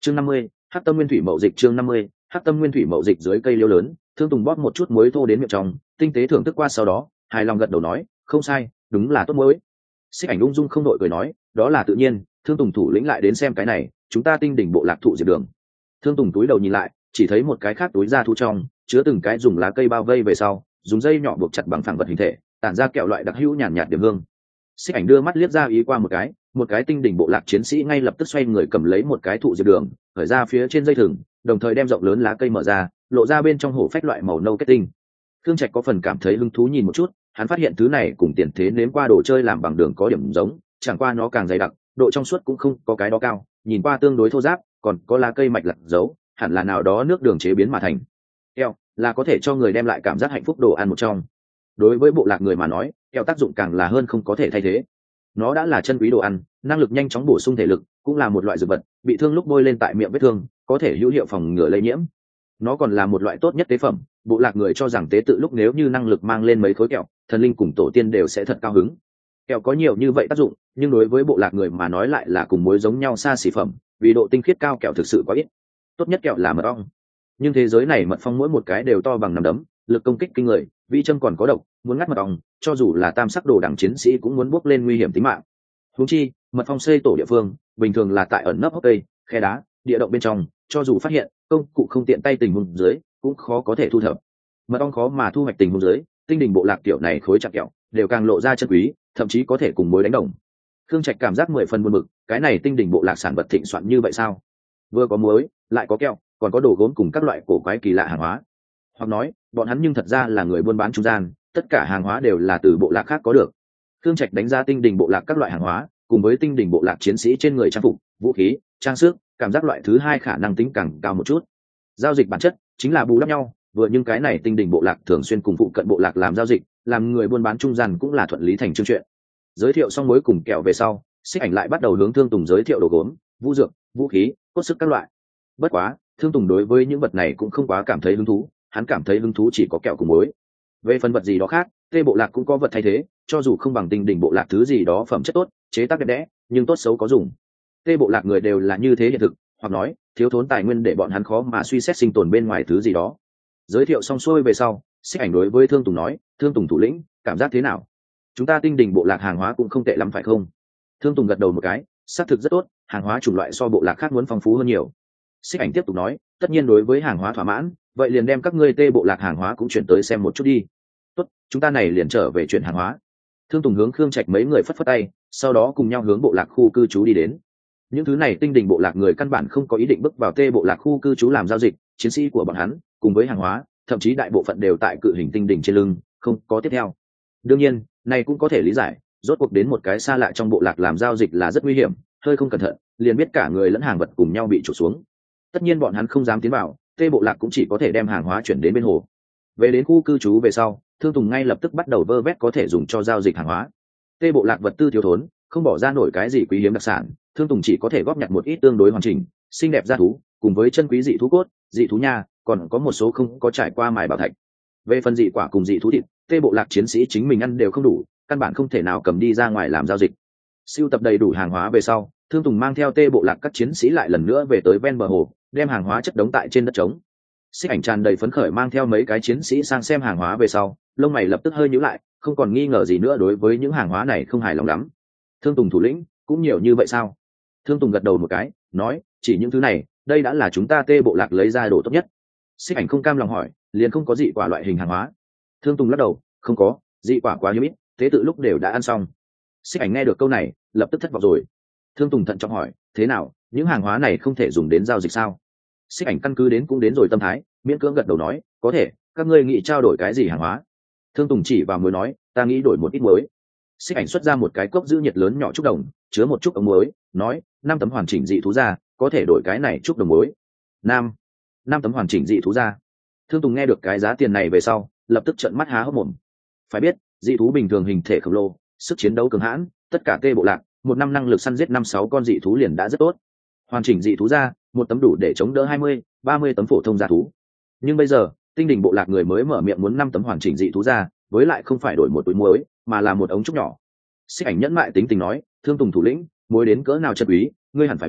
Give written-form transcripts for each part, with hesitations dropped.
chương 50, hắc tâm nguyên thủy mậu dịch. chương 50, hắc tâm nguyên thủy mậu dịch. Dưới cây liễu lớn, Thương Tùng bóp một chút muối thô đến miệng trong, tinh tế thưởng thức qua sau đó hài lòng gật đầu nói, không sai, đúng là tốt muối. Xích Ảnh ung dung không đội cười nói, đó là tự nhiên. Thương Tùng thủ lĩnh lại đến xem cái này, chúng ta Tinh đỉnh bộ lạc thụ diệt đường. Thương Tùng túi đầu nhìn lại, chỉ thấy một cái khác túi da thu trong chứa từng cái dùng lá cây bao vây về sau, dùng dây nhỏ buộc chặt bằng phẳng vật hình thể, tản ra kẹo loại đặc hữu nhàn nhạt điểm hương. Xích Ảnh đưa mắt liếc ra ý qua một cái Tinh đỉnh bộ lạc chiến sĩ ngay lập tức xoay người cầm lấy một cái thụ diệt đường, khởi ra phía trên dây thừng, đồng thời đem rộng lớn lá cây mở ra, lộ ra bên trong hổ phách loại màu nâu kết tinh. Thương Trạch có phần cảm thấy hứng thú nhìn một chút, hắn phát hiện thứ này cùng tiền thế nếm qua đồ chơi làm bằng đường có điểm giống, chẳng qua nó càng dày đặc, độ trong suốt cũng không có cái đó cao, nhìn qua tương đối thô ráp, còn có lá cây mạch lạc dấu, hẳn là nào đó nước đường chế biến mà thành. Kẹo là có thể cho người đem lại cảm giác hạnh phúc đồ ăn một trong. Đối với bộ lạc người mà nói, kẹo tác dụng càng là hơn không có thể thay thế. Nó đã là chân quý đồ ăn, năng lực nhanh chóng bổ sung thể lực, cũng là một loại dược vật, bị thương lúc bôi lên tại miệng vết thương, có thể hữu hiệu phòng ngừa lây nhiễm. Nó còn là một loại tốt nhất tế phẩm, bộ lạc người cho rằng tế tự lúc nếu như năng lực mang lên mấy khối kẹo, thần linh cùng tổ tiên đều sẽ thật cao hứng. Kẹo có nhiều như vậy tác dụng, nhưng đối với bộ lạc người mà nói lại là cùng muối giống nhau xa xỉ phẩm, vì độ tinh khiết cao kẹo thực sự quá ít. Tốt nhất kẹo là mật ong, nhưng thế giới này mật phong mỗi một cái đều to bằng nắm đấm, lực công kích kinh người, vi châm còn có độc, muốn ngắt mật ong, cho dù là tam sắc đồ đẳng chiến sĩ cũng muốn bước lên nguy hiểm tính mạng. Huống chi, mật phong xây tổ địa phương, bình thường là tại ẩn nấp hốc cây, khe đá, địa động bên trong, cho dù phát hiện, công cụ không tiện tay tình huống dưới, cũng khó có thể thu thập. Mật ong khó mà thu hoạch tình huống dưới, Tinh đỉnh bộ lạc tiểu này khối chặt kẹo, đều càng lộ ra chân quý, thậm chí có thể cùng muối đánh đồng. Khương Trạch cảm giác 10 phần buồn bực, cái này Tinh đỉnh bộ lạc sản vật thịnh soạn như vậy sao? Vừa có muối, lại có kẹo, còn có đồ gốm cùng các loại cổ quái kỳ lạ hàng hóa. Hoặc nói, bọn hắn nhưng thật ra là người buôn bán trung gian, tất cả hàng hóa đều là từ bộ lạc khác có được. Khương Trạch đánh giá Tinh đỉnh bộ lạc các loại hàng hóa, cùng với Tinh đỉnh bộ lạc chiến sĩ trên người trang phục, vũ khí, trang sức, cảm giác loại thứ hai khả năng tính càng cao một chút. Giao dịch bản chất chính là bù đắp nhau, vừa nhưng cái này Tinh đỉnh bộ lạc thường xuyên cùng phụ cận bộ lạc làm giao dịch, làm người buôn bán trung gian cũng là thuận lý thành chương chuyện. Giới thiệu xong muối cùng kẹo về sau, Xích Ảnh lại bắt đầu hướng Thương Tùng giới thiệu đồ gốm, vũ dược, vũ khí, cốt sức các loại. Bất quá, Thương Tùng đối với những vật này cũng không quá cảm thấy hứng thú, hắn cảm thấy hứng thú chỉ có kẹo cùng muối. Về phần vật gì đó khác, Tê bộ lạc cũng có vật thay thế, cho dù không bằng Tinh đỉnh bộ lạc thứ gì đó phẩm chất tốt, chế tác đẹp đẽ, nhưng tốt xấu có dùng. Tê bộ lạc người đều là như thế hiện thực, hoặc nói, thiếu thốn tài nguyên để bọn hắn khó mà suy xét sinh tồn bên ngoài thứ gì đó. Giới thiệu xong xuôi về sau, Xích Ảnh đối với Thương Tùng nói, Thương Tùng thủ lĩnh, cảm giác thế nào? Chúng ta Tinh đỉnh bộ lạc hàng hóa cũng không tệ lắm phải không? Thương Tùng gật đầu một cái, xác thực rất tốt, hàng hóa chủng loại so bộ lạc khác muốn phong phú hơn nhiều. Xích Ảnh tiếp tục nói, tất nhiên đối với hàng hóa thỏa mãn, vậy liền đem các ngươi Tê bộ lạc hàng hóa cũng chuyển tới xem một chút đi. Tốt, chúng ta này liền trở về chuyển hàng hóa. Thương Tùng hướng Khương Trạch mấy người phất phất tay, sau đó cùng nhau hướng bộ lạc khu cư trú đi đến. Những thứ này Tinh đỉnh bộ lạc người căn bản không có ý định bước vào Tê bộ lạc khu cư trú làm giao dịch, chiến sĩ của bọn hắn cùng với hàng hóa, thậm chí đại bộ phận đều tại cự hình tinh đỉnh trên lưng, không có tiếp theo. Đương nhiên, này cũng có thể lý giải, rốt cuộc đến một cái xa lạ trong bộ lạc làm giao dịch là rất nguy hiểm, hơi không cẩn thận, liền biết cả người lẫn hàng vật cùng nhau bị trục xuống. Tất nhiên bọn hắn không dám tiến vào, Tê bộ lạc cũng chỉ có thể đem hàng hóa chuyển đến bên hồ. Về đến khu cư trú về sau, Thương Tùng ngay lập tức bắt đầu vơ vét có thể dùng cho giao dịch hàng hóa. Tê bộ lạc vật tư thiếu thốn, không bỏ ra nổi cái gì quý hiếm đặc sản, Thương Tùng chỉ có thể góp nhặt một ít tương đối hoàn chỉnh, xinh đẹp gia thú, cùng với chân quý dị thú cốt, dị thú nha, còn có một số không có trải qua mài bảo thạch. Về phần dị quả cùng dị thú thịt, Tê bộ lạc chiến sĩ chính mình ăn đều không đủ, căn bản không thể nào cầm đi ra ngoài làm giao dịch. Sưu tập đầy đủ hàng hóa về sau, Thương Tùng mang theo Tê bộ lạc các chiến sĩ lại lần nữa về tới ven bờ hồ, đem hàng hóa chất đống tại trên đất trống. Xích Ảnh tràn đầy phấn khởi mang theo mấy cái chiến sĩ sang xem hàng hóa về sau, lông mày lập tức hơi nhíu lại, không còn nghi ngờ gì nữa đối với những hàng hóa này không hài lòng lắm. Thương Tùng thủ lĩnh, cũng nhiều như vậy sao? Thương Tùng gật đầu một cái, nói, chỉ những thứ này, đây đã là chúng ta Tê bộ lạc lấy ra đồ tốt nhất. Xích Ảnh không cam lòng hỏi, liền không có dị quả loại hình hàng hóa? Thương Tùng lắc đầu, không có, dị quả quá hiếm ít, thế tự lúc đều đã ăn xong. Xích Ảnh nghe được câu này, lập tức thất vọng rồi. Thương Tùng thận trọng hỏi, thế nào, những hàng hóa này không thể dùng đến giao dịch sao? Xích Ảnh căn cứ đến cũng đến rồi tâm thái, miễn cưỡng gật đầu nói, có thể, các ngươi nghĩ trao đổi cái gì hàng hóa? Thương Tùng chỉ vào muối nói, ta nghĩ đổi một ít muối. Xích Ảnh xuất ra một cái cốc giữ nhiệt lớn nhỏ trúc đồng, chứa một chút ống muối, nói, 5 tấm hoàn chỉnh dị thú ra, có thể đổi cái này trúc đồng muối. 5 tấm hoàn chỉnh dị thú ra. Thương Tùng nghe được cái giá tiền này về sau, lập tức trợn mắt há hốc mồm. Phải biết, dị thú bình thường hình thể khổng lồ, sức chiến đấu cường hãn, tất cả Tê bộ lạc, một năm năng lực săn giết 5-6 con dị thú liền đã rất tốt. Hoàn chỉnh dị thú ra, một tấm đủ để chống đỡ 20-30 tấm phổ thông gia thú. Nhưng bây giờ, Tinh đỉnh bộ lạc người mới mở miệng muốn 5 tấm hoàn chỉnh dị thú ra, với lại không phải đổi một túi muối, mà là một ống trúc nhỏ. Xích Ảnh nhẫn mại tính tình nói, Thương Tùng thủ lĩnh, muối đến cỡ nào chân quý, ngươi hẳn phải biết,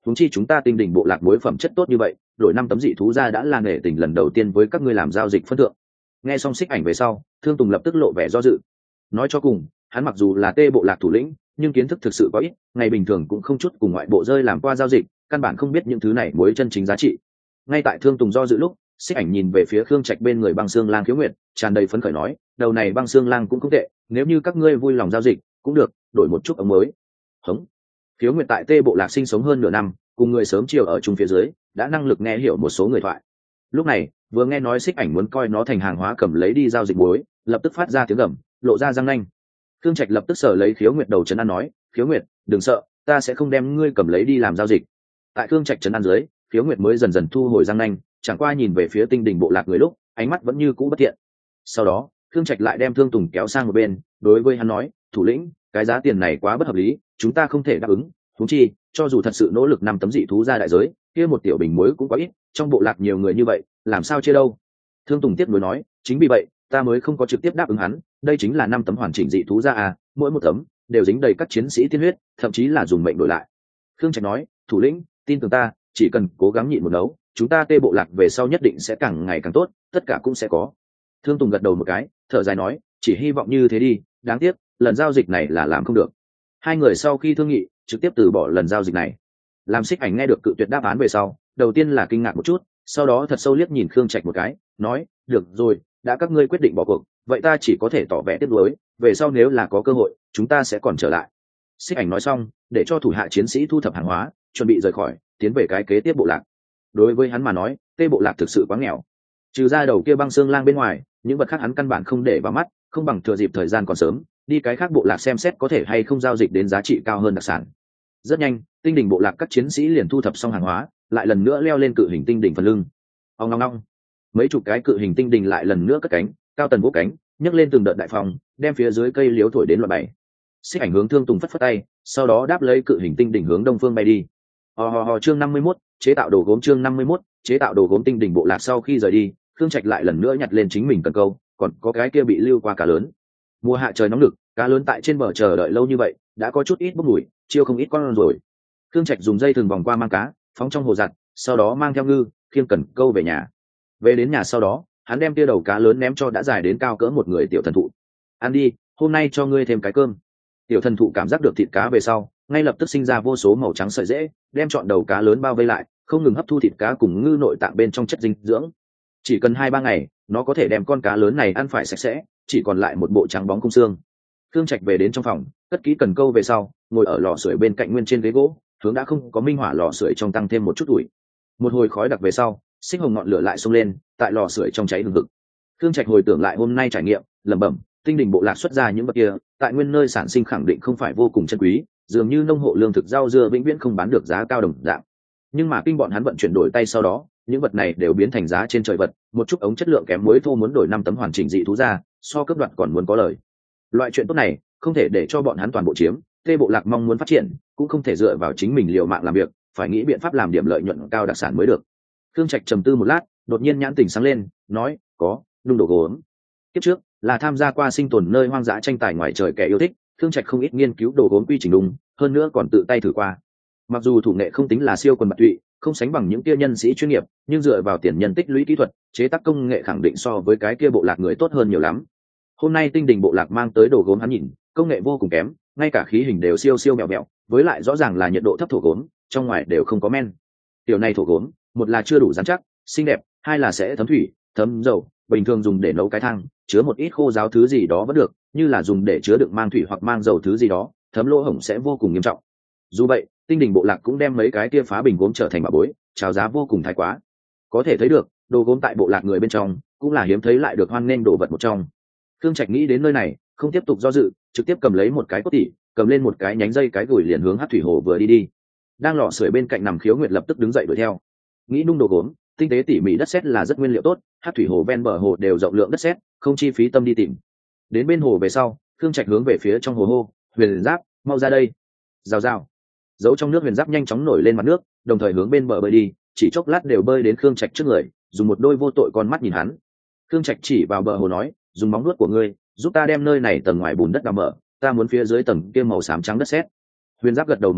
huống chi chúng ta tinh đỉnh bộ lạc muối phẩm chất tốt như vậy, đổi 5 tấm dị thú ra đã là nể tình lần đầu tiên với các ngươi làm giao dịch phân thượng. Nghe xong Xích Ảnh về sau, Thương Tùng lập tức lộ vẻ do dự. Nói cho cùng, hắn mặc dù là Tê bộ lạc thủ lĩnh, nhưng kiến thức thực sự có ít, ngày bình thường cũng không chút cùng ngoại bộ rơi làm qua giao dịch, căn bản không biết những thứ này muối chân chính giá trị. Ngay tại Thương Tùng do dự lúc, Xích Ảnh nhìn về phía Khương Trạch bên người Băng Xương Lang Khiếu Nguyệt, tràn đầy phấn khởi nói, đầu này Băng Xương Lang cũng không tệ, nếu như các ngươi vui lòng giao dịch, cũng được, đổi một chút ống mới. Hống. Khiếu Nguyệt tại Tê bộ lạc sinh sống hơn nửa năm, cùng người sớm chiều ở chung phía dưới, đã năng lực nghe hiểu một số người thoại. Lúc này, vừa nghe nói Xích Ảnh muốn coi nó thành hàng hóa cầm lấy đi giao dịch muối, lập tức phát ra tiếng gầm, lộ ra răng nanh. Khương Trạch lập tức sở lấy Khiếu Nguyệt đầu trấn an nói, Khiếu Nguyệt, đừng sợ, ta sẽ không đem ngươi cầm lấy đi làm giao dịch. Tại Khương Trạch trấn an dưới, Khiếu Nguyệt mới dần dần thu hồi răng nanh, chẳng qua nhìn về phía tinh đỉnh bộ lạc người lúc, ánh mắt vẫn như cũ bất thiện. Sau đó, Khương Trạch lại đem Thương Tùng kéo sang một bên, đối với hắn nói, thủ lĩnh, cái giá tiền này quá bất hợp lý, chúng ta không thể đáp ứng. Huống chi, cho dù thật sự nỗ lực 5 tấm dị thú ra đại giới, kia một tiểu bình muối cũng có ít, trong bộ lạc nhiều người như vậy, làm sao chia đâu? Thương Tùng tiếp nối nói, chính vì vậy, ta mới không có trực tiếp đáp ứng hắn, đây chính là 5 tấm hoàn chỉnh dị thú ra à, mỗi một tấm đều dính đầy các chiến sĩ tiên huyết, thậm chí là dùng mệnh đổi lại. Khương Trạch nói, thủ lĩnh, tin tưởng ta, chỉ cần cố gắng nhịn một đấu, chúng ta Tê bộ lạc về sau nhất định sẽ càng ngày càng tốt, tất cả cũng sẽ có. Thương Tùng gật đầu một cái, thở dài nói, chỉ hy vọng như thế đi, đáng tiếc, lần giao dịch này là làm không được. Hai người sau khi thương nghị, trực tiếp từ bỏ lần giao dịch này. Làm Xích Ảnh nghe được cự tuyệt đáp án về sau, đầu tiên là kinh ngạc một chút, sau đó thật sâu liếc nhìn Khương Trạch một cái, nói, được rồi, đã các ngươi quyết định bỏ cuộc, vậy ta chỉ có thể tỏ vẻ tiếc nuối, về sau nếu là có cơ hội, chúng ta sẽ còn trở lại. Xích Ảnh nói xong, để cho thủ hạ chiến sĩ thu thập hàng hóa, chuẩn bị rời khỏi, tiến về cái kế tiếp bộ lạc. Đối với hắn mà nói, Tê bộ lạc thực sự quá nghèo, trừ ra đầu kia Băng Xương Lang bên ngoài, những vật khác hắn căn bản không để vào mắt, không bằng thừa dịp thời gian còn sớm, đi cái khác bộ lạc xem xét có thể hay không giao dịch đến giá trị cao hơn đặc sản. Rất nhanh, tinh đỉnh bộ lạc các chiến sĩ liền thu thập xong hàng hóa, lại lần nữa leo lên cự hình tinh đỉnh phần lưng. Ong ong ong, mấy chục cái cự hình tinh đỉnh lại lần nữa cất cánh, cao tần vỗ cánh, nhấc lên từng đợt đại phong, đem phía dưới cây liếu thổi đến loạn bảy. Xích Ảnh hướng Thương Tùng phất phất tay, sau đó đáp lấy cự hình tinh đỉnh hướng đông phương bay đi. Chương 51, chế tạo đồ gốm. Chương 51, chế tạo đồ gốm. Tinh đỉnh bộ lạc sau khi rời đi, Khương Trạch lại lần nữa nhặt lên chính mình cần câu, còn có cái kia bị lưu qua cá lớn. Mùa hạ trời nóng lực, cá lớn tại trên bờ chờ đợi lâu như vậy, đã có chút ít bốc mùi, chiêu không ít con rồi. Khương Trạch dùng dây thừng vòng qua mang cá, phóng trong hồ giặt, sau đó mang theo ngư, khiêng cần câu về nhà. Về đến nhà sau đó, hắn đem tia đầu cá lớn ném cho đã dài đến cao cỡ một người tiểu thần thụ. Ăn đi, hôm nay cho ngươi thêm cái cơm. Tiểu thần thụ cảm giác được thịt cá về sau, ngay lập tức sinh ra vô số màu trắng sợi rễ, đem trọn đầu cá lớn bao vây lại, không ngừng hấp thu thịt cá cùng ngư nội tạng bên trong chất dinh dưỡng. Chỉ cần 2-3 ngày, nó có thể đem con cá lớn này ăn phải sạch sẽ, chỉ còn lại một bộ trắng bóng không xương. Khương Trạch về đến trong phòng, cất kỹ cần câu về sau, ngồi ở lò sưởi bên cạnh nguyên trên ghế gỗ, hướng đã không có minh hỏa lò sưởi trong tăng thêm một chút ủi. Một hồi khói đặc về sau, xích hồng ngọn lửa lại xông lên, tại lò sưởi trong cháy hừng hực. Khương Trạch hồi tưởng lại hôm nay trải nghiệm, lẩm bẩm, tinh đỉnh bộ lạc xuất ra những vật kia, tại nguyên nơi sản sinh khẳng định không phải vô cùng chân quý, dường như nông hộ lương thực rau dưa vĩnh viễn không bán được giá cao đồng dạng. Nhưng mà kinh bọn hắn vận chuyển đổi tay sau đó, những vật này đều biến thành giá trên trời vật, một chút ống chất lượng kém muối thô muốn đổi 5 tấm hoàn chỉnh dị thú ra, so cấp đoạt còn muốn có lời. Loại chuyện tốt này, không thể để cho bọn hắn toàn bộ chiếm, Tê bộ lạc mong muốn phát triển, cũng không thể dựa vào chính mình liều mạng làm việc, phải nghĩ biện pháp làm điểm lợi nhuận cao đặc sản mới được. Khương Trạch trầm tư một lát, đột nhiên nhãn tình sáng lên, nói, có, nung đồ gốm. Kiếp trước, là tham gia qua sinh tồn nơi hoang dã tranh tài ngoài trời kẻ yêu thích, Khương Trạch không ít nghiên cứu đồ gốm quy trình đung, hơn nữa còn tự tay thử qua. Mặc dù thủ nghệ không tính là siêu quần bạt tụy, không sánh bằng những kia nhân sĩ chuyên nghiệp, nhưng dựa vào tiền nhân tích lũy kỹ thuật, chế tác công nghệ khẳng định so với cái kia bộ lạc người tốt hơn nhiều lắm. Hôm nay tinh đỉnh bộ lạc mang tới đồ gốm hắn nhìn, công nghệ vô cùng kém, ngay cả khí hình đều siêu mèo mèo, với lại rõ ràng là nhiệt độ thấp thổ gốm, trong ngoài đều không có men. Tiểu này thổ gốm, một là chưa đủ rắn chắc, xinh đẹp, hai là sẽ thấm thủy, thấm dầu, bình thường dùng để nấu cái thang, chứa một ít khô ráo thứ gì đó vẫn được, như là dùng để chứa đựng mang thủy hoặc mang dầu thứ gì đó, thấm lỗ hổng sẽ vô cùng nghiêm trọng. Dù vậy, tinh đỉnh bộ lạc cũng đem mấy cái kia phá bình gốm trở thành bảo bối, chào giá vô cùng thái quá. Có thể thấy được, đồ gốm tại bộ lạc người bên trong cũng là hiếm thấy lại được hoan nghênh đồ vật một trong. Khương Trạch nghĩ đến nơi này, không tiếp tục do dự, trực tiếp cầm lấy một cái cốt tỉ, cầm lên một cái nhánh dây cái gùi liền hướng Hắc Thủy Hồ vừa đi. Đang lò sưởi bên cạnh nằm Khiếu Nguyệt lập tức đứng dậy đuổi theo. Nghĩ nung đồ gốm, tinh tế tỉ mỉ đất sét là rất nguyên liệu tốt, Hắc Thủy Hồ ven bờ hồ đều rộng lượng đất sét, không chi phí tâm đi tìm. Đến bên hồ về sau, Khương Trạch hướng về phía trong hồ hô, Huyền Giáp, mau ra đây. Rào rào. Giấu trong nước Huyền Giáp nhanh chóng nổi lên mặt nước, đồng thời hướng bên bờ bơi đi, chỉ chốc lát đều bơi đến Khương Trạch trước người, dùng một đôi vô tội con mắt nhìn hắn. Khương Trạch chỉ vào bờ hồ nói, dùng móng nuốt của ngươi giúp ta đem nơi này tầng ngoài bùn đất đào mở, ta muốn phía dưới tầng kia màu xám trắng đất sét. Huyền Giáp gật đầu một cái,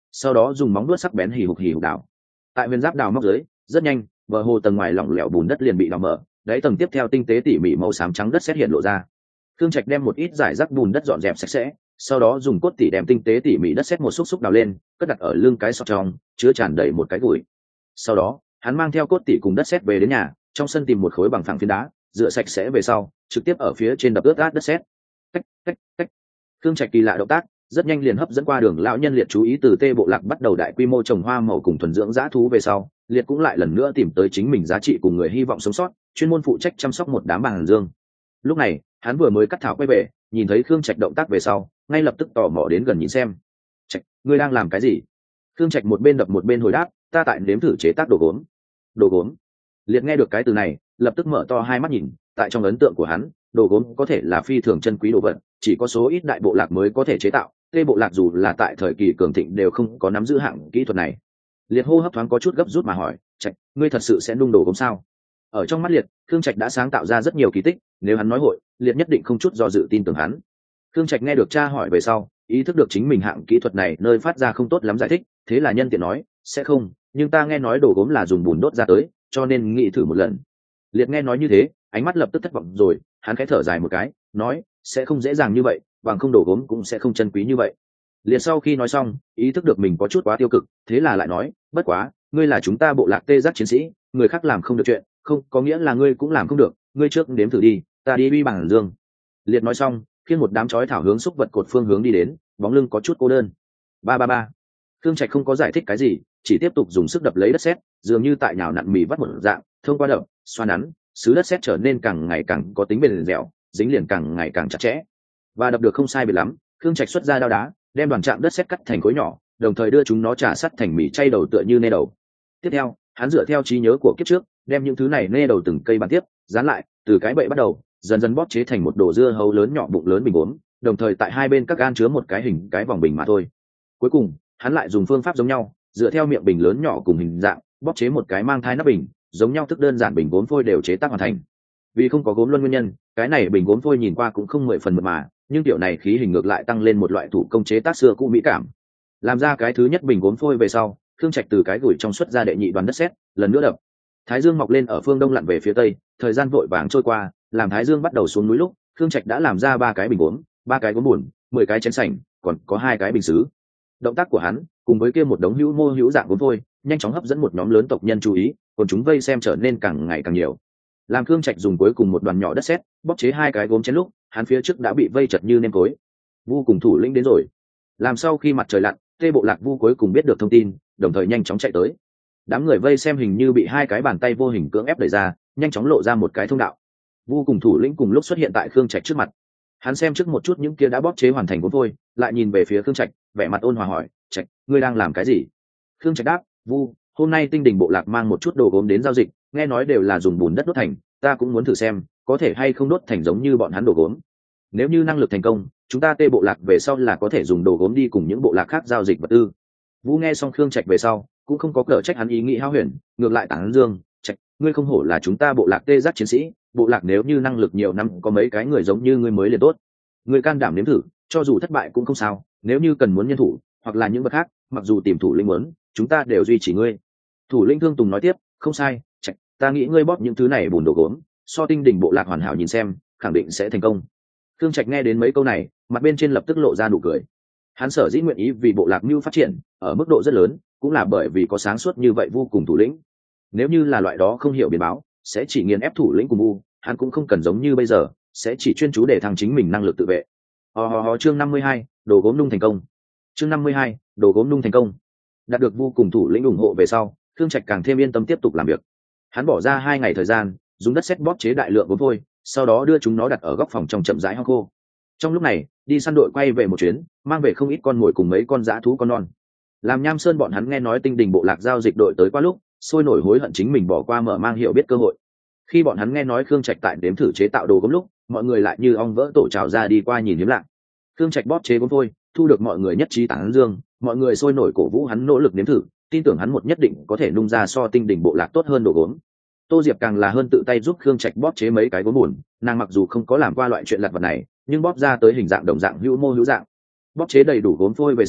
sau đó dùng móng đuốt sắc bén hì hục đào. Tại huyền giáp đào móc dưới, rất nhanh bờ hồ tầng ngoài lỏng lẻo bùn đất liền bị đào mở, đáy tầng tiếp theo tinh tế tỉ mỉ màu xám trắng đất sét hiện lộ ra. Khương Trạch đem một ít giải rác bùn đất dọn dẹp sạch sẽ, sau đó dùng cốt tỉ đem tinh tế tỉ mỉ đất sét một xúc đào lên, cất đặt ở lưng cái sọt trong, chứa tràn đầy một cái gùi. Sau đó hắn mang theo cốt tỉ cùng đất sét về đến nhà, trong sân tìm một khối bằng phẳng phiến đá, rửa sạch sẽ về sau, trực tiếp ở phía trên đập ướt át đất sét. Tách tách tách. Khương Trạch kỳ lạ động tác, rất nhanh liền hấp dẫn qua Đường lão nhân Liệt chú ý. Từ Tê Bộ Lạc bắt đầu đại quy mô trồng hoa màu cùng thuần dưỡng dã thú về sau, Liệt cũng lại lần nữa tìm tới chính mình giá trị cùng người hy vọng sống sót, chuyên môn phụ trách chăm sóc một đám bàng dương. Lúc này hắn vừa mới cắt thảo quay về, nhìn thấy Khương Trạch động tác về sau, ngay lập tức tò mò đến gần nhìn xem. Trạch, ngươi đang làm cái gì? Khương Trạch một bên đập một bên hồi đáp, ta tại nếm thử chế tác đồ gốm. Đồ gốm? Liệt nghe được cái từ này, lập tức mở to hai mắt nhìn. Tại trong ấn tượng của hắn, đồ gốm có thể là phi thường chân quý đồ vật, chỉ có số ít đại bộ lạc mới có thể chế tạo. Tê Bộ Lạc dù là tại thời kỳ cường thịnh đều không có nắm giữ hạng kỹ thuật này. Liệt hô hấp thoáng có chút gấp rút mà hỏi, Trạch, ngươi thật sự sẽ nung đồ gốm sao? Ở trong mắt Liệt, Khương Trạch đã sáng tạo ra rất nhiều kỳ tích, nếu hắn nói hội, Liệt nhất định không chút do dự tin tưởng hắn. Khương Trạch nghe được cha hỏi về sau, ý thức được chính mình hạng kỹ thuật này nơi phát ra không tốt lắm giải thích, thế là nhân tiện nói, sẽ không, nhưng ta nghe nói đồ gốm là dùng bùn đốt ra tới, cho nên nghĩ thử một lần. Liệt nghe nói như thế, ánh mắt lập tức thất vọng rồi, hắn khẽ thở dài một cái, nói, sẽ không dễ dàng như vậy, bằng không đồ gốm cũng sẽ không chân quý như vậy. Liệt sau khi nói xong, ý thức được mình có chút quá tiêu cực, thế là lại nói, bất quá, ngươi là chúng ta bộ lạc Tê Giác chiến sĩ, người khác làm không được chuyện, không có nghĩa là ngươi cũng làm không được, ngươi trước nếm thử đi, ta đi uy bằng dương. Liệt nói xong, khiêng một đám chói thảo hướng xúc vật cột phương hướng đi đến, bóng lưng có chút cô đơn. Ba. Khương Trạch không có giải thích cái gì, chỉ tiếp tục dùng sức đập lấy đất sét, dường như tại nhào nặn mì vắt một dạng, thông qua đập, xoa nắn, xứ đất sét trở nên càng ngày càng có tính bền dẻo, dính liền càng ngày càng chặt chẽ. Và đập được không sai biệt lắm, Khương Trạch xuất ra đao đá, đem đoàn trạng đất sét cắt thành khối nhỏ, đồng thời đưa chúng nó trà sắt thành mì chay đầu tựa như nê đầu. Tiếp theo, hắn dựa theo trí nhớ của kiếp trước, đem những thứ này nê đầu từng cây bàn tiếp, dán lại, từ cái bậy bắt đầu, dần dần bóp chế thành một đồ dưa hấu lớn nhỏ bụng lớn bình gốm, đồng thời tại hai bên các gan chứa một cái hình cái vòng bình mà thôi. Cuối cùng, hắn lại dùng phương pháp giống nhau, dựa theo miệng bình lớn nhỏ cùng hình dạng, bóp chế một cái mang thai nắp bình, giống nhau thức đơn giản bình gốm phôi đều chế tác hoàn thành. Vì không có gốm luân nguyên nhân, cái này bình gốm phôi nhìn qua cũng không 10 phần mượt mà, nhưng tiểu này khí hình ngược lại tăng lên một loại thủ công chế tác xưa cũ mỹ cảm. Làm ra cái thứ nhất bình gốm phôi về sau, Khương Trạch từ cái gửi trong xuất ra đệ nhị đoàn đất sét, lần nữa đập. Thái dương mọc lên ở phương đông lặn về phía tây, thời gian vội vàng trôi qua, làm thái dương bắt đầu xuống núi lúc, Khương Trạch đã làm ra 3 cái bình gốm, 3 cái gốm buồn, 10 cái chén sành, còn có 2 cái bình sứ. Động tác của hắn, cùng với kia một đống hữu mô hữu dạng gốm phôi, nhanh chóng hấp dẫn một nhóm lớn tộc nhân chú ý, còn chúng vây xem trở nên càng ngày càng nhiều. Làm Khương Trạch dùng cuối cùng một đoàn nhỏ đất sét, bóp chế 2 cái gốm chén lúc, hắn phía trước đã bị vây chật như nêm cối. Vu cùng thủ lĩnh đến rồi. Làm sau khi mặt trời lặn, Tê Bộ Lạc Vu cuối cùng biết được thông tin, đồng thời nhanh chóng chạy tới. Đám người vây xem hình như bị 2 cái bàn tay vô hình cưỡng ép đẩy ra, nhanh chóng lộ ra một cái thông đạo. Vu cùng thủ lĩnh cùng lúc xuất hiện tại Khương Trạch trước mặt. Hắn xem trước một chút những kia đã bóp chế hoàn thành gốm phôi, lại nhìn về phía Khương Trạch, vẻ mặt ôn hòa hỏi, "Trạch, ngươi đang làm cái gì?" Khương Trạch đáp, "Vu, hôm nay Tinh Đình Bộ Lạc mang một chút đồ gốm đến giao dịch, nghe nói đều là dùng bùn đất đốt thành, ta cũng muốn thử xem, có thể hay không đốt thành giống như bọn hắn đồ gốm. Nếu như năng lực thành công, chúng ta Tê Bộ Lạc về sau là có thể dùng đồ gốm đi cùng những bộ lạc khác giao dịch vật tư." Vu nghe xong Khương Trạch về sau, cũng không có cỡ trách hắn ý nghĩ hao huyền, ngược lại tán dương, "Trạch, ngươi không hổ là chúng ta bộ lạc Tê Giác chiến sĩ, bộ lạc nếu như năng lực nhiều năm có mấy cái người giống như ngươi mới liền tốt. Ngươi can đảm nếm thử, cho dù thất bại cũng không sao, nếu như cần muốn nhân thủ hoặc là những vật khác, mặc dù tìm thủ lĩnh muốn, chúng ta đều duy trì ngươi." Thủ lĩnh Thương Tùng nói tiếp, "Không sai, Trạch, ta nghĩ ngươi bóp những thứ này bùn đồ gốm, so Tinh Đình Bộ Lạc hoàn hảo nhìn xem, khẳng định sẽ thành công." Khương Trạch nghe đến mấy câu này, mặt bên trên lập tức lộ ra nụ cười. Hắn sở dĩ nguyện ý vì bộ lạc mưu phát triển, ở mức độ rất lớn, cũng là bởi vì có sáng suốt như vậy vô cùng thủ lĩnh. Nếu như là loại đó không hiểu biến báo, sẽ chỉ nghiền ép thủ lĩnh cùng vu, hắn cũng không cần giống như bây giờ, sẽ chỉ chuyên chú để thăng chính mình năng lực tự vệ. Chương 52, đồ gốm nung thành công. Chương 52, đồ gốm nung thành công. Đạt được vu cùng thủ lĩnh ủng hộ về sau, Khương Trạch càng thêm yên tâm tiếp tục làm việc. Hắn bỏ ra 2 ngày thời gian, dùng đất sét bóp chế đại lượng gốm phôi, sau đó đưa chúng nó đặt ở góc phòng trong chậm rãi hong khô. Trong lúc này, đi săn đội quay về một chuyến, mang về không ít con mồi cùng mấy con dã thú con non. Làm Nham Sơn bọn hắn nghe nói Tinh Đình Bộ Lạc giao dịch đội tới qua lúc, sôi nổi hối hận chính mình bỏ qua mở mang hiểu biết cơ hội. Khi bọn hắn nghe nói Khương Trạch tại đếm thử chế tạo đồ gốm lúc, mọi người lại như ong vỡ tổ trào ra đi qua nhìn hiếm lạ. Khương Trạch bóp chế gốm phôi, thu được mọi người nhất trí tán dương, mọi người sôi nổi cổ vũ hắn nỗ lực nếm thử, tin tưởng hắn một nhất định có thể nung ra so Tinh Đình Bộ Lạc tốt hơn đồ gốm. Tô Diệp càng là hơn tự tay giúp Khương Trạch bóp chế mấy cái gốm buồn, nàng mặc dù không có làm qua loại chuyện lặt vặt này, nhưng bóp ra tới hình dạng đồng dạng hữu mô hữu dạng. Bóp chế đầy đủ gốm phôi về sau,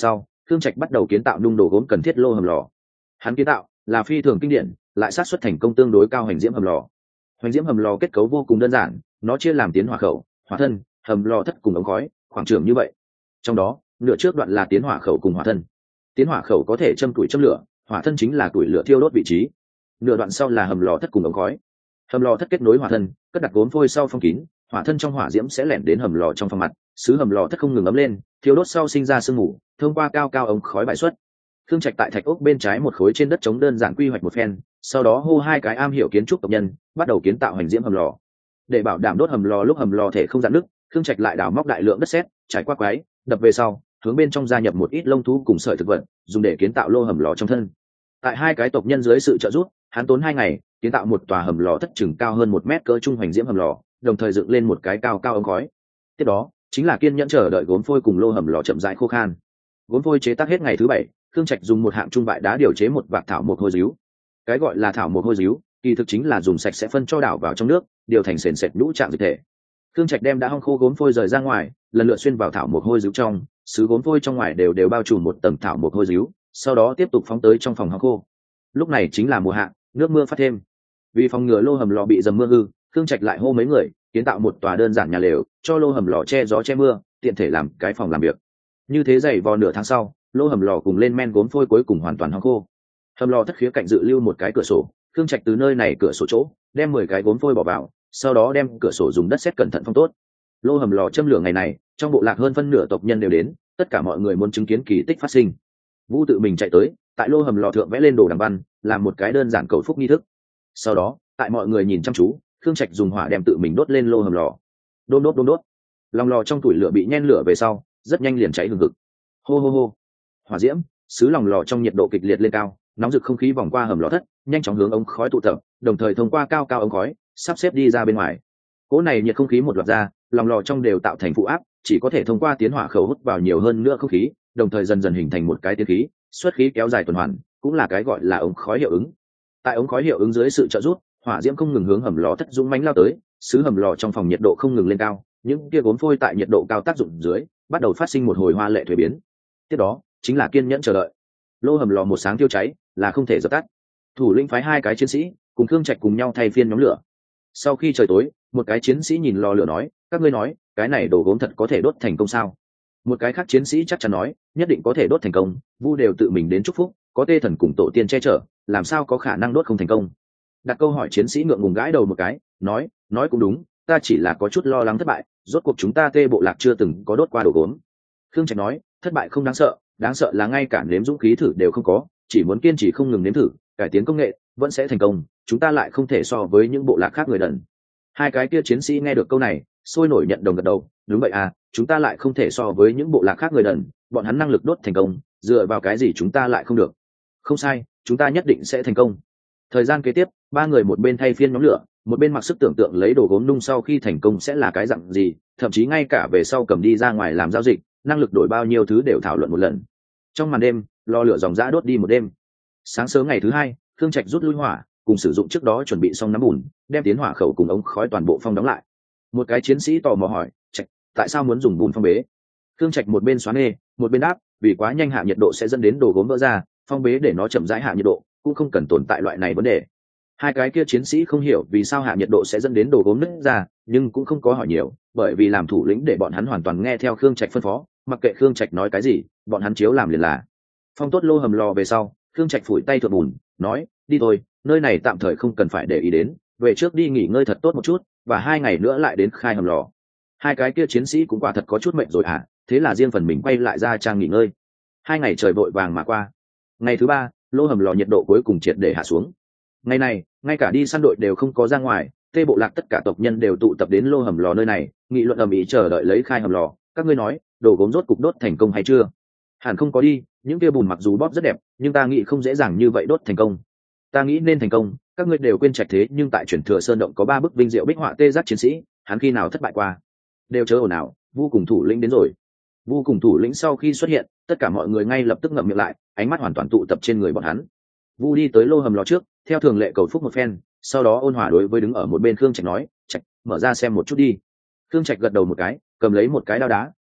Khương Trạch bắt đầu kiến tạo nung đồ gốm cần thiết lô hầm lò. Hắn kiến tạo là phi thường kinh điển, lại xác suất thành công tương đối cao hành diễm hầm lò. Hành diễm hầm lò kết cấu vô cùng đơn giản, nó chia làm tiến hỏa khẩu, hỏa thân, hầm lò thất cùng ống khói, khoảng trường như vậy. Trong đó, nửa trước đoạn là tiến hỏa khẩu cùng hỏa thân. Tiến hỏa khẩu có thể châm tuổi châm lửa, hỏa thân chính là tuổi lửa thiêu đốt vị trí. Nửa đoạn sau là hầm lò thất cùng ống khói. Hầm lò thất kết nối hỏa thân, cất đặt gốm phôi sau phong kín, hỏa thân trong hỏa diễm sẽ lẻn đến hầm lò trong phòng mặt, sứ hầm lò thất không ngừng ấm lên, thiêu đốt sau sinh ra sương mù, thông qua cao cao ống khói bài xuất. Khương Trạch tại thạch ốc bên trái một khối trên đất trống đơn giản quy hoạch một phen, sau đó hô hai cái am hiểu kiến trúc tộc nhân, bắt đầu kiến tạo hành diễm hầm lò. Để bảo đảm đốt hầm lò lúc hầm lò thể không rạn nứt, Khương Trạch lại đào móc đại lượng đất sét, trải qua quái, đập về sau, hướng bên trong gia nhập một ít lông thú cùng sợi thực vật, dùng để kiến tạo lô hầm lò trong thân. Tại hai cái tộc nhân dưới sự trợ giúp, hắn tốn 2 ngày kiến tạo một tòa hầm lò thất chừng cao hơn 1 mét cỡ trung hành diễm hầm lò, đồng thời dựng lên một cái cao cao ống khói. Tiếp đó chính là kiên nhẫn chờ đợi gốm phôi cùng lô hầm lò chậm rãi khô khan. Gốm phôi chế tác hết ngày thứ 7, Khương Trạch dùng một hạng trung bại đá điều chế một vạc thảo mộc hôi díu. Cái gọi là thảo mộc hôi díu, kỳ thực chính là dùng sạch sẽ phân cho đảo vào trong nước, điều thành sền sệt nhũ trạng dịch thể. Khương Trạch đem đã hong khô gốm phôi rời ra ngoài, lần lượt xuyên vào thảo mộc hôi díu trong, sứ gốm phôi trong ngoài đều bao trùm một tầng thảo mộc hôi díu, sau đó tiếp tục phóng tới trong phòng hong khô. Lúc này chính là mùa hạ, nước mưa phát thêm. Vì phòng ngừa lô hầm lò bị dầm mưa hư, Khương Trạch lại hô mấy người kiến tạo một tòa đơn giản nhà lều, cho lô hầm lò che gió che mưa, tiện thể làm cái phòng làm việc. Như thế dày vò nửa tháng sau, lô hầm lò cùng lên men gốm phôi cuối cùng hoàn toàn hong khô. Hầm lò thất khía cạnh dự lưu một cái cửa sổ, Khương Trạch từ nơi này cửa sổ chỗ đem 10 cái gốm phôi bỏ vào, sau đó đem cửa sổ dùng đất sét cẩn thận phong tốt. Lô hầm lò châm lửa ngày này, trong bộ lạc hơn phân nửa tộc nhân đều đến, tất cả mọi người muốn chứng kiến kỳ tích phát sinh. Vu tự mình chạy tới, tại lô hầm lò thượng vẽ lên đồ đằng văn, làm một cái đơn giản cầu phúc nghi thức. Sau đó, tại mọi người nhìn chăm chú, Khương Trạch dùng hỏa đem tự mình đốt lên lô hầm lò. Đôm đốt. Lòng lò trong tuổi lửa bị nhen lửa về sau, rất nhanh liền cháy hừng hực. Hô. Hỏa diễm, sứ lòng lò trong nhiệt độ kịch liệt lên cao, nóng rực không khí vòng qua hầm lò thất, nhanh chóng hướng ống khói tụ tập, đồng thời thông qua cao ống khói, sắp xếp đi ra bên ngoài. Cỗ này nhiệt không khí một loạt ra, lòng lò trong đều tạo thành phụ áp, chỉ có thể thông qua tiến hỏa khẩu hút vào nhiều hơn nữa không khí, đồng thời dần dần hình thành một cái tiến khí, xuất khí kéo dài tuần hoàn, cũng là cái gọi là ống khói hiệu ứng. Tại ống khói hiệu ứng dưới sự trợ giúp, hỏa diễm không ngừng hướng hầm lò thất dũng mãnh lao tới, sứ hầm lò trong phòng nhiệt độ không ngừng lên cao, những kia gốm phôi tại nhiệt độ cao tác dụng dưới, bắt đầu phát sinh một hồi hoa lệ thuế biến. Tiếp đó chính là kiên nhẫn chờ đợi. Lô hầm lò một sáng tiêu cháy, là không thể dập tắt. Thủ lĩnh phái 2 cái chiến sĩ cùng Khương Trạch cùng nhau thay phiên nhóm lửa. Sau khi trời tối, một cái chiến sĩ nhìn lò lửa nói, các ngươi nói, cái này đồ gốm thật có thể đốt thành công sao? Một cái khác chiến sĩ chắc chắn nói, nhất định có thể đốt thành công, Vu đều tự mình đến chúc phúc, có tê thần cùng tổ tiên che chở, làm sao có khả năng đốt không thành công? Đặt câu hỏi chiến sĩ ngượng ngùng gãi đầu một cái, nói cũng đúng, ta chỉ là có chút lo lắng thất bại, rốt cuộc chúng ta Tê bộ lạc chưa từng có đốt qua đồ gốm. Khương Trạch nói, thất bại không đáng sợ là ngay cả nếm dũng khí thử đều không có, chỉ muốn kiên trì không ngừng nếm thử, cải tiến công nghệ, vẫn sẽ thành công, chúng ta lại không thể so với những bộ lạc khác người đần. 2 cái kia chiến sĩ nghe được câu này, sôi nổi nhận đồng gật đầu, đúng vậy à, chúng ta lại không thể so với những bộ lạc khác người đần, bọn hắn năng lực đốt thành công, dựa vào cái gì chúng ta lại không được? Không sai, chúng ta nhất định sẽ thành công. Thời gian kế tiếp, 3 người một bên thay phiên nhóm lửa, một bên mặc sức tưởng tượng lấy đồ gốm nung sau khi thành công sẽ là cái dạng gì, thậm chí ngay cả về sau cầm đi ra ngoài làm giao dịch, năng lực đổi bao nhiêu thứ đều thảo luận một lần. Trong màn đêm, lò lửa ròng rã đốt đi một đêm. Sáng sớm ngày thứ 2, Khương Trạch rút lui hỏa, cùng sử dụng trước đó chuẩn bị xong nắm bùn, đem tiến hỏa khẩu cùng ống khói toàn bộ phong đóng lại. Một cái chiến sĩ tò mò hỏi, Trạch, tại sao muốn dùng bùn phong bế? Khương Trạch một bên xoắn nê, một bên đáp, vì quá nhanh hạ nhiệt độ sẽ dẫn đến đồ gốm vỡ ra, phong bế để nó chậm rãi hạ nhiệt độ, cũng không cần tồn tại loại này vấn đề. 2 cái kia chiến sĩ không hiểu vì sao hạ nhiệt độ sẽ dẫn đến đồ gốm nứt ra, nhưng cũng không có hỏi nhiều, bởi vì làm thủ lĩnh để bọn hắn hoàn toàn nghe theo Khương Trạch phân phó, mặc kệ Khương Trạch nói cái gì, bọn hắn chiếu làm liền là. Phong tốt lô hầm lò về sau, Khương Trạch phủi tay thượng bùn, nói, đi thôi, nơi này tạm thời không cần phải để ý đến, về trước đi nghỉ ngơi thật tốt một chút, và 2 ngày nữa lại đến khai hầm lò. 2 cái kia chiến sĩ cũng quả thật có chút mệt rồi à, thế là riêng phần mình quay lại ra trang nghỉ ngơi. 2 ngày trời vội vàng mà qua. Ngày thứ 3, lô hầm lò nhiệt độ cuối cùng triệt để hạ xuống. Ngày này, ngay cả đi săn đội đều không có ra ngoài, Tê bộ lạc tất cả tộc nhân đều tụ tập đến lô hầm lò nơi này, nghị luận ầm ĩ chờ đợi lấy khai hầm lò. Các ngươi nói, đồ gốm rốt cục đốt thành công hay chưa? Hẳn không có đi, những kia bùn mặc dù bóp rất đẹp, nhưng ta nghĩ không dễ dàng như vậy đốt thành công. Ta nghĩ nên thành công, các ngươi đều quên Trạch thế nhưng tại chuyển thừa sơn động có 3 bức vinh diệu bích họa tê giác chiến sĩ, hắn khi nào thất bại qua? Đều chớ ồn ào, Vu cùng thủ lĩnh đến rồi. Vu cùng thủ lĩnh sau khi xuất hiện, tất cả mọi người ngay lập tức ngậm miệng lại, ánh mắt hoàn toàn tụ tập trên người bọn hắn. Vu đi tới lô hầm lò trước, theo thường lệ cầu phúc một phen, sau đó ôn hòa đối với đứng ở một bên Khương Trạch nói, Trạch, mở ra xem một chút đi. Khương Trạch gật đầu một cái, cầm lấy một cái đao đá,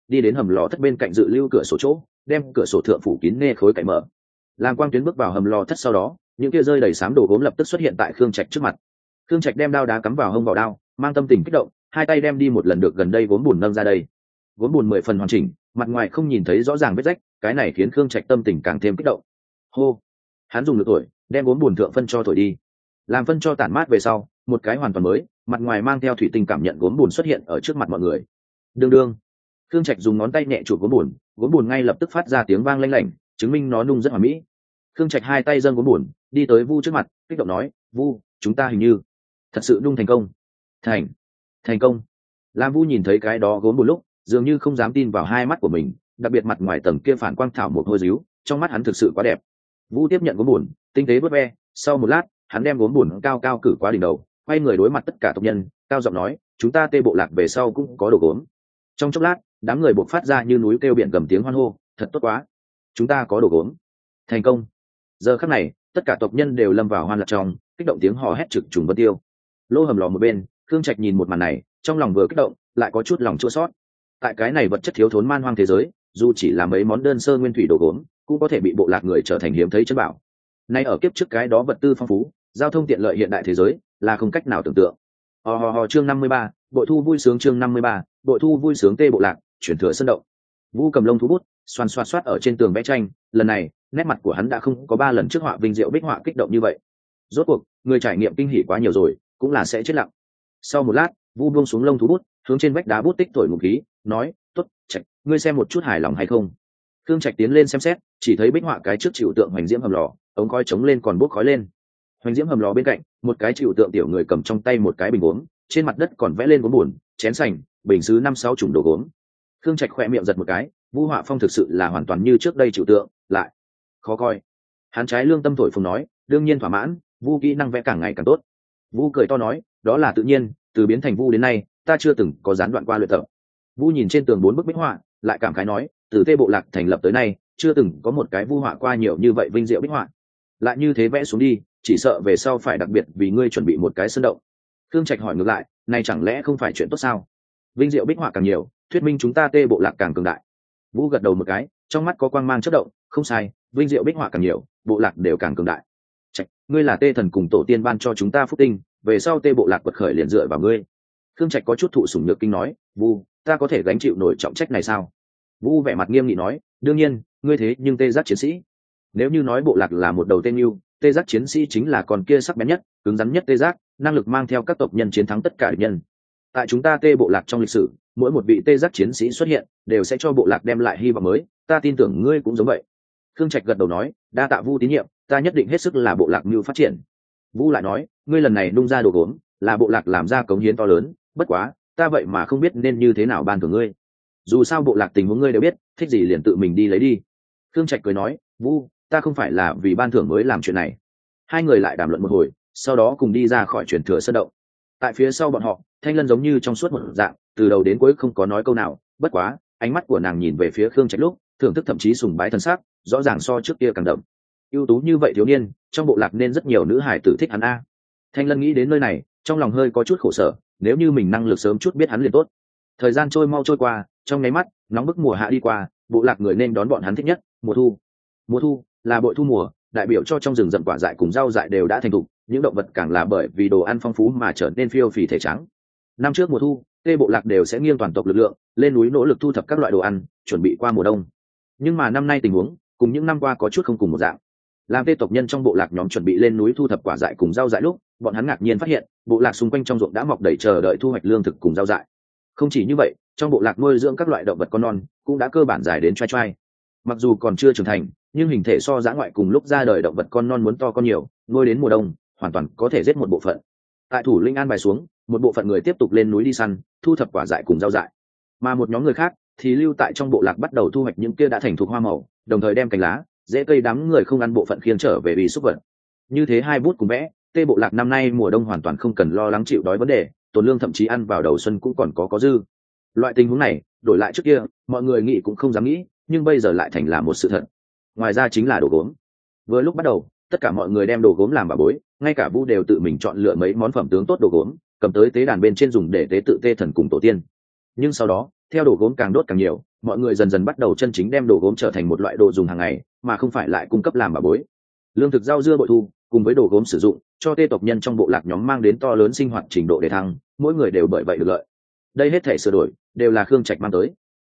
đi đến hầm lò thất bên cạnh dự lưu cửa sổ chỗ, đem cửa sổ thượng phủ kín nghe khối cậy mở. Làm Quang Tuyến bước vào hầm lò thất sau đó, những kia rơi đầy xám đồ gốm lập tức xuất hiện tại Khương Trạch trước mặt. Khương Trạch đem đao đá cắm vào hông vào đao, mang tâm tình kích động, hai tay đem đi một lần được gần đây gốm bùn nâng ra đây. Gốm bùn 10 phần hoàn chỉnh, mặt ngoài không nhìn thấy rõ ràng vết rách, cái này khiến Khương Trạch tâm tình càng thêm kích động. Hô, hắn dùng lực thổi, đem gốm bùn thượng phân cho thổi đi. Làm phân cho tản mát về sau, một cái hoàn toàn mới, mặt ngoài mang theo thủy tinh cảm nhận gốm bùn xuất hiện ở trước mặt mọi người. Đương đương, Khương Trạch dùng ngón tay nhẹ chụp gốm bùn ngay lập tức phát ra tiếng vang lanh lảnh, chứng minh nó nung rất hoàn mỹ. Khương Trạch hai tay dâng gốm bùn, đi tới Vu trước mặt, kích động nói: "Vu, chúng ta hình như thật sự nung thành công." Thành công. Lam Vu nhìn thấy cái đó gốm bùn lúc, dường như không dám tin vào hai mắt của mình, đặc biệt mặt ngoài tầng kia phản quang thảo một hôi díu, trong mắt hắn thực sự quá đẹp. Vu tiếp nhận gốm bùn, tinh tế vớt ve, sau một lát, hắn đem gốm bùn cao cao cử qua đỉnh đầu, quay người đối mặt tất cả tộc nhân, cao giọng nói: "Chúng ta Tê Bộ Lạc về sau cũng có đồ gốm." Trong chốc lát, đám người bộc phát ra như núi kêu biển gầm tiếng hoan hô: "Thật tốt quá, chúng ta có đồ gốm." Thành công. Giờ khắc này, tất cả tộc nhân đều lâm vào hoan lạc trong, kích động tiếng hò hét trực trùng vân tiêu. Lô hầm lò một bên, Khương Trạch nhìn một màn này, trong lòng vừa kích động, lại có chút lòng chua xót. Tại cái này vật chất thiếu thốn man hoang thế giới, dù chỉ là mấy món đơn sơ nguyên thủy đồ gốm, cũng có thể bị bộ lạc người trở thành hiếm thấy chân bảo. Nay ở kiếp trước cái đó vật tư phong phú, giao thông tiện lợi hiện đại thế giới, là không cách nào tưởng tượng. Chương 53, bội thu vui sướng. Chương 53, bội thu vui sướng. Tê Bộ Lạc, chuyển thừa sân động. Vu cầm lông thú bút, xoan xoát xoát ở trên tường vẽ tranh, lần này, nét mặt của hắn đã không có 3 lần trước họa vinh diệu bích họa kích động như vậy. Rốt cuộc, người trải nghiệm kinh hỉ quá nhiều rồi, cũng là sẽ chết lặng. Sau một lát, Vu buông xuống lông thú bút, hướng trên vách đá bút tích thổi một khí, nói: "Tốt, Trạch, ngươi xem một chút hài lòng hay không?" Khương Trạch tiến lên xem xét, chỉ thấy bích họa cái trước chịu tượng hoành diễm hầm lò, ống khói chống lên còn bốc khói lên. Hoành diễm hầm lò bên cạnh, một cái chịu tượng tiểu người cầm trong tay một cái bình gốm, trên mặt đất còn vẽ lên gốm buồn, chén sành, bình sứ 5-6 chủng đồ gốm. Khương Trạch khẽ miệng giật một cái, Vu họa phong thực sự là hoàn toàn như trước đây chịu tượng, lại khó coi. Hắn trái lương tâm thổi phồng nói: "Đương nhiên thỏa mãn, Vu kỹ năng vẽ càng ngày càng tốt." Vu cười to nói: "Đó là tự nhiên, từ biến thành Vu đến nay, ta chưa từng có gián đoạn qua luyện tập." Vu nhìn trên tường 4 bức bích họa, lại cảm khái nói: "Từ Tê Bộ Lạc thành lập tới nay, chưa từng có một cái Vu họa qua nhiều như vậy vinh diệu bích họa. Lại như thế vẽ xuống đi, chỉ sợ về sau phải đặc biệt vì ngươi chuẩn bị một cái sân động." Khương Trạch hỏi ngược lại: "Này chẳng lẽ không phải chuyện tốt sao? Vinh diệu bích họa càng nhiều, thuyết minh chúng ta Tê Bộ Lạc càng cường đại." Vu gật đầu một cái, trong mắt có quang mang chớp động: "Không sai, vinh diệu bích họa càng nhiều, bộ lạc đều càng cường đại. Trạch, ngươi là Tê thần cùng tổ tiên ban cho chúng ta phúc tinh, về sau Tê Bộ Lạc quật khởi liền dựa vào ngươi." Khương Trạch có chút thụ sủng nhược kinh nói: "Vu, ta có thể gánh chịu nổi trọng trách này sao?" Vu vẻ mặt nghiêm nghị nói: "Đương nhiên, ngươi thế nhưng Tê giác chiến sĩ. Nếu như nói bộ lạc là một đầu tên yêu, Tê giác chiến sĩ chính là con kia sắc bén nhất, cứng rắn nhất Tê giác, năng lực mang theo các tộc nhân chiến thắng tất cả địch nhân. Tại chúng ta Tê Bộ Lạc trong lịch sử, mỗi một vị Tê giác chiến sĩ xuất hiện, đều sẽ cho bộ lạc đem lại hy vọng mới, ta tin tưởng ngươi cũng giống vậy." Khương Trạch gật đầu nói: "Đa tạ Vu tín nhiệm, ta nhất định hết sức là bộ lạc mưu phát triển." Vu lại nói: "Ngươi lần này nung ra đồ gốm, là bộ lạc làm ra cống hiến to lớn, bất quá, ta vậy mà không biết nên như thế nào ban thưởng ngươi. Dù sao bộ lạc tình huống ngươi đều biết, thích gì liền tự mình đi lấy đi." Khương Trạch cười nói: "Vu, ta không phải là vì ban thưởng mới làm chuyện này." Hai người lại đàm luận một hồi, sau đó cùng đi ra khỏi truyền thừa sân động. Tại phía sau bọn họ, Thanh Lân giống như trong suốt một dạng, từ đầu đến cuối không có nói câu nào, bất quá, ánh mắt của nàng nhìn về phía Khương Trạch lúc, thưởng thức thậm chí sùng bái thần sắc, rõ ràng so trước kia càng đậm. Ưu tú như vậy thiếu niên, trong bộ lạc nên rất nhiều nữ hải tử thích hắn a. Thanh Lân nghĩ đến nơi này, trong lòng hơi có chút khổ sở, nếu như mình năng lực sớm chút biết hắn liền tốt. Thời gian trôi mau trôi qua, trong nháy mắt, nóng bức mùa hạ đi qua, bộ lạc người nên đón bọn hắn thích nhất, mùa thu. Mùa thu là bội thu mùa, đại biểu cho trong rừng rậm quả dại cùng rau dại đều đã thành thục, những động vật càng là bởi vì đồ ăn phong phú mà trở nên phiêu phì thể trắng. Năm trước mùa thu, Tê Bộ Lạc đều sẽ nghiêng toàn tộc lực lượng lên núi nỗ lực thu thập các loại đồ ăn, chuẩn bị qua mùa đông. Nhưng mà năm nay tình huống cùng những năm qua có chút không cùng một dạng. Làm Tê tộc nhân trong bộ lạc nhóm chuẩn bị lên núi thu thập quả dại cùng rau dại lúc, bọn hắn ngạc nhiên phát hiện, bộ lạc xung quanh trong ruộng đã mọc đầy chờ đợi thu hoạch lương thực cùng rau dại. Không chỉ như vậy, trong bộ lạc nuôi dưỡng các loại động vật con non cũng đã cơ bản dài đến choai choai. Mặc dù còn chưa trưởng thành, nhưng hình thể so dã ngoại cùng lúc ra đời động vật con non muốn to con nhiều, nuôi đến mùa đông hoàn toàn có thể giết một bộ phận. Tại thủ linh an bài xuống, một bộ phận người tiếp tục lên núi đi săn, thu thập quả dại cùng rau dại, mà một nhóm người khác thì lưu tại trong bộ lạc bắt đầu thu hoạch những kia đã thành thục hoa màu, đồng thời đem cành lá, rễ cây đám người không ăn bộ phận khiêng trở về vì xúc vật. Như thế hai bút cùng vẽ, Tê Bộ Lạc năm nay mùa đông hoàn toàn không cần lo lắng chịu đói vấn đề, tồn lương thậm chí ăn vào đầu xuân cũng còn có dư. Loại tình huống này, đổi lại trước kia, mọi người nghĩ cũng không dám nghĩ, nhưng bây giờ lại thành là một sự thật. Ngoài ra chính là đồ gốm. Vừa lúc bắt đầu, tất cả mọi người đem đồ gốm làm bảo bối, ngay cả Vu đều tự mình chọn lựa mấy món phẩm tướng tốt đồ gốm, cầm tới tế đàn bên trên dùng để tế tự Tê thần cùng tổ tiên. Nhưng sau đó, theo đồ gốm càng đốt càng nhiều, mọi người dần dần bắt đầu chân chính đem đồ gốm trở thành một loại đồ dùng hàng ngày mà không phải lại cung cấp làm bảo bối. Lương thực rau dưa bội thu cùng với đồ gốm sử dụng cho tê tộc nhân trong bộ lạc nhóm mang đến to lớn sinh hoạt trình độ đề thăng, mỗi người đều bởi vậy được lợi. Đây hết thể sửa đổi đều là Khương Trạch mang tới.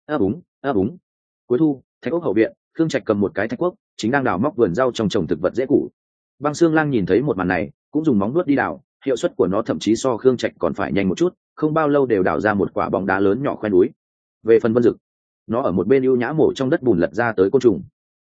Ấp úng. Cuối thu, Thạch Ốc hậu viện, Khương Trạch cầm một cái thạch cuốc chính đang đào móc vườn rau trong trồng thực vật dễ củ. Băng Xương Lang nhìn thấy một màn này cũng dùng móng vuốt đi đào, hiệu suất của nó thậm chí so Khương Trạch còn phải nhanh một chút, không bao lâu đều đào ra một quả bóng đá lớn nhỏ khoe núi. Về phần Vân Dực, nó ở một bên ưu nhã mổ trong đất bùn lật ra tới côn trùng.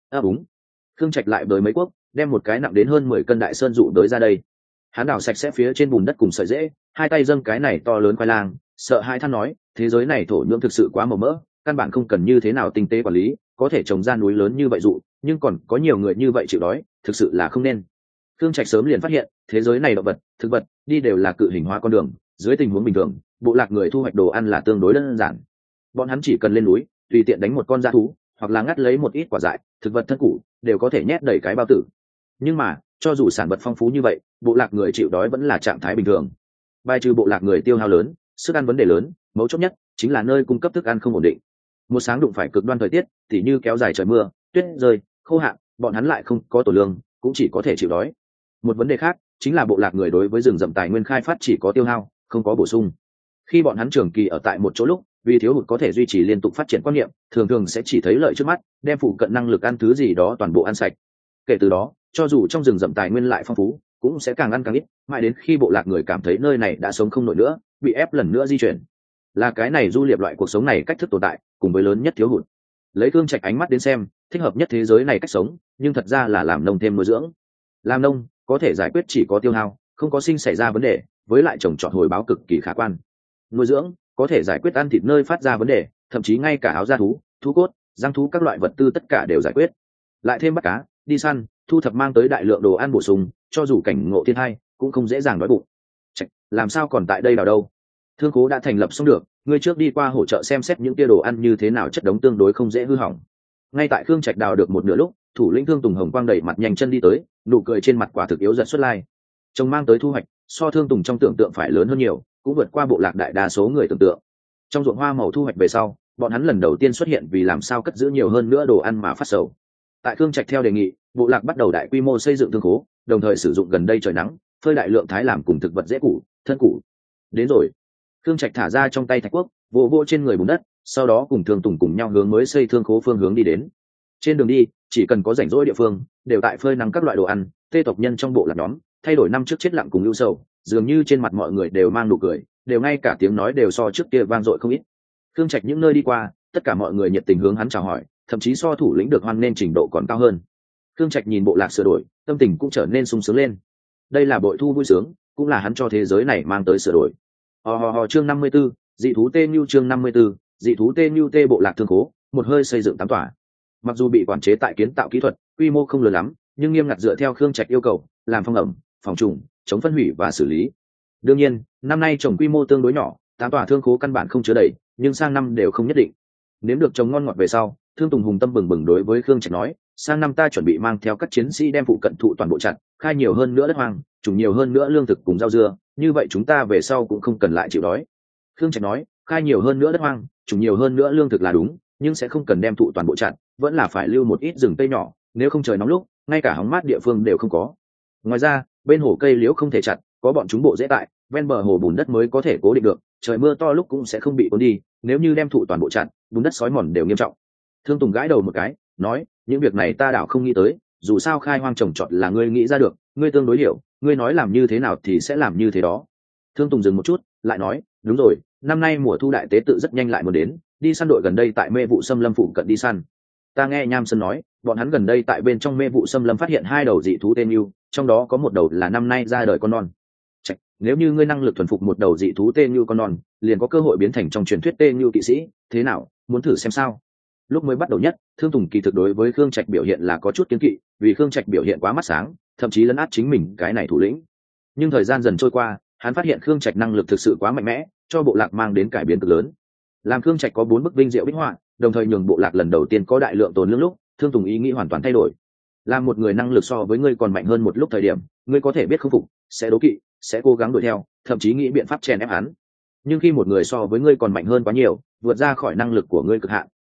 Khương Trạch lại bới mấy cuốc, đem một cái nặng đến hơn 10 cân đại sơn dụ tới ra đây. Hắn đào sạch sẽ phía trên bùn đất cùng sợi rễ, hai tay dâng cái này to lớn khoai lang, sợ hai than nói, thế giới này thổ nhưỡng thực sự quá màu mỡ, căn bản không cần như thế nào tinh tế quản lý, có thể trồng ra núi lớn như vậy dụ, nhưng còn có nhiều người như vậy chịu đói, thực sự là không nên. Khương Trạch sớm liền phát hiện, thế giới này động vật, thực vật đi đều là cự hình hóa con đường, dưới tình huống bình thường, bộ lạc người thu hoạch đồ ăn là tương đối đơn giản. Bọn hắn chỉ cần lên núi, tùy tiện đánh một con dã thú, hoặc là ngắt lấy một ít quả dại, thực vật thân củ, đều có thể nhét đầy cái bao tử. Nhưng mà, cho dù sản vật phong phú như vậy, bộ lạc người chịu đói vẫn là trạng thái bình thường. Bài trừ bộ lạc người tiêu hao lớn, sức ăn vấn đề lớn, mấu chốt nhất chính là nơi cung cấp thức ăn không ổn định. Một sáng đụng phải cực đoan thời tiết, tỉ như kéo dài trời mưa, tuyết rơi, khô hạn, bọn hắn lại không có tổ lương, cũng chỉ có thể chịu đói. Một vấn đề khác chính là bộ lạc người đối với rừng rậm tài nguyên khai phát chỉ có tiêu hao, không có bổ sung. Khi bọn hắn trường kỳ ở tại một chỗ lúc, vì thiếu hụt có thể duy trì liên tục phát triển quan niệm, thường thường sẽ chỉ thấy lợi trước mắt, đem phụ cận năng lực ăn thứ gì đó toàn bộ ăn sạch. Kể từ đó, cho dù trong rừng rậm tài nguyên lại phong phú, cũng sẽ càng ăn càng ít, mãi đến khi bộ lạc người cảm thấy nơi này đã sống không nổi nữa, bị ép lần nữa di chuyển. Là cái này du liệp loại cuộc sống này cách thức tồn tại, cùng với lớn nhất thiếu hụt. Lấy Khương Trạch ánh mắt đến xem, thích hợp nhất thế giới này cách sống, nhưng thật ra là làm nông thêm nuôi dưỡng. Làm nông có thể giải quyết chỉ có tiêu hao, không có sinh xảy ra vấn đề, với lại trồng trọt hồi báo cực kỳ khả quan. Nuôi dưỡng có thể giải quyết ăn thịt nơi phát ra vấn đề, thậm chí ngay cả áo da thú, thú cốt, răng thú các loại vật tư tất cả đều giải quyết. Lại thêm bắt cá, đi săn, thu thập mang tới đại lượng đồ ăn bổ sung, cho dù cảnh ngộ thiên hai cũng không dễ dàng đói bụng. Chạch, làm sao còn tại đây đào đâu? Thương khố đã thành lập xong được, ngươi trước đi qua hỗ trợ xem xét những tia đồ ăn như thế nào chất đống tương đối không dễ hư hỏng. Ngay tại Khương Trạch đào được một nửa lúc, thủ lĩnh Thương Tùng Hồng Quang đẩy mặt nhanh chân đi tới, nụ cười trên mặt quả thực yếu dần xuất lai. Trông mang tới thu hoạch, so Thương Tùng trong tưởng tượng phải lớn hơn nhiều, cũng vượt qua bộ lạc đại đa số người tưởng tượng. Trong ruộng hoa màu thu hoạch về sau, bọn hắn lần đầu tiên xuất hiện vì làm sao cất giữ nhiều hơn nữa đồ ăn mà phát sầu. Tại Khương Trạch theo đề nghị, bộ lạc bắt đầu đại quy mô xây dựng thương khố, đồng thời sử dụng gần đây trời nắng, phơi đại lượng thái làm cùng thực vật dễ củ, thân củ. Đến rồi, Khương Trạch thả ra trong tay thạch cuốc, vỗ vỗ trên người bùn đất, sau đó cùng Thương Tùng cùng nhau hướng mới xây thương khố phương hướng đi đến. Trên đường đi, chỉ cần có rảnh rỗi địa phương, đều tại phơi nắng các loại đồ ăn, tê tộc nhân trong bộ lạc nhóm, thay đổi năm trước chết lặng cùng lưu sầu, dường như trên mặt mọi người đều mang nụ cười, đều ngay cả tiếng nói đều so trước kia vang dội không ít. Khương Trạch những nơi đi qua, tất cả mọi người nhiệt tình hướng hắn chào hỏi, thậm chí so thủ lĩnh được hoan nên trình độ còn cao hơn. Khương Trạch nhìn bộ lạc sửa đổi, tâm tình cũng trở nên sung sướng lên. Đây là bội thu vui sướng, cũng là hắn cho thế giới này mang tới sửa đổi. Chương 54, dị thú tê nhu chương 54, dị thú tê nhu tê bộ lạc thương khố, một hơi xây dựng 8 tòa. Mặc dù bị quản chế tại kiến tạo kỹ thuật, quy mô không lớn lắm, nhưng nghiêm ngặt dựa theo Khương Trạch yêu cầu, làm phong ẩm, phòng trùng, chống phân hủy và xử lý. Đương nhiên, năm nay trồng quy mô tương đối nhỏ, 8 tòa thương khố căn bản không chứa đầy, nhưng sang năm đều không nhất định. Nếm được trồng ngon ngọt về sau, Thương Tùng hùng tâm bừng bừng đối với Khương Trạch nói, sang năm ta chuẩn bị mang theo các chiến sĩ đem phụ cận thụ toàn bộ chặt, khai nhiều hơn nữa đất hoang, trồng nhiều hơn nữa lương thực cùng rau dưa, như vậy chúng ta về sau cũng không cần lại chịu đói. Khương Trạch nói, khai nhiều hơn nữa đất hoang, trồng nhiều hơn nữa lương thực là đúng, nhưng sẽ không cần đem thụ toàn bộ chặt, vẫn là phải lưu một ít rừng cây nhỏ, nếu không trời nóng lúc, ngay cả hóng mát địa phương đều không có. Ngoài ra, bên hồ cây liễu không thể chặt, có bọn chúng bộ dễ tại, ven bờ hồ bùn đất mới có thể cố định được, trời mưa to lúc cũng sẽ không bị cuốn đi, nếu như đem thụ toàn bộ chặt, bùn đất xói mòn đều nghiêm trọng. Thương Tùng gãi đầu một cái, nói, những việc này ta đảo không nghĩ tới, dù sao khai hoang trồng trọt là ngươi nghĩ ra được, ngươi tương đối hiểu, ngươi nói làm như thế nào thì sẽ làm như thế đó. Thương Tùng dừng một chút, lại nói, đúng rồi, năm nay mùa thu đại tế tự rất nhanh lại muốn đến, đi săn đội gần đây tại mê vụ xâm lâm phụ cận đi săn. Ta nghe Nham Sơn nói, bọn hắn gần đây tại bên trong mê vụ xâm lâm phát hiện 2 đầu dị thú tên yêu, trong đó có một đầu là năm nay ra đời con non. Chạch, nếu như ngươi năng lực thuần phục một đầu dị thú tên yêu con non, liền có cơ hội biến thành trong truyền thuyết tên yêu kỵ sĩ, thế nào, muốn thử xem sao? Lúc mới bắt đầu nhất, Thương Tùng kỳ thực đối với Khương Trạch biểu hiện là có chút kiêng kỵ, vì Khương Trạch biểu hiện quá mắt sáng, thậm chí lấn át chính mình cái này thủ lĩnh. Nhưng thời gian dần trôi qua, hắn phát hiện Khương Trạch năng lực thực sự quá mạnh mẽ, cho bộ lạc mang đến cải biến cực lớn. Làm Khương Trạch có 4 bức vinh diệu bích họa, đồng thời nhường bộ lạc lần đầu tiên có đại lượng tồn lương lúc, Thương Tùng ý nghĩ hoàn toàn thay đổi. Làm một người năng lực so với ngươi còn mạnh hơn một lúc thời điểm, ngươi có thể biết khắc phục, sẽ đố kỵ, sẽ cố gắng đuổi theo, thậm chí nghĩ biện pháp chèn ép hắn. Nhưng khi một người so với ngươi còn mạnh hơn quá nhiều, vượt ra khỏi năng lực của ngươi cực hạn,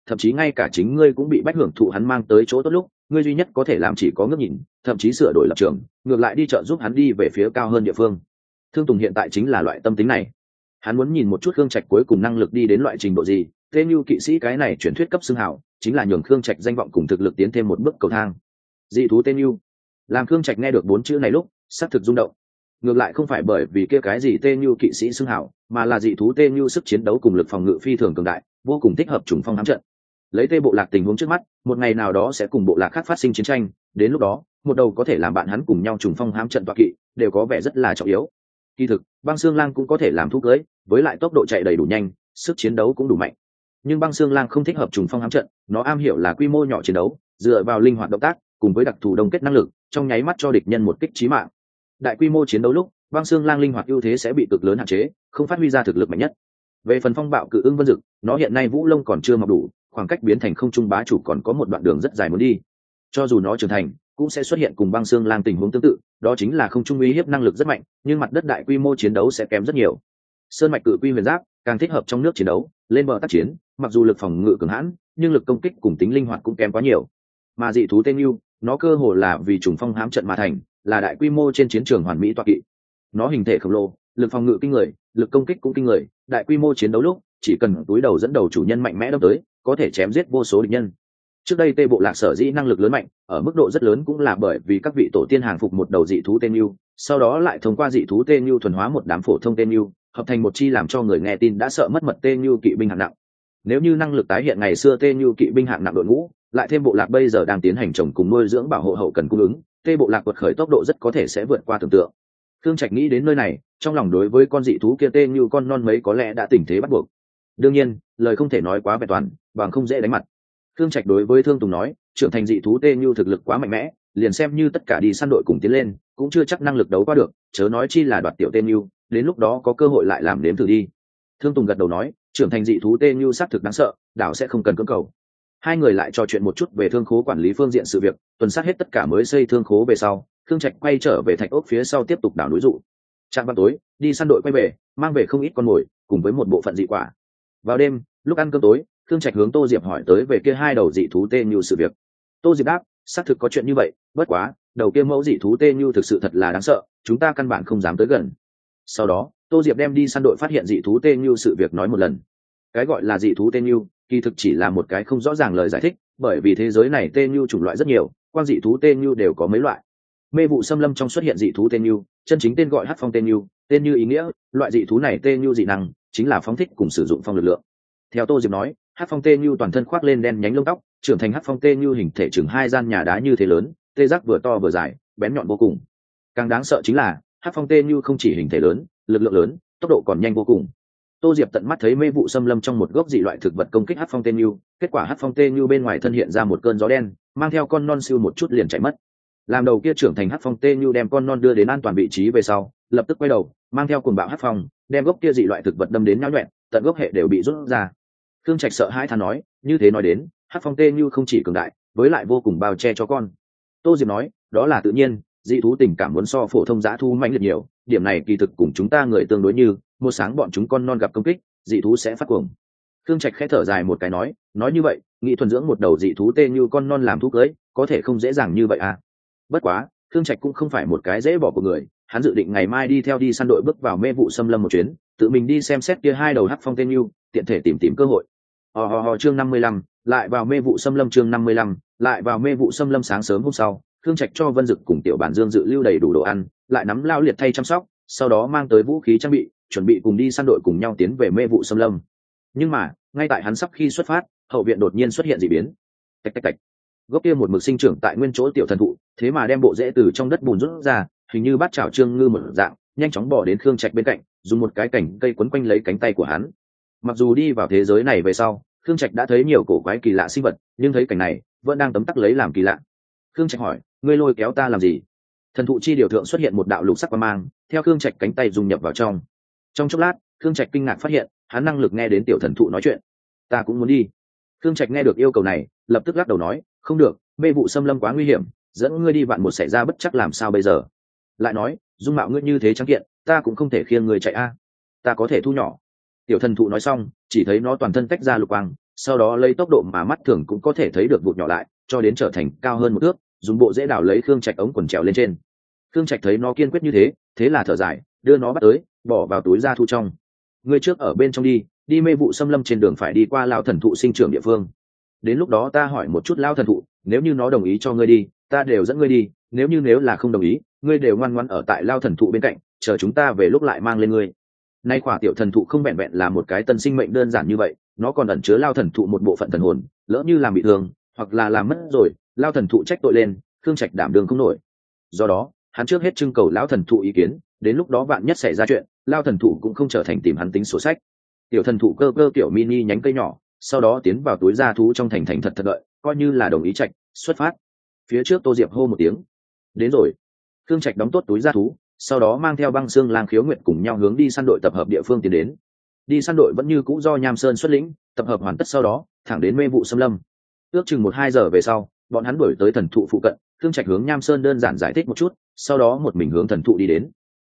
thậm chí ngay cả chính ngươi cũng bị bách hưởng thụ hắn mang tới chỗ tốt lúc, ngươi duy nhất có thể làm chỉ có ngước nhìn, thậm chí sửa đổi lập trường, ngược lại đi trợ giúp hắn đi về phía cao hơn địa phương. Thương Tùng hiện tại chính là loại tâm tính này. Hắn muốn nhìn một chút Khương Trạch cuối cùng năng lực đi đến loại trình độ gì. Tên như kỵ sĩ cái này truyền thuyết cấp xưng hào, chính là nhường Khương Trạch danh vọng cùng thực lực tiến thêm một bước cầu thang. Dị thú tên như, làm Khương Trạch nghe được 4 chữ này lúc, xác thực rung động. Ngược lại không phải bởi vì kia cái gì tên như kỵ sĩ xưng hào, mà là dị thú tên như sức chiến đấu cùng lực phòng ngự phi thường cường đại, vô cùng thích hợp trùng phong hám trận. Lấy tê bộ lạc tình huống trước mắt, một ngày nào đó sẽ cùng bộ lạc khác phát sinh chiến tranh, đến lúc đó, một đầu có thể làm bạn hắn cùng nhau trùng phong hám trận tọa kỵ, đều có vẻ rất là trọng yếu. Kỳ thực, Băng Xương Lang cũng có thể làm thú cưới, với lại tốc độ chạy đầy đủ nhanh, sức chiến đấu cũng đủ mạnh. Nhưng Băng Xương Lang không thích hợp trùng phong hám trận, nó am hiểu là quy mô nhỏ chiến đấu, dựa vào linh hoạt động tác, cùng với đặc thù đồng kết năng lực, trong nháy mắt cho địch nhân một kích chí mạng. Đại quy mô chiến đấu lúc, Băng Xương Lang linh hoạt ưu thế sẽ bị cực lớn hạn chế, không phát huy ra thực lực mạnh nhất. Về phần phong bạo cự ưng vân dực, nó hiện nay vũ lông còn chưa mọc đủ, khoảng cách biến thành không trung bá chủ còn có một đoạn đường rất dài muốn đi. Cho dù nó trưởng thành, cũng sẽ xuất hiện cùng Băng Xương Lang tình huống tương tự, đó chính là không trung uy hiếp năng lực rất mạnh, nhưng mặt đất đại quy mô chiến đấu sẽ kém rất nhiều. Sơn mạch cự quy huyền giáp càng thích hợp trong nước chiến đấu, lên bờ tác chiến, mặc dù lực phòng ngự cường hãn, nhưng lực công kích cùng tính linh hoạt cũng kém quá nhiều. Mà dị thú tên yêu, nó cơ hồ là vì trùng phong hám trận mà thành, là đại quy mô trên chiến trường hoàn mỹ tọa kỵ. Nó hình thể khổng lồ, lực phòng ngự kinh người, lực công kích cũng kinh người, đại quy mô chiến đấu lúc chỉ cần túi đầu dẫn đầu chủ nhân mạnh mẽ đâm tới, có thể chém giết vô số địch nhân. Trước đây tê bộ lạc sở dĩ năng lực lớn mạnh, ở mức độ rất lớn cũng là bởi vì các vị tổ tiên hàng phục một đầu dị thú tên yêu, sau đó lại thông qua dị thú tên yêu thuần hóa một đám phổ thông tên yêu, hợp thành một chi làm cho người nghe tin đã sợ mất mật tên yêu kỵ binh hạng nặng. Nếu như năng lực tái hiện ngày xưa tên yêu kỵ binh hạng nặng đội ngũ, lại thêm bộ lạc bây giờ đang tiến hành trồng cùng nuôi dưỡng bảo hộ hậu cần cung ứng, tê bộ lạc quật khởi tốc độ rất có thể sẽ vượt qua tưởng tượng. Khương Trạch nghĩ đến nơi này, trong lòng đối với con dị thú kia tên như con non mấy có lẽ đã tình thế bắt buộc. Đương nhiên, lời không thể nói quá vẹn toàn, bằng không dễ đánh mặt. Khương Trạch đối với Thương Tùng nói, trưởng thành dị thú tên như thực lực quá mạnh mẽ, liền xem như tất cả đi săn đội cùng tiến lên, cũng chưa chắc năng lực đấu qua được, chớ nói chi là đoạt tiểu tên như, đến lúc đó có cơ hội lại làm nếm thử đi. Thương Tùng gật đầu nói, trưởng thành dị thú tên như xác thực đáng sợ, đảo sẽ không cần cưỡng cầu. Hai người lại trò chuyện một chút về thương khố quản lý phương diện sự việc, tuần sát hết tất cả mới xây thương khố về sau, Khương Trạch quay trở về thạch ốc phía sau tiếp tục đảo núi dụ. Trạm vào tối, đi săn đội quay về, mang về không ít con mồi, cùng với một bộ phận dị quả. Vào đêm, lúc ăn cơm tối, Khương Trạch hướng Tô Diệp hỏi tới về kia hai đầu dị thú tên như sự việc. Tô Diệp đáp, xác thực có chuyện như vậy, bất quá, đầu kia mẫu dị thú tên như thực sự thật là đáng sợ, chúng ta căn bản không dám tới gần. Sau đó, Tô Diệp đem đi săn đội phát hiện dị thú tên như sự việc nói một lần. Cái gọi là dị thú tên như, kỳ thực chỉ là một cái không rõ ràng lời giải thích, bởi vì thế giới này tên như chủng loại rất nhiều, quan dị thú tên như đều có mấy loại. Mê vụ xâm lâm trong xuất hiện dị thú tên như, chân chính tên gọi hắc phong tên như, tên như ý nghĩa, loại dị thú này tên như dị năng, chính là phóng thích cùng sử dụng phong lực lượng. Theo Tô Diệp nói, hắc phong tên như toàn thân khoác lên đen nhánh lông tóc, trưởng thành hắc phong tên như hình thể chừng 2 gian nhà đá như thế lớn, tê giác vừa to vừa dài, bén nhọn vô cùng. Càng đáng sợ chính là, hắc phong tên như không chỉ hình thể lớn, lực lượng lớn, tốc độ còn nhanh vô cùng. Tô Diệp tận mắt thấy mê vụ xâm lâm trong một gốc dị loại thực vật công kích hắc phong tên như, kết quả hắc phong tên như bên ngoài thân hiện ra một cơn gió đen, mang theo con non siêu một chút liền chạy mất. Làm đầu kia trưởng thành hắc phong tên như đem con non đưa đến an toàn vị trí về sau, lập tức quay đầu, mang theo cuồng bạo hắc phong, đem gốc kia dị loại thực vật đâm đến nhão nhoẹn, tận gốc hệ đều bị rút ra. Khương Trạch sợ hãi than nói, như thế nói đến, hắc phong tên như không chỉ cường đại, với lại vô cùng bao che cho con. Tô Diệp nói, đó là tự nhiên, dị thú tình cảm muốn so phổ thông dã thú mạnh liệt nhiều, điểm này kỳ thực cùng chúng ta người tương đối như, một sáng bọn chúng con non gặp công kích, dị thú sẽ phát cuồng. Khương Trạch khẽ thở dài một cái nói như vậy, nghĩ thuần dưỡng một đầu dị thú tên như con non làm thú cưới, có thể không dễ dàng như vậy à? Bất quá, Khương Trạch cũng không phải một cái dễ bỏ của người, hắn dự định ngày mai đi theo đi săn đội bước vào mê vụ xâm lâm một chuyến, tự mình đi xem xét kia hai đầu hắc phong tên như, tiện thể tìm cơ hội. Chương 55, lại vào mê vụ xâm lâm chương 55, lại vào mê vụ xâm lâm sáng sớm hôm sau, Khương Trạch cho Vân Dực cùng Tiểu Bản Dương dự lưu đầy đủ đồ ăn, lại nắm lao liệt thay chăm sóc, sau đó mang tới vũ khí trang bị, chuẩn bị cùng đi săn đội cùng nhau tiến về mê vụ xâm lâm. Nhưng mà, ngay tại hắn sắp khi xuất phát, hậu viện đột nhiên xuất hiện dị biến. Tạch tạch tạch. Gốc kia một mực sinh trưởng tại nguyên chỗ tiểu thần thụ, thế mà đem bộ rễ từ trong đất bùn rút ra, hình như bát chảo trương ngư một dạng, nhanh chóng bỏ đến Khương Trạch bên cạnh, dùng một cái cành cây quấn quanh lấy cánh tay của hắn. Mặc dù đi vào thế giới này về sau, Khương Trạch đã thấy nhiều cổ quái kỳ lạ sinh vật, nhưng thấy cảnh này vẫn đang tấm tắc lấy làm kỳ lạ. Khương Trạch hỏi, ngươi lôi kéo ta làm gì? Thần thụ chi điều thượng xuất hiện một đạo lục sắc quang mang, theo Khương Trạch cánh tay dung nhập vào trong. Trong chốc lát, Khương Trạch kinh ngạc phát hiện, hắn năng lực nghe đến tiểu thần thụ nói chuyện. Ta cũng muốn đi. Khương Trạch nghe được yêu cầu này, lập tức lắc đầu nói, không được, mê vụ xâm lâm quá nguy hiểm, dẫn ngươi đi vạn một xảy ra bất chắc làm sao bây giờ. Lại nói, dung mạo ngươi như thế trắng kiện, ta cũng không thể khiêng ngươi chạy a. Ta có thể thu nhỏ. Tiểu thần thụ nói xong, chỉ thấy nó toàn thân tách ra lục quang, sau đó lấy tốc độ mà mắt thường cũng có thể thấy được vụt nhỏ lại cho đến trở thành cao hơn một thước, dùng bộ dễ đào lấy khương trạch ống quần trèo lên trên. Khương trạch thấy nó kiên quyết như thế, thế là thở dài, đưa nó bắt tới, bỏ vào túi da thu trong. Ngươi trước ở bên trong đi mê vụ xâm lâm trên đường phải đi qua lao thần thụ sinh trưởng địa phương, đến lúc đó ta hỏi một chút lao thần thụ, nếu như nó đồng ý cho ngươi đi ta đều dẫn ngươi đi, nếu là không đồng ý ngươi đều ngoan ngoãn ở tại lao thần thụ bên cạnh, chờ chúng ta về lúc lại mang lên ngươi. Nay khỏa tiểu thần thụ không vẹn vẹn là một cái tân sinh mệnh đơn giản như vậy, nó còn ẩn chứa lao thần thụ một bộ phận thần hồn, lỡ như làm bị thương hoặc là làm mất rồi, lao thần thụ trách tội lên, Khương Trạch đảm đương không nổi. Do đó hắn trước hết trưng cầu lão thần thụ ý kiến, đến lúc đó vạn nhất xảy ra chuyện lao thần thụ cũng không trở thành tìm hắn tính sổ sách. Tiểu thần thụ cơ kiểu mini nhánh cây nhỏ, sau đó tiến vào túi da thú trong thành thật đợi, coi như là đồng ý Trạch xuất phát. Phía trước Tô Diệp hô một tiếng, đến rồi. Khương Trạch đóng tốt túi da thú, sau đó mang theo Băng Xương Lang Khiếu Nguyệt cùng nhau hướng đi săn đội tập hợp địa phương tiến đến. Đi săn đội vẫn như cũ do Nham Sơn xuất lĩnh, tập hợp hoàn tất sau đó thẳng đến mê vụ xâm lâm. Ước chừng 1-2 giờ về sau, bọn hắn đuổi tới thần thụ phụ cận. Khương Trạch hướng Nham Sơn đơn giản giải thích một chút, sau đó một mình hướng thần thụ đi đến.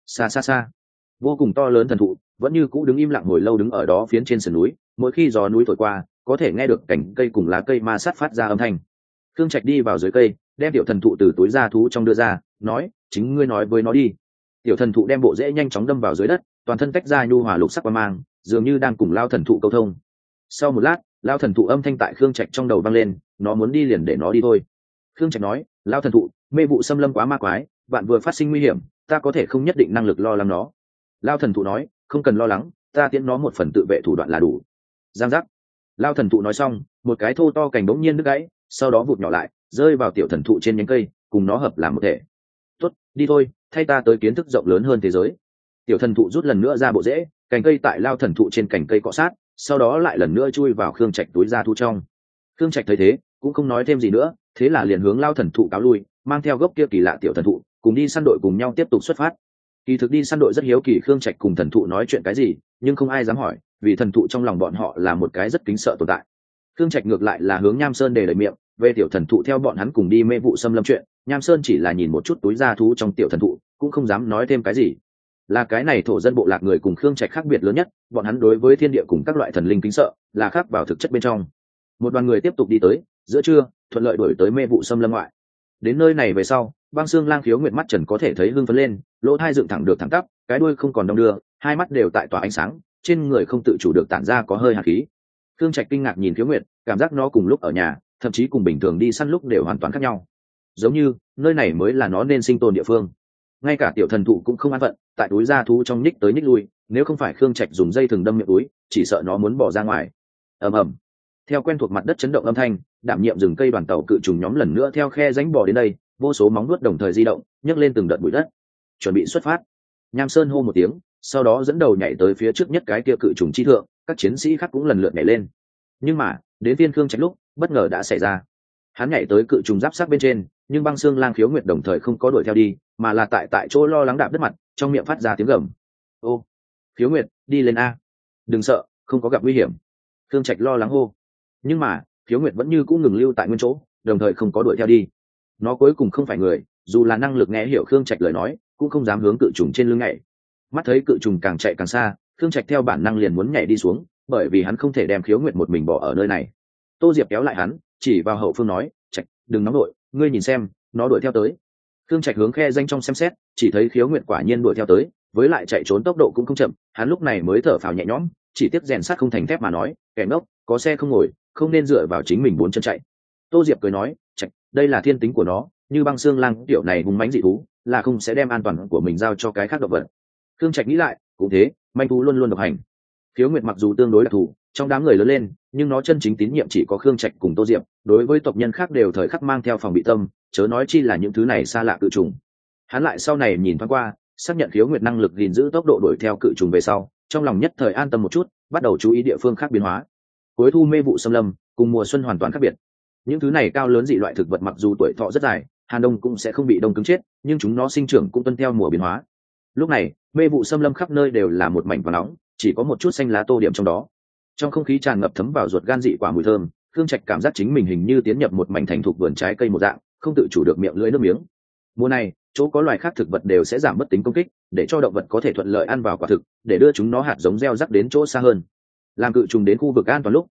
Xa vô cùng to lớn thần thụ vẫn như cũ đứng im lặng hồi lâu đứng ở đó phiến trên sườn núi, mỗi khi gió núi thổi qua có thể nghe được cành cây cùng lá cây ma sát phát ra âm thanh. Khương Trạch đi vào dưới cây, đem tiểu thần thụ từ túi da thú trong đưa ra, nói, chính ngươi nói với nó đi. Tiểu thần thụ đem bộ rễ nhanh chóng đâm vào dưới đất, toàn thân tách ra nhu hòa lục sắc quang mang, dường như đang cùng lao thần thụ câu thông. Sau một lát, lao thần thụ âm thanh tại Khương Trạch trong đầu vang lên, nó muốn đi liền để nó đi thôi. Khương Trạch nói, lao thần thụ, mê vụ xâm lâm quá ma quái, bạn vừa phát sinh nguy hiểm, ta có thể không nhất định năng lực lo lắng nó. Lao thần thụ nói, không cần lo lắng, ta tiễn nó một phần tự vệ thủ đoạn là đủ. Giang giác. Lao thần thụ nói xong, một cái thô to cành bỗng nhiên đứt gãy, sau đó vụt nhỏ lại, rơi vào tiểu thần thụ trên nhánh cây, cùng nó hợp làm một thể. Tốt, đi thôi, thay ta tới kiến thức rộng lớn hơn thế giới. Tiểu thần thụ rút lần nữa ra bộ rễ, cành cây tại lao thần thụ trên cành cây cọ sát, sau đó lại lần nữa chui vào Khương Trạch túi da thú trong. Khương Trạch thấy thế, cũng không nói thêm gì nữa, thế là liền hướng lao thần thụ cáo lui, mang theo gốc kia kỳ lạ tiểu thần thụ, cùng đi săn đội cùng nhau tiếp tục xuất phát. Kỳ thực đi săn đội rất hiếu kỳ Khương Trạch cùng thần thụ nói chuyện cái gì, nhưng không ai dám hỏi, vì thần thụ trong lòng bọn họ là một cái rất kính sợ tồn tại. Khương Trạch ngược lại là hướng Nham Sơn đề lời miệng, về tiểu thần thụ theo bọn hắn cùng đi mê vụ xâm lâm chuyện, Nham Sơn chỉ là nhìn một chút túi da thú trong tiểu thần thụ, cũng không dám nói thêm cái gì. Là cái này thổ dân bộ lạc người cùng Khương Trạch khác biệt lớn nhất, bọn hắn đối với thiên địa cùng các loại thần linh kính sợ, là khác vào thực chất bên trong. Một đoàn người tiếp tục đi tới, giữa trưa, thuận lợi đuổi tới mê vụ xâm lâm ngoại. Đến nơi này về sau, Băng Xương Lang Khiếu Nguyệt mắt trần có thể thấy hưng phấn lên, lỗ tai dựng thẳng được thẳng tắp, cái đuôi không còn đong đưa, hai mắt đều tại tỏa ánh sáng, trên người không tự chủ được tản ra có hơi hàn khí. Khương Trạch kinh ngạc nhìn Khiếu Nguyệt, cảm giác nó cùng lúc ở nhà, thậm chí cùng bình thường đi săn lúc đều hoàn toàn khác nhau. Giống như nơi này mới là nó nên sinh tồn địa phương. Ngay cả tiểu thần thụ cũng không an phận, tại túi da thú trong nhích tới nhích lui, nếu không phải Khương Trạch dùng dây thừng đâm miệng túi, chỉ sợ nó muốn bỏ ra ngoài. Ầm ầm. Theo quen thuộc mặt đất chấn động âm thanh, đảm nhiệm rừng cây đoàn tàu cự trùng nhóm lần nữa theo khe rãnh bò đến đây, vô số móng vuốt đồng thời di động, nhấc lên từng đợt bụi đất. Chuẩn bị xuất phát. Nham Sơn hô một tiếng, sau đó dẫn đầu nhảy tới phía trước nhất cái kia cự trùng chi thượng, các chiến sĩ khác cũng lần lượt nhảy lên. Nhưng mà, đến viên Khương Trạch lúc, bất ngờ đã xảy ra. Hắn nhảy tới cự trùng giáp sát bên trên, nhưng Băng Xương Lang Khiếu Nguyệt đồng thời không có đuổi theo đi, mà là tại chỗ lo lắng đạp đất mặt, trong miệng phát ra tiếng gầm. Ô, Khiếu Nguyệt, đi lên a, đừng sợ, không có gặp nguy hiểm. Khương Trạch lo lắng hô. Nhưng mà Khiếu Nguyệt vẫn như cũng ngừng lưu tại nguyên chỗ, đồng thời không có đuổi theo đi. Nó cuối cùng không phải người, dù là năng lực nghe hiểu Khương Trạch lời nói, cũng không dám hướng cự trùng trên lưng nhảy. Mắt thấy cự trùng càng chạy càng xa, Khương Trạch theo bản năng liền muốn nhảy đi xuống, bởi vì hắn không thể đem Khiếu Nguyệt một mình bỏ ở nơi này. Tô Diệp kéo lại hắn, chỉ vào hậu phương nói, Trạch, đừng nóng đội, ngươi nhìn xem, nó đuổi theo tới. Khương Trạch hướng khe danh trong xem xét, chỉ thấy Khiếu Nguyệt quả nhiên đuổi theo tới, với lại chạy trốn tốc độ cũng không chậm, hắn lúc này mới thở phào nhẹ nhõm, chỉ tiếc rèn sắt không thành thép mà nói, kẻ ngốc, có xe không ngồi, không nên dựa vào chính mình bốn chân chạy. Tô Diệp cười nói, Trạch, đây là thiên tính của nó, như Băng Xương Lang tiểu này hùng mãnh dị thú, là không sẽ đem an toàn của mình giao cho cái khác động vật. Khương Trạch nghĩ lại, cũng thế, manh thú luôn luôn độc hành. Khiếu Nguyệt mặc dù tương đối đặc thù, trong đám người lớn lên, nhưng nó chân chính tín nhiệm chỉ có Khương Trạch cùng Tô Diệp, đối với tộc nhân khác đều thời khắc mang theo phòng bị tâm, chớ nói chi là những thứ này xa lạ cự trùng. Hắn lại sau này nhìn thoáng qua, xác nhận Khiếu Nguyệt năng lực gìn giữ tốc độ đuổi theo cự trùng về sau, trong lòng nhất thời an tâm một chút, bắt đầu chú ý địa phương khác biến hóa. Cuối thu mê vụ xâm lâm, cùng mùa xuân hoàn toàn khác biệt. Những thứ này cao lớn dị loại thực vật mặc dù tuổi thọ rất dài, hàn đông cũng sẽ không bị đông cứng chết, nhưng chúng nó sinh trưởng cũng tuân theo mùa biến hóa. Lúc này, mê vụ xâm lâm khắp nơi đều là một mảnh vàng nóng, chỉ có một chút xanh lá tô điểm trong đó. Trong không khí tràn ngập thấm vào ruột gan dị quả mùi thơm, Khương Trạch cảm giác chính mình hình như tiến nhập một mảnh thành thục vườn trái cây một dạng, không tự chủ được miệng lưỡi nước miếng. Mùa này, chỗ có loài khác thực vật đều sẽ giảm mất tính công kích, để cho động vật có thể thuận lợi ăn vào quả thực, để đưa chúng nó hạt giống gieo rắc đến chỗ xa hơn. Làm cự trùng đến khu vực an toàn lúc,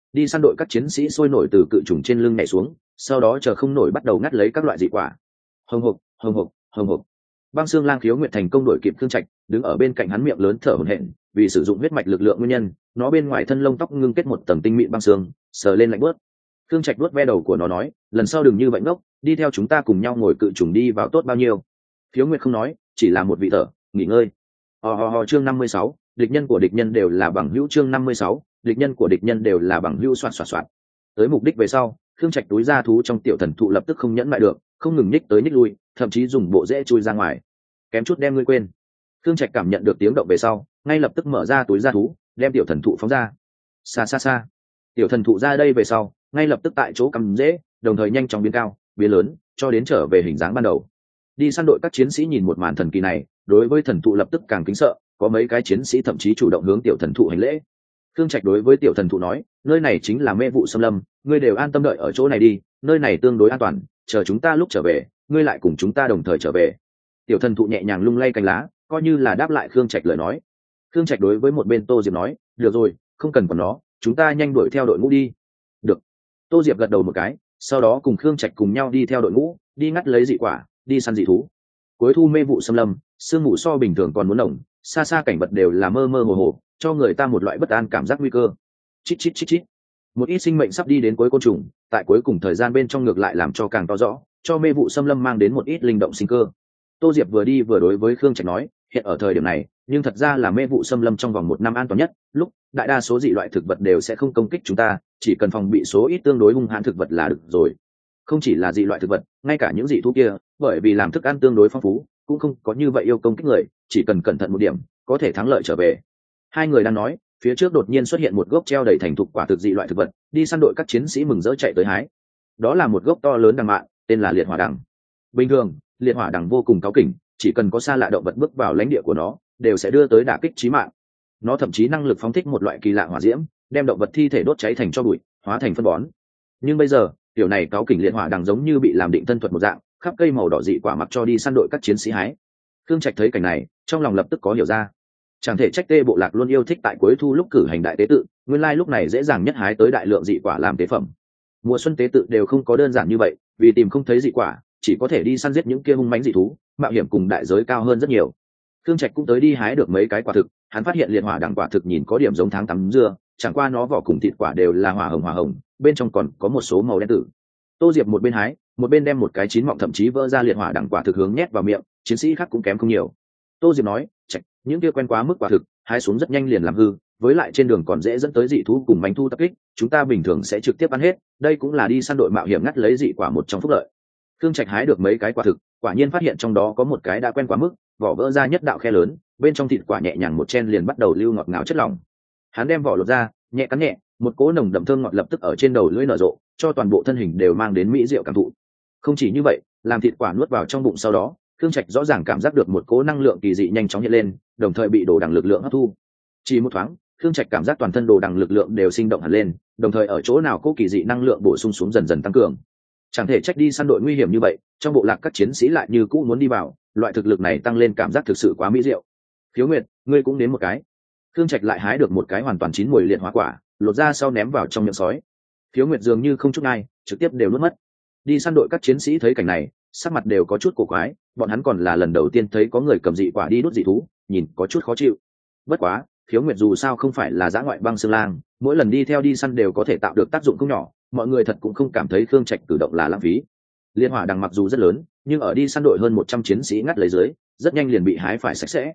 đi săn đội các chiến sĩ sôi nổi từ cự trùng trên lưng nhảy xuống, sau đó chờ không nổi bắt đầu ngắt lấy các loại dị quả. Hồng hộc hồng hộc hồng hộc. Băng xương lang khiếu nguyệt thành công đuổi kịp Khương Trạch, đứng ở bên cạnh hắn miệng lớn thở hổn hển, vì sử dụng huyết mạch lực lượng nguyên nhân, nó bên ngoài thân lông tóc ngưng kết một tầng tinh mịn băng xương, sờ lên lạnh bớt. Khương Trạch vuốt ve đầu của nó nói, lần sau đừng như vậy ngốc, đi theo chúng ta cùng nhau ngồi cự trùng đi vào tốt bao nhiêu. Khiếu nguyệt không nói, chỉ là một vị thở, nghỉ ngơi. Chương 56, địch nhân của địch nhân đều là bằng hữu. Chương 56, địch nhân của địch nhân đều là bằng hữu. Soạt soạt soạt. Tới mục đích về sau, Khương Trạch túi ra thú trong tiểu thần thụ lập tức không nhẫn lại được, không ngừng nhích tới nhích lui, thậm chí dùng bộ rễ chui ra ngoài. Kém chút đem ngươi quên. Khương Trạch cảm nhận được tiếng động về sau, ngay lập tức mở ra túi ra thú, đem tiểu thần thụ phóng ra. Xa xa xa. Tiểu thần thụ ra đây về sau, ngay lập tức tại chỗ cắm rễ, đồng thời nhanh chóng biến cao, biến lớn, cho đến trở về hình dáng ban đầu. Đi săn đội các chiến sĩ nhìn một màn thần kỳ này, đối với thần thụ lập tức càng kính sợ, có mấy cái chiến sĩ thậm chí chủ động hướng tiểu thần thụ hành lễ. Khương Trạch đối với tiểu thần thụ nói, nơi này chính là mê vụ xâm lâm, ngươi đều an tâm đợi ở chỗ này đi, nơi này tương đối an toàn, chờ chúng ta lúc trở về, ngươi lại cùng chúng ta đồng thời trở về. Tiểu thần thụ nhẹ nhàng lung lay cành lá, coi như là đáp lại Khương Trạch lời nói. Khương Trạch đối với một bên Tô Diệp nói, được rồi, không cần còn nó, chúng ta nhanh đuổi theo đội ngũ đi. Được. Tô Diệp gật đầu một cái, sau đó cùng Khương Trạch cùng nhau đi theo đội ngũ, đi ngắt lấy dị quả, đi săn dị thú. Cuối thu mê vụ xâm lâm, sương mù so bình thường còn muốn nồng, xa xa cảnh vật đều là mơ mơ hồ hồ, cho người ta một loại bất an cảm giác nguy cơ. Chít chít chít chít. Một ít sinh mệnh sắp đi đến cuối côn trùng, tại cuối cùng thời gian bên trong ngược lại làm cho càng to rõ, cho mê vụ xâm lâm mang đến một ít linh động sinh cơ. Tô Diệp vừa đi vừa đối với Khương Trạch nói, hiện ở thời điểm này, nhưng thật ra là mê vụ xâm lâm trong vòng 1 năm an toàn nhất, lúc đại đa số dị loại thực vật đều sẽ không công kích chúng ta, chỉ cần phòng bị số ít tương đối hung hãn thực vật là được rồi. Không chỉ là dị loại thực vật, ngay cả những dị thú kia, bởi vì làm thức ăn tương đối phong phú, cũng không có như vậy yêu công kích người, chỉ cần cẩn thận một điểm, có thể thắng lợi trở về. Hai người đang nói, phía trước đột nhiên xuất hiện một gốc treo đầy thành thục quả thực dị loại thực vật, đi săn đội các chiến sĩ mừng rỡ chạy tới hái. Đó là một gốc to lớn đằng mạn, tên là liệt hỏa đằng. Bình thường, liệt hỏa đằng vô cùng cáu kỉnh, chỉ cần có xa lạ động vật bước vào lãnh địa của nó, đều sẽ đưa tới đả kích chí mạng. Nó thậm chí năng lực phóng thích một loại kỳ lạ hỏa diễm, đem động vật thi thể đốt cháy thành tro bụi, hóa thành phân bón. Nhưng bây giờ, tiểu này cáu kỉnh liệt hỏa đằng giống như bị làm định thân thuật một dạng, khắp cây màu đỏ dị quả mặc cho đi săn đội các chiến sĩ hái. Khương Trạch thấy cảnh này, trong lòng lập tức có hiểu ra. Chẳng thể trách Tê bộ lạc luôn yêu thích tại cuối thu lúc cử hành đại tế tự, nguyên lai lúc này dễ dàng nhất hái tới đại lượng dị quả làm tế phẩm. Mùa xuân tế tự đều không có đơn giản như vậy, vì tìm không thấy dị quả, chỉ có thể đi săn giết những kia hung mãnh dị thú, mạo hiểm cùng đại giới cao hơn rất nhiều. Khương Trạch cũng tới đi hái được mấy cái quả thực, hắn phát hiện liệt hỏa đằng quả thực nhìn có điểm giống tháng tắm dưa, chẳng qua nó vỏ cùng thịt quả đều là hỏa hồng, bên trong còn có một số màu đen tử. Tô Diệp một bên hái, một bên đem một cái chín mọng thậm chí vỡ ra liệt hỏa đằng quả thực hướng nhét vào miệng, chiến sĩ khác cũng kém không nhiều. Tô Diệp nói, Trạch, những kia quen quá mức quả thực, hái xuống rất nhanh liền làm hư, với lại trên đường còn dễ dẫn tới dị thú cùng manh thu tập kích, chúng ta bình thường sẽ trực tiếp ăn hết, đây cũng là đi săn đội mạo hiểm ngắt lấy dị quả một trong phúc lợi. Khương Trạch hái được mấy cái quả thực, quả nhiên phát hiện trong đó có một cái đã quen quá mức, vỏ vỡ ra nhất đạo khe lớn, bên trong thịt quả nhẹ nhàng một chen liền bắt đầu lưu ngọt ngào chất lỏng. Hắn đem vỏ lột ra, nhẹ cắn nhẹ, một cỗ nồng đậm thơm ngọt lập tức ở trên đầu lưỡi nở rộ, cho toàn bộ thân hình đều mang đến mỹ diệu cảm thụ. Không chỉ như vậy, làm thịt quả nuốt vào trong bụng sau đó, Khương Trạch rõ ràng cảm giác được một cỗ năng lượng kỳ dị nhanh chóng hiện lên, đồng thời bị đồ đằng lực lượng hấp thu. Chỉ một thoáng, Khương Trạch cảm giác toàn thân đồ đằng lực lượng đều sinh động hẳn lên, đồng thời ở chỗ nào cỗ kỳ dị năng lượng bổ sung xuống dần dần tăng cường. Chẳng thể trách đi săn đội nguy hiểm như vậy, trong bộ lạc các chiến sĩ lại như cũ muốn đi vào, loại thực lực này tăng lên cảm giác thực sự quá mỹ diệu. Khiếu Nguyệt, ngươi cũng đến một cái. Khương Trạch lại hái được một cái hoàn toàn chín mùi liệt hỏa quả, lột ra sau ném vào trong miệng sói. Khiếu Nguyệt dường như không chút ngay, trực tiếp đều nuốt mất. Đi săn đội các chiến sĩ thấy cảnh này, sắc mặt đều có chút cổ quái, bọn hắn còn là lần đầu tiên thấy có người cầm dị quả đi đốt dị thú, nhìn có chút khó chịu. Bất quá, Khiếu Nguyệt dù sao không phải là dã ngoại băng xương lang, mỗi lần đi theo đi săn đều có thể tạo được tác dụng không nhỏ, mọi người thật cũng không cảm thấy Khương Trạch cử động là lãng phí. Liên hỏa đằng mặc dù rất lớn, nhưng ở đi săn đội hơn 100 chiến sĩ ngắt lấy dưới, rất nhanh liền bị hái phải sạch sẽ.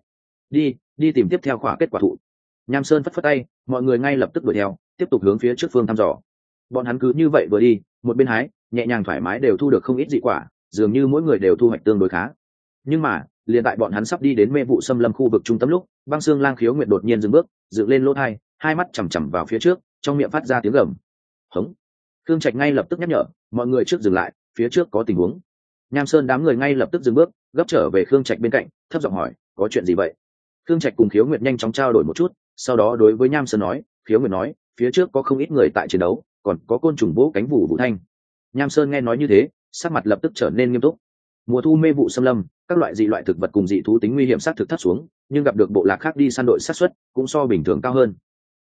Đi tìm tiếp theo khỏa kết quả thụ. Nham Sơn phất phất tay, mọi người ngay lập tức đuổi theo, tiếp tục hướng phía trước phương thăm dò. Bọn hắn cứ như vậy vừa đi, một bên hái, nhẹ nhàng thoải mái đều thu được không ít dị quả, dường như mỗi người đều thu hoạch tương đối khá. Nhưng mà, liền tại bọn hắn sắp đi đến mê vụ xâm lâm khu vực trung tâm lúc, băng xương lang Khiếu Nguyệt đột nhiên dừng bước, dựng lên lỗ tai, hai mắt chằm chằm vào phía trước, trong miệng phát ra tiếng gầm. Hống! Khương Trạch ngay lập tức nhắc nhở, mọi người trước dừng lại, phía trước có tình huống. Nham Sơn đám người ngay lập tức dừng bước, gấp trở về Khương Trạch bên cạnh, thấp giọng hỏi, có chuyện gì vậy? Khương Trạch cùng Khiếu Nguyệt nhanh chóng trao đổi một chút, sau đó đối với Nham Sơn nói, Khiếu Nguyệt nói, phía trước có không ít người tại chiến đấu, còn có côn trùng vỗ cánh vụ thanh. Nham Sơn nghe nói như thế, sắc mặt lập tức trở nên nghiêm túc. Mùa thu mê vụ xâm lâm, các loại dị loại thực vật cùng dị thú tính nguy hiểm sát thực thấp xuống, nhưng gặp được bộ lạc khác đi săn đội sát suất cũng so bình thường cao hơn.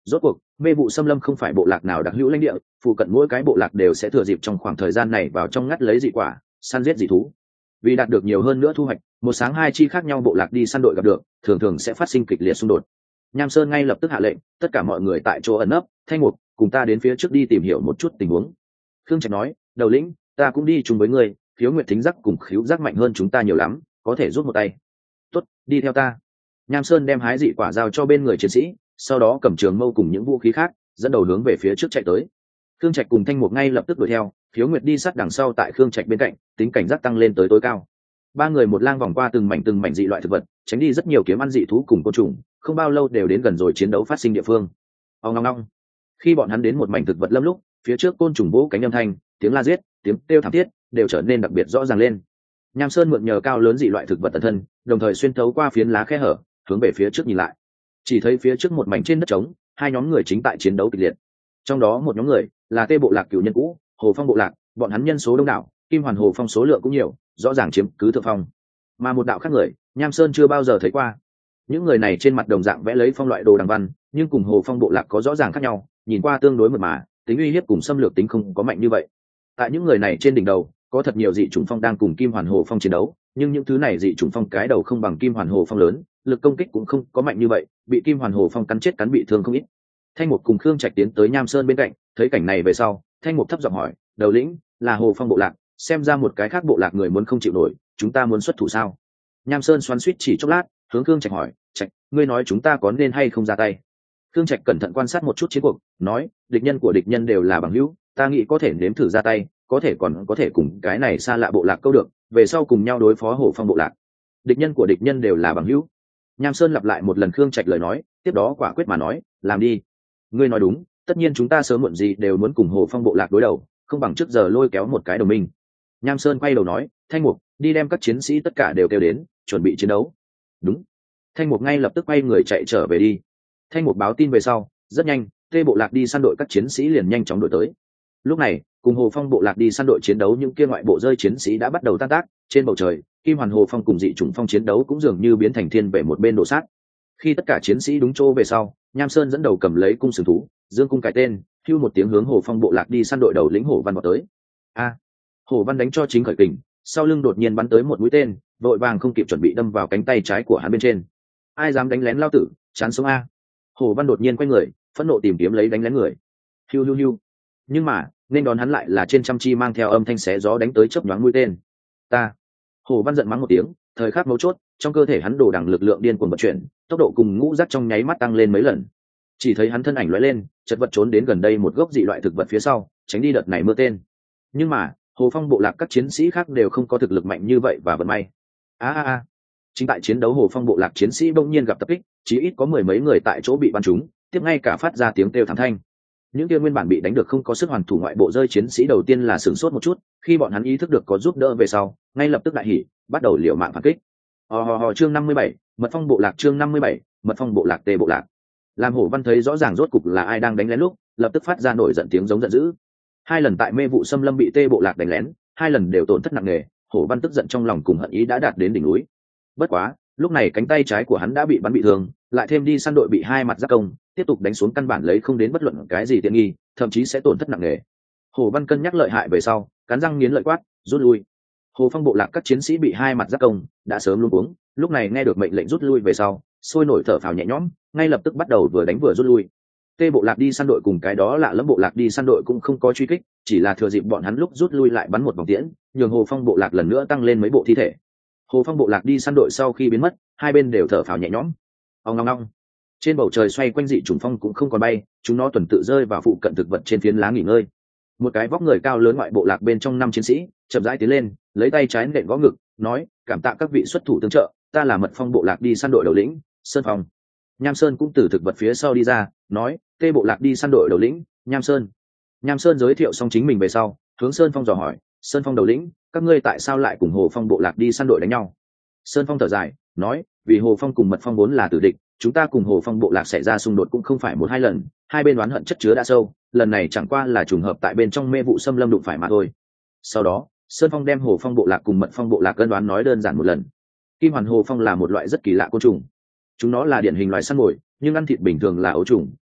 Rốt cuộc mê vụ xâm lâm không phải bộ lạc nào đặc hữu lãnh địa, phụ cận mỗi cái bộ lạc đều sẽ thừa dịp trong khoảng thời gian này vào trong ngắt lấy dị quả, săn giết dị thú. Vì đạt được nhiều hơn nữa thu hoạch, một sáng hai chi khác nhau bộ lạc đi săn đội gặp được, thường thường sẽ phát sinh kịch liệt xung đột. Nham Sơn ngay lập tức hạ lệnh, tất cả mọi người tại chỗ ẩn nấp, Thanh Mục, cùng ta đến phía trước đi tìm hiểu một chút tình huống. Khương Trạch nói, đầu lĩnh, ta cũng đi chung với ngươi, Khiếu Nguyệt thính giác cùng Khíu giác mạnh hơn chúng ta nhiều lắm, có thể giúp một tay. Tốt, đi theo ta. Nham Sơn đem hái dị quả giao cho bên người chiến sĩ, sau đó cầm trường mâu cùng những vũ khí khác, dẫn đầu hướng về phía trước chạy tới. Khương Trạch cùng Thanh Mục ngay lập tức đuổi theo, Khiếu Nguyệt đi sát đằng sau tại Khương Trạch bên cạnh, tính cảnh giác tăng lên tới tối cao. Ba người một lang vòng qua từng mảnh dị loại thực vật, tránh đi rất nhiều kiếm ăn dị thú cùng côn trùng, không bao lâu đều đến gần rồi chiến đấu phát sinh địa phương. Ong ong ong. Khi bọn hắn đến một mảnh thực vật lâm lúc, phía trước côn trùng vỗ cánh âm thanh, tiếng la giết, tiếng kêu thảm thiết đều trở nên đặc biệt rõ ràng lên. Nham Sơn mượn nhờ cao lớn dị loại thực vật tận thân, đồng thời xuyên thấu qua phiến lá khe hở, hướng về phía trước nhìn lại. Chỉ thấy phía trước một mảnh trên đất trống, hai nhóm người chính tại chiến đấu kịch liệt. Trong đó một nhóm người là Tê bộ lạc cửu nhân cũ, Hồ Phong bộ lạc, bọn hắn nhân số đông đảo, Kim Hoàn Hồ Phong số lượng cũng nhiều, rõ ràng chiếm cứ thượng phong. Mà một đạo khác người, Nham Sơn chưa bao giờ thấy qua. Những người này trên mặt đồng dạng vẽ lấy phong loại đồ đằng văn, nhưng cùng Hồ Phong bộ lạc có rõ ràng khác nhau, nhìn qua tương đối mượt mà, tính uy hiếp cùng xâm lược tính không có mạnh như vậy. Tại những người này trên đỉnh đầu, có thật nhiều dị chủng phong đang cùng Kim Hoàn Hồ Phong chiến đấu, nhưng những thứ này dị chủng phong cái đầu không bằng Kim Hoàn Hồ Phong lớn, lực công kích cũng không có mạnh như vậy, bị Kim Hoàn Hồ Phong cắn chết cắn bị thương không ít. Thanh Mục cùng Khương Trạch tiến tới Nham Sơn bên cạnh, thấy cảnh này về sau, Thanh Mục thấp giọng hỏi, đầu lĩnh, là Hồ Phong bộ lạc, xem ra một cái khác bộ lạc người muốn không chịu nổi, chúng ta muốn xuất thủ sao? Nham Sơn xoắn xuýt chỉ chốc lát, hướng Khương Trạch hỏi, Trạch, ngươi nói chúng ta có nên hay không ra tay? Khương Trạch cẩn thận quan sát một chút chiến cuộc, nói, địch nhân của địch nhân đều là bằng hữu, ta nghĩ có thể nếm thử ra tay, có thể còn có thể cùng cái này xa lạ bộ lạc câu được, về sau cùng nhau đối phó Hồ Phong bộ lạc. Địch nhân của địch nhân đều là bằng hữu. Nham Sơn lặp lại một lần Khương Trạch lời nói, tiếp đó quả quyết mà nói, làm đi. Ngươi nói đúng, tất nhiên chúng ta sớm muộn gì đều muốn cùng Hồ Phong bộ lạc đối đầu, không bằng trước giờ lôi kéo một cái đồng minh. Nham Sơn quay đầu nói, Thanh Mục, đi đem các chiến sĩ tất cả đều kêu đến, chuẩn bị chiến đấu. Đúng. Thanh Mục ngay lập tức quay người chạy trở về đi. Thanh Mục báo tin về sau, rất nhanh, Tê bộ lạc đi săn đội các chiến sĩ liền nhanh chóng đuổi tới. Lúc này, cùng Hồ Phong bộ lạc đi săn đội chiến đấu những kia ngoại bộ rơi chiến sĩ đã bắt đầu tan tác, trên bầu trời, Kim Hoàn Hồ Phong cùng dị chủng phong chiến đấu cũng dường như biến thành thiên về một bên đổ sát. Khi tất cả chiến sĩ đúng chỗ về sau, Nham Sơn dẫn đầu cầm lấy cung sừng thú, dương cung cái tên, hưu một tiếng hướng Hồ Phong bộ lạc đi săn đội đầu lĩnh Hổ Văn vào tới. A! Hổ Văn đánh cho chính khởi kình, sau lưng đột nhiên bắn tới một mũi tên, vội vàng không kịp chuẩn bị đâm vào cánh tay trái của hắn bên trên. Ai dám đánh lén lao tử, chán sống a! Hổ Văn đột nhiên quay người, phẫn nộ tìm kiếm lấy đánh lén người. Hiu hiu hiu. Nhưng mà, nên đón hắn lại là trên trăm chi mang theo âm thanh xé gió đánh tới chớp nhoáng mũi tên. Ta! Hổ Văn giận mắng một tiếng, thời khắc mấu chốt, trong cơ thể hắn đồ đằng lực lượng điên cuồng vận chuyển, tốc độ cùng ngũ giác trong nháy mắt tăng lên mấy lần. Chỉ thấy hắn thân ảnh lóe lên, chật vật trốn đến gần đây một gốc dị loại thực vật phía sau, tránh đi đợt này mưa tên. Nhưng mà, Hồ Phong bộ lạc các chiến sĩ khác đều không có thực lực mạnh như vậy và vận may. Chính tại chiến đấu Hồ Phong bộ lạc chiến sĩ bỗng nhiên gặp tập kích, chỉ ít có mười mấy người tại chỗ bị bắn trúng, tiếp ngay cả phát ra tiếng kêu thảm thanh. Những kia nguyên bản bị đánh được không có sức hoàn thủ ngoại bộ rơi chiến sĩ đầu tiên là sửng sốt một chút, khi bọn hắn ý thức được có giúp đỡ về sau, ngay lập tức đại hỉ, bắt đầu liều mạng phản kích. Chương 57, Mật Phong bộ lạc chương 57, Mật Phong bộ lạc Tê bộ lạc. Làm Hổ Văn thấy rõ ràng rốt cục là ai đang đánh lén lúc, lập tức phát ra nổi giận tiếng giống giận dữ. Hai lần tại mê vụ xâm lâm bị Tê bộ lạc đánh lén, hai lần đều tổn thất nặng nề, Hổ Văn tức giận trong lòng cùng hận ý đã đạt đến đỉnh núi. Bất quá, lúc này cánh tay trái của hắn đã bị bắn bị thương, lại thêm đi săn đội bị hai mặt giáp công, tiếp tục đánh xuống căn bản lấy không đến bất luận cái gì tiện nghi, thậm chí sẽ tổn thất nặng nề. Hổ Văn cân nhắc lợi hại về sau, cắn răng nghiến lợi quát, rút lui. Hồ Phong bộ lạc các chiến sĩ bị hai mặt giáp công, đã sớm luống cuống, lúc này nghe được mệnh lệnh rút lui về sau, sôi nổi thở phào nhẹ nhõm, ngay lập tức bắt đầu vừa đánh vừa rút lui. Tê bộ lạc đi săn đội cùng cái đó lạ lẫm bộ lạc đi săn đội cũng không có truy kích, chỉ là thừa dịp bọn hắn lúc rút lui lại bắn một vòng tiễn, nhường Hồ Phong bộ lạc lần nữa tăng lên mấy bộ thi thể. Hồ Phong bộ lạc đi săn đội sau khi biến mất, hai bên đều thở phào nhẹ nhõm. Ong ong ong. Trên bầu trời xoay quanh dị trùng phong cũng không còn bay, chúng nó tuần tự rơi vào phụ cận thực vật trên phiến lá nghỉ ngơi. Một cái vóc người cao lớn ngoại bộ lạc bên trong năm chiến sĩ chậm rãi tiến lên, lấy tay trái nện gõ ngực, nói, cảm tạ các vị xuất thủ tương trợ, ta là Mật Phong bộ lạc đi săn đội đầu lĩnh Sơn Phong. Nham Sơn cũng từ thực vật phía sau đi ra, nói, Tê bộ lạc đi săn đội đầu lĩnh Nham Sơn. Nham Sơn giới thiệu xong chính mình về sau, hướng Sơn Phong dò hỏi, Sơn Phong đầu lĩnh, các ngươi tại sao lại cùng Hồ Phong bộ lạc đi săn đội đánh nhau? Sơn Phong thở dài, nói, vì Hồ Phong cùng Mật Phong vốn là tử địch, chúng ta cùng Hồ Phong bộ lạc xảy ra xung đột cũng không phải một hai lần, hai bên oán hận chất chứa đã sâu, lần này chẳng qua là trùng hợp tại bên trong mê vụ xâm lâm đụng phải mà thôi. Sau đó, Sơn Phong đem Hồ Phong bộ lạc cùng Mật Phong bộ lạc cân đoán nói đơn giản một lần. Kim Hoàn Hồ Phong là một loại rất kỳ lạ côn trùng, chúng nó là điển hình loài săn mồi, nhưng ăn thịt bình thường là ấu trùng,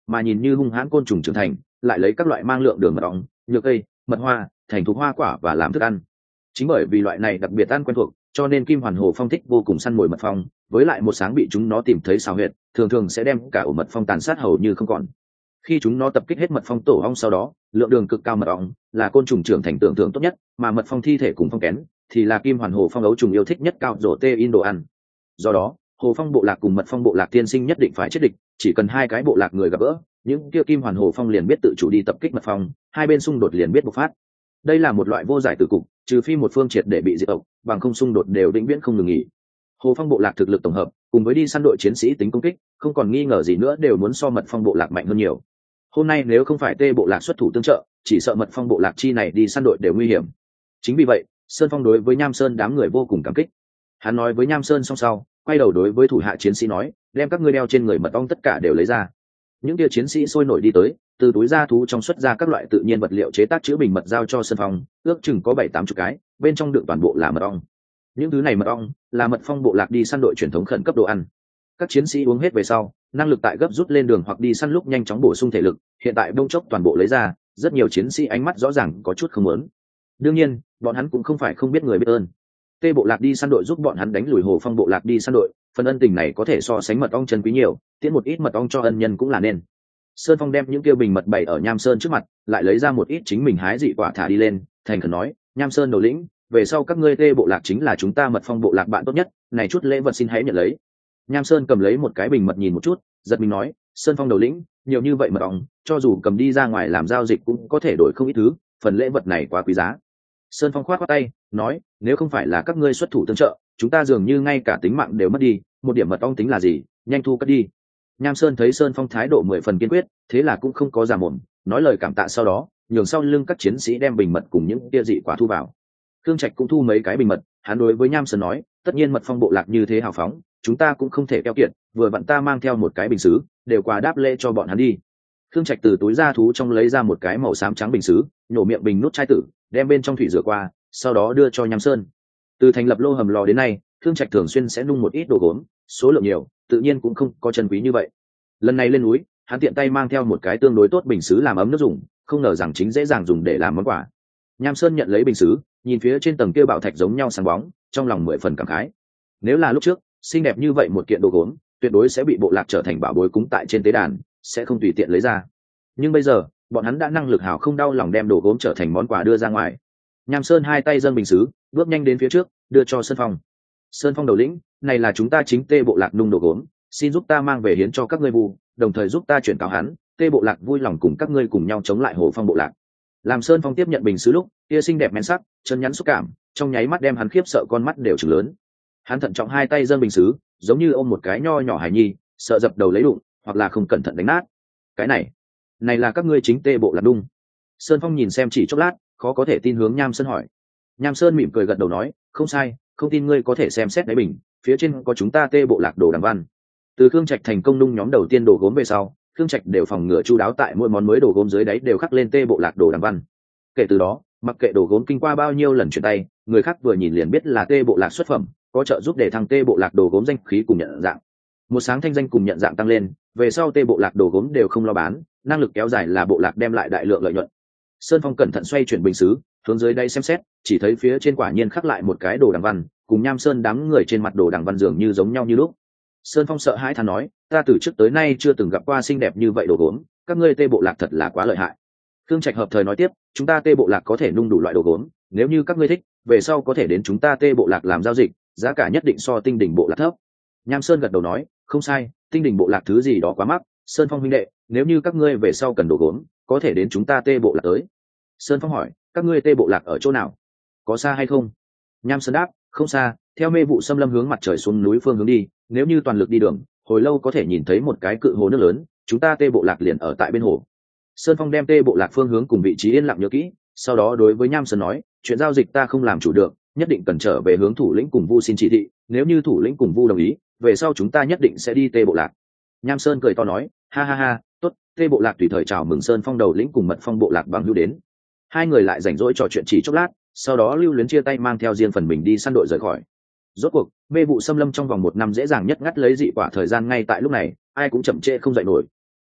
mà nhìn như hung hãn côn trùng trưởng thành lại lấy các loại mang lượng đường mật ong, nhựa cây, mật hoa, thành thục hoa quả và làm thức ăn. Chính bởi vì loại này đặc biệt ăn quen thuộc, cho nên kim hoàn hồ phong thích vô cùng săn mồi mật phong, với lại một sáng bị chúng nó tìm thấy xào huyệt, thường thường sẽ đem cả ổ mật phong tàn sát hầu như không còn. Khi chúng nó tập kích hết mật phong tổ ong sau đó, lượng đường cực cao mật ong là côn trùng trưởng thành tưởng tượng tốt nhất, mà mật phong thi thể cùng phong kén thì là kim hoàn hồ phong ấu trùng yêu thích nhất cao rổ tê in đồ ăn. Do đó, hồ phong bộ lạc cùng mật phong bộ lạc tiên sinh nhất định phải chết địch, chỉ cần hai cái bộ lạc người gặp gỡ, những kia kim hoàn hồ phong liền biết tự chủ đi tập kích mật phong, hai bên xung đột liền biết bộc phát. Đây là một loại vô giải tử cục, trừ phi một phương triệt để bị diệt tộc, bằng không xung đột đều vĩnh viễn không ngừng nghỉ. Hồ phong bộ lạc thực lực tổng hợp cùng với đi săn đội chiến sĩ tính công kích, không còn nghi ngờ gì nữa đều muốn so mật phong bộ lạc mạnh hơn nhiều. Hôm nay nếu không phải tê bộ lạc xuất thủ tương trợ, chỉ sợ mật phong bộ lạc chi này đi săn đội đều nguy hiểm. Chính vì vậy, Sơn Phong đối với Nham Sơn đám người vô cùng cảm kích. Hắn nói với Nham Sơn xong sau, quay đầu đối với thủ hạ chiến sĩ nói, đem các ngươi đeo trên người mật ong tất cả đều lấy ra. Những kia chiến sĩ sôi nổi đi tới, từ túi da thú trong xuất ra các loại tự nhiên vật liệu chế tác chứa bình mật giao cho Sơn Phong, ước chừng có 7-80 cái, bên trong đựng toàn bộ là mật ong. Những thứ này mật ong là mật phong bộ lạc đi săn đội truyền thống khẩn cấp đồ ăn. Các chiến sĩ uống hết về sau, năng lực tại gấp rút lên đường hoặc đi săn lúc nhanh chóng bổ sung thể lực, hiện tại bông chốc toàn bộ lấy ra, rất nhiều chiến sĩ ánh mắt rõ ràng có chút không muốn. Đương nhiên, bọn hắn cũng không phải không biết người biết ơn. Tê bộ lạc đi săn đội giúp bọn hắn đánh lùi hồ phong bộ lạc đi săn đội, phần ân tình này có thể so sánh mật ong chân quý nhiều, tiễn một ít mật ong cho ân nhân cũng là nên. Sơn Phong đem những kia bình mật bày ở Nham Sơn trước mặt, lại lấy ra một ít chính mình hái dị quả thả đi lên, thành khẩn nói, Nham Sơn đầu lĩnh, về sau các ngươi Tê bộ lạc chính là chúng ta mật phong bộ lạc bạn tốt nhất, này chút lễ vật xin hãy nhận lấy. Nham Sơn cầm lấy một cái bình mật nhìn một chút, giật mình nói, Sơn Phong đầu lĩnh, nhiều như vậy mật ong, cho dù cầm đi ra ngoài làm giao dịch cũng có thể đổi không ít thứ, phần lễ vật này quá quý giá. Sơn Phong khoát khoát tay, nói, nếu không phải là các ngươi xuất thủ tương trợ, chúng ta dường như ngay cả tính mạng đều mất đi, một điểm mật ong tính là gì, nhanh thu cất đi. Nham Sơn thấy Sơn Phong thái độ 10 phần kiên quyết, thế là cũng không có giả mồm, nói lời cảm tạ sau đó, nhường sau lưng các chiến sĩ đem bình mật cùng những tia dị quả thu vào. Khương Trạch cũng thu mấy cái bình mật, hắn đối với Nham Sơn nói, tất nhiên mật phong bộ lạc như thế hào phóng, chúng ta cũng không thể keo kiệt, vừa vặn ta mang theo một cái bình sứ, đều quà đáp lễ cho bọn hắn đi. Khương Trạch từ túi da thú trong lấy ra một cái màu xám trắng bình sứ, nhổ miệng bình nút chai tử, đem bên trong thủy rửa qua, sau đó đưa cho Nham Sơn. Từ thành lập lô hầm lò đến nay, Khương Trạch thường xuyên sẽ nung một ít đồ gốm, số lượng nhiều, tự nhiên cũng không có chân quý như vậy. Lần này lên núi, hắn tiện tay mang theo một cái tương đối tốt bình sứ làm ấm nước dùng, không ngờ rằng chính dễ dàng dùng để làm món quà. Nham Sơn nhận lấy bình sứ, nhìn phía trên tầng kia bảo thạch giống nhau sáng bóng, trong lòng 10 phần cảm khái. Nếu là lúc trước, xinh đẹp như vậy một kiện đồ gốm, tuyệt đối sẽ bị bộ lạc trở thành bảo bối cúng tại trên tế đàn, sẽ không tùy tiện lấy ra. Nhưng bây giờ, bọn hắn đã năng lực hào không đau lòng đem đồ gốm trở thành món quà đưa ra ngoài. Nham Sơn hai tay dâng bình sứ, bước nhanh đến phía trước, đưa cho Sơn Phong. Sơn Phong đầu lĩnh, này là chúng ta chính Tê bộ lạc nung đồ gốm, xin giúp ta mang về hiến cho các ngươi vu, đồng thời giúp ta chuyển cáo hắn, Tê bộ lạc vui lòng cùng các ngươi cùng nhau chống lại Hồ Phong bộ lạc. Làm Sơn Phong tiếp nhận bình sứ lúc, tia xinh đẹp men sắc, chân nhắn xúc cảm, trong nháy mắt đem hắn khiếp sợ con mắt đều trừng lớn. Hắn thận trọng hai tay dâng bình sứ, giống như ôm một cái nho nhỏ hài nhi, sợ dập đầu lấy đụng, hoặc là không cẩn thận đánh nát. Cái này là các ngươi chính Tê bộ lạc đung. Sơn Phong nhìn xem chỉ chốc lát, khó có thể tin hướng Nham Sơn hỏi. Nham Sơn mỉm cười gật đầu nói, không sai, không tin ngươi có thể xem xét đáy bình, phía trên có chúng ta Tê bộ lạc đồ đằng văn. Từ Khương Trạch thành công nung nhóm đầu tiên đồ gốm về sau, Khương Trạch đều phòng ngừa chu đáo tại mỗi món mới đồ gốm dưới đáy đều khắc lên Tê bộ lạc đồ đằng văn. Kể từ đó, mặc kệ đồ gốm kinh qua bao nhiêu lần chuyển tay, người khác vừa nhìn liền biết là Tê bộ lạc xuất phẩm, có trợ giúp để thăng Tê bộ lạc đồ gốm danh khí cùng nhận dạng. Một sáng thanh danh cùng nhận dạng tăng lên, về sau Tê bộ lạc đồ gốm đều không lo bán, năng lực kéo dài là bộ lạc đem lại đại lượng lợi nhuận. Sơn Phong cẩn thận xoay chuyển bình sứ, hướng dưới đây xem xét, chỉ thấy phía trên quả nhiên khắc lại một cái đồ đằng văn, cùng Nham Sơn đám người trên mặt đồ đằng văn dường như giống nhau như lúc. Sơn Phong sợ hãi thán nói, ta từ trước tới nay chưa từng gặp qua xinh đẹp như vậy đồ gốm, các ngươi Tê bộ lạc thật là quá lợi hại. Khương Trạch hợp thời nói tiếp, chúng ta Tê bộ lạc có thể nung đủ loại đồ gốm, nếu như các ngươi thích, về sau có thể đến chúng ta Tê bộ lạc làm giao dịch, giá cả nhất định so Tinh Đỉnh bộ lạc thấp. Nham Sơn gật đầu nói, không sai, Tinh Đỉnh bộ lạc thứ gì đó quá mắc, Sơn Phong huynh đệ, nếu như các ngươi về sau cần đồ gốm, có thể đến chúng ta Tê bộ lạc tới. Sơn Phong hỏi, các ngươi Tê bộ lạc ở chỗ nào, có xa hay không? Nham Sơn đáp, không xa, theo mê vụ xâm lâm hướng mặt trời xuống núi phương hướng đi, nếu như toàn lực đi đường, hồi lâu có thể nhìn thấy một cái cự hồ nước lớn, chúng ta Tê bộ lạc liền ở tại bên hồ. Sơn Phong đem Tê bộ lạc phương hướng cùng vị trí yên lặng nhớ kỹ, sau đó đối với Nham Sơn nói, chuyện giao dịch ta không làm chủ được, nhất định cần trở về hướng thủ lĩnh cùng Vu xin chỉ thị, nếu như thủ lĩnh cùng Vu đồng ý, về sau chúng ta nhất định sẽ đi Tê bộ lạc. Nham Sơn cười to nói, ha ha ha, tốt, Tê bộ lạc tùy thời chào mừng Sơn Phong đầu lĩnh cùng Mật Phong bộ lạc bằng hữu đến. Hai người lại rảnh rỗi trò chuyện chỉ chốc lát, sau đó lưu luyến chia tay mang theo riêng phần mình đi săn đội rời khỏi. Rốt cuộc, mê vụ xâm lâm trong vòng 1 năm dễ dàng nhất ngắt lấy dị quả thời gian ngay tại lúc này, ai cũng chậm trễ không dậy nổi.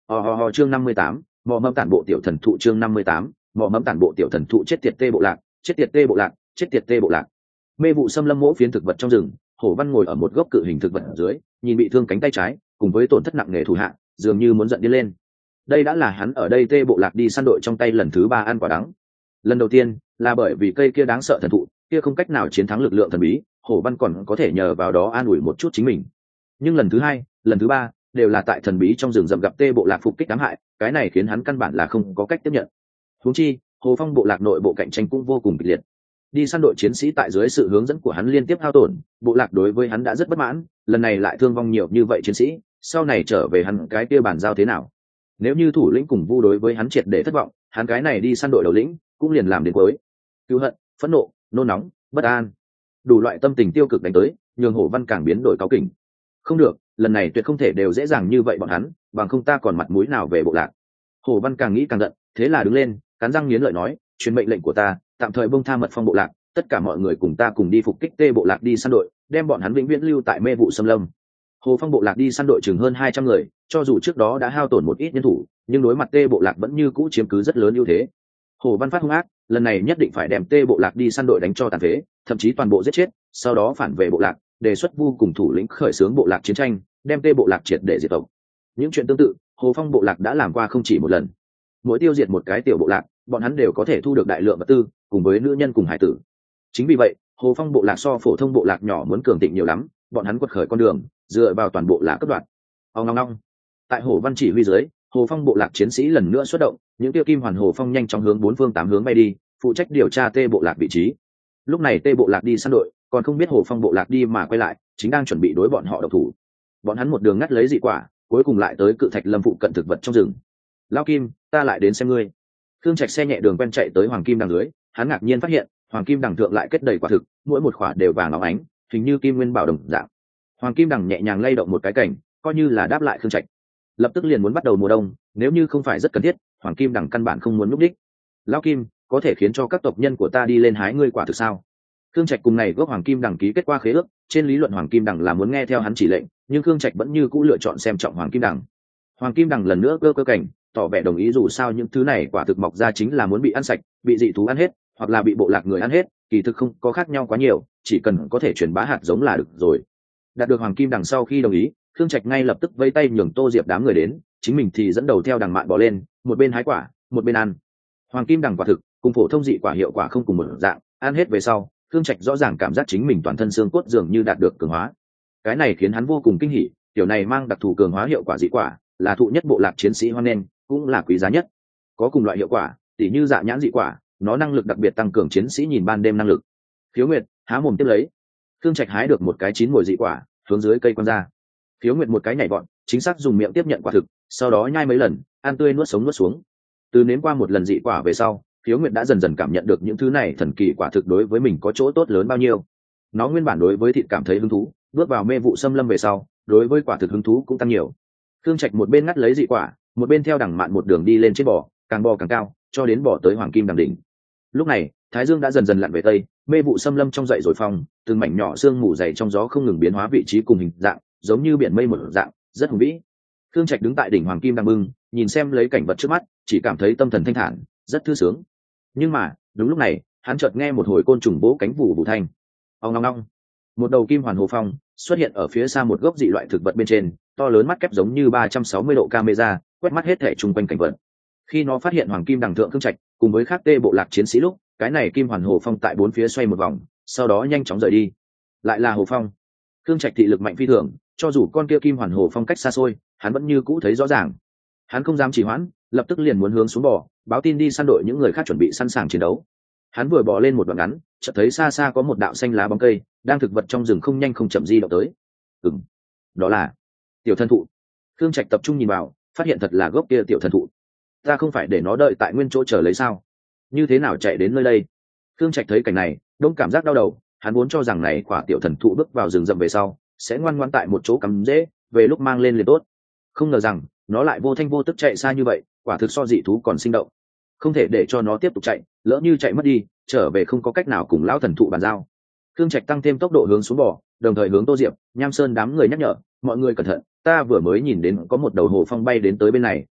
Chương 58, mò mẫm tản bộ tiểu thần thụ. Chương 58, mò mẫm tản bộ tiểu thần thụ. Chết tiệt tê bộ lạc, chết tiệt tê bộ lạc, chết tiệt tê bộ lạc. Mê vụ xâm lâm mỗ phiến thực vật trong rừng, Hổ Văn ngồi ở một gốc cự hình thực vật ở dưới, nhìn bị thương cánh tay trái cùng với tổn thất nặng nề thủ hạ, dường như muốn giận đi lên. Đây đã là hắn ở đây tê bộ lạc đi săn đội trong tay lần thứ 3 ăn quả đắng. Lần đầu tiên là bởi vì cây kia đáng sợ thần thụ kia không cách nào chiến thắng lực lượng thần bí, Hổ Văn còn có thể nhờ vào đó an ủi một chút chính mình. Nhưng lần thứ 2, lần thứ 3 đều là tại thần bí trong rừng rậm gặp tê bộ lạc phục kích ám hại, cái này khiến hắn căn bản là không có cách tiếp nhận. Huống chi, Hồ Phong bộ lạc nội bộ cạnh tranh cũng vô cùng kịch liệt. Đi săn đội chiến sĩ tại dưới sự hướng dẫn của hắn liên tiếp hao tổn, bộ lạc đối với hắn đã rất bất mãn, lần này lại thương vong nhiều như vậy chiến sĩ, sau này trở về hắn cái kia bản giao thế nào? Nếu như thủ lĩnh cùng Vu đối với hắn triệt để thất vọng, hắn cái này đi săn đội đầu lĩnh cũng liền làm đến cuối. Cứu hận, phẫn nộ, nôn nóng, bất an, đủ loại tâm tình tiêu cực đánh tới, nhường Hổ Văn càng biến đổi cáu kỉnh. Không được, lần này tuyệt không thể đều dễ dàng như vậy bọn hắn, bằng không ta còn mặt mũi nào về bộ lạc. Hổ Văn càng nghĩ càng giận, thế là đứng lên, cắn răng nghiến lợi nói, truyền mệnh lệnh của ta, tạm thời bông tha Mật Phong bộ lạc, tất cả mọi người cùng ta cùng đi phục kích tê bộ lạc đi săn đội, đem bọn hắn vĩnh viễn lưu tại mê vụ xâm lâm. Hồ Phong bộ lạc đi săn đội chừng hơn 200 người, cho dù trước đó đã hao tổn một ít nhân thủ, nhưng đối mặt tê bộ lạc vẫn như cũ chiếm cứ rất lớn ưu thế. Hồ Văn phát hung ác, lần này nhất định phải đem tê bộ lạc đi săn đội đánh cho tàn phế, thậm chí toàn bộ giết chết, sau đó phản về bộ lạc, đề xuất Vu cùng thủ lĩnh khởi xướng bộ lạc chiến tranh, đem tê bộ lạc triệt để diệt tộc. Những chuyện tương tự, Hồ Phong bộ lạc đã làm qua không chỉ một lần. Mỗi tiêu diệt một cái tiểu bộ lạc, bọn hắn đều có thể thu được đại lượng vật tư, cùng với nữ nhân cùng hải tử. Chính vì vậy, Hồ Phong bộ lạc so phổ thông bộ lạc nhỏ muốn cường thịnh nhiều lắm, bọn hắn quật khởi con đường, dựa vào toàn bộ là cấp đoạn. Ông long. Tại Hồ Văn chỉ huy dưới, Hồ Phong bộ lạc chiến sĩ lần nữa xuất động, những tiêu kim hoàn Hồ Phong nhanh chóng hướng 4 phương 8 hướng bay đi, phụ trách điều tra tê bộ lạc vị trí. Lúc này tê bộ lạc đi săn đội, còn không biết Hồ Phong bộ lạc đi mà quay lại, chính đang chuẩn bị đối bọn họ độc thủ. Bọn hắn một đường ngắt lấy dị quả, cuối cùng lại tới cự thạch lâm phụ cận thực vật trong rừng. Lão Kim, ta lại đến xem ngươi. Khương Trạch xe nhẹ đường quen chạy tới Hoàng Kim đằng dưới, hắn ngạc nhiên phát hiện, Hoàng Kim đằng thượng lại kết đầy quả thực, mỗi một quả đều vàng óng ánh, hình như kim nguyên bảo đồng dạng. Hoàng Kim đằng nhẹ nhàng lay động một cái cảnh, coi như là đáp lại Khương Trạch. Lập tức liền muốn bắt đầu mùa đông, nếu như không phải rất cần thiết, Hoàng Kim đằng căn bản không muốn núp đích. Lão Kim, có thể khiến cho các tộc nhân của ta đi lên hái ngươi quả thực sao? Khương Trạch cùng này gốc Hoàng Kim đằng ký kết qua khế ước, trên lý luận Hoàng Kim đằng là muốn nghe theo hắn chỉ lệnh, nhưng Khương Trạch vẫn như cũ lựa chọn xem trọng Hoàng Kim đằng. Hoàng Kim đằng lần nữa cơ cảnh, tỏ vẻ đồng ý, dù sao những thứ này quả thực mọc ra chính là muốn bị ăn sạch, bị dị thú ăn hết, hoặc là bị bộ lạc người ăn hết, kỳ thực không có khác nhau quá nhiều, chỉ cần có thể truyền bá hạt giống là được rồi. Đạt được Hoàng Kim đằng sau khi đồng ý, Khương Trạch ngay lập tức vẫy tay nhường Tô Diệp đám người đến, chính mình thì dẫn đầu theo đằng mạn bỏ lên, một bên hái quả, một bên ăn. Hoàng Kim đằng quả thực cùng phổ thông dị quả hiệu quả không cùng một dạng, ăn hết về sau, Khương Trạch rõ ràng cảm giác chính mình toàn thân xương cốt dường như đạt được cường hóa. Cái này khiến hắn vô cùng kinh hỉ, tiểu này mang đặc thù cường hóa hiệu quả dị quả, là thụ nhất bộ lạc chiến sĩ hoan nghênh, cũng là quý giá nhất. Có cùng loại hiệu quả, tỉ như dạ nhãn dị quả, nó năng lực đặc biệt tăng cường chiến sĩ nhìn ban đêm năng lực. Khiếu Nguyệt, há mồm tiếp lấy. Khương Trạch hái được một cái chín mùi dị quả, hướng dưới cây quăng ra. Khiếu Nguyệt một cái nhảy vọt, chính xác dùng miệng tiếp nhận quả thực, sau đó nhai mấy lần, ăn tươi nuốt sống nuốt xuống. Từ nếm qua một lần dị quả về sau, Khiếu Nguyệt đã dần dần cảm nhận được những thứ này thần kỳ quả thực đối với mình có chỗ tốt lớn bao nhiêu. Nó nguyên bản đối với thịt cảm thấy hứng thú, bước vào mê vụ xâm lâm về sau, đối với quả thực hứng thú cũng tăng nhiều. Khương Trạch một bên ngắt lấy dị quả, một bên theo đằng mạn một đường đi lên trên bò, càng bò càng cao, cho đến bò tới Hoàng Kim đằng đỉnh. Lúc này, thái dương đã dần dần lặn về tây, mê vụ xâm lâm trong dậy rồi phong, từng mảnh nhỏ sương mù dày trong gió không ngừng biến hóa vị trí cùng hình dạng, giống như biển mây một dạng, rất hùng vĩ. Khương Trạch đứng tại đỉnh Hoàng Kim đằng bưng, nhìn xem lấy cảnh vật trước mắt, chỉ cảm thấy tâm thần thanh thản, rất thư sướng. Nhưng mà, đúng lúc này, hắn chợt nghe một hồi côn trùng vỗ cánh vụ vụ thanh. Ong ong ong. Một đầu kim hoàn hồ phong xuất hiện ở phía xa một gốc dị loại thực vật bên trên, to lớn mắt kép giống như 360 độ camera, quét mắt hết thảy chung quanh cảnh vật. Khi nó phát hiện Hoàng Kim đằng thượng Khương Trạch cùng với khác tê bộ lạc chiến sĩ lúc, cái này kim hoàn hồ phong tại bốn phía xoay một vòng, sau đó nhanh chóng rời đi. Lại là hồ phong. Khương Trạch thị lực mạnh phi thường, cho dù con kia kim hoàn hồ phong cách xa xôi, hắn vẫn như cũ thấy rõ ràng. Hắn không dám trì hoãn, lập tức liền muốn hướng xuống bò, báo tin đi săn đội những người khác chuẩn bị sẵn sàng chiến đấu. Hắn vừa bò lên một đoạn ngắn, chợt thấy xa xa có một đạo xanh lá bóng cây đang thực vật trong rừng không nhanh không chậm di động tới. Đó là tiểu thần thụ. Khương Trạch tập trung nhìn vào, phát hiện thật là gốc kia tiểu thần thụ. Ta không phải để nó đợi tại nguyên chỗ chờ lấy sao? Như thế nào chạy đến nơi đây? Khương Trạch thấy cảnh này, đông cảm giác đau đầu. Hắn vốn cho rằng này quả tiểu thần thụ bước vào rừng rậm về sau sẽ ngoan ngoãn tại một chỗ cắm rễ, về lúc mang lên liền tốt. Không ngờ rằng nó lại vô thanh vô tức chạy xa như vậy, quả thực so dị thú còn sinh động. Không thể để cho nó tiếp tục chạy, lỡ như chạy mất đi, trở về không có cách nào cùng lão thần thụ bàn giao. Khương Trạch tăng thêm tốc độ hướng xuống bò, đồng thời hướng Tô Diệp, Nham Sơn đám người nhắc nhở, mọi người cẩn thận, ta vừa mới nhìn đến có một đầu hồ phong bay đến tới bên này,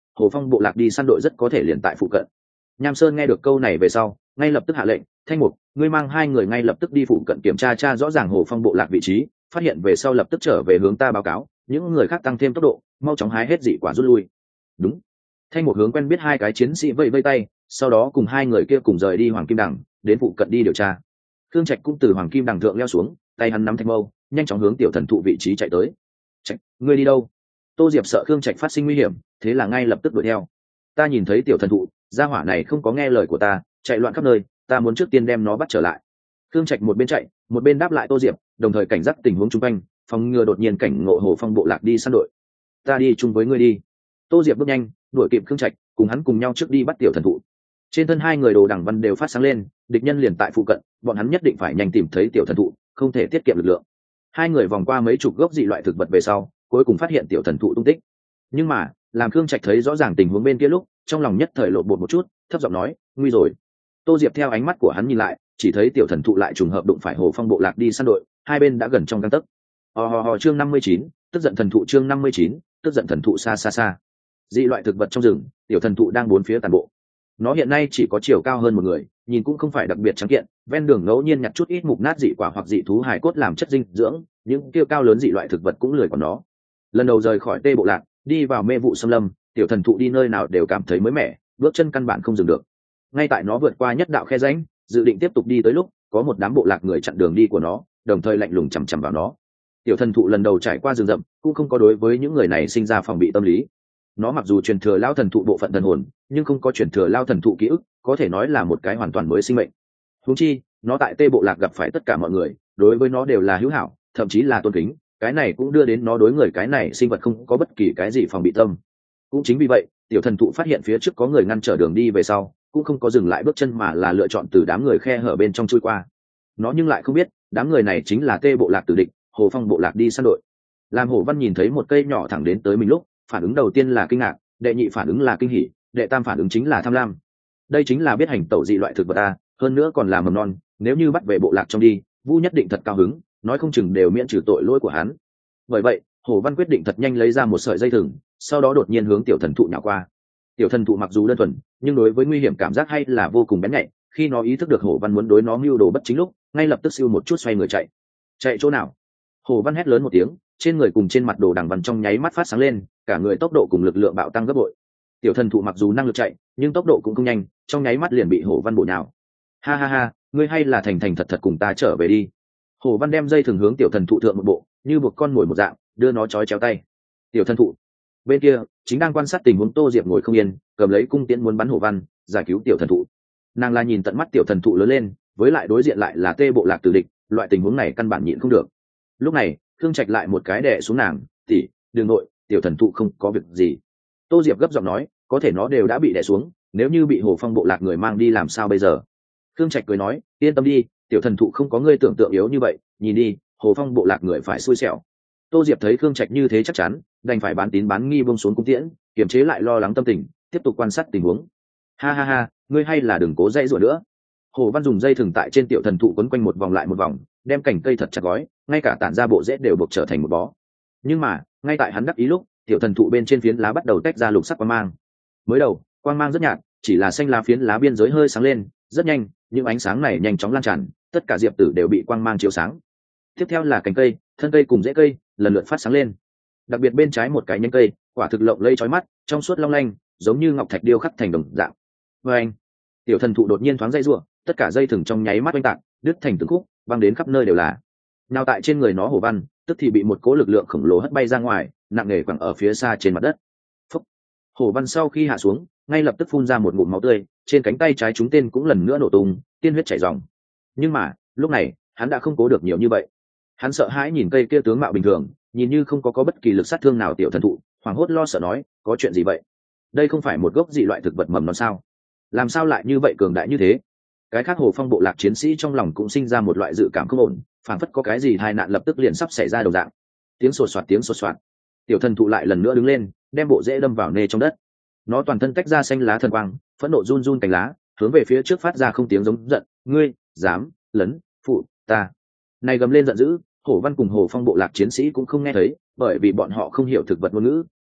Hồ Phong bộ lạc đi săn đội rất có thể liền tại phụ cận. Nham Sơn nghe được câu này về sau, ngay lập tức hạ lệnh, Thanh Mục, ngươi mang 2 người ngay lập tức đi phụ cận kiểm tra rõ ràng Hồ Phong bộ lạc vị trí, phát hiện về sau lập tức trở về hướng ta báo cáo, những người khác tăng thêm tốc độ, mau chóng hái hết dị quả rút lui. Đúng. Thanh Mục hướng quen biết 2 cái chiến sĩ vẫy vẫy tay, sau đó cùng 2 người kia cùng rời đi Hoàng Kim Đằng, đến phụ cận đi điều tra. Khương Trạch cũng từ Hoàng Kim Đằng thượng leo xuống, tay hắn nắm thanh mâu, nhanh chóng hướng tiểu thần thụ vị trí chạy tới. Trạch, ngươi đi đâu? Tô Diệp sợ Khương Trạch phát sinh nguy hiểm, thế là ngay lập tức đuổi theo. Ta nhìn thấy tiểu thần thụ, gia hỏa này không có nghe lời của ta, chạy loạn khắp nơi, ta muốn trước tiên đem nó bắt trở lại. Khương Trạch một bên chạy, một bên đáp lại Tô Diệp, đồng thời cảnh giác tình huống xung quanh, phòng ngừa đột nhiên cảnh ngộ Hồ Phong bộ lạc đi săn đội. Ta đi chung với ngươi đi. Tô Diệp bước nhanh, đuổi kịp Khương Trạch, cùng hắn cùng nhau trước đi bắt tiểu thần thụ. Trên thân 2 người đồ đằng văn đều phát sáng lên, địch nhân liền tại phụ cận, bọn hắn nhất định phải nhanh tìm thấy tiểu thần thụ, không thể tiết kiệm lực lượng. 2 người vòng qua mấy chục gốc dị loại thực vật về sau, cuối cùng phát hiện tiểu thần thụ tung tích. Nhưng mà, làm Khương Trạch thấy rõ ràng tình huống bên kia lúc, trong lòng nhất thời lộ bột một chút, thấp giọng nói, nguy rồi. Tô Diệp theo ánh mắt của hắn nhìn lại, chỉ thấy tiểu thần thụ lại trùng hợp đụng phải Hồ Phong bộ lạc đi săn đội, hai bên đã gần trong gang tấc. Chương 59, tức giận thần thụ. Chương 59, tức giận thần thụ. Xa xa xa, dị loại thực vật trong rừng, tiểu thần thụ đang bốn phía tàn bộ. Nó hiện nay chỉ có chiều cao hơn 1 người, nhìn cũng không phải đặc biệt trắng kiện, ven đường ngẫu nhiên nhặt chút ít mục nát dị quả hoặc dị thú hài cốt làm chất dinh dưỡng, những tiêu cao lớn dị loại thực vật cũng lười của nó. Lần đầu rời khỏi Tê bộ lạc, đi vào mê vụ xâm lâm, tiểu thần thụ đi nơi nào đều cảm thấy mới mẻ, bước chân căn bản không dừng được. Ngay tại nó vượt qua nhất đạo khe rãnh, dự định tiếp tục đi tới lúc, có một đám bộ lạc người chặn đường đi của nó, đồng thời lạnh lùng chằm chằm vào nó. Tiểu thần thụ lần đầu trải qua rừng rậm, cũng không có đối với những người này sinh ra phòng bị tâm lý. Nó mặc dù truyền thừa lao thần thụ bộ phận thần hồn, nhưng không có truyền thừa lao thần thụ ký ức, có thể nói là một cái hoàn toàn mới sinh mệnh. Huống chi, nó tại Tê bộ lạc gặp phải tất cả mọi người, đối với nó đều là hữu hảo, thậm chí là tôn kính, cái này cũng đưa đến nó đối người cái này sinh vật không có bất kỳ cái gì phòng bị tâm. Cũng chính vì vậy, tiểu thần thụ phát hiện phía trước có người ngăn trở đường đi về sau, cũng không có dừng lại bước chân mà là lựa chọn từ đám người khe hở bên trong chui qua. Nó nhưng lại không biết, đám người này chính là Tê bộ lạc tử địch, Hồ Phong bộ lạc đi săn đội. Làm Hổ Văn nhìn thấy một cây nhỏ thẳng đến tới mình lúc, phản ứng đầu tiên là kinh ngạc, đệ nhị phản ứng là kinh hỉ, đệ tam phản ứng chính là tham lam. Đây chính là biết hành tẩu dị loại thực vật a, hơn nữa còn là mầm non, nếu như bắt về bộ lạc trong đi, Vu nhất định thật cao hứng, nói không chừng đều miễn trừ tội lỗi của hắn. Bởi vậy, Hổ Văn quyết định thật nhanh lấy ra một sợi dây thừng, sau đó đột nhiên hướng tiểu thần thụ nhào qua. Tiểu thần thụ mặc dù đơn thuần, nhưng đối với nguy hiểm cảm giác hay là vô cùng bén nhạy, khi nó ý thức được Hổ Văn muốn đối nó mưu đồ bất chính lúc, ngay lập tức siêu một chút xoay người chạy. Chạy chỗ nào? Hổ Văn hét lớn một tiếng, trên người cùng trên mặt đồ đằng văn trong nháy mắt phát sáng lên, cả người tốc độ cùng lực lượng bạo tăng gấp bội. Tiểu thần thụ mặc dù năng lực chạy, nhưng tốc độ cũng không nhanh, trong nháy mắt liền bị Hổ Văn bổ nhào. Ha ha ha, ngươi hay là thành thành thật thật cùng ta trở về đi. Hổ Văn đem dây thừng hướng tiểu thần thụ thượng một bộ, như buộc con mồi một dạng, đưa nó trói chéo tay. Tiểu thần thụ bên kia chính đang quan sát tình huống Tô Diệp ngồi không yên, cầm lấy cung tiễn muốn bắn Hổ Văn, giải cứu tiểu thần thụ. Nàng là nhìn tận mắt tiểu thần thụ lớn lên, với lại đối diện lại là Tê bộ lạc tử địch, loại tình huống này căn bản nhịn không được. Lúc này Khương Trạch lại một cái đè xuống nàng, tỷ, đừng nội, tiểu thần thụ không có việc gì. Tô Diệp gấp giọng nói, có thể nó đều đã bị đè xuống, nếu như bị Hồ Phong bộ lạc người mang đi làm sao bây giờ? Khương Trạch cười nói, yên tâm đi, tiểu thần thụ không có ngươi tưởng tượng yếu như vậy, nhìn đi, Hồ Phong bộ lạc người phải xui xẻo. Tô Diệp thấy Khương Trạch như thế chắc chắn, đành phải bán tín bán nghi buông xuống cung tiễn, kiềm chế lại lo lắng tâm tình, tiếp tục quan sát tình huống. Ha ha ha, ngươi hay là đừng cố dãy rủa nữa. Hồ Văn dùng dây thừng tại trên tiểu thần thụ quấn quanh một vòng lại một vòng, đem cành cây thật chặt gói, ngay cả tản ra bộ rễ đều buộc trở thành một bó. Nhưng mà, ngay tại hắn đắc ý lúc, tiểu thần thụ bên trên phiến lá bắt đầu tách ra lục sắc quang mang. Mới đầu, quang mang rất nhạt, chỉ là xanh lá phiến lá biên giới hơi sáng lên, rất nhanh, những ánh sáng này nhanh chóng lan tràn, tất cả diệp tử đều bị quang mang chiếu sáng. Tiếp theo là cành cây, thân cây cùng rễ cây, lần lượt phát sáng lên. Đặc biệt bên trái một cái nhánh cây, quả thực lộng lẫy chói mắt, trong suốt long lanh, giống như ngọc thạch điêu khắc thành đồng dạng. Và anh, tiểu thần thụ đột nhiên thoáng dây rủa, tất cả dây thừng trong nháy mắt oanh tạc, đứt thành từng khúc, văng đến khắp nơi đều là. Nào tại trên người nó Hồ Văn, tức thì bị một cỗ lực lượng khổng lồ hất bay ra ngoài, nặng nề quẳng ở phía xa trên mặt đất. Phúc. Hồ Văn sau khi hạ xuống, ngay lập tức phun ra một ngụm máu tươi, trên cánh tay trái chúng tên cũng lần nữa nổ tung, tiên huyết chảy ròng. Nhưng mà, lúc này, hắn đã không cố được nhiều như vậy. Hắn sợ hãi nhìn cây kia tướng mạo bình thường, nhìn như không có bất kỳ lực sát thương nào tiểu thần thụ, hoảng hốt lo sợ nói, có chuyện gì vậy? Đây không phải một gốc dị loại thực vật mầm non sao? Làm sao lại như vậy cường đại như thế? Cái khác Hồ Phong bộ lạc chiến sĩ trong lòng cũng sinh ra một loại dự cảm không ổn, phảng phất có cái gì tai nạn lập tức liền sắp xảy ra đồng dạng. Tiếng sột soạt, tiểu thần thụ lại lần nữa đứng lên, đem bộ rễ đâm vào nê trong đất. Nó toàn thân tách ra xanh lá thần quang, phẫn nộ run run cánh lá, hướng về phía trước phát ra không tiếng giống giận, ngươi dám lấn phụ ta. Này gầm lên giận dữ, Hổ Văn cùng Hồ Phong bộ lạc chiến sĩ cũng không nghe thấy, bởi vì bọn họ không hiểu thực vật ngôn ngữ,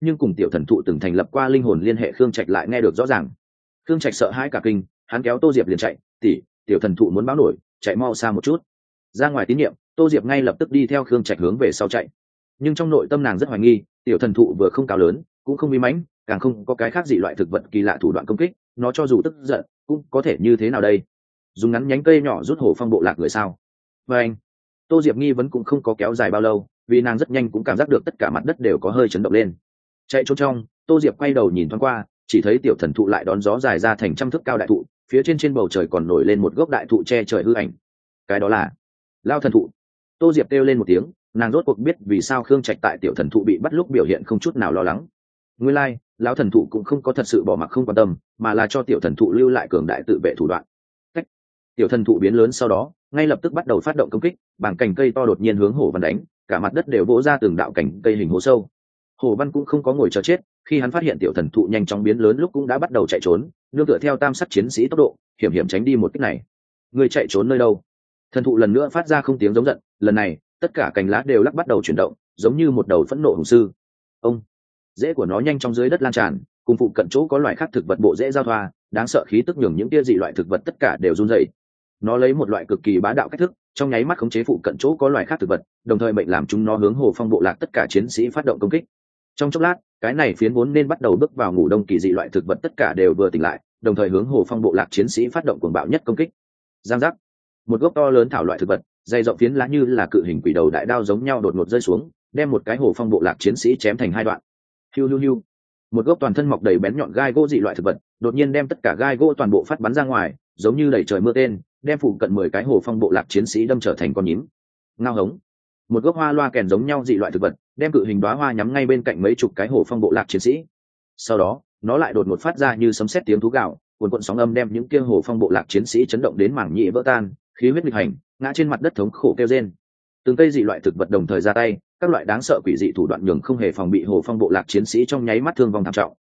nhưng cùng tiểu thần thụ từng thành lập qua linh hồn liên hệ Khương Trạch lại nghe được rõ ràng. Khương Trạch sợ hãi cả kinh, hắn kéo Tô Diệp liền chạy, tỷ, tiểu thần thụ muốn báo nổi, chạy mau xa một chút. Ra ngoài tín nhiệm, Tô Diệp ngay lập tức đi theo Khương Trạch hướng về sau chạy. Nhưng trong nội tâm nàng rất hoài nghi, tiểu thần thụ vừa không cao lớn, cũng không uy mãnh, càng không có cái khác dị loại thực vật kỳ lạ thủ đoạn công kích, nó cho dù tức giận, cũng có thể như thế nào đây? Dùng ngắn nhánh cây nhỏ rút hổ phong bộ lạc người sao? Và anh, Tô Diệp nghi vấn cũng không có kéo dài bao lâu, vì nàng rất nhanh cũng cảm giác được tất cả mặt đất đều có hơi chấn động lên. Chạy trốn trong, Tô Diệp quay đầu nhìn thoáng qua, chỉ thấy tiểu thần thụ lại đón gió dài ra thành trăm thước cao đại thụ, phía trên bầu trời còn nổi lên một gốc đại thụ che trời hư ảnh. Cái đó là Lao thần thụ. Tô Diệp kêu lên một tiếng, nàng rốt cuộc biết vì sao Khương Trạch tại tiểu thần thụ bị bắt lúc biểu hiện không chút nào lo lắng. Nguyên lai, lão thần thụ cũng không có thật sự bỏ mặc không quan tâm, mà là cho tiểu thần thụ lưu lại cường đại tự vệ thủ đoạn. Cách. Tiểu thần thụ biến lớn sau đó, ngay lập tức bắt đầu phát động công kích, bảng cành cây to đột nhiên hướng Hổ Văn đánh, cả mặt đất đều vỗ ra từng đạo cành cây hình hố sâu. Hổ Văn cũng không có ngồi chờ chết, khi hắn phát hiện tiểu thần thụ nhanh chóng biến lớn lúc cũng đã bắt đầu chạy trốn, nương tựa theo tam sắc chiến sĩ tốc độ, hiểm hiểm tránh đi một kích này. Người chạy trốn nơi đâu? Thần thụ lần nữa phát ra không tiếng giống giận, lần này, tất cả cành lá đều lắc bắt đầu chuyển động, giống như một đầu phẫn nộ hùng sư. Ông, rễ của nó nhanh trong dưới đất lan tràn, cùng phụ cận chỗ có loại khác thực vật bộ rễ giao thoa, đáng sợ khí tức nhường những tia dị loại thực vật tất cả đều run rẩy. Nó lấy một loại cực kỳ bá đạo cách thức, trong nháy mắt khống chế phụ cận chỗ có loại khác thực vật, đồng thời mệnh làm chúng nó hướng Hồ Phong bộ lạc tất cả chiến sĩ phát động công kích. Trong chốc lát, cái này phiến vốn nên bắt đầu bước vào ngủ đông kỳ dị loại thực vật tất cả đều vừa tỉnh lại, đồng thời hướng Hồ Phong bộ lạc chiến sĩ phát động cuồng bạo nhất công kích. Giang giác, một gốc to lớn thảo loại thực vật, dày rộng phiến lá như là cự hình quỷ đầu đại đao giống nhau đột ngột rơi xuống, đem một cái Hồ Phong bộ lạc chiến sĩ chém thành hai đoạn. Hiu hiu hiu, một gốc toàn thân mọc đầy bén nhọn gai gỗ dị loại thực vật, đột nhiên đem tất cả gai gỗ toàn bộ phát bắn ra ngoài, giống như đẩy trời mưa tên, đem phụ cận 10 cái Hồ Phong bộ lạc chiến sĩ đâm trở thành con nhím. Ngao hống, một gốc hoa loa kèn giống nhau dị loại thực vật, đem cự hình đóa hoa nhắm ngay bên cạnh mấy chục cái Hồ Phong bộ lạc chiến sĩ. Sau đó, nó lại đột ngột phát ra như sấm sét tiếng thú gào, cuồn cuộn sóng âm đem những kia Hồ Phong bộ lạc chiến sĩ chấn động đến mảng nhĩ vỡ tan, khí huyết nghịch hành, ngã trên mặt đất thống khổ kêu rên. Từng cây dị loại thực vật đồng thời ra tay, các loại đáng sợ quỷ dị thủ đoạn nhường không hề phòng bị Hồ Phong bộ lạc chiến sĩ trong nháy mắt thương vong thảm trọng.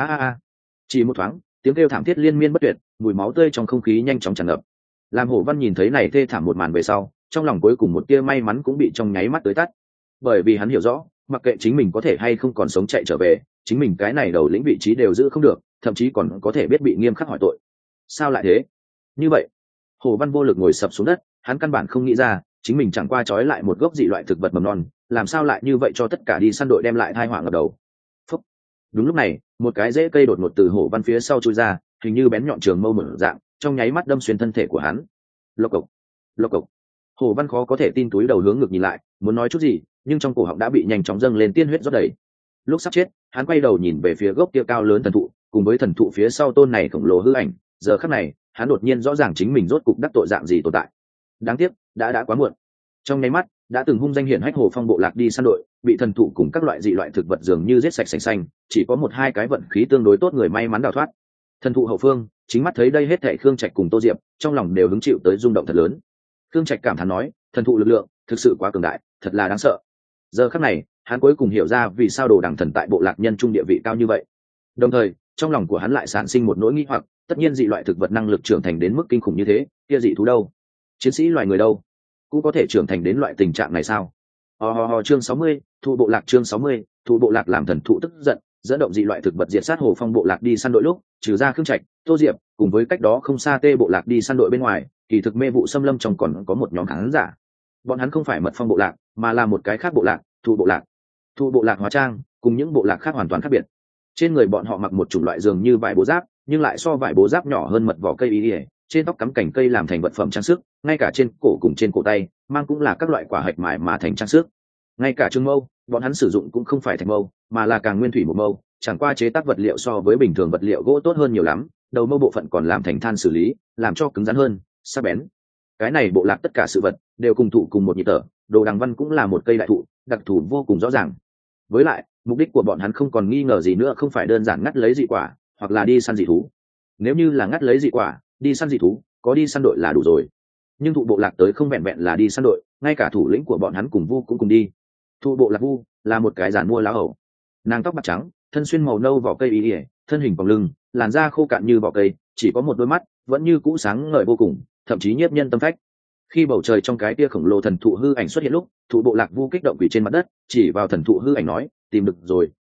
Chỉ một thoáng, tiếng kêu thảm thiết liên miên bất tuyệt, mùi máu tươi trong không khí nhanh chóng tràn ngập. Làm Hổ Văn nhìn thấy này thê thảm một màn về sau, trong lòng cuối cùng một tia may mắn cũng bị trong nháy mắt tới tắt. Bởi vì hắn hiểu rõ, mặc kệ chính mình có thể hay không còn sống chạy trở về, chính mình cái này đầu lĩnh vị trí đều giữ không được, thậm chí còn có thể biết bị nghiêm khắc hỏi tội. Sao lại thế? Như vậy, Hổ Văn vô lực ngồi sập xuống đất, hắn căn bản không nghĩ ra, chính mình chẳng qua trói lại một gốc dị loại thực vật mầm non, làm sao lại như vậy cho tất cả đi săn đội đem lại tai họa ngập đầu. Phúc. Đúng lúc này, một cái rễ cây đột ngột từ Hổ Văn phía sau chui ra, hình như bén nhọn trường mâu mở dạng, trong nháy mắt đâm xuyên thân thể của hắn. Lộc cộc, lộc cộc. Hổ Văn khó có thể tin túi đầu hướng ngực nhìn lại, muốn nói chút gì, nhưng trong cổ họng đã bị nhanh chóng dâng lên tiên huyết rót đầy. Lúc sắp chết, hắn quay đầu nhìn về phía gốc kia cao lớn thần thụ, cùng với thần thụ phía sau tôn này khổng lồ hư ảnh, giờ khắc này, hắn đột nhiên rõ ràng chính mình rốt cục đắc tội dạng gì tồn tại. Đáng tiếc, đã quá muộn. Trong nháy mắt, đã từng hung danh hiển hách Hồ Phong bộ lạc đi săn đội, bị thần thụ cùng các loại dị loại thực vật dường như giết sạch sành xanh, chỉ có một hai cái vận khí tương đối tốt người may mắn đào thoát. Thần thụ hậu phương, chính mắt thấy đây hết thảy Khương Trạch cùng Tô Diệp, trong lòng đều hứng chịu tới rung động thật lớn. Khương Trạch cảm thán nói, thần thụ lực lượng thực sự quá cường đại, thật là đáng sợ. Giờ khắc này, hắn cuối cùng hiểu ra vì sao Đồ Đằng Thần tại bộ lạc nhân trung địa vị cao như vậy. Đồng thời, trong lòng của hắn lại sản sinh một nỗi nghi hoặc, tất nhiên dị loại thực vật năng lực trưởng thành đến mức kinh khủng như thế, kia dị thú đâu? Chiến sĩ loài người đâu? Cũng có thể trưởng thành đến loại tình trạng này sao? Chương 60, thụ bộ lạc chương 60, thụ bộ lạc làm thần thụ tức giận, dẫn động dị loại thực vật diệt sát Hồ Phong bộ lạc đi săn đội lúc, trừ ra Khương Trạch, Tô Diệp, cùng với cách đó không xa Tê bộ lạc đi săn đội bên ngoài, kỳ thực mê vụ xâm lâm trong còn có một nhóm khán giả. Bọn hắn không phải Mật Phong bộ lạc, mà là một cái khác bộ lạc, thụ bộ lạc. Thụ bộ lạc hóa trang, cùng những bộ lạc khác hoàn toàn khác biệt. Trên người bọn họ mặc một chủng loại dường như vải bố giáp, nhưng lại so vải bố giáp nhỏ hơn mật vỏ cây y, trên tóc cắm cành cây làm thành vật phẩm trang sức, ngay cả trên cổ cùng trên cổ tay mang cũng là các loại quả hạch mài mà thành trang sức. Ngay cả trương mâu, bọn hắn sử dụng cũng không phải thạch mâu, mà là càng nguyên thủy một mâu, chẳng qua chế tác vật liệu so với bình thường vật liệu gỗ tốt hơn nhiều lắm, đầu mâu bộ phận còn làm thành than xử lý, làm cho cứng rắn hơn, sắc bén. Cái này bộ lạc tất cả sự vật đều cùng thụ cùng một nhịp thở, Đồ Đằng Văn cũng là một cây đại thụ, đặc thù vô cùng rõ ràng. Với lại, mục đích của bọn hắn không còn nghi ngờ gì nữa, không phải đơn giản ngắt lấy dị quả, hoặc là đi săn dị thú. Nếu như là ngắt lấy dị quả, đi săn dị thú, có đi săn đội là đủ rồi. Nhưng thụ bộ lạc tới không vẹn vẹn là đi săn đội, ngay cả thủ lĩnh của bọn hắn cùng Vu cũng cùng đi. Thụ bộ lạc Vu là một cái giàn mua lá hầu, nàng tóc bạc trắng, thân xuyên màu nâu vỏ cây y ỉa, thân hình vòng lưng, làn da khô cạn như vỏ cây, chỉ có một đôi mắt vẫn như cũ sáng ngời vô cùng, thậm chí nhiếp nhân tâm phách. Khi bầu trời trong cái tia khổng lồ thần thụ hư ảnh xuất hiện lúc, thụ bộ lạc Vu kích động quỳ trên mặt đất, chỉ vào thần thụ hư ảnh nói, tìm được rồi,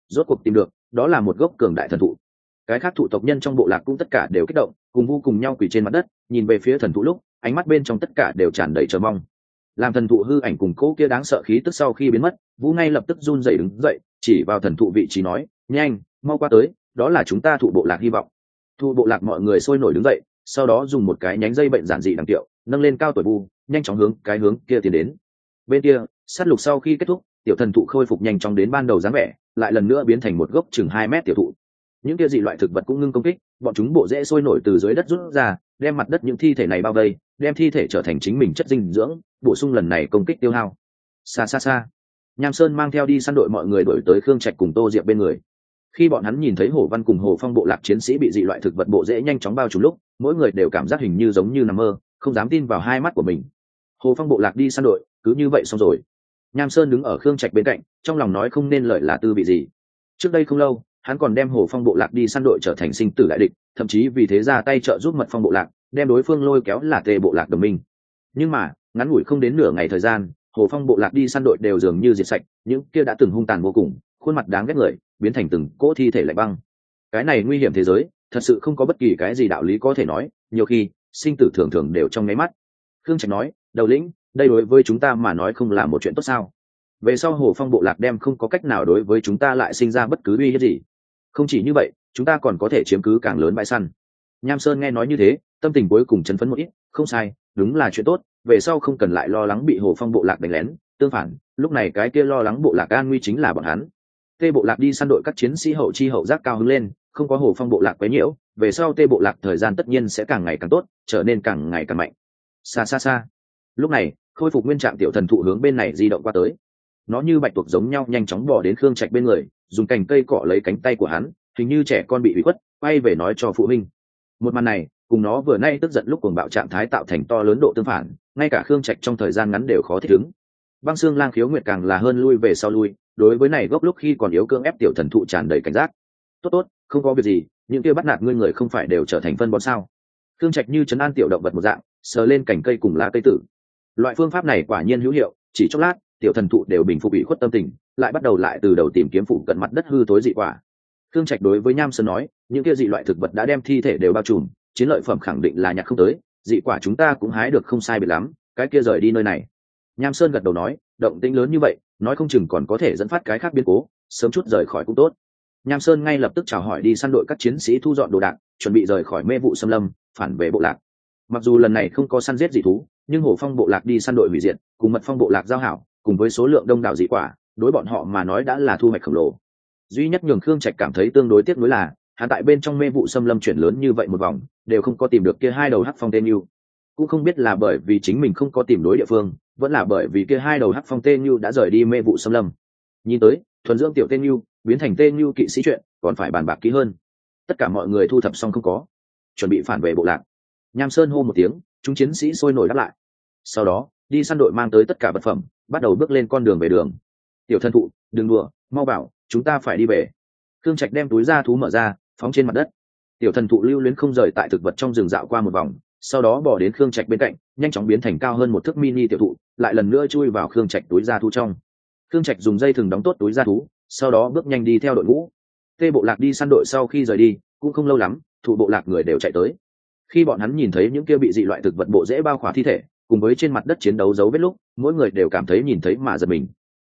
rốt cuộc tìm được, đó là một gốc cường đại thần thụ. Cái khác thụ tộc nhân trong bộ lạc cũng tất cả đều kích động, cùng vu cùng nhau quỳ trên mặt đất, nhìn về phía thần thụ lúc, ánh mắt bên trong tất cả đều tràn đầy chờ mong. Làm thần thụ hư ảnh cùng cỗ kia đáng sợ khí tức sau khi biến mất, Vũ ngay lập tức run rẩy đứng dậy, chỉ vào thần thụ vị trí nói, nhanh, mau qua tới, đó là chúng ta thụ bộ lạc hy vọng. Thụ bộ lạc mọi người sôi nổi đứng dậy, sau đó dùng một cái nhánh dây bệnh giản dị đằng tiệu, nâng lên cao tuổi vu, nhanh chóng hướng cái hướng kia tiến đến. Bên kia, sát lục sau khi kết thúc, tiểu thần thụ khôi phục nhanh chóng đến ban đầu dáng vẻ, lại lần nữa biến thành một gốc chừng 2 mét tiểu thụ. Những kia dị loại thực vật cũng ngưng công kích, bọn chúng bộ rễ sôi nổi từ dưới đất rút ra, đem mặt đất những thi thể này bao vây, đem thi thể trở thành chính mình chất dinh dưỡng, bổ sung lần này công kích tiêu hao. Xa xa xa, Nham Sơn mang theo đi săn đội mọi người đuổi tới Khương Trạch cùng Tô Diệp bên người. Khi bọn hắn nhìn thấy Hồ Văn cùng Hồ Phong bộ lạc chiến sĩ bị dị loại thực vật bộ rễ nhanh chóng bao trùm lúc, mỗi người đều cảm giác hình như giống như nằm mơ, không dám tin vào hai mắt của mình. Hồ Phong bộ lạc đi săn đội, cứ như vậy xong rồi. Nham Sơn đứng ở Khương Trạch bên cạnh, trong lòng nói không nên lợi là tư vị gì. Trước đây không lâu, hắn còn đem Hồ Phong bộ lạc đi săn đội trở thành sinh tử đại địch, thậm chí vì thế ra tay trợ giúp Mật Phong bộ lạc, đem đối phương lôi kéo là Tề bộ lạc đồng minh. Nhưng mà, ngắn ngủi không đến nửa ngày thời gian, Hồ Phong bộ lạc đi săn đội đều dường như diệt sạch, những kia đã từng hung tàn vô cùng, khuôn mặt đáng ghét người, biến thành từng cỗ thi thể lạnh băng. Cái này nguy hiểm thế giới, thật sự không có bất kỳ cái gì đạo lý có thể nói, nhiều khi, sinh tử thường thường đều trong nháy mắt. Khương Trạch nói, đầu lĩnh, đây đối với chúng ta mà nói không là một chuyện tốt sao? Về sau Hồ Phong bộ lạc đem không có cách nào đối với chúng ta lại sinh ra bất cứ uy hiếp gì. Không chỉ như vậy, chúng ta còn có thể chiếm cứ càng lớn bãi săn. Nham Sơn nghe nói như thế, tâm tình cuối cùng chấn phấn một ít, không sai, đúng là chuyện tốt, về sau không cần lại lo lắng bị Hồ Phong bộ lạc đánh lén, tương phản, lúc này cái kia lo lắng bộ lạc an nguy chính là bọn hắn. Tê bộ lạc đi săn đội các chiến sĩ hậu chi hậu giác cao hứng lên, không có Hồ Phong bộ lạc quấy nhiễu, về sau Tê bộ lạc thời gian tất nhiên sẽ càng ngày càng tốt, trở nên càng ngày càng mạnh. Xa xa xa. Lúc này, khôi phục nguyên trạng tiểu thần thụ hướng bên này di động qua tới. Nó như bạch tuộc giống nhau nhanh chóng bò đến Khương Trạch bên người, dùng cành cây cọ lấy cánh tay của hắn, hình như trẻ con bị ủy khuất, quay về nói cho phụ huynh. Một màn này, cùng nó vừa nay tức giận lúc cuồng bạo trạng thái tạo thành to lớn độ tương phản, ngay cả Khương Trạch trong thời gian ngắn đều khó thích ứng. Băng Xương Lang Khiếu Nguyệt càng là hơn lui về sau lui, đối với này gốc lúc khi còn yếu cưỡng ép tiểu thần thụ tràn đầy cảnh giác. Tốt tốt, không có việc gì, những kia bắt nạt ngươi người không phải đều trở thành phân bón sao? Khương Trạch như trấn an tiểu động vật một dạng, sờ lên cành cây cùng lá cây tử. Loại phương pháp này quả nhiên hữu hiệu, chỉ chốc lát, tiểu thần thụ đều bình phục ủy khuất tâm tình, lại bắt đầu lại từ đầu tìm kiếm phụ cận mặt đất hư tối dị quả. Khương Trạch đối với Nham Sơn nói, những kia dị loại thực vật đã đem thi thể đều bao trùm, chiến lợi phẩm khẳng định là nhặt không tới, dị quả chúng ta cũng hái được không sai biệt lắm, cái kia rời đi nơi này. Nham Sơn gật đầu nói, động tĩnh lớn như vậy, nói không chừng còn có thể dẫn phát cái khác biến cố, sớm chút rời khỏi cũng tốt. Nham Sơn ngay lập tức chào hỏi đi săn đội các chiến sĩ thu dọn đồ đạc, chuẩn bị rời khỏi mê vụ xâm lâm, phản về bộ lạc. Mặc dù lần này không có săn giết dị thú, nhưng Hổ Phong bộ lạc đi săn đội hủy diệt, cùng Mật Phong bộ lạc giao hảo, cùng với số lượng đông đảo dị quả, đối bọn họ mà nói đã là thu hoạch khổng lồ. Duy nhất nhường Khương Trạch cảm thấy tương đối tiếc nuối là, hắn tại bên trong mê vụ xâm lâm chuyển lớn như vậy một vòng, đều không có tìm được kia hai đầu hắc phong tên yêu. Cũng không biết là bởi vì chính mình không có tìm đối địa phương, vẫn là bởi vì kia hai đầu hắc phong tên yêu đã rời đi mê vụ xâm lâm. Nhìn tới, thuần dưỡng tiểu tên yêu biến thành tên yêu kỵ sĩ chuyện, còn phải bàn bạc kỹ hơn. Tất cả mọi người thu thập xong không có, chuẩn bị phản về bộ lạc. Nham Sơn hô một tiếng, chúng chiến sĩ sôi nổi đáp lại. Sau đó, đi săn đội mang tới tất cả vật phẩm, bắt đầu bước lên con đường về đường. Tiểu thân thụ, đừng đùa, mau bảo, chúng ta phải đi về. Khương Trạch đem túi da thú mở ra, phóng trên mặt đất. Tiểu thần thụ lưu luyến không rời tại thực vật trong rừng dạo qua một vòng, sau đó bỏ đến Khương Trạch bên cạnh, nhanh chóng biến thành cao hơn một thước mini tiểu thụ, lại lần nữa chui vào Khương Trạch túi da thú trong. Khương Trạch dùng dây thừng đóng tốt túi da thú, sau đó bước nhanh đi theo đội ngũ. Tê bộ lạc đi săn đội sau khi rời đi, cũng không lâu lắm, thụ bộ lạc người đều chạy tới. Khi bọn hắn nhìn thấy những kia bị dị loại thực vật bộ rễ bao khỏa thi thể, cùng với trên mặt đất chiến đấu dấu vết lúc, mỗi người đều cảm thấy nhìn thấy mà giật mình.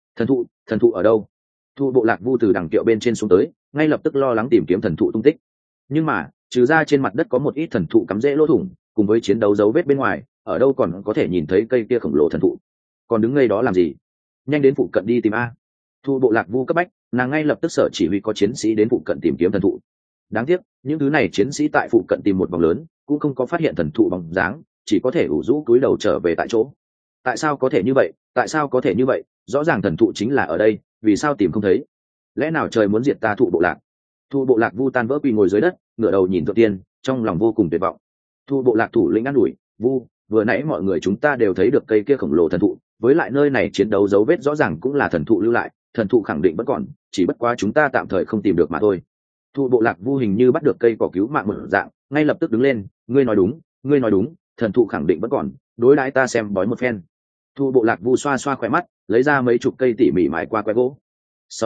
Thần thụ ở đâu? Thụ bộ lạc Vu từ đằng kiệu bên trên xuống tới, ngay lập tức lo lắng tìm kiếm thần thụ tung tích. Nhưng mà, trừ ra trên mặt đất có một ít thần thụ cắm rễ lỗ thủng, cùng với chiến đấu dấu vết bên ngoài, ở đâu còn có thể nhìn thấy cây kia khổng lồ thần thụ? Còn đứng ngây đó làm gì? Nhanh đến phụ cận đi tìm a! Thụ bộ lạc Vu cấp bách, nàng ngay lập tức sở chỉ huy có chiến sĩ đến phụ cận tìm kiếm thần thụ. Đáng tiếc, những thứ này chiến sĩ tại phụ cận tìm một vòng lớn, cũng không có phát hiện thần thụ bóng dáng, chỉ có thể ủ rũ cúi đầu trở về tại chỗ. Tại sao có thể như vậy? Tại sao có thể như vậy? Rõ ràng thần thụ chính là ở đây, vì sao tìm không thấy? Lẽ nào trời muốn diệt ta thụ bộ lạc? Thụ bộ lạc Vu tan vỡ quỳ ngồi dưới đất, ngửa đầu nhìn thượng tiên, trong lòng vô cùng tuyệt vọng. Thụ bộ lạc thủ lĩnh an ủi, Vu, vừa nãy mọi người chúng ta đều thấy được cây kia khổng lồ thần thụ, với lại nơi này chiến đấu dấu vết rõ ràng cũng là thần thụ lưu lại, thần thụ khẳng định vẫn còn, chỉ bất quá chúng ta tạm thời không tìm được mà thôi. Thụ bộ lạc Vu hình như bắt được cây cỏ cứu mạng một dạng, ngay lập tức đứng lên, ngươi nói đúng, thần thụ khẳng định vẫn còn, đối đãi ta xem bói một phen. Thụ bộ lạc Vu xoa xoa khỏe mắt, lấy ra mấy chục cây tỉ mỉ mài qua que gỗ. Sau đó,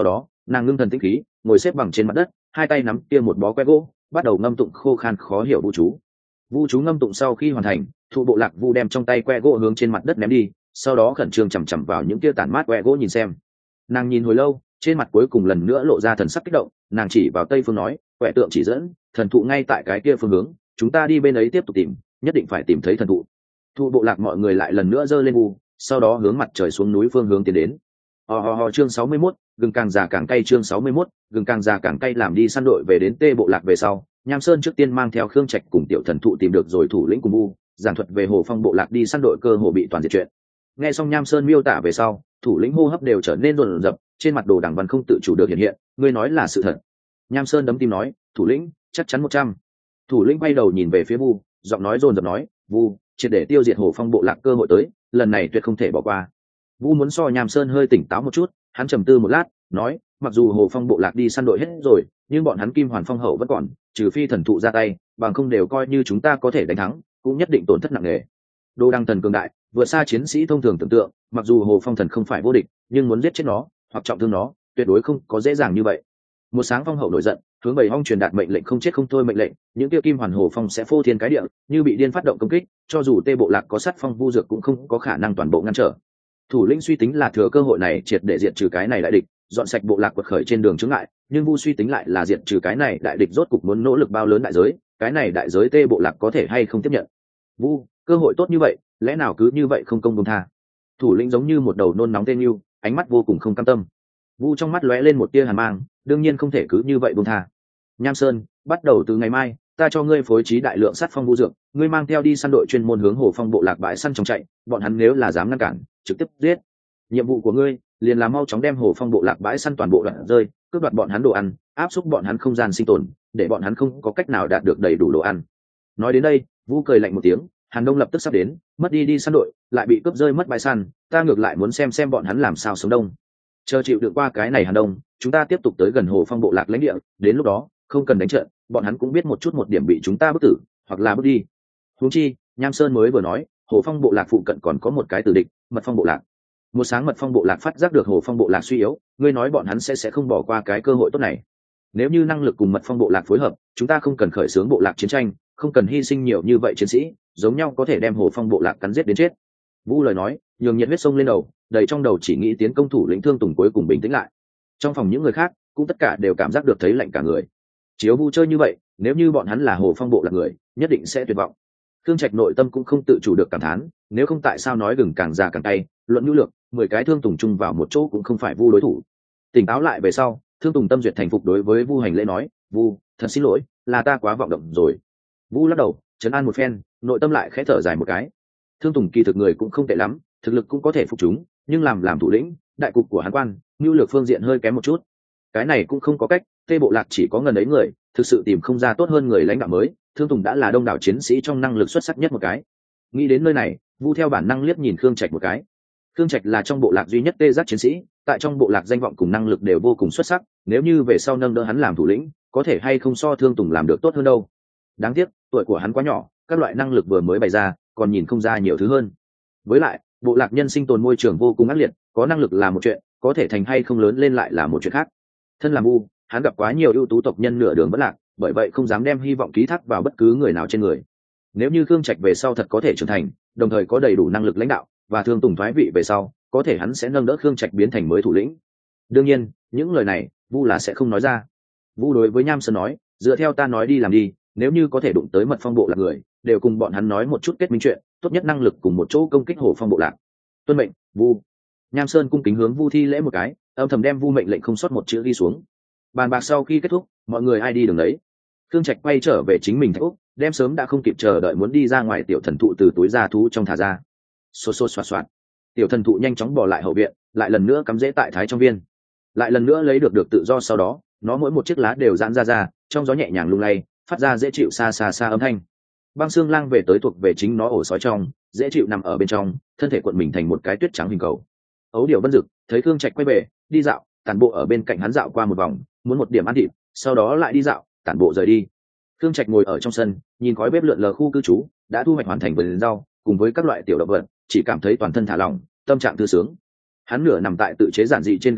nàng ngưng thần tĩnh khí, ngồi xếp bằng trên mặt đất, hai tay nắm kia một bó que gỗ, bắt đầu ngâm tụng khô khan khó hiểu vu chú. Vu chú ngâm tụng sau khi hoàn thành, thụ bộ lạc vu đem trong tay que gỗ hướng trên mặt đất ném đi, sau đó khẩn trương chằm chằm vào những kia tản mát que gỗ nhìn xem. Nàng nhìn hồi lâu, trên mặt cuối cùng lần nữa lộ ra thần sắc kích động, nàng chỉ vào tây phương nói, quẻ tượng chỉ dẫn, thần thụ ngay tại cái kia phương hướng, chúng ta đi bên ấy tiếp tục tìm, nhất định phải tìm thấy thần thụ. Thụ bộ lạc mọi người lại lần nữa giơ lên vu, sau đó hướng mặt trời xuống núi phương hướng tiến đến. Chương 61, gừng càng già càng cay. Chương 61, gừng càng già càng cay. Làm đi săn đội về đến Tê bộ lạc về sau, Nham Sơn trước tiên mang theo Khương Trạch cùng tiểu thần thụ tìm được rồi thủ lĩnh cùng vu, giảng thuật về Hồ Phong bộ lạc đi săn đội cơ hồ bị toàn diệt chuyện. Nghe xong Nham Sơn miêu tả về sau, thủ lĩnh hô hấp đều trở nên rồn rập, trên mặt đồ đằng văn không tự chủ được hiện hiện, ngươi nói là sự thật. Nham Sơn đấm tim nói, thủ lĩnh, chắc chắn 100. Thủ lĩnh quay đầu nhìn về phía vu, giọng nói rồn rập nói, vu, triệt để tiêu diệt Hồ Phong bộ lạc cơ hội tới, lần này tuyệt không thể bỏ qua. Vu muốn so Nham Sơn hơi tỉnh táo một chút, hắn trầm tư một lát, nói, mặc dù Hồ Phong bộ lạc đi săn đội hết rồi, nhưng bọn hắn Kim Hoàn Phong hậu vẫn còn, trừ phi thần thụ ra tay, bằng không đều coi như chúng ta có thể đánh thắng, cũng nhất định tổn thất nặng nề. Đồ đăng thần cường đại, vượt xa chiến sĩ thông thường tưởng tượng, mặc dù Hồ Phong thần không phải vô địch, nhưng muốn giết chết nó, hoặc trọng thương nó, tuyệt đối không có dễ dàng như vậy. Một sáng Phong hậu nổi giận, hướng Bầy Hong truyền đạt mệnh lệnh không chết không thôi mệnh lệnh, những tiêu Kim Hoàn Hồ Phong sẽ phô thiên cái địa, như bị điên phát động công kích, cho dù Tê bộ lạc có sát phong vu dược cũng không có khả năng toàn bộ ngăn trở. Thủ lĩnh suy tính là thừa cơ hội này triệt để diệt trừ cái này đại địch, dọn sạch bộ lạc quật khởi trên đường chướng ngại, nhưng vu suy tính lại là diệt trừ cái này đại địch rốt cục muốn nỗ lực bao lớn đại giới, cái này đại giới Tê bộ lạc có thể hay không tiếp nhận. Vu, cơ hội tốt như vậy, lẽ nào cứ như vậy không công buông tha? Thủ lĩnh giống như một đầu nôn nóng tên yêu, ánh mắt vô cùng không cam tâm. Vu trong mắt lóe lên một tia hàn mang, đương nhiên không thể cứ như vậy buông tha. Nham Sơn, bắt đầu từ ngày mai, ta cho ngươi phối trí đại lượng sát phong vu dược, ngươi mang theo đi săn đội chuyên môn hướng Hồ Phong bộ lạc bãi săn trong chạy, bọn hắn nếu là dám ngăn cản, trực tiếp giết. Nhiệm vụ của ngươi liền là mau chóng đem Hồ Phong bộ lạc bãi săn toàn bộ đoạn rơi, cướp đoạt bọn hắn đồ ăn, áp xúc bọn hắn không gian sinh tồn, để bọn hắn không có cách nào đạt được đầy đủ đồ ăn. Nói đến đây, Vu cười lạnh một tiếng, Hàn Đông lập tức sắp đến, mất đi săn đội, lại bị cướp rơi mất bãi săn, ta ngược lại muốn xem bọn hắn làm sao sống đông. Chờ chịu được qua cái này Hàn Đông, chúng ta tiếp tục tới gần Hồ Phong bộ lạc lãnh địa, đến lúc đó, không cần đánh trận, bọn hắn cũng biết một chút một điểm bị chúng ta bức tử, hoặc là bước đi. Huống chi, Nham Sơn mới vừa nói, Hồ Phong bộ lạc phụ cận còn có một cái tử địch, Mật Phong bộ lạc. Một sáng Mật Phong bộ lạc phát giác được Hồ Phong bộ lạc suy yếu, ngươi nói bọn hắn sẽ không bỏ qua cái cơ hội tốt này. Nếu như năng lực cùng Mật Phong bộ lạc phối hợp, chúng ta không cần khởi xướng bộ lạc chiến tranh, không cần hy sinh nhiều như vậy chiến sĩ, giống nhau có thể đem Hồ Phong bộ lạc cắn giết đến chết. Vũ lời nói, nhường nhiệt huyết sông lên đầu, đầy trong đầu chỉ nghĩ tiến công thủ lĩnh Thương Tùng cuối cùng bình tĩnh lại. Trong phòng những người khác cũng tất cả đều cảm giác được thấy lạnh cả người. Chiếu Vu chơi như vậy, nếu như bọn hắn là Hồ Phong bộ lạc người, nhất định sẽ tuyệt vọng. Thương Trạch nội tâm cũng không tự chủ được cảm thán, nếu không tại sao nói gừng càng già càng cay, luận nhu lược, 10 cái Thương Tùng chung vào một chỗ cũng không phải Vu đối thủ. Tỉnh táo lại về sau, Thương Tùng tâm duyệt thành phục đối với Vu hành lễ nói, Vu, thật xin lỗi, là ta quá vọng động rồi. Vu lắc đầu, trấn an một phen, nội tâm lại khẽ thở dài một cái. Thương Tùng kỳ thực người cũng không tệ lắm, thực lực cũng có thể phục chúng, nhưng làm thủ lĩnh, đại cục của hắn quan, nhu lược phương diện hơi kém một chút. Cái này cũng không có cách, Tê bộ lạc chỉ có ngần ấy người, thực sự tìm không ra tốt hơn người lãnh đạo mới. Thương Tùng đã là đông đảo chiến sĩ trong năng lực xuất sắc nhất một cái. Nghĩ đến nơi này, Vu theo bản năng liếc nhìn Khương Trạch một cái. Khương Trạch là trong bộ lạc duy nhất tê giác chiến sĩ, tại trong bộ lạc danh vọng cùng năng lực đều vô cùng xuất sắc, nếu như về sau nâng đỡ hắn làm thủ lĩnh, có thể hay không so Thương Tùng làm được tốt hơn đâu. Đáng tiếc, tuổi của hắn quá nhỏ, các loại năng lực vừa mới bày ra, còn nhìn không ra nhiều thứ hơn. Với lại, bộ lạc nhân sinh tồn môi trường vô cùng ác liệt, có năng lực là một chuyện, có thể thành hay không lớn lên lại là một chuyện khác. Thân làm Vu, hắn gặp quá nhiều ưu tú tộc nhân nửa đường bất lạc, bởi vậy không dám đem hy vọng ký thác vào bất cứ người nào trên người. Nếu như Khương Trạch về sau thật có thể trưởng thành, đồng thời có đầy đủ năng lực lãnh đạo, và Thương Tùng thoái vị về sau, có thể hắn sẽ nâng đỡ Khương Trạch biến thành mới thủ lĩnh. Đương nhiên, những lời này, Vu là sẽ không nói ra. Vu đối với Nham Sơn nói, dựa theo ta nói đi làm đi, nếu như có thể đụng tới Mật Phong bộ lạc người, đều cùng bọn hắn nói một chút kết minh chuyện, tốt nhất năng lực cùng một chỗ công kích Hồ Phong bộ lạc. Tuân mệnh, Vu. Nham Sơn cung kính hướng Vu thi lễ một cái, âm thầm đem Vu mệnh lệnh không sót một chữ ghi xuống. Bàn bạc sau khi kết thúc, mọi người ai đi đường đấy. Khương Trạch quay trở về chính mình Thạch Úc, đem sớm đã không kịp chờ đợi muốn đi ra ngoài tiểu thần thụ từ túi da thú trong thả ra. Xô xoạt xoạt. Tiểu thần thụ nhanh chóng bỏ lại hậu viện, lại lần nữa cắm rễ tại thái trong viên. Lại lần nữa lấy được tự do sau đó, nó mỗi một chiếc lá đều giãn ra, trong gió nhẹ nhàng lung lay, phát ra dễ chịu xa âm thanh. Băng xương lang về tới thuộc về chính nó ổ sói trong, dễ chịu nằm ở bên trong, thân thể cuộn mình thành một cái tuyết trắng hình cầu. Ấu điểu Vân Dực thấy Khương Trạch quay về, đi dạo, tản bộ ở bên cạnh hắn dạo qua một vòng, muốn một điểm ăn thịt, sau đó lại đi dạo, tản bộ rời đi. Khương Trạch ngồi ở trong sân, nhìn khói bếp lượn lờ khu cư trú, đã thu hoạch hoàn thành vườn rau, cùng với các loại tiểu động vật, chỉ cảm thấy toàn thân thả lỏng, tâm trạng thư sướng. Hắn nửa nằm tại tự chế giản dị trên ghế trúc,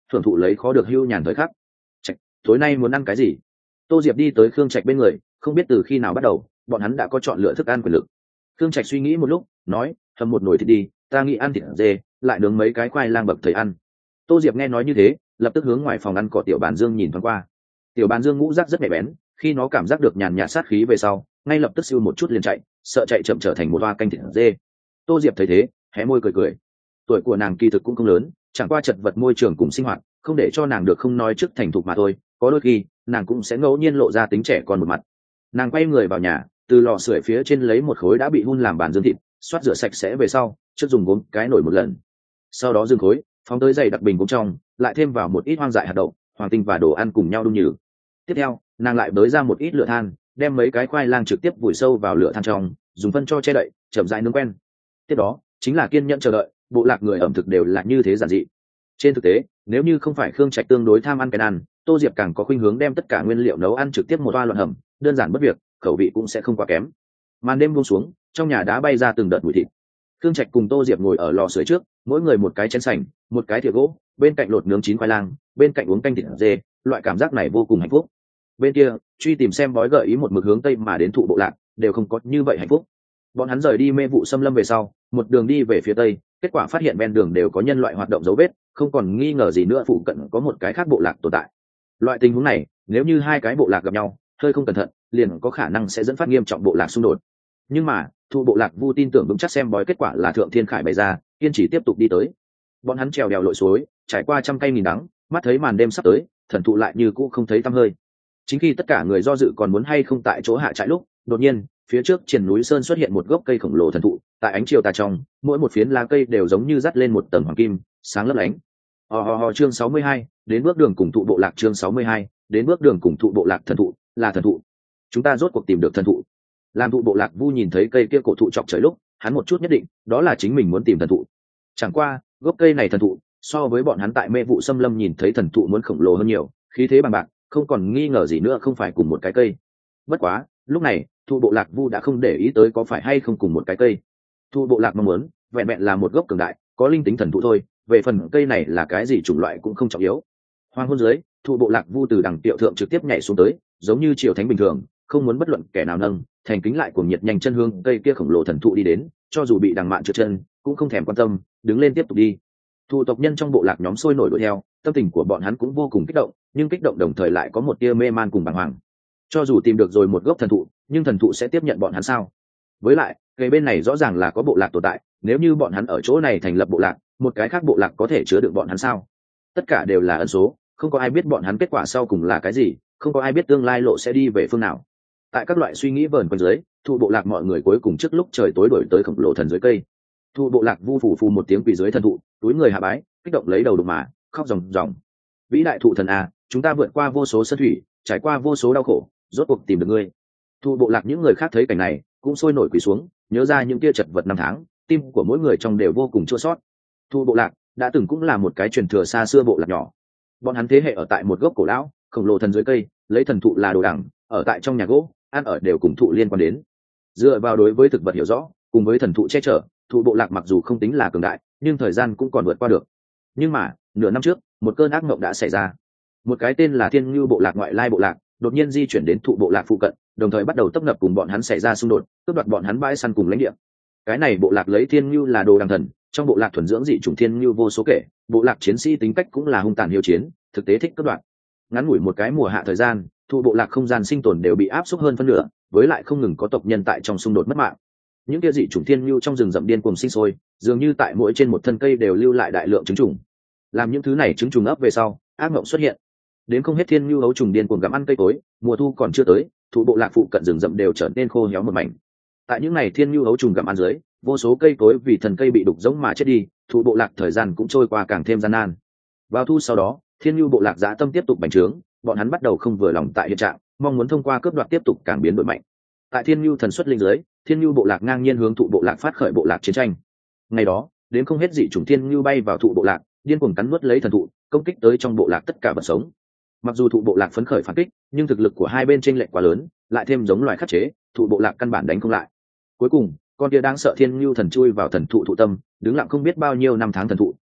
thưởng thụ lấy khó được hưu nhàn thời khắc. Trạch, tối nay muốn ăn cái gì? Tô Diệp đi tới Khương Trạch bên người, không biết từ khi nào bắt đầu bọn hắn đã có chọn lựa thức ăn quyền lực. Khương Trạch suy nghĩ một lúc nói, hầm một nồi thịt đi, ta nghĩ ăn thịt dê, lại nướng mấy cái khoai lang bậc thầy ăn. Tô Diệp nghe nói như thế, lập tức hướng ngoài phòng ăn cỏ tiểu bàn dương nhìn thoáng qua. Tiểu bàn dương ngũ rác rất nhạy bén, khi nó cảm giác được nhàn nhạt sát khí về sau, ngay lập tức siêu một chút liền chạy, sợ chạy chậm trở thành một hoa canh thịt dê. Tô Diệp thấy thế, hé môi cười cười. Tuổi của nàng kỳ thực cũng không lớn, chẳng qua chật vật môi trường cùng sinh hoạt, không để cho nàng được không nói trước thành thục mà thôi. Có đôi khi nàng cũng sẽ ngẫu nhiên lộ ra tính trẻ con một mặt. Nàng quay người vào nhà, từ lò sưởi phía trên lấy một khối đã bị hun làm bàn dương thịt, xoát rửa sạch sẽ về sau, trước dùng gốm cái nổi một lần. Sau đó dương khối phóng tới dày đặc bình cũng trong, lại thêm vào một ít hoang dại hạt đậu, hoàng tinh và đồ ăn cùng nhau đun nhừ. Tiếp theo nàng lại bới ra một ít lửa than, đem mấy cái khoai lang trực tiếp vùi sâu vào lửa than trong, dùng phân cho che đậy, chậm rãi nướng quen. Tiếp đó chính là kiên nhẫn chờ đợi. Bộ lạc người ẩm thực đều là như thế giản dị. Trên thực tế, nếu như không phải Khương Trạch tương đối tham ăn cái ăn, Tô Diệp càng có khuynh hướng đem tất cả nguyên liệu nấu ăn trực tiếp một toa loạn hầm, đơn giản bất việc, khẩu vị cũng sẽ không quá kém. Màn đêm buông xuống, trong nhà đá bay ra từng đợt mùi thịt. Khương Trạch cùng Tô Diệp ngồi ở lò sưởi trước, mỗi người một cái chén sành, một cái thìa gỗ, bên cạnh lột nướng chín khoai lang, bên cạnh uống canh thịt dê, loại cảm giác này vô cùng hạnh phúc. Bên kia, truy tìm xem bói gợi ý một mực hướng tây mà đến thụ bộ lạc, đều không có như vậy hạnh phúc. Bọn hắn rời đi mê vụ xâm lâm về sau, một đường đi về phía tây, kết quả phát hiện ven đường đều có nhân loại hoạt động dấu vết, không còn nghi ngờ gì nữa phụ cận có một cái khác bộ lạc tồn tại. Loại tình huống này, nếu như hai cái bộ lạc gặp nhau, hơi không cẩn thận, liền có khả năng sẽ dẫn phát nghiêm trọng bộ lạc xung đột. Nhưng mà, thụ bộ lạc Vu tin tưởng vững chắc xem bói kết quả là Thượng Thiên Khải bày ra, kiên trì tiếp tục đi tới. Bọn hắn trèo đèo lội suối, trải qua trăm cây nghìn đắng, mắt thấy màn đêm sắp tới, thần thụ lại như cũ không thấy tăm hơi. Chính khi tất cả người do dự còn muốn hay không tại chỗ hạ trại lúc, đột nhiên phía trước triền núi sơn xuất hiện một gốc cây khổng lồ thần thụ, tại ánh chiều tà trong, mỗi một phiến lá cây đều giống như dắt lên một tầng hoàng kim, sáng lấp lánh. Chương 62, đến bước đường cùng thụ bộ lạc. Chương 62, đến bước đường cùng thụ bộ lạc. Thần thụ là thần thụ, chúng ta rốt cuộc tìm được thần thụ. Làm thụ bộ lạc Vu nhìn thấy cây kia cổ thụ chọc trời lúc, hắn một chút nhất định đó là chính mình muốn tìm thần thụ. Chẳng qua gốc cây này thần thụ so với bọn hắn tại mê vụ xâm lâm nhìn thấy thần thụ muốn khổng lồ hơn nhiều, khí thế bằng bạc, không còn nghi ngờ gì nữa không phải cùng một cái cây. Bất quá lúc này thụ bộ lạc Vu đã không để ý tới có phải hay không cùng một cái cây. Thụ bộ lạc mong muốn vẹn vẹn là một gốc cường đại có linh tính thần thụ thôi, về phần cây này là cái gì chủng loại cũng không trọng yếu. Hoàng hôn dưới, thụ bộ lạc Vu từ đằng tiệu thượng trực tiếp nhảy xuống tới, giống như triều thánh bình thường, không muốn bất luận kẻ nào nâng, thành kính lại cuồng nhiệt nhanh chân hương cây kia khổng lồ thần thụ đi đến, cho dù bị đằng mạn trượt chân cũng không thèm quan tâm, đứng lên tiếp tục đi. Thụ tộc nhân trong bộ lạc nhóm sôi nổi đuổi theo, tâm tình của bọn hắn cũng vô cùng kích động, nhưng kích động đồng thời lại có một tia mê man cùng bàng hoàng. Cho dù tìm được rồi một gốc thần thụ, nhưng thần thụ sẽ tiếp nhận bọn hắn sao? Với lại cây bên này rõ ràng là có bộ lạc tồn tại, nếu như bọn hắn ở chỗ này thành lập bộ lạc, một cái khác bộ lạc có thể chứa đựng bọn hắn sao? Tất cả đều là ẩn số, không có ai biết bọn hắn kết quả sau cùng là cái gì, không có ai biết tương lai lộ sẽ đi về phương nào. Tại các loại suy nghĩ vờn quanh dưới, thụ bộ lạc mọi người cuối cùng trước lúc trời tối đổi tới khổng lồ thần dưới cây. Thụ bộ lạc Vu phủ phù một tiếng quỳ dưới thần thụ, túi người hạ bái, kích động lấy đầu đục mà khóc ròng ròng. Vĩ đại thụ thần à, chúng ta vượt qua vô số sơn thủy, trải qua vô số đau khổ, rốt cuộc tìm được ngươi. Thụ bộ lạc những người khác thấy cảnh này cũng sôi nổi quỳ xuống, nhớ ra những kia chật vật năm tháng, tim của mỗi người trong đều vô cùng chua xót. Thụ bộ lạc đã từng cũng là một cái truyền thừa xa xưa bộ lạc nhỏ, bọn hắn thế hệ ở tại một gốc cổ lão khổng lồ thần dưới cây, lấy thần thụ là đồ đẳng, ở tại trong nhà gỗ, ăn ở đều cùng thụ liên quan đến. Dựa vào đối với thực vật hiểu rõ cùng với thần thụ che chở, thụ bộ lạc mặc dù không tính là cường đại, nhưng thời gian cũng còn vượt qua được. Nhưng mà nửa năm trước, một cơn ác mộng đã xảy ra. Một cái tên là Thiên Ngưu bộ lạc ngoại lai bộ lạc đột nhiên di chuyển đến thụ bộ lạc phụ cận, đồng thời bắt đầu tấp nập cùng bọn hắn xảy ra xung đột, cướp đoạt bọn hắn bãi săn cùng lãnh địa. Cái này bộ lạc lấy Thiên Ngưu là đồ đằng thần, trong bộ lạc thuần dưỡng dị chủng Thiên Ngưu vô số kể, bộ lạc chiến sĩ tính cách cũng là hung tàn hiếu chiến, thực tế thích cướp đoạt. Ngắn ngủi một cái mùa hạ thời gian, thụ bộ lạc không gian sinh tồn đều bị áp suất hơn phân nửa, với lại không ngừng có tộc nhân tại trong xung đột mất mạng. Những kia dị chủng Thiên Ngưu trong rừng rậm điên cuồng sinh sôi, dường như tại mỗi trên một thân cây đều lưu lại đại lượng trứng trùng. Làm những thứ này trứng trùng ấp về sau, ác mộng xuất hiện. Đến không hết Thiên Ngưu ấu trùng điên cuồng gặm ăn cây cối, mùa thu còn chưa tới, thụ bộ lạc phụ cận rừng rậm đều trở nên khô héo một mảnh. Tại những ngày Thiên Ngưu ấu trùng gặm ăn dưới, vô số cây cối vì thần cây bị đục giống mà chết đi, thụ bộ lạc thời gian cũng trôi qua càng thêm gian nan. Vào thu sau đó, Thiên Ngưu bộ lạc dã tâm tiếp tục bành trướng, bọn hắn bắt đầu không vừa lòng tại hiện trạng, mong muốn thông qua cướp đoạt tiếp tục càng biến đổi mạnh. Tại Thiên Ngưu thần xuất linh dưới, Thiên Ngưu bộ lạc ngang nhiên hướng thụ bộ lạc phát khởi bộ lạc chiến tranh. Ngày đó, đến không hết dị chủng Thiên Ngưu bay vào thụ bộ lạc, điên cuồng cắn nuốt lấy thần thụ, công kích tới trong bộ lạc tất cả vật sống. Mặc dù thụ bộ lạc phấn khởi phản kích, nhưng thực lực của hai bên chênh lệch quá lớn, lại thêm giống loài khắc chế, thụ bộ lạc căn bản đánh không lại. Cuối cùng, con kia đáng sợ Thiên Ngưu thần chui vào thần thụ thụ tâm, đứng lặng không biết bao nhiêu năm tháng thần thụ,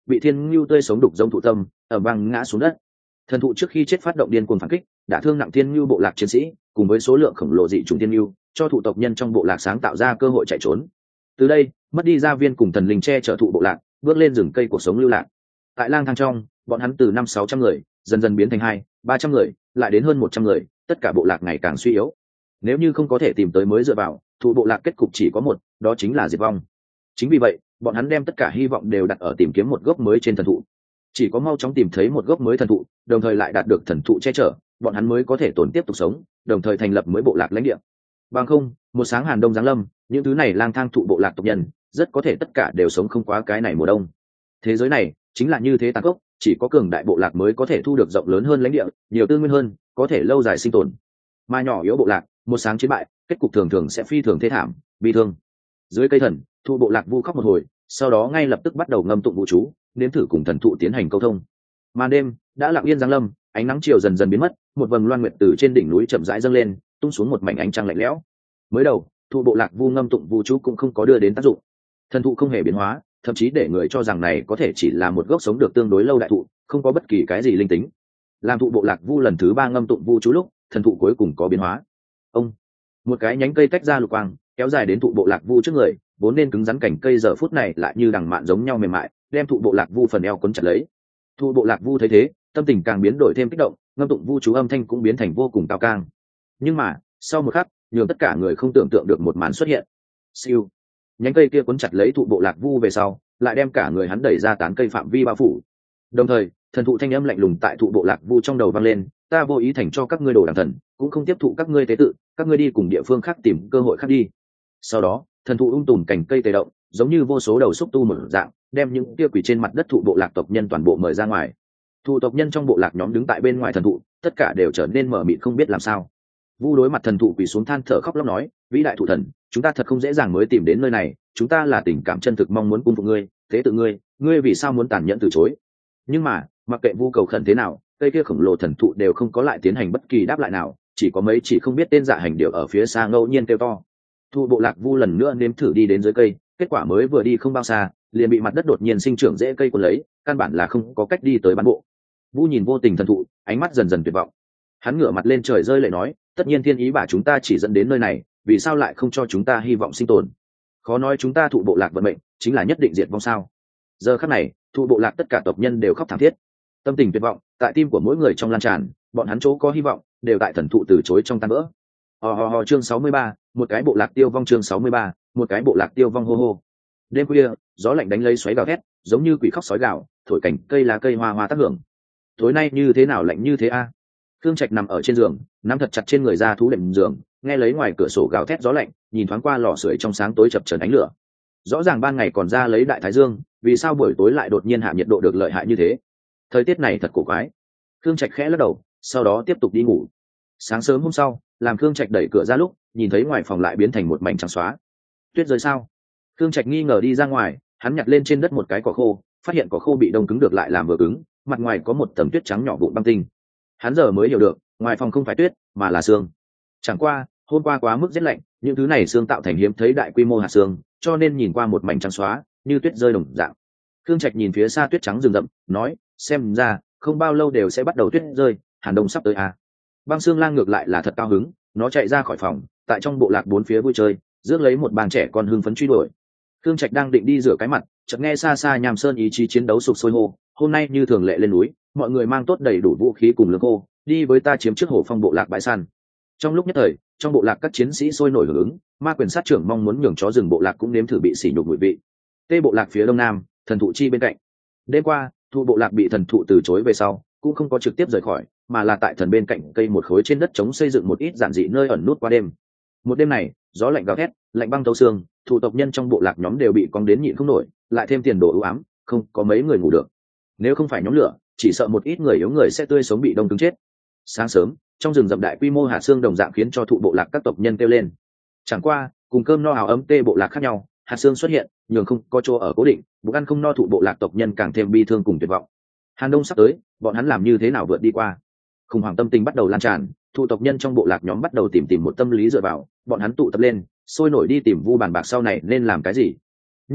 bị thiên ngưu tươi sống đục giống thụ tâm ở băng ngã xuống đất. Thần thụ trước khi chết phát động điên cuồng phản kích, đã thương nặng thiên ngưu bộ lạc chiến sĩ, cùng với số lượng khổng lồ dị chủng thiên ngưu, cho thụ tộc nhân trong bộ lạc sáng tạo ra cơ hội chạy trốn. Từ đây, mất đi gia viên cùng thần linh che chở thụ bộ lạc, bước lên rừng cây cuộc sống lưu lạc. Tại lang thang trong, bọn hắn từ 500-600 người dần dần biến thành 200-300 người, lại đến hơn 100 người, tất cả bộ lạc ngày càng suy yếu. Nếu như không có thể tìm tới mới dựa vào, thụ bộ lạc kết cục chỉ có một, đó chính là diệt vong. Chính vì vậy, bọn hắn đem tất cả hy vọng đều đặt ở tìm kiếm một gốc mới trên thần thụ. Chỉ có mau chóng tìm thấy một gốc mới thần thụ, đồng thời lại đạt được thần thụ che chở, bọn hắn mới có thể tồn tiếp tục sống, đồng thời thành lập mới bộ lạc lãnh địa. Bằng không, một sáng hàn đông giáng lâm, những thứ này lang thang thụ bộ lạc tộc nhân, rất có thể tất cả đều sống không quá cái này mùa đông. Thế giới này chính là như thế tàn khốc, chỉ có cường đại bộ lạc mới có thể thu được rộng lớn hơn lãnh địa, nhiều tư nguyên hơn, có thể lâu dài sinh tồn. Mà nhỏ yếu bộ lạc, một sáng chiến bại, kết cục thường thường sẽ phi thường thê thảm, bi thương. Dưới cây thần, thụ bộ lạc vu khóc một hồi, sau đó ngay lập tức bắt đầu ngâm tụng vũ chú, nếm thử cùng thần thụ tiến hành câu thông. Màn đêm đã lặng yên giáng lâm, ánh nắng chiều dần dần biến mất, một vầng loan nguyệt từ trên đỉnh núi chậm rãi dâng lên, tung xuống một mảnh ánh trăng lạnh lẽo. Mới đầu, thụ bộ lạc vu ngâm tụng vũ chú cũng không có đưa đến tác dụng. Thần thụ không hề biến hóa, thậm chí để người cho rằng này có thể chỉ là một gốc sống được tương đối lâu đại thụ, không có bất kỳ cái gì linh tính. Làm thụ bộ lạc vu lần thứ 3 ngâm tụng vũ chú lúc, thần thụ cuối cùng có biến hóa. Ông, một cái nhánh cây tách ra lục quang, kéo dài đến thụ bộ lạc vu trước người, vốn nên cứng rắn cành cây giờ phút này lại như đằng mạn giống nhau mềm mại, đem thụ bộ lạc vu phần eo quấn chặt lấy. Thụ bộ lạc vu thấy thế, tâm tình càng biến đổi thêm kích động, ngâm tụng vu chú âm thanh cũng biến thành vô cùng cao cang. Nhưng mà, sau một khắc, nhường tất cả người không tưởng tượng được một màn xuất hiện. Siêu, nhánh cây kia quấn chặt lấy thụ bộ lạc vu về sau, lại đem cả người hắn đẩy ra tán cây phạm vi bao phủ. Đồng thời, thần thụ thanh âm lạnh lùng tại thụ bộ lạc vu trong đầu vang lên, ta vô ý thành cho các ngươi đồ đàng thần, cũng không tiếp thụ các ngươi tế tự, các ngươi đi cùng địa phương khác tìm cơ hội khác đi. Sau đó, thần thụ tùm cành cây tê động, giống như vô số đầu xúc tu một dạng, đem những tia quỷ trên mặt đất thụ bộ lạc tộc nhân toàn bộ mời ra ngoài. Thụ tộc nhân trong bộ lạc nhóm đứng tại bên ngoài thần thụ, tất cả đều trở nên mờ mịt không biết làm sao. Vu đối mặt thần thụ quỳ xuống than thở khóc lóc nói, vĩ đại thụ thần, chúng ta thật không dễ dàng mới tìm đến nơi này, chúng ta là tình cảm chân thực mong muốn cung phục ngươi, tế tự ngươi, ngươi vì sao muốn tàn nhẫn từ chối? Nhưng mà, mặc kệ vu cầu khẩn thế nào, cây kia khổng lồ thần thụ đều không có lại tiến hành bất kỳ đáp lại nào, chỉ có mấy chỉ không biết tên dạ hành điệu ở phía xa ngẫu nhiên kêu to. Thụ bộ lạc vu lần nữa nếm thử đi đến dưới cây, kết quả mới vừa đi không bao xa, liền bị mặt đất đột nhiên sinh trưởng rễ cây cuốn lấy, căn bản là không có cách đi tới bán bộ. Vu nhìn vô tình thần thụ, ánh mắt dần dần tuyệt vọng. Hắn ngửa mặt lên trời rơi lệ nói, tất nhiên thiên ý bảo chúng ta chỉ dẫn đến nơi này, vì sao lại không cho chúng ta hy vọng sinh tồn? Khó nói chúng ta thụ bộ lạc vận mệnh chính là nhất định diệt vong sao? Giờ khắc này, thụ bộ lạc tất cả tộc nhân đều khóc thảm thiết, tâm tình tuyệt vọng tại tim của mỗi người trong lan tràn, bọn hắn chỗ có hy vọng đều tại thần thụ từ chối trong tan vỡ. Chương 63, một cái bộ lạc tiêu vong. Chương 63, một cái bộ lạc tiêu vong. Hô hô. Đêm khuya, gió lạnh đánh lấy xoáy gào thét, giống như quỷ khóc sói gào, thổi cảnh cây lá cây hoa hoa tác hưởng. Tối nay như thế nào lạnh như thế a? Thương Trạch nằm ở trên giường, nắm thật chặt trên người ra thú đệm giường, nghe lấy ngoài cửa sổ gào thét gió lạnh, nhìn thoáng qua lò sưởi trong sáng tối chập chờn ánh lửa. Rõ ràng ban ngày còn ra lấy đại thái dương, vì sao buổi tối lại đột nhiên hạ nhiệt độ được lợi hại như thế? Thời tiết này thật cổ quái. Thương Trạch khẽ lắc đầu, sau đó tiếp tục đi ngủ. Sáng sớm hôm sau, làm Thương Trạch đẩy cửa ra lúc, nhìn thấy ngoài phòng lại biến thành một mảnh trắng xóa. Tuyết rơi sao? Thương Trạch nghi ngờ đi ra ngoài, hắn nhặt lên trên đất một cái cỏ khô, phát hiện cỏ khô bị đông cứng được lại làm vừa cứng, mặt ngoài có một tầng tuyết trắng nhỏ vụn băng tinh. Hắn giờ mới hiểu được, ngoài phòng không phải tuyết, mà là sương. Chẳng qua, hôm qua quá mức rét lạnh, những thứ này sương tạo thành hiếm thấy đại quy mô hạt sương, cho nên nhìn qua một mảnh trắng xóa, như tuyết rơi đồng dạng. Thương Trạch nhìn phía xa tuyết trắng rừng rậm, nói, xem ra không bao lâu đều sẽ bắt đầu tuyết rơi, Hàn Đông sắp tới à. Băng Xương Lang ngược lại là thật cao hứng, nó chạy ra khỏi phòng, tại trong bộ lạc bốn phía vui chơi, rước lấy một bang trẻ con hưng phấn truy đuổi. Thương Trạch đang định đi rửa cái mặt, chợt nghe xa xa Nham Sơn ý chí chiến đấu sục sôi hô, hôm nay như thường lệ lên núi, mọi người mang tốt đầy đủ vũ khí cùng lương khô, đi với ta chiếm trước Hổ Phong bộ lạc bãi săn. Trong lúc nhất thời, trong bộ lạc các chiến sĩ sôi nổi hưởng ứng, Ma Quyền sát trưởng mong muốn nhường chó rừng bộ lạc cũng nếm thử bị sỉ nhục mùi vị. Tê bộ lạc phía đông nam, thần thụ chi bên cạnh. Đêm qua, thụ bộ lạc bị thần thụ từ chối về sau, cũng không có trực tiếp rời khỏi, mà là tại thần bên cạnh cây một khối trên đất trống xây dựng một ít giản dị nơi ẩn nút qua đêm. Một đêm này, gió lạnh gào thét, lạnh băng thấu xương, thủ tộc nhân trong bộ lạc nhóm đều bị cong đến nhịn không nổi, lại thêm tiền đồ ưu ám, không có mấy người ngủ được. Nếu không phải nhóm lửa, chỉ sợ một ít người yếu người sẽ tươi sống bị đông cứng chết. Sáng sớm, trong rừng rậm đại quy mô hạt xương đồng dạng khiến cho thụ bộ lạc các tộc nhân kêu lên. Chẳng qua, cùng cơm no áo ấm tê bộ lạc khác nhau, hạt xương xuất hiện, nhường không có chỗ ở cố định, bụng ăn không no thụ bộ lạc tộc nhân càng thêm bi thương cùng tuyệt vọng. Hàn Đông sắp tới, bọn hắn làm như thế nào vượt đi qua? Khủng hoảng tâm tình bắt đầu lan tràn, thụ tộc nhân trong bộ lạc nhóm bắt đầu tìm một tâm lý dựa vào, bọn hắn tụ tập lên, sôi nổi đi tìm vu bàn bạc sau này nên làm cái gì. Nhưng mà,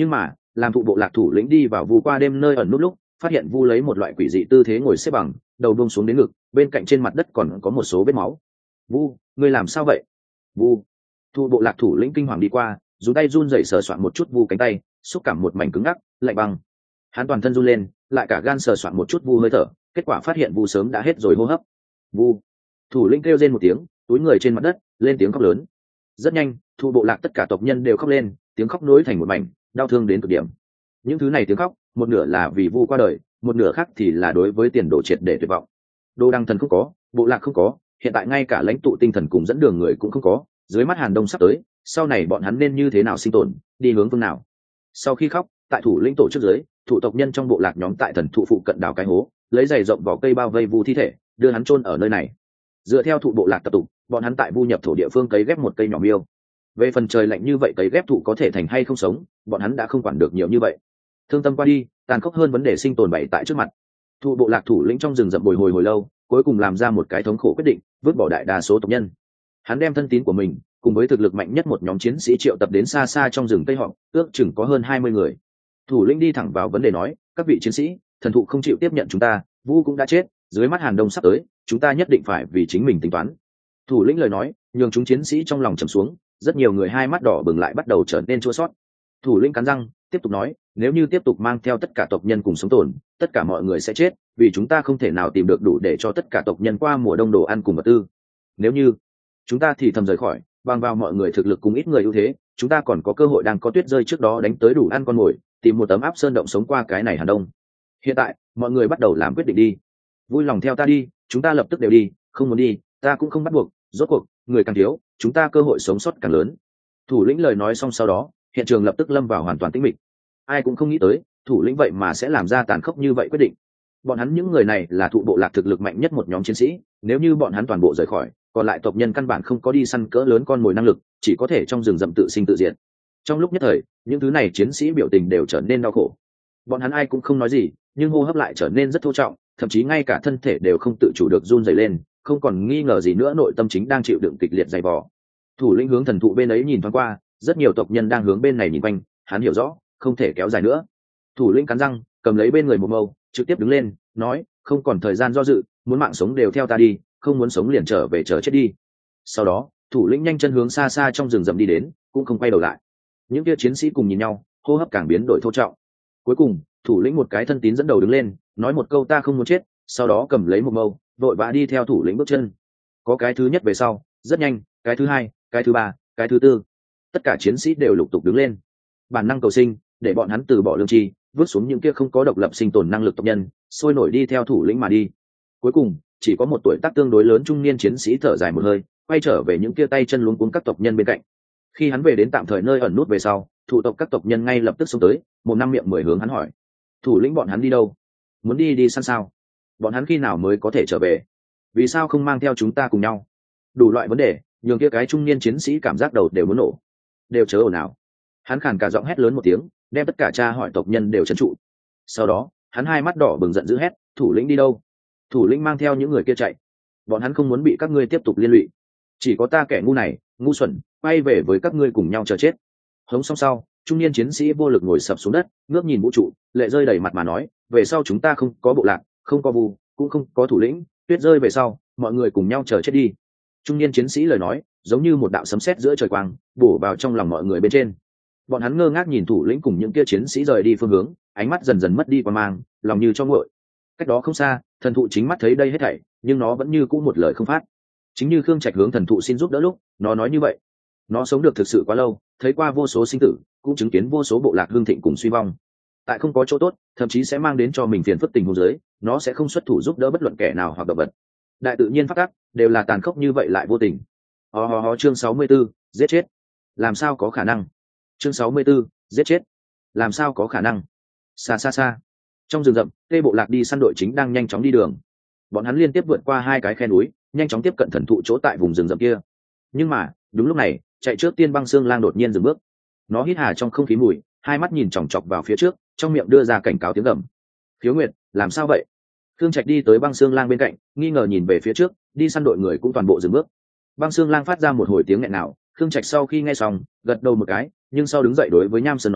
làm thụ bộ lạc thủ lĩnh đi vào vu qua đêm nơi ẩn nút lúc phát hiện vu lấy một loại quỷ dị tư thế ngồi xếp bằng, đầu buông xuống đến ngực, bên cạnh trên mặt đất còn có một số vết máu. Vu, ngươi làm sao vậy? Vu. Thụ bộ lạc thủ lĩnh kinh hoàng đi qua, dùng tay run rẩy sờ soạn một chút vu cánh tay, xúc cảm một mảnh cứng ngắc lạnh băng. Hắn toàn thân run lên, lại cả gan sờ soạn một chút vu hơi thở, kết quả phát hiện vu sớm đã hết rồi hô hấp. Vu. Thủ lĩnh kêu rên một tiếng, túi người trên mặt đất, lên tiếng khóc lớn. Rất nhanh, thụ bộ lạc tất cả tộc nhân đều khóc lên, tiếng khóc nối thành một mảnh, đau thương đến cực điểm. Những thứ này tiếng khóc, một nửa là vì vu qua đời, một nửa khác thì là đối với tiền đồ triệt để tuyệt vọng. Đồ đăng thần không có, bộ lạc không có, hiện tại ngay cả lãnh tụ tinh thần cùng dẫn đường người cũng không có, dưới mắt Hàn Đông sắp tới, sau này bọn hắn nên như thế nào sinh tồn, đi hướng phương nào? Sau khi khóc, tại thủ lĩnh tổ chức dưới, thủ tộc nhân trong bộ lạc nhóm tại thần thụ phụ cận đào cái hố, lấy giày rộng vỏ cây bao vây vu thi thể, đưa hắn chôn ở nơi này. Dựa theo thụ bộ lạc tập tục, bọn hắn tại vu nhập thổ địa phương cấy ghép một cây nhỏ miêu. Về phần trời lạnh như vậy cấy ghép thụ có thể thành hay không sống, bọn hắn đã không quản được nhiều như vậy. Thương tâm qua đi, tàn khốc hơn vấn đề sinh tồn bày tại trước mặt. Thụ bộ lạc thủ lĩnh trong rừng rậm bồi hồi hồi lâu, cuối cùng làm ra một cái thống khổ quyết định, vứt bỏ đại đa số tộc nhân. Hắn đem thân tín của mình cùng với thực lực mạnh nhất một nhóm chiến sĩ triệu tập đến xa xa trong rừng tây họp, ước chừng có hơn 20 người. Thủ lĩnh đi thẳng vào vấn đề nói, các vị chiến sĩ, thần thụ không chịu tiếp nhận chúng ta, vu cũng đã chết, dưới mắt Hàn Đông sắp tới, chúng ta nhất định phải vì chính mình tính toán. Thủ lĩnh lời nói nhường chúng chiến sĩ trong lòng trầm xuống, rất nhiều người hai mắt đỏ bừng lại bắt đầu trở nên chua xót. Thủ lĩnh cắn răng tiếp tục nói, nếu như tiếp tục mang theo tất cả tộc nhân cùng sống tồn, tất cả mọi người sẽ chết, vì chúng ta không thể nào tìm được đủ để cho tất cả tộc nhân qua mùa đông đồ ăn cùng vật tư. Nếu như chúng ta thì thầm rời khỏi, bằng vào mọi người thực lực cùng ít người ưu thế, chúng ta còn có cơ hội đang có tuyết rơi trước đó đánh tới đủ ăn con mồi, tìm một tấm áp sơn động sống qua cái này Hàn Đông. Hiện tại mọi người bắt đầu làm quyết định đi. Vui lòng theo ta đi, chúng ta lập tức đều đi, không muốn đi ta cũng không bắt buộc, rốt cuộc người càng thiếu chúng ta cơ hội sống sót càng lớn. Thủ lĩnh lời nói xong sau đó, hiện trường lập tức lâm vào hoàn toàn tĩnh mịch. Ai cũng không nghĩ tới thủ lĩnh vậy mà sẽ làm ra tàn khốc như vậy quyết định. Bọn hắn những người này là thụ bộ lạc thực lực mạnh nhất một nhóm chiến sĩ, nếu như bọn hắn toàn bộ rời khỏi, còn lại tộc nhân căn bản không có đi săn cỡ lớn con mồi năng lực, chỉ có thể trong rừng rậm tự sinh tự diệt. Trong lúc nhất thời, những thứ này chiến sĩ biểu tình đều trở nên đau khổ. Bọn hắn ai cũng không nói gì, nhưng hô hấp lại trở nên rất thô trọng, thậm chí ngay cả thân thể đều không tự chủ được run rẩy lên, không còn nghi ngờ gì nữa nội tâm chính đang chịu đựng kịch liệt dày vò. Thủ lĩnh hướng thần thụ bên ấy nhìn thoáng qua, rất nhiều tộc nhân đang hướng bên này nhìn quanh, hắn hiểu rõ không thể kéo dài nữa. Thủ lĩnh cắn răng cầm lấy bên người một mâu, trực tiếp đứng lên nói, không còn thời gian do dự, muốn mạng sống đều theo ta đi, không muốn sống liền trở về chờ chết đi. Sau đó thủ lĩnh nhanh chân hướng xa xa trong rừng rậm đi đến, cũng không quay đầu lại. Những kia chiến sĩ cùng nhìn nhau, hô hấp càng biến đổi thô trọng. Cuối cùng thủ lĩnh một cái thân tín dẫn đầu đứng lên, nói một câu ta không muốn chết, sau đó cầm lấy một mâu, vội vã đi theo thủ lĩnh bước chân. Có cái thứ nhất về sau, rất nhanh cái thứ hai, cái thứ ba, cái thứ tư, tất cả chiến sĩ đều lục tục đứng lên. Bản năng cầu sinh để bọn hắn từ bỏ lương tri, vứt xuống những kia không có độc lập sinh tồn năng lực tộc nhân, sôi nổi đi theo thủ lĩnh mà đi. Cuối cùng chỉ có một tuổi tác tương đối lớn trung niên chiến sĩ thở dài một hơi, quay trở về những kia tay chân luống cuống các tộc nhân bên cạnh. Khi hắn về đến tạm thời nơi ẩn nút về sau, thủ tộc các tộc nhân ngay lập tức xông tới, một năm miệng mười hướng hắn hỏi, thủ lĩnh bọn hắn đi đâu? Muốn đi săn sao? Bọn hắn khi nào mới có thể trở về? Vì sao không mang theo chúng ta cùng nhau? Đủ loại vấn đề nhường kia cái trung niên chiến sĩ cảm giác đầu đều muốn nổ. Đều chớ ồn ào. Hắn khàn cả giọng hét lớn một tiếng, đem tất cả tra hỏi tộc nhân đều trấn trụ. Sau đó hắn hai mắt đỏ bừng giận dữ hét, thủ lĩnh đi đâu? Thủ lĩnh mang theo những người kia chạy, bọn hắn không muốn bị các ngươi tiếp tục liên lụy, chỉ có ta kẻ ngu này ngu xuẩn quay về với các ngươi cùng nhau chờ chết. Hống xong sau, trung niên chiến sĩ vô lực ngồi sập xuống đất, ngước nhìn vũ trụ, lệ rơi đầy mặt mà nói, về sau chúng ta không có bộ lạc, không có vu, cũng không có thủ lĩnh, tuyết rơi về sau mọi người cùng nhau chờ chết đi. Trung niên chiến sĩ lời nói giống như một đạo sấm sét giữa trời quang, bổ vào trong lòng mọi người bên trên. Bọn hắn ngơ ngác nhìn thủ lĩnh cùng những kia chiến sĩ rời đi phương hướng, ánh mắt dần dần mất đi qua mang, lòng như cho nguội. Cách đó không xa, thần thụ chính mắt thấy đây hết thảy, nhưng nó vẫn như cũ một lời không phát. Chính như Khương Trạch hướng thần thụ xin giúp đỡ lúc nó nói như vậy. Nó sống được thực sự quá lâu, thấy qua vô số sinh tử, cũng chứng kiến vô số bộ lạc hưng thịnh cùng suy vong. Tại không có chỗ tốt, thậm chí sẽ mang đến cho mình phiền phức tình huống dưới, nó sẽ không xuất thủ giúp đỡ bất luận kẻ nào hoặc động vật. Đại tự nhiên pháp tắc đều là tàn khốc như vậy lại vô tình. Chương 64, giết chết. Làm sao có khả năng? Chương 64, giết chết. Làm sao có khả năng? Xa xa xa, trong rừng rậm, tê bộ lạc đi săn đội chính đang nhanh chóng đi đường. Bọn hắn liên tiếp vượt qua hai cái khe núi, nhanh chóng tiếp cận thần thụ chỗ tại vùng rừng rậm kia. Nhưng mà đúng lúc này, chạy trước tiên băng xương lang đột nhiên dừng bước. Nó hít hà trong không khí mùi, hai mắt nhìn chòng chọc vào phía trước, trong miệng đưa ra cảnh cáo tiếng gầm. Khiếu Nguyệt, làm sao vậy? Khương Trạch đi tới băng xương lang bên cạnh, nghi ngờ nhìn về phía trước, đi săn đội người cũng toàn bộ dừng bước. Băng xương lang phát ra một hồi tiếng nghẹn nào, Khương Trạch sau khi nghe xong, gật đầu một cái, nhưng sau đứng dậy đối với Nham Sơn nói,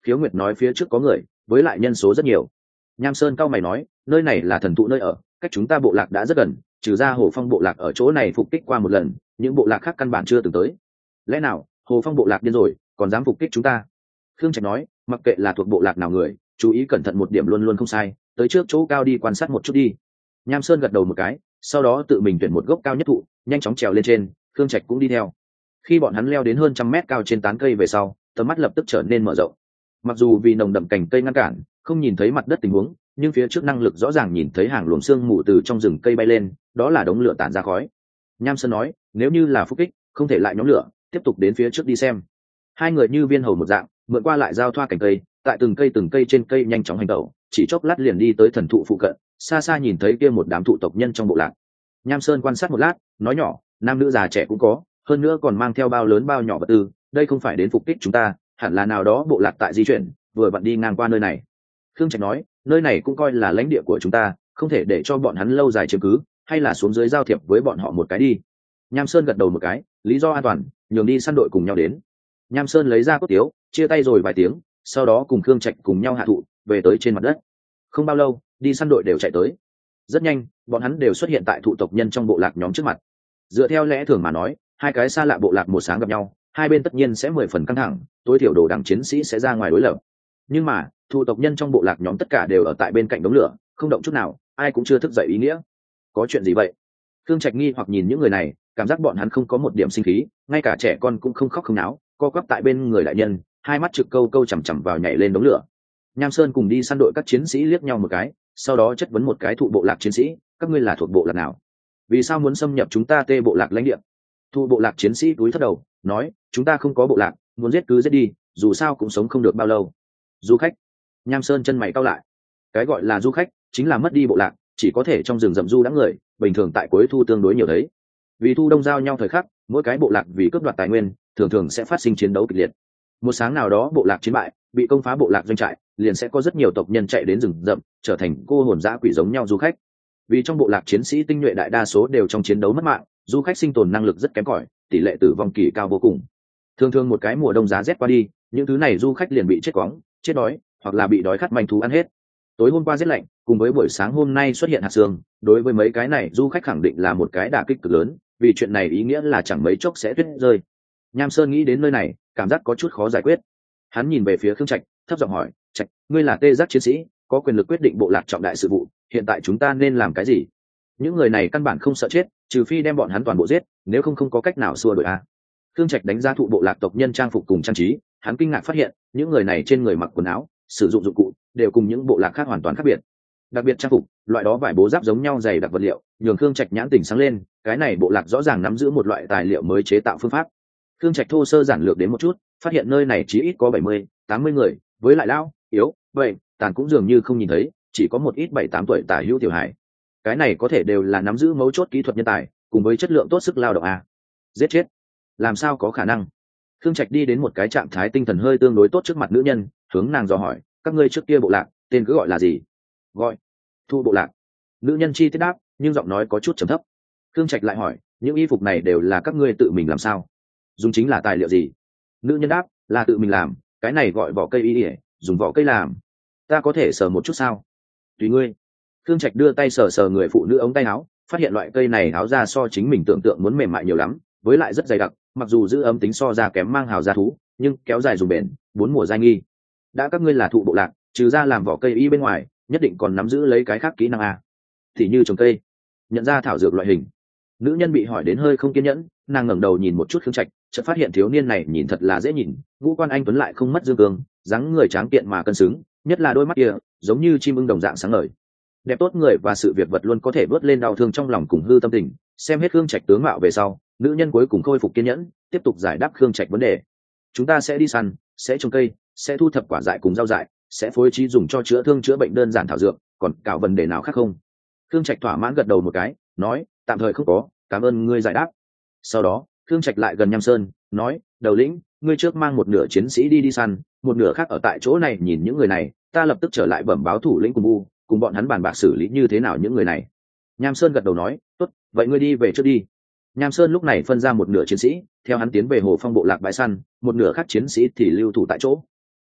Khiếu Nguyệt nói phía trước có người, với lại nhân số rất nhiều. Nham Sơn cao mày nói, nơi này là thần thụ nơi ở, cách chúng ta bộ lạc đã rất gần, trừ ra Hồ Phong bộ lạc ở chỗ này phục kích qua một lần, những bộ lạc khác căn bản chưa từng tới. Lẽ nào Hồ Phong bộ lạc điên rồi, còn dám phục kích chúng ta? Khương Trạch nói, mặc kệ là thuộc bộ lạc nào người, chú ý cẩn thận một điểm luôn luôn không sai, tới trước chỗ cao đi quan sát một chút đi. Nham Sơn gật đầu một cái, sau đó tự mình tuyển một gốc cao nhất thụ, nhanh chóng trèo lên trên. Khương Trạch cũng đi theo. Khi bọn hắn leo đến hơn 100 mét cao trên tán cây về sau, tầm mắt lập tức trở nên mở rộng. Mặc dù vì nồng đậm cành cây ngăn cản, không nhìn thấy mặt đất tình huống, nhưng phía trước năng lực rõ ràng nhìn thấy hàng luồng sương mù từ trong rừng cây bay lên, đó là đống lửa tản ra khói. Nham Sơn nói, nếu như là phúc kích, không thể lại nhóm lửa, tiếp tục đến phía trước đi xem. Hai người như viên hầu một dạng, mượn qua lại giao thoa cành cây, tại từng cây trên cây nhanh chóng hành tẩu, chỉ chốc lát liền đi tới thần thụ phụ cận, xa xa nhìn thấy kia một đám thụ tộc nhân trong bộ lạc. Nham Sơn quan sát một lát, nói nhỏ, nam nữ già trẻ cũng có, hơn nữa còn mang theo bao lớn bao nhỏ vật tư, đây không phải đến phục kích chúng ta, hẳn là nào đó bộ lạc tại di chuyển, vừa vặn đi ngang qua nơi này. Khương Trạch nói, nơi này cũng coi là lãnh địa của chúng ta, không thể để cho bọn hắn lâu dài chiếm cứ, hay là xuống dưới giao thiệp với bọn họ một cái đi. Nham Sơn gật đầu một cái, lý do an toàn, nhường đi săn đội cùng nhau đến. Nham Sơn lấy ra cốt tiếu, chia tay rồi vài tiếng, sau đó cùng Khương Trạch cùng nhau hạ thụ, về tới trên mặt đất. Không bao lâu, đi săn đội đều chạy tới. Rất nhanh, bọn hắn đều xuất hiện tại thụ tộc nhân trong bộ lạc nhóm trước mặt. Dựa theo lẽ thường mà nói, hai cái xa lạ bộ lạc một sáng gặp nhau, hai bên tất nhiên sẽ 10 phần căng thẳng, tối thiểu đồ đảng chiến sĩ sẽ ra ngoài đối lập. Nhưng mà, thụ tộc nhân trong bộ lạc nhóm tất cả đều ở tại bên cạnh đống lửa, không động chút nào, ai cũng chưa thức dậy ý nghĩa. Có chuyện gì vậy? Khương Trạch nghi hoặc nhìn những người này, cảm giác bọn hắn không có một điểm sinh khí, ngay cả trẻ con cũng không khóc không náo, co quắp tại bên người đại nhân, hai mắt trực câu câu chằm chằm vào nhảy lên đống lửa. Nham Sơn cùng đi săn đội các chiến sĩ liếc nhau một cái, sau đó chất vấn một cái thụ bộ lạc chiến sĩ, các ngươi là thuộc bộ lạc nào? Vì sao muốn xâm nhập chúng ta Tê bộ lạc lãnh địa? Thụ bộ lạc chiến sĩ cúi thấp đầu, nói, chúng ta không có bộ lạc, muốn giết cứ giết đi, dù sao cũng sống không được bao lâu. Du khách. Nham Sơn chân mày cau lại. Cái gọi là du khách chính là mất đi bộ lạc, chỉ có thể trong rừng rậm du đãng người, bình thường tại cuối thu tương đối nhiều thấy. Vì thu đông giao nhau thời khắc, mỗi cái bộ lạc vì cướp đoạt tài nguyên, thường thường sẽ phát sinh chiến đấu kịch liệt. Một sáng nào đó bộ lạc chiến bại, bị công phá bộ lạc doanh trại, liền sẽ có rất nhiều tộc nhân chạy đến rừng rậm, trở thành cô hồn dã quỷ giống nhau du khách. Vì trong bộ lạc chiến sĩ tinh nhuệ đại đa số đều trong chiến đấu mất mạng, du khách sinh tồn năng lực rất kém cỏi, tỷ lệ tử vong kỳ cao vô cùng. Thường thường một cái mùa đông giá rét qua đi, những thứ này du khách liền bị chết quóng, chết đói, hoặc là bị đói khát manh thú ăn hết. Tối hôm qua rét lạnh, cùng với buổi sáng hôm nay xuất hiện hạt sương, đối với mấy cái này du khách khẳng định là một cái đả kích cực lớn, vì chuyện này ý nghĩa là chẳng mấy chốc sẽ tuyết rơi. Nham Sơn nghĩ đến nơi này, cảm giác có chút khó giải quyết. Hắn nhìn về phía Khương Trạch, thấp giọng hỏi, Trạch, ngươi là tê giác chiến sĩ, có quyền lực quyết định bộ lạc trọng đại sự vụ, hiện tại chúng ta nên làm cái gì? Những người này căn bản không sợ chết, trừ phi đem bọn hắn toàn bộ giết, nếu không có cách nào xua đuổi a. Khương Trạch đánh giá thụ bộ lạc tộc nhân trang phục cùng trang trí, hắn kinh ngạc phát hiện, những người này trên người mặc quần áo, sử dụng dụng cụ đều cùng những bộ lạc khác hoàn toàn khác biệt. Đặc biệt trang phục, loại đó vải bố giáp giống nhau dày đặc vật liệu, nhường Khương Trạch nhãn tỉnh sáng lên, cái này bộ lạc rõ ràng nắm giữ một loại tài liệu mới chế tạo phương pháp. Khương Trạch thô sơ giản lược đến một chút, phát hiện nơi này chỉ ít có 70, 80 người, với lại lão, yếu, bệnh, tàn cũng dường như không nhìn thấy, chỉ có một ít 7-8 tuổi tả hữu tiểu hải. Cái này có thể đều là nắm giữ mấu chốt kỹ thuật nhân tài, cùng với chất lượng tốt sức lao động a. Giết chết? Làm sao có khả năng? Khương Trạch đi đến một cái trạng thái tinh thần hơi tương đối tốt trước mặt nữ nhân, hướng nàng dò hỏi, các ngươi trước kia bộ lạc, tên cứ gọi là gì? Gọi Thu bộ lạc. Nữ nhân chi tiết đáp, nhưng giọng nói có chút trầm thấp. Khương Trạch lại hỏi, những y phục này đều là các ngươi tự mình làm sao? Dùng chính là tài liệu gì? Nữ nhân đáp, là tự mình làm, cái này gọi vỏ cây y ỉa, dùng vỏ cây làm. Ta có thể sờ một chút sao? Tùy ngươi. Khương Trạch đưa tay sờ sờ người phụ nữ ống tay áo, phát hiện loại cây này áo da so chính mình tưởng tượng muốn mềm mại nhiều lắm, với lại rất dày đặc, mặc dù giữ ấm tính so ra kém mang hào da thú, nhưng kéo dài dùng bền, 4 mùa giai nghi. Đã các ngươi là thụ bộ lạc, trừ ra làm vỏ cây y bên ngoài, nhất định còn nắm giữ lấy cái khác kỹ năng a. Thì như trồng cây, nhận ra thảo dược loại hình. Nữ nhân bị hỏi đến hơi không kiên nhẫn, nàng ngẩng đầu nhìn một chút Khương Trạch, chợt phát hiện thiếu niên này nhìn thật là dễ nhìn, ngũ quan anh tuấn lại không mất dương cương, dáng người tráng kiện mà cân xứng, nhất là đôi mắt kia, giống như chim ưng đồng dạng sáng ngời. Đẹp tốt người và sự việc vật luôn có thể vớt lên đau thương trong lòng cùng hư tâm tình. Xem hết Khương Trạch tướng mạo về sau, nữ nhân cuối cùng khôi phục kiên nhẫn, tiếp tục giải đáp Khương Trạch vấn đề. Chúng ta sẽ đi săn, sẽ trồng cây, sẽ thu thập quả dại cùng rau dại, sẽ phối trí dùng cho chữa thương chữa bệnh đơn giản thảo dược, còn cả vấn đề nào khác không? Khương Trạch thỏa mãn gật đầu một cái, nói, tạm thời không có, cảm ơn ngươi giải đáp. Sau đó, Khương Trạch lại gần Nham Sơn, nói, đầu lĩnh, ngươi trước mang một nửa chiến sĩ đi săn, một nửa khác ở tại chỗ này nhìn những người này, ta lập tức trở lại bẩm báo thủ lĩnh cùng bu, cùng bọn hắn bàn bạc xử lý như thế nào những người này. Nham Sơn gật đầu nói, tốt, vậy ngươi đi về trước đi. Nham Sơn lúc này phân ra một nửa chiến sĩ, theo hắn tiến về Hồ Phong bộ lạc bãi săn, một nửa khác chiến sĩ thì lưu thủ tại chỗ.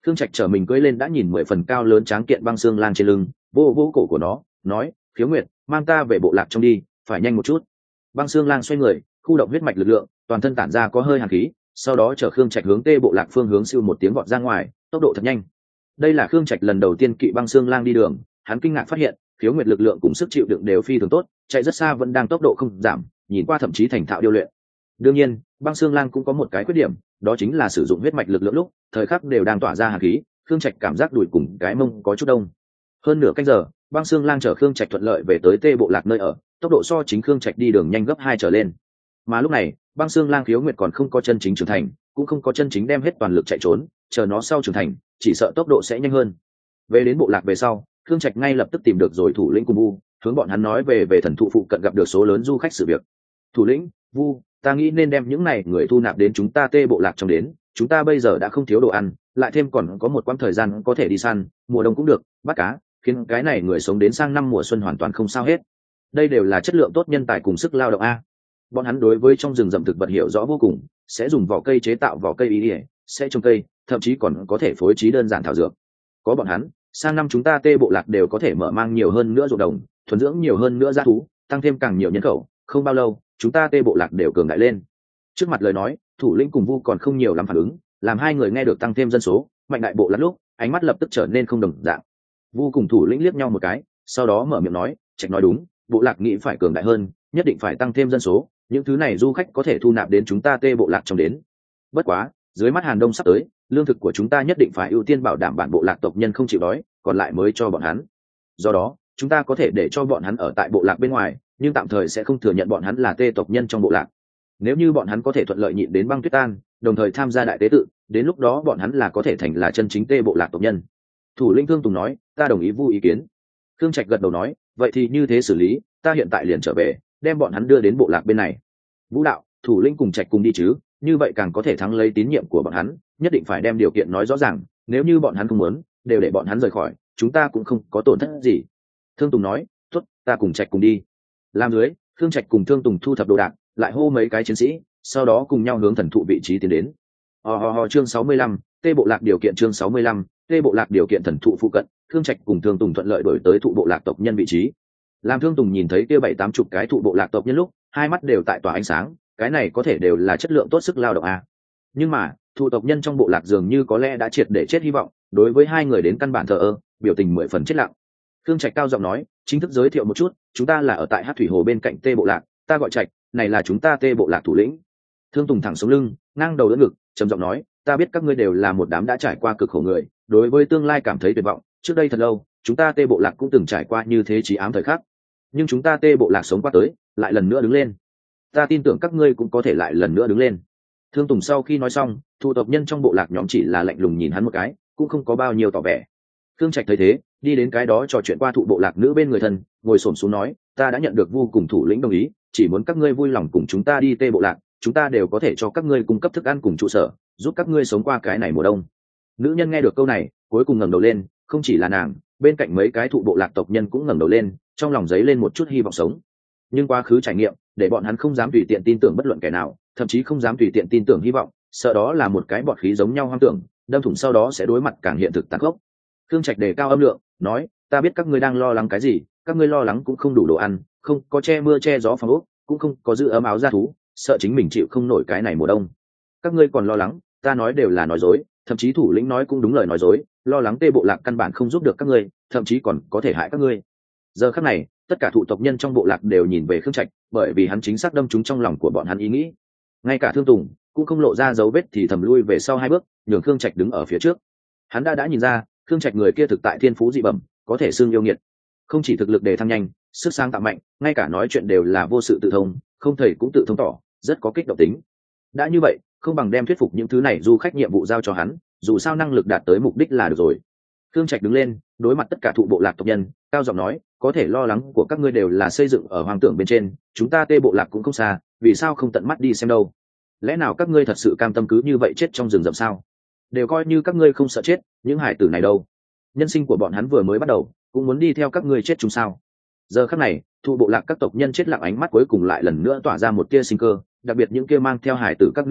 Khương Trạch trở mình cưỡi lên đã nhìn 10 phần cao lớn tráng kiện băng xương lang trên lưng, vô vô cổ của nó, nói: Khiếu Nguyệt, mang ta về bộ lạc trong đi, phải nhanh một chút. Băng xương lang xoay người, khu động huyết mạch lực lượng, toàn thân tản ra có hơi hàn khí, sau đó chở Khương Trạch hướng Tê bộ lạc phương hướng siêu một tiếng vọt ra ngoài, tốc độ thật nhanh. Đây là Khương Trạch lần đầu tiên kỵ băng xương lang đi đường, hắn kinh ngạc phát hiện, Khiếu Nguyệt lực lượng cùng sức chịu đựng đều phi thường tốt, chạy rất xa vẫn đang tốc độ không giảm, nhìn qua thậm chí thành thạo điêu luyện. Đương nhiên, băng xương lang cũng có một cái khuyết điểm, đó chính là sử dụng huyết mạch lực lượng lúc, thời khắc đều đang tỏa ra hàn khí, Khương Trạch cảm giác đùi cùng cái mông có chút đông. Hơn nửa canh giờ, băng xương lang chở Khương Trạch thuận lợi về tới Tê bộ lạc nơi ở, tốc độ so chính Khương Trạch đi đường nhanh gấp 2 trở lên. Mà lúc này, băng xương lang Khiếu Nguyệt còn không có chân chính trưởng thành, cũng không có chân chính đem hết toàn lực chạy trốn, chờ nó sau trưởng thành, chỉ sợ tốc độ sẽ nhanh hơn. Về đến bộ lạc về sau, Khương Trạch ngay lập tức tìm được rồi thủ lĩnh cùng Vu, hướng bọn hắn nói về thần thụ phụ cận gặp được số lớn du khách sự việc. Thủ lĩnh, Vu, ta nghĩ nên đem những này người thu nạp đến chúng ta Tê bộ lạc trong đến, chúng ta bây giờ đã không thiếu đồ ăn, lại thêm còn có một quãng thời gian có thể đi săn, mùa đông cũng được, bắt cá, khiến cái này người sống đến sang năm mùa xuân hoàn toàn không sao hết. Đây đều là chất lượng tốt nhân tài cùng sức lao động a. Bọn hắn đối với trong rừng rậm thực vật hiểu rõ vô cùng, sẽ dùng vỏ cây chế tạo vỏ cây ý ỉa, sẽ trồng cây, thậm chí còn có thể phối trí đơn giản thảo dược. Có bọn hắn, sang năm chúng ta Tê bộ lạc đều có thể mở mang nhiều hơn nữa ruộng đồng, thuần dưỡng nhiều hơn nữa dã thú, tăng thêm càng nhiều nhân khẩu, không bao lâu, chúng ta Tê bộ lạc đều cường đại lên. Trước mặt lời nói, thủ lĩnh cùng Vu còn không nhiều lắm phản ứng, làm hai người nghe được tăng thêm dân số, mạnh đại bộ lạc lúc, ánh mắt lập tức trở nên không đồng dạng. Vu cùng thủ lĩnh liếc nhau một cái, sau đó mở miệng nói: Trạch nói đúng, bộ lạc nghĩ phải cường đại hơn, nhất định phải tăng thêm dân số, những thứ này du khách có thể thu nạp đến chúng ta Tê bộ lạc trong đến. Bất quá, dưới mắt Hàn Đông sắp tới, lương thực của chúng ta nhất định phải ưu tiên bảo đảm bản bộ lạc tộc nhân không chịu đói, còn lại mới cho bọn hắn. Do đó, chúng ta có thể để cho bọn hắn ở tại bộ lạc bên ngoài, nhưng tạm thời sẽ không thừa nhận bọn hắn là Tê tộc nhân trong bộ lạc. Nếu như bọn hắn có thể thuận lợi nhịn đến băng tuyết tan, đồng thời tham gia đại tế tự, đến lúc đó bọn hắn là có thể thành là chân chính Tê bộ lạc tộc nhân. Thủ lĩnh Thương Tùng nói: Ta đồng ý Vu ý kiến. Thương Trạch gật đầu nói: Vậy thì như thế xử lý, ta hiện tại liền trở về, đem bọn hắn đưa đến bộ lạc bên này. Vũ đạo, thủ lĩnh cùng Trạch cùng đi chứ, như vậy càng có thể thắng lấy tín nhiệm của bọn hắn, nhất định phải đem điều kiện nói rõ ràng, nếu như bọn hắn không muốn, đều để bọn hắn rời khỏi, chúng ta cũng không có tổn thất gì. Thương Tùng nói: Tốt, ta cùng Trạch cùng đi. Làm dưới, Thương Trạch cùng Thương Tùng thu thập đồ đạc, lại hô mấy cái chiến sĩ, sau đó cùng nhau hướng thần thụ vị trí tiến đến. Chương 65, Tê bộ lạc điều kiện chương 65, Tê bộ lạc điều kiện thần thụ phụ cận, Thương Trạch cùng Thương Tùng thuận lợi đổi tới thụ bộ lạc tộc nhân vị trí. Làm Thương Tùng nhìn thấy kia 7-80 cái thụ bộ lạc tộc nhân lúc, hai mắt đều tại tỏa ánh sáng, cái này có thể đều là chất lượng tốt sức lao động a. Nhưng mà, thụ tộc nhân trong bộ lạc dường như có lẽ đã triệt để chết hy vọng, đối với hai người đến căn bản thờ ơ, biểu tình 10 phần chết lặng. Thương Trạch cao giọng nói: Chính thức giới thiệu một chút, chúng ta là ở tại Hắc Thủy Hồ bên cạnh Tê bộ lạc, ta gọi Trạch, này là chúng ta Tê bộ lạc thủ lĩnh. Thương Tùng thẳng sống lưng, ngang đầu đỡ ngực, trầm giọng nói: Ta biết các ngươi đều là một đám đã trải qua cực khổ người, đối với tương lai cảm thấy tuyệt vọng, trước đây thật lâu, chúng ta Tê bộ lạc cũng từng trải qua như thế chí ám thời khắc. Nhưng chúng ta Tê bộ lạc sống qua tới, lại lần nữa đứng lên. Ta tin tưởng các ngươi cũng có thể lại lần nữa đứng lên. Thương Tùng sau khi nói xong, thụ tộc nhân trong bộ lạc nhóm chỉ là lạnh lùng nhìn hắn một cái, cũng không có bao nhiêu tỏ vẻ. Thương Trạch thấy thế, đi đến cái đó trò chuyện qua thụ bộ lạc nữ bên người thân, ngồi xổm xuống nói: Ta đã nhận được Vu cùng thủ lĩnh đồng ý, chỉ muốn các ngươi vui lòng cùng chúng ta đi Tê bộ lạc, chúng ta đều có thể cho các ngươi cung cấp thức ăn cùng trụ sở, giúp các ngươi sống qua cái này mùa đông. Nữ nhân nghe được câu này, cuối cùng ngẩng đầu lên, không chỉ là nàng, bên cạnh mấy cái thụ bộ lạc tộc nhân cũng ngẩng đầu lên, trong lòng dấy lên một chút hy vọng sống. Nhưng quá khứ trải nghiệm, để bọn hắn không dám tùy tiện tin tưởng bất luận kẻ nào, thậm chí không dám tùy tiện tin tưởng hy vọng, sợ đó là một cái bọt khí giống nhau hoang tưởng, đâm thủng sau đó sẽ đối mặt càng hiện thực tàn khốc. Thương Trạch đề cao âm lượng, nói: Ta biết các ngươi đang lo lắng cái gì, các ngươi lo lắng cũng không đủ đồ ăn, không có che mưa che gió phòng ốc, cũng không có giữ ấm áo da thú, sợ chính mình chịu không nổi cái này mùa đông. Các ngươi còn lo lắng, ta nói đều là nói dối, thậm chí thủ lĩnh nói cũng đúng lời nói dối, lo lắng Tê bộ lạc căn bản không giúp được các ngươi, thậm chí còn có thể hại các ngươi. Giờ khắc này, tất cả thụ tộc nhân trong bộ lạc đều nhìn về Khương Trạch, bởi vì hắn chính xác đâm trúng trong lòng của bọn hắn ý nghĩ. Ngay cả Thương Tùng cũng không lộ ra dấu vết thì thầm lui về sau 2 bước, nhường Khương Trạch đứng ở phía trước. Hắn đã nhìn ra, Khương Trạch người kia thực tại thiên phú dị bẩm, có thể xưng yêu nghiệt. Không chỉ thực lực đề thăng nhanh, sức sáng tạo mạnh, ngay cả nói chuyện đều là vô sự tự thông, không thầy cũng tự thông tỏ, rất có kích động tính. Đã như vậy, không bằng đem thuyết phục những thứ này du khách nhiệm vụ giao cho hắn, dù sao năng lực đạt tới mục đích là được rồi. Khương Trạch đứng lên, đối mặt tất cả thụ bộ lạc tộc nhân, cao giọng nói: Có thể lo lắng của các ngươi đều là xây dựng ở hoang tưởng bên trên, chúng ta Tê bộ lạc cũng không xa, vì sao không tận mắt đi xem đâu? Lẽ nào các ngươi thật sự cam tâm cứ như vậy chết trong rừng rậm sao? Đều coi như các ngươi không sợ chết, những hải tử này đâu? Nhân sinh của bọn hắn vừa mới bắt đầu, cũng muốn đi theo các ngươi chết chung sao? Giờ khắc này, thụ bộ lạc các tộc nhân chết lặng ánh mắt cuối cùng lại lần nữa tỏa ra một tia sinh cơ, đặc biệt những kia mang theo hải tử các nữ nhân,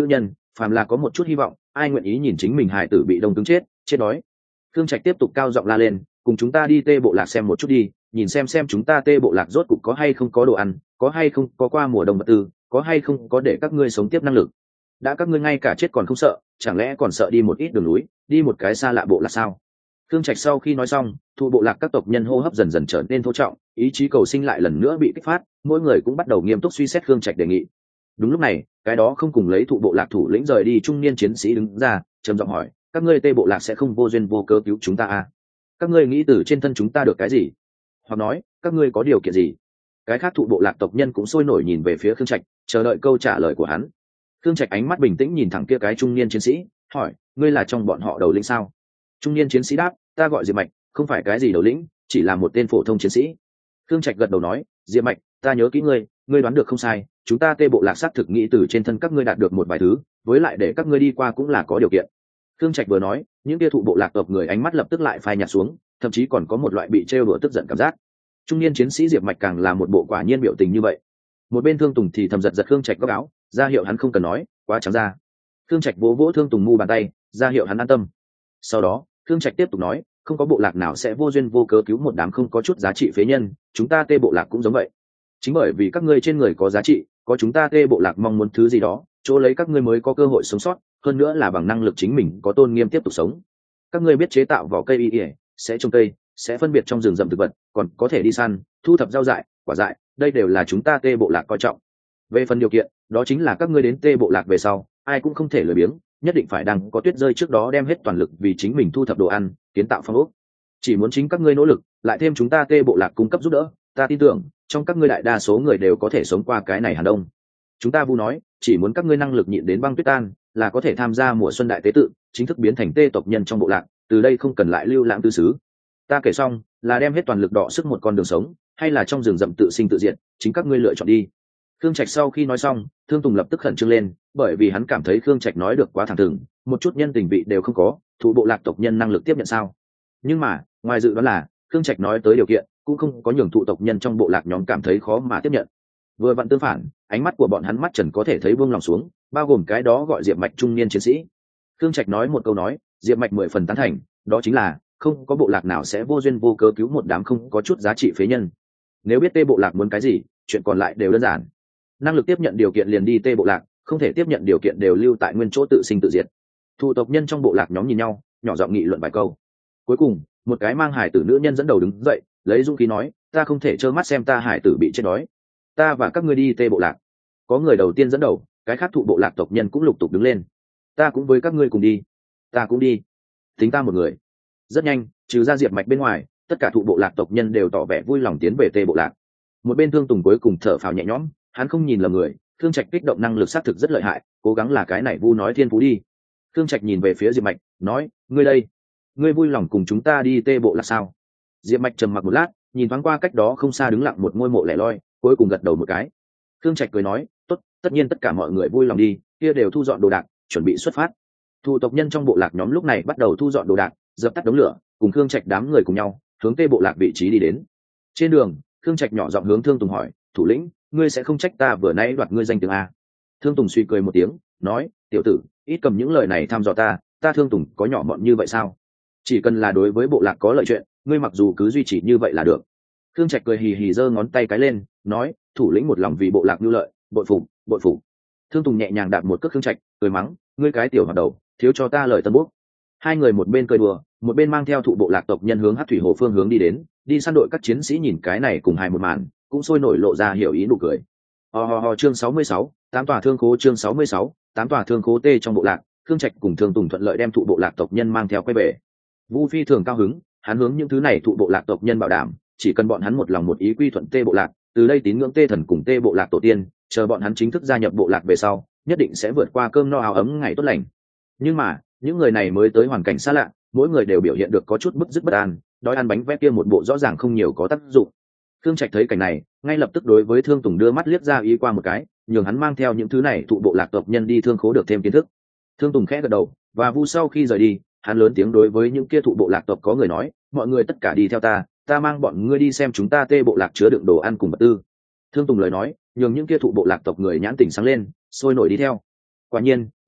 phàm là có một chút hy vọng, ai nguyện ý nhìn chính mình hài tử bị đông cứng chết đói. Khương Trạch tiếp tục cao giọng la lên, cùng chúng ta đi Tê Bộ Lạc xem một chút đi, nhìn xem chúng ta Tê Bộ Lạc rốt cục có hay không có đồ ăn, có hay không có qua mùa đông vật tư, có hay không có để các ngươi sống tiếp năng lực. Đã các ngươi ngay cả chết còn không sợ, chẳng lẽ còn sợ đi một ít đường núi, đi một cái xa lạ bộ lạc sao? Khương Trạch sau khi nói xong, thụ bộ lạc các tộc nhân hô hấp dần dần trở nên thô trọng, ý chí cầu sinh lại lần nữa bị kích phát, mỗi người cũng bắt đầu nghiêm túc suy xét Khương Trạch đề nghị. Đúng lúc này, cái đó không cùng lấy thụ bộ lạc thủ lĩnh rời đi trung niên chiến sĩ đứng ra, trầm giọng hỏi, các ngươi Tê Bộ Lạc sẽ không vô duyên vô cớ cứu chúng ta à? Các ngươi nghĩ từ trên thân chúng ta được cái gì? Hoặc nói, các ngươi có điều kiện gì? Cái khác thụ bộ lạc tộc nhân cũng sôi nổi nhìn về phía Khương Trạch, chờ đợi câu trả lời của hắn. Khương Trạch ánh mắt bình tĩnh nhìn thẳng kia cái trung niên chiến sĩ, hỏi, ngươi là trong bọn họ đầu lĩnh sao? Trung niên chiến sĩ đáp, ta gọi Diệp Mạch, không phải cái gì đầu lĩnh, chỉ là một tên phổ thông chiến sĩ. Khương Trạch gật đầu nói, Diệp Mạch, ta nhớ kỹ ngươi đoán được không sai, chúng ta Tê Bộ Lạc xác thực nghĩ từ trên thân các ngươi đạt được một vài thứ, với lại để các ngươi đi qua cũng là có điều kiện. Khương Trạch vừa nói, những kia thụ bộ lạc tộc người ánh mắt lập tức lại phai nhạt xuống, thậm chí còn có một loại bị trêu đùa tức giận cảm giác. Trung niên chiến sĩ Diệp Mạch càng là một bộ quả nhiên biểu tình như vậy. Một bên Thương Tùng thì thầm giật Khương Trạch góc áo, ra hiệu hắn không cần nói, quá trắng ra. Khương Trạch vỗ vỗ Thương Tùng mu bàn tay, ra hiệu hắn an tâm. Sau đó, Khương Trạch tiếp tục nói, không có bộ lạc nào sẽ vô duyên vô cớ cứu một đám không có chút giá trị phế nhân, chúng ta Tê Bộ Lạc cũng giống vậy. Chính bởi vì các ngươi trên người có giá trị, có chúng ta Tê Bộ Lạc mong muốn thứ gì đó, chỗ lấy các ngươi mới có cơ hội sống sót, hơn nữa là bằng năng lực chính mình có tôn nghiêm tiếp tục sống. Các ngươi biết chế tạo vỏ cây y, sẽ trồng cây, sẽ phân biệt trong rừng rậm thực vật, còn có thể đi săn, thu thập rau dại, quả dại, đây đều là chúng ta Tê Bộ Lạc coi trọng. Về phần điều kiện, đó chính là các ngươi đến Tê Bộ Lạc về sau, ai cũng không thể lười biếng, nhất định phải đang có tuyết rơi trước đó đem hết toàn lực vì chính mình thu thập đồ ăn, kiến tạo phong ốc. Chỉ muốn chính các ngươi nỗ lực, lại thêm chúng ta Tê Bộ Lạc cung cấp giúp đỡ, ta tin tưởng trong các ngươi đại đa số người đều có thể sống qua cái này hàn đông. Chúng ta Vu nói, chỉ muốn các ngươi năng lực nhịn đến băng tuyết tan, là có thể tham gia mùa xuân đại tế tự, chính thức biến thành Tê tộc nhân trong bộ lạc, từ đây không cần lại lưu lãng tư xứ. Ta kể xong, là đem hết toàn lực đọ sức một con đường sống, hay là trong rừng rậm tự sinh tự diệt, chính các ngươi lựa chọn đi. Khương Trạch sau khi nói xong, Thương Tùng lập tức khẩn trương lên, bởi vì hắn cảm thấy Khương Trạch nói được quá thẳng thừng, một chút nhân tình vị đều không có, thủ bộ lạc tộc nhân năng lực tiếp nhận sao? Nhưng mà, ngoài dự đoán là, Khương Trạch nói tới điều kiện, cũng không có nhường thụ tộc nhân trong bộ lạc nhóm cảm thấy khó mà tiếp nhận. Vừa vặn tương phản, ánh mắt của bọn hắn mắt trần có thể thấy buông lòng xuống, bao gồm cái đó gọi Diệp Mạch trung niên chiến sĩ. Khương Trạch nói một câu nói, Diệp Mạch 10 phần tán thành, đó chính là không có bộ lạc nào sẽ vô duyên vô cớ cứu một đám không có chút giá trị phế nhân. Nếu biết Tê bộ lạc muốn cái gì, chuyện còn lại đều đơn giản. Năng lực tiếp nhận điều kiện liền đi Tê bộ lạc, không thể tiếp nhận điều kiện đều lưu tại nguyên chỗ tự sinh tự diệt. Thụ tộc nhân trong bộ lạc nhóm nhìn nhau, nhỏ giọng nghị luận vài câu. Cuối cùng, một cái mang hải tử nữ nhân dẫn đầu đứng dậy, lấy dũng khí nói, ta không thể trơ mắt xem ta hải tử bị chết đói. Ta và các ngươi đi Tê bộ lạc. Có người đầu tiên dẫn đầu, cái khác thụ bộ lạc tộc nhân cũng lục tục đứng lên. Ta cũng với các ngươi cùng đi. Ta cũng đi. Tính ta một người. Rất nhanh, trừ ra Diệp Mạch bên ngoài, tất cả thụ bộ lạc tộc nhân đều tỏ vẻ vui lòng tiến về Tê bộ lạc. Một bên Thương Tùng cuối cùng thở phào nhẹ nhõm, hắn không nhìn lầm người, Thương Trạch kích động năng lực xác thực rất lợi hại, cố gắng là cái này Vu nói thiên phú đi. Thương Trạch nhìn về phía Diệp Mạch, nói, ngươi đây, ngươi vui lòng cùng chúng ta đi Tê bộ lạc sao? Diệp Mạch trầm mặc một lát, nhìn thoáng qua cách đó không xa đứng lặng một ngôi mộ lẻ loi, cuối cùng gật đầu một cái. Thương Trạch cười nói, tốt, tất nhiên tất cả mọi người vui lòng đi, kia đều thu dọn đồ đạc, chuẩn bị xuất phát. Thụ tộc nhân trong bộ lạc nhóm lúc này bắt đầu thu dọn đồ đạc, dập tắt đống lửa, cùng Thương Trạch đám người cùng nhau hướng Tê bộ lạc vị trí đi đến. Trên đường, Thương Trạch nhỏ giọng hướng Thương Tùng hỏi, thủ lĩnh, ngươi sẽ không trách ta vừa nãy đoạt ngươi danh tiếng a? Thương Tùng suy cười một tiếng, nói, tiểu tử, ít cầm những lời này thăm dò ta Thương Tùng có nhỏ mọn như vậy sao? Chỉ cần là đối với bộ lạc có lợi chuyện, ngươi mặc dù cứ duy trì như vậy là được. Thương Trạch cười hì hì giơ ngón tay cái lên, nói, thủ lĩnh một lòng vì bộ lạc nhu lợi, bội phục, bội phục. Thương Tùng nhẹ nhàng đạp một cước Thương Trạch, cười mắng, ngươi cái tiểu hoạt đầu, thiếu cho ta lời tân bút. Hai người một bên cười đùa, một bên mang theo thụ bộ lạc tộc nhân hướng Hắc Thủy Hồ phương hướng đi đến, đi săn đội các chiến sĩ nhìn cái này cùng hài một màn, cũng sôi nổi lộ ra hiểu ý nụ cười. Chương 66, 8 tòa thương khố chương 66, 8 tòa thương khố tê trong bộ lạc, Thương Trạch cùng Thương Tùng thuận lợi đem thụ bộ lạc tộc nhân mang theo quay về. Vu Phi thường cao hứng, hắn hướng những thứ này thụ bộ lạc tộc nhân bảo đảm, chỉ cần bọn hắn một lòng một ý quy thuận Tê bộ lạc, từ đây tín ngưỡng Tê thần cùng Tê bộ lạc tổ tiên, chờ bọn hắn chính thức gia nhập bộ lạc về sau, nhất định sẽ vượt qua cơm no áo ấm ngày tốt lành. Nhưng mà, những người này mới tới hoàn cảnh xa lạ, mỗi người đều biểu hiện được có chút bức dứt bất an, đói ăn bánh vét kia một bộ rõ ràng không nhiều có tác dụng. Thương Trạch thấy cảnh này, ngay lập tức đối với Thương Tùng đưa mắt liếc ra ý qua một cái, nhường hắn mang theo những thứ này thụ bộ lạc tộc nhân đi thương khố được thêm kiến thức. Thương Tùng khẽ gật đầu, và Vu sau khi rời đi, hắn lớn tiếng đối với những kia thụ bộ lạc tộc có người nói, mọi người tất cả đi theo ta mang bọn ngươi đi xem chúng ta Tê bộ lạc chứa đựng đồ ăn cùng vật tư. Thương Tùng lời nói, nhường những kia thụ bộ lạc tộc người nhãn tỉnh sáng lên, sôi nổi đi theo. Quả nhiên,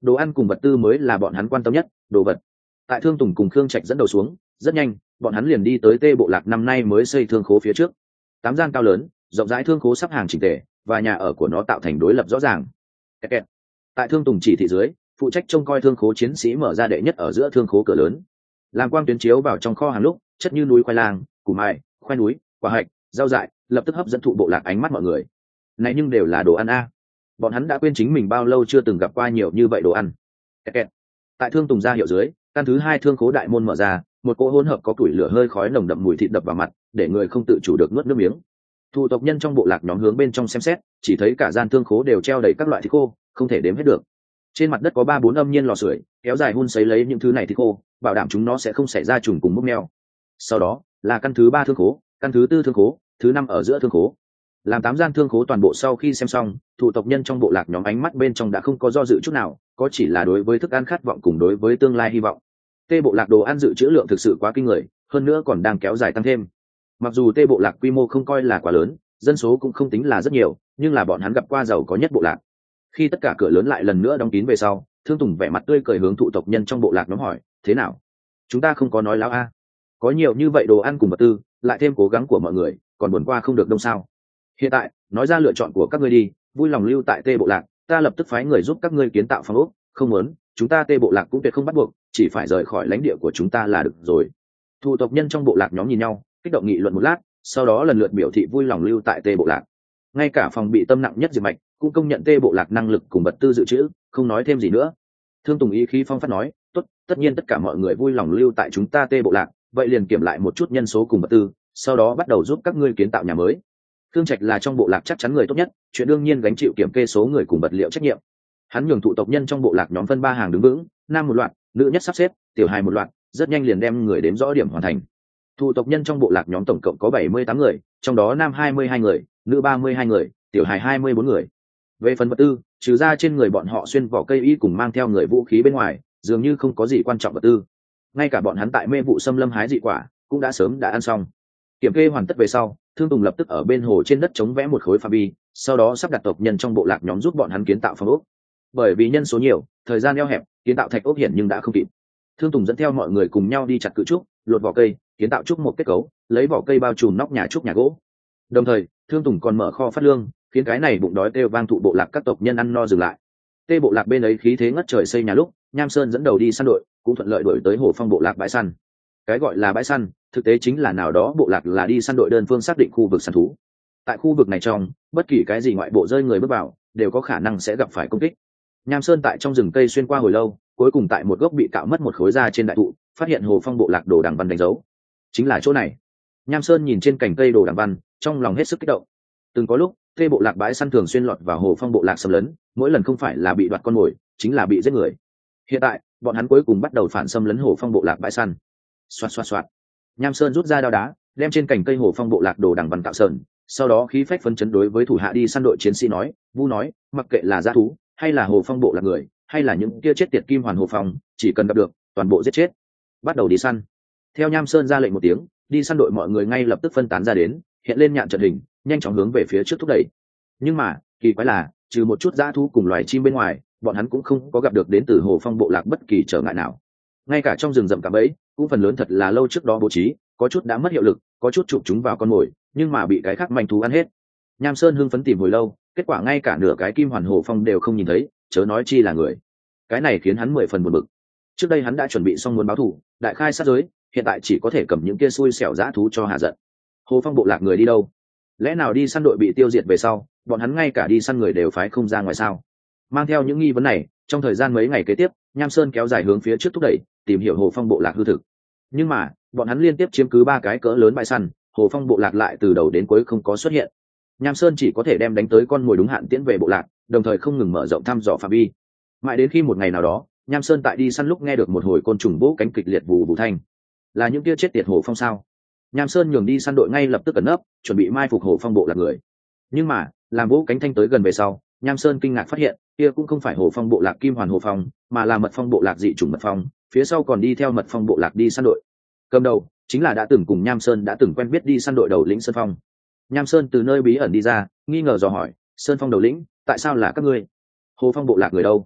đồ ăn cùng vật tư mới là bọn hắn quan tâm nhất. Đồ vật tại Thương Tùng cùng Khương Trạch dẫn đầu xuống, rất nhanh bọn hắn liền đi tới Tê Bộ Lạc năm nay mới xây thương khố phía trước. 8 gian cao lớn rộng rãi thương khố sắp hàng chỉnh tề, và nhà ở của nó tạo thành đối lập rõ ràng. Kẹt kẹt. Tại Thương Tùng chỉ thị dưới, phụ trách trông coi thương khố chiến sĩ mở ra đệ nhất ở giữa thương khố cửa lớn, làm quang tuyến chiếu vào trong kho hàng lúc chất như núi khoai lang, củ mai, khoai núi, quả hạch, rau dại lập tức hấp dẫn thụ bộ lạc ánh mắt mọi người. Này nhưng đều là đồ ăn a. Bọn hắn đã quên chính mình bao lâu chưa từng gặp qua nhiều như vậy đồ ăn. Kẹt kẹt. Tại Thương Tùng ra hiệu dưới, căn thứ 2 thương khố đại môn mở ra, một cỗ hỗn hợp có củi lửa hơi khói nồng đậm mùi thịt đập vào mặt, để người không tự chủ được nuốt nước miếng. Thủ tộc nhân trong bộ lạc nhóm hướng bên trong xem xét, chỉ thấy cả gian thương khố đều treo đầy các loại thịt khô, không thể đếm hết được. Trên mặt đất có 3-4 âm nhiên lò sưởi, kéo dài hun sấy lấy những thứ này thịt khô, bảo đảm chúng nó sẽ không xảy ra trùng cùng mốc meo. Sau đó là căn thứ 3 thương khố, căn thứ 4 thương khố, thứ 5 ở giữa thương khố. Làm 8 gian thương khố toàn bộ sau khi xem xong, thủ tộc nhân trong bộ lạc nhóm ánh mắt bên trong đã không có do dự chút nào, có chỉ là đối với thức ăn khát vọng cùng đối với tương lai hy vọng. Tê bộ lạc đồ ăn dự trữ lượng thực sự quá kinh người, hơn nữa còn đang kéo dài tăng thêm. Mặc dù Tê bộ lạc quy mô không coi là quá lớn, dân số cũng không tính là rất nhiều, nhưng là bọn hắn gặp qua giàu có nhất bộ lạc. Khi tất cả cửa lớn lại lần nữa đóng kín về sau, Thương Tùng vẻ mặt tươi cười hướng thủ tộc nhân trong bộ lạc nhóm hỏi, thế nào? Chúng ta không có nói láo a? Có nhiều như vậy đồ ăn cùng vật tư, lại thêm cố gắng của mọi người, còn buồn qua không được đông sao? Hiện tại, nói ra lựa chọn của các ngươi đi, vui lòng lưu tại Tê bộ lạc, ta lập tức phái người giúp các ngươi kiến tạo phòng ốc, không muốn, chúng ta Tê bộ lạc cũng tuyệt không bắt buộc, chỉ phải rời khỏi lãnh địa của chúng ta là được rồi. Thủ tộc nhân trong bộ lạc nhóm nhìn nhau, kích động nghị luận một lát, sau đó lần lượt biểu thị vui lòng lưu tại Tê bộ lạc. Ngay cả phòng bị tâm nặng nhất Diệp Mạch cũng công nhận Tê bộ lạc năng lực cùng vật tư dự trữ, không nói thêm gì nữa. Thương Tùng ý khí phong phát nói, tốt, tất nhiên tất cả mọi người vui lòng lưu tại chúng ta Tê bộ lạc, vậy liền kiểm lại một chút nhân số cùng vật tư, sau đó bắt đầu giúp các ngươi kiến tạo nhà mới. Thương Trạch là trong bộ lạc chắc chắn người tốt nhất, chuyện đương nhiên gánh chịu kiểm kê số người cùng vật liệu trách nhiệm. Hắn nhường thụ tộc nhân trong bộ lạc nhóm phân 3 hàng đứng vững, nam một loạt, nữ nhất sắp xếp, tiểu hài một loạt, rất nhanh liền đem người đếm rõ điểm hoàn thành. Thụ tộc nhân trong bộ lạc nhóm tổng cộng có 78 người, trong đó nam 22 người, nữ 32 người, tiểu hài 24 người. Về phần vật tư, trừ ra trên người bọn họ xuyên vỏ cây y cùng mang theo người vũ khí bên ngoài, dường như không có gì quan trọng vật tư. Ngay cả bọn hắn tại mê vụ xâm lâm hái dị quả, cũng đã sớm đã ăn xong. Kiểm kê hoàn tất về sau, Thương Tùng lập tức ở bên hồ trên đất chống vẽ một khối phạm vi, sau đó sắp đặt tộc nhân trong bộ lạc nhóm giúp bọn hắn kiến tạo phòng ốc. Bởi vì nhân số nhiều, thời gian eo hẹp, kiến tạo thạch ốc hiển nhưng đã không kịp. Thương Tùng dẫn theo mọi người cùng nhau đi chặt cự trúc, lột vỏ cây, kiến tạo trúc một kết cấu, lấy vỏ cây bao trùm nóc nhà trúc nhà gỗ. Đồng thời, Thương Tùng còn mở kho phát lương, khiến cái này bụng đói kêu vang thụ bộ lạc các tộc nhân ăn no dừng lại. Tê bộ lạc bên ấy khí thế ngất trời xây nhà lúc, Nham Sơn dẫn đầu đi săn đội, cũng thuận lợi đuổi tới Hồ Phong bộ lạc bãi săn. Cái gọi là bãi săn, thực tế chính là nào đó bộ lạc là đi săn đội đơn phương xác định khu vực săn thú. Tại khu vực này trong, bất kỳ cái gì ngoại bộ rơi người bước vào, đều có khả năng sẽ gặp phải công kích. Nham Sơn tại trong rừng cây xuyên qua hồi lâu, cuối cùng tại một gốc bị cạo mất một khối da trên đại thụ, phát hiện Hồ Phong bộ lạc đồ đằng văn đánh dấu. Chính là chỗ này. Nham Sơn nhìn trên cành cây đồ đằng văn, trong lòng hết sức kích động. Từng có lúc, Tê bộ lạc bãi săn thường xuyên lọt vào Hồ Phong bộ lạc xâm lấn, mỗi lần không phải là bị đoạt con mồi, chính là bị giết người. Hiện tại, bọn hắn cuối cùng bắt đầu phản xâm lấn Hồ Phong bộ lạc bãi săn. Xoạt xoạt xoạt. Nham Sơn rút ra đao đá, đem trên cành cây Hồ Phong bộ lạc đồ đằng văn cạo sờn, sau đó khí phách phấn chấn đối với thủ hạ đi săn đội chiến sĩ nói, vu nói, mặc kệ là dã thú, hay là Hồ Phong bộ lạc người, hay là những kia chết tiệt kim hoàn Hồ Phong, chỉ cần gặp được, toàn bộ giết chết. Bắt đầu đi săn. Theo Nham Sơn ra lệnh một tiếng, đi săn đội mọi người ngay lập tức phân tán ra đến, hiện lên nhạn trận hình, nhanh chóng hướng về phía trước thúc đẩy. Nhưng mà, kỳ quái là, trừ một chút dã thú cùng loài chim bên ngoài, bọn hắn cũng không có gặp được đến từ Hồ Phong bộ lạc bất kỳ trở ngại nào. Ngay cả trong rừng rậm cả bẫy, cũng phần lớn thật là lâu trước đó bố trí, có chút đã mất hiệu lực, có chút chụp chúng vào con mồi, nhưng mà bị cái khác manh thú ăn hết. Nham Sơn hưng phấn tìm hồi lâu, kết quả ngay cả nửa cái kim hoàn Hồ Phong đều không nhìn thấy, chớ nói chi là người. Cái này khiến hắn 10 phần buồn bực. Trước đây hắn đã chuẩn bị xong muốn báo thù, đại khai sát giới, hiện tại chỉ có thể cầm những kia xui xẻo dã thú cho hạ giận. Hồ Phong bộ lạc người đi đâu? Lẽ nào đi săn đội bị tiêu diệt về sau, bọn hắn ngay cả đi săn người đều phái không ra ngoài sao? Mang theo những nghi vấn này, trong thời gian mấy ngày kế tiếp, Nham Sơn kéo dài hướng phía trước thúc đẩy, tìm hiểu Hồ Phong bộ lạc hư thực. Nhưng mà, bọn hắn liên tiếp chiếm cứ 3 cái cỡ lớn bãi săn, Hồ Phong bộ lạc lại từ đầu đến cuối không có xuất hiện. Nham Sơn chỉ có thể đem đánh tới con mồi đúng hạn tiễn về bộ lạc, đồng thời không ngừng mở rộng thăm dò phạm vi. Mãi đến khi một ngày nào đó, Nham Sơn tại đi săn lúc nghe được một hồi côn trùng vỗ cánh kịch liệt vù vù thanh. Là những kia chết tiệt Hồ Phong sao? Nham Sơn nhường đi săn đội ngay lập tức ẩn nấp, chuẩn bị mai phục Hồ Phong bộ lạc người. Nhưng mà, làm vỗ cánh thanh tới gần về sau, Nham Sơn kinh ngạc phát hiện, kia cũng không phải Hồ Phong bộ lạc kim hoàn Hồ Phong, mà là mật phong bộ lạc dị chủng mật phong, phía sau còn đi theo mật phong bộ lạc đi săn đội. Cầm đầu chính là đã từng cùng Nham Sơn đã từng quen biết đi săn đội đầu lĩnh Sơn Phong. Nham Sơn từ nơi bí ẩn đi ra, nghi ngờ dò hỏi, Sơn Phong đầu lĩnh, tại sao là các ngươi? Hồ Phong bộ lạc người đâu?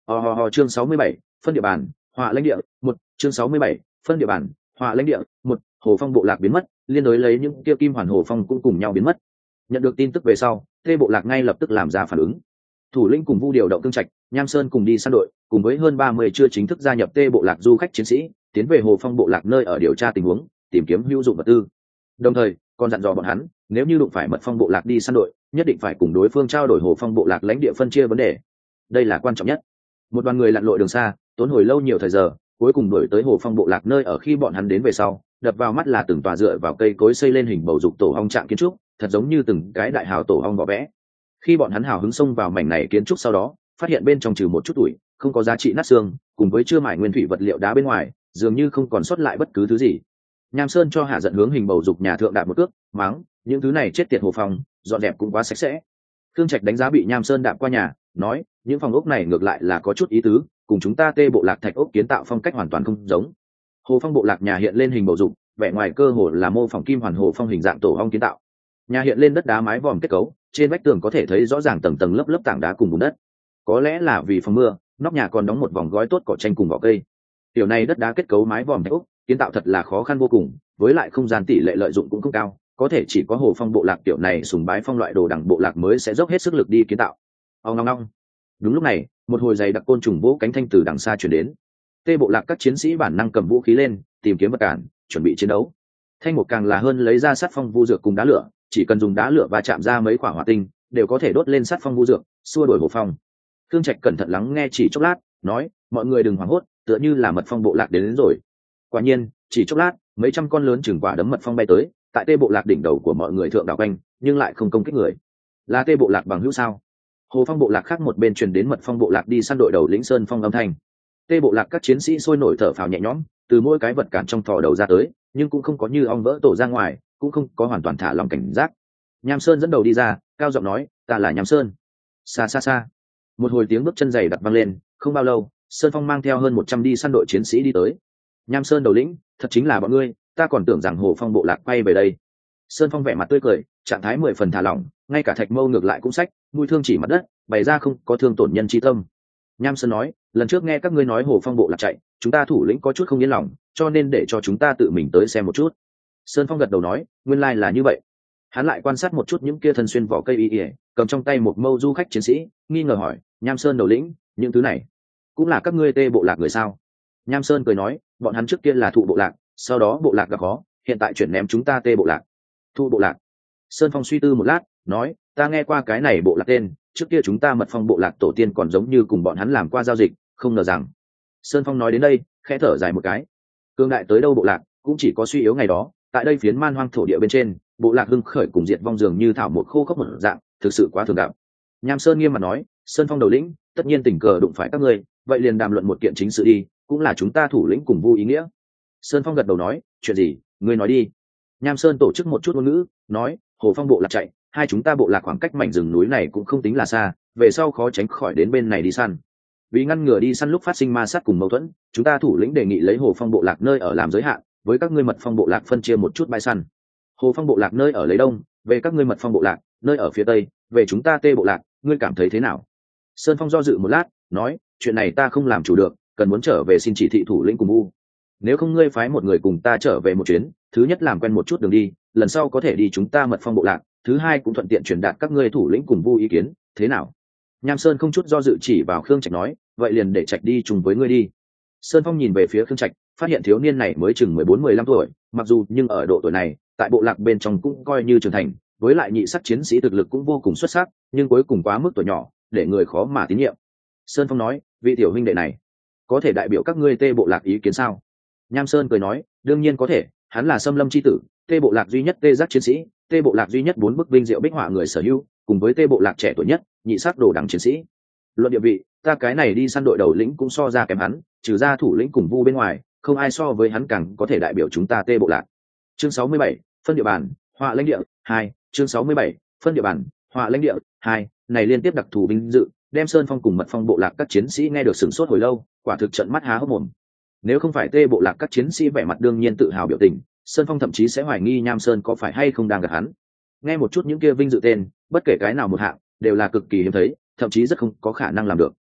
Chương 67, phân địa bàn, họa lãnh địa, một chương 67, phân địa bàn, họa lãnh địa, một Hồ Phong bộ lạc biến mất, liên đối lấy những kia kim hoàn Hồ Phong cũng cùng nhau biến mất. Nhận được tin tức về sau, Tê bộ lạc ngay lập tức làm ra phản ứng. Thủ lĩnh cùng Vu điều động Cương Trạch, Nham Sơn cùng đi săn đội, cùng với hơn 30 chưa chính thức gia nhập Tê bộ lạc du khách chiến sĩ, tiến về Hồ Phong bộ lạc nơi ở điều tra tình huống, tìm kiếm hữu dụng vật tư. Đồng thời, còn dặn dò bọn hắn, nếu như đụng phải Mật Phong bộ lạc đi săn đội, nhất định phải cùng đối phương trao đổi Hồ Phong bộ lạc lãnh địa phân chia vấn đề. Đây là quan trọng nhất. Một đoàn người lặn lội đường xa, tốn hồi lâu nhiều thời giờ, cuối cùng đuổi tới Hồ Phong bộ lạc nơi ở. Khi bọn hắn đến về sau, đập vào mắt là từng tòa dựa vào cây cối xây lên hình bầu dục tổ ong trạng kiến trúc, thật giống như từng cái đại hào tổ ong vỏ vẽ. Khi bọn hắn hào hứng xông vào mảnh này kiến trúc sau đó, phát hiện bên trong trừ một chút tuổi, không có giá trị nát xương, cùng với chưa mài nguyên thủy vật liệu đá bên ngoài, dường như không còn sót lại bất cứ thứ gì. Nham Sơn cho hạ giận hướng hình bầu dục nhà thượng đạp một cước, mắng, những thứ này chết tiệt Hồ Phong, dọn dẹp cũng quá sạch sẽ. Thương Trạch đánh giá bị Nham Sơn đạp qua nhà, nói, những phòng ốc này ngược lại là có chút ý tứ, cùng chúng ta Tê bộ lạc thạch ốc kiến tạo phong cách hoàn toàn không giống. Hồ Phong bộ lạc nhà hiện lên hình bầu dục, vẻ ngoài cơ hồ là mô phỏng kim hoàn Hồ Phong hình dạng tổ ong kiến tạo. Nhà hiện lên đất đá mái vòm kết cấu, trên vách tường có thể thấy rõ ràng tầng tầng lớp lớp tảng đá cùng bùn đất. Có lẽ là vì phòng mưa, nóc nhà còn đóng một vòng gói tốt cỏ tranh cùng vỏ cây. Tiểu này đất đá kết cấu mái vòm thạch ốc, kiến tạo thật là khó khăn vô cùng, với lại không gian tỷ lệ lợi dụng cũng không cao, có thể chỉ có Hồ Phong bộ lạc tiểu này sùng bái phong loại đồ đẳng bộ lạc mới sẽ dốc hết sức lực đi kiến tạo. Ong ong ong. Đúng lúc này, một hồi dày đặc côn trùng vỗ cánh thanh từ đằng xa chuyển đến. Tê bộ lạc các chiến sĩ bản năng cầm vũ khí lên, tìm kiếm vật cản, chuẩn bị chiến đấu. Thanh một càng là hơn lấy ra sát phong vu dược cùng đá lửa, chỉ cần dùng đá lửa và chạm ra mấy quả hỏa tinh, đều có thể đốt lên sát phong vu dược, xua đuổi Hồ Phong. Thương Trạch cẩn thận lắng nghe chỉ chốc lát, nói, mọi người đừng hoảng hốt, tựa như là Mật Phong bộ lạc đến rồi. Quả nhiên, chỉ chốc lát, mấy trăm con lớn chừng quả đấm mật phong bay tới, tại Tê bộ lạc đỉnh đầu của mọi người thượng đảo quanh, nhưng lại không công kích người. Là Tê bộ lạc bằng hữu sao? Hồ Phong bộ lạc khác một bên truyền đến Mật Phong bộ lạc đi săn đội đầu lĩnh Sơn Phong âm thanh. Tê bộ lạc các chiến sĩ sôi nổi thở phào nhẹ nhõm, từ mỗi cái vật cản trong thò đầu ra tới, nhưng cũng không có như ong vỡ tổ ra ngoài, cũng không có hoàn toàn thả lòng cảnh giác. Nham Sơn dẫn đầu đi ra, cao giọng nói, ta là Nham Sơn. Xa xa xa, một hồi tiếng bước chân dày đặc vang lên, không bao lâu, Sơn Phong mang theo hơn 100 đi săn đội chiến sĩ đi tới. Nham Sơn đầu lĩnh, thật chính là bọn ngươi, ta còn tưởng rằng Hồ Phong bộ lạc quay về đây. Sơn Phong vẻ mặt tươi cười, trạng thái 10 phần thả lỏng, ngay cả thạch mâu ngược lại cũng sách, mũi thương chỉ mặt đất, bày ra không có thương tổn nhân chi tâm. Nham Sơn nói, lần trước nghe các ngươi nói Hồ Phong bộ lạc chạy, chúng ta thủ lĩnh có chút không yên lòng, cho nên để cho chúng ta tự mình tới xem một chút. Sơn Phong gật đầu nói, nguyên lai là như vậy. Hắn lại quan sát một chút những kia thân xuyên vỏ cây y, cầm trong tay một mâu du khách chiến sĩ, nghi ngờ hỏi, Nham Sơn đầu lĩnh, những thứ này cũng là các ngươi Tê bộ lạc người sao? Nham Sơn cười nói, bọn hắn trước kia là Thụ bộ lạc, sau đó bộ lạc gặp khó, hiện tại chuyển ném chúng ta Tê bộ lạc. Thụ bộ lạc. Sơn Phong suy tư một lát, nói, ta nghe qua cái này bộ lạc tên, trước kia chúng ta Mật Phong bộ lạc tổ tiên còn giống như cùng bọn hắn làm qua giao dịch, không ngờ rằng. Sơn Phong nói đến đây, khẽ thở dài một cái. Cương đại tới đâu bộ lạc, cũng chỉ có suy yếu ngày đó, tại đây phiến man hoang thổ địa bên trên, bộ lạc hưng khởi cùng diệt vong dường như thảo một khô khốc một dạng, thực sự quá thường gặp. Nham Sơn nghiêm mặt nói, Sơn Phong đầu lĩnh, tất nhiên tình cờ đụng phải các ngươi, vậy liền đàm luận một kiện chính sự đi, cũng là chúng ta thủ lĩnh cùng vui ý nghĩa. Sơn Phong gật đầu nói, chuyện gì, ngươi nói đi. Nham Sơn tổ chức một chút ngôn ngữ, nói, Hồ Phong bộ lạc chạy, hai chúng ta bộ lạc khoảng cách mảnh rừng núi này cũng không tính là xa, về sau khó tránh khỏi đến bên này đi săn. Vì ngăn ngừa đi săn lúc phát sinh ma sát cùng mâu thuẫn, chúng ta thủ lĩnh đề nghị lấy Hồ Phong bộ lạc nơi ở làm giới hạn, với các ngươi Mật Phong bộ lạc phân chia một chút bãi săn. Hồ Phong bộ lạc nơi ở lấy đông, về các ngươi Mật Phong bộ lạc nơi ở phía tây, về chúng ta Tê bộ lạc, ngươi cảm thấy thế nào? Sơn Phong do dự một lát, nói, chuyện này ta không làm chủ được, cần muốn trở về xin chỉ thị thủ lĩnh cùng u. Nếu không ngươi phái một người cùng ta trở về một chuyến, thứ nhất làm quen một chút đường đi, lần sau có thể đi chúng ta Mật Phong bộ lạc, thứ hai cũng thuận tiện truyền đạt các ngươi thủ lĩnh cùng vu ý kiến, thế nào? Nham Sơn không chút do dự chỉ vào Khương Trạch nói, vậy liền để Trạch đi chung với ngươi đi. Sơn Phong nhìn về phía Khương Trạch, phát hiện thiếu niên này mới chừng 14-15 tuổi, mặc dù nhưng ở độ tuổi này, tại bộ lạc bên trong cũng coi như trưởng thành, với lại nhị sắc chiến sĩ thực lực cũng vô cùng xuất sắc, nhưng cuối cùng quá mức tuổi nhỏ, để người khó mà tín nhiệm. Sơn Phong nói, vị tiểu huynh đệ này, có thể đại biểu các ngươi Tê bộ lạc ý kiến sao? Nham Sơn cười nói, đương nhiên có thể, hắn là Xâm Lâm chi tử, Tê bộ lạc duy nhất Tê giác chiến sĩ, Tê bộ lạc duy nhất 4 bức vinh diệu bích họa người sở hữu, cùng với Tê bộ lạc trẻ tuổi nhất, nhị sắc đồ đẳng chiến sĩ. Luận địa vị, ta cái này đi săn đội đầu lĩnh cũng so ra kém hắn, trừ ra thủ lĩnh cùng vu bên ngoài, không ai so với hắn càng có thể đại biểu chúng ta Tê bộ lạc. Chương 67, phân địa bàn, họa lãnh địa 2, chương 67, phân địa bàn, họa lãnh địa 2, này liên tiếp đặc thù vinh dự, đem Sơn Phong cùng Mật Phong bộ lạc các chiến sĩ nghe được sửng sốt hồi lâu, quả thực trợn mắt há hốc mồm. Nếu không phải Tê bộ lạc các chiến sĩ vẻ mặt đương nhiên tự hào biểu tình, Sơn Phong thậm chí sẽ hoài nghi Nham Sơn có phải hay không đang gạt hắn. Nghe một chút những kia vinh dự tên, bất kể cái nào một hạng, đều là cực kỳ hiếm thấy, thậm chí rất không có khả năng làm được.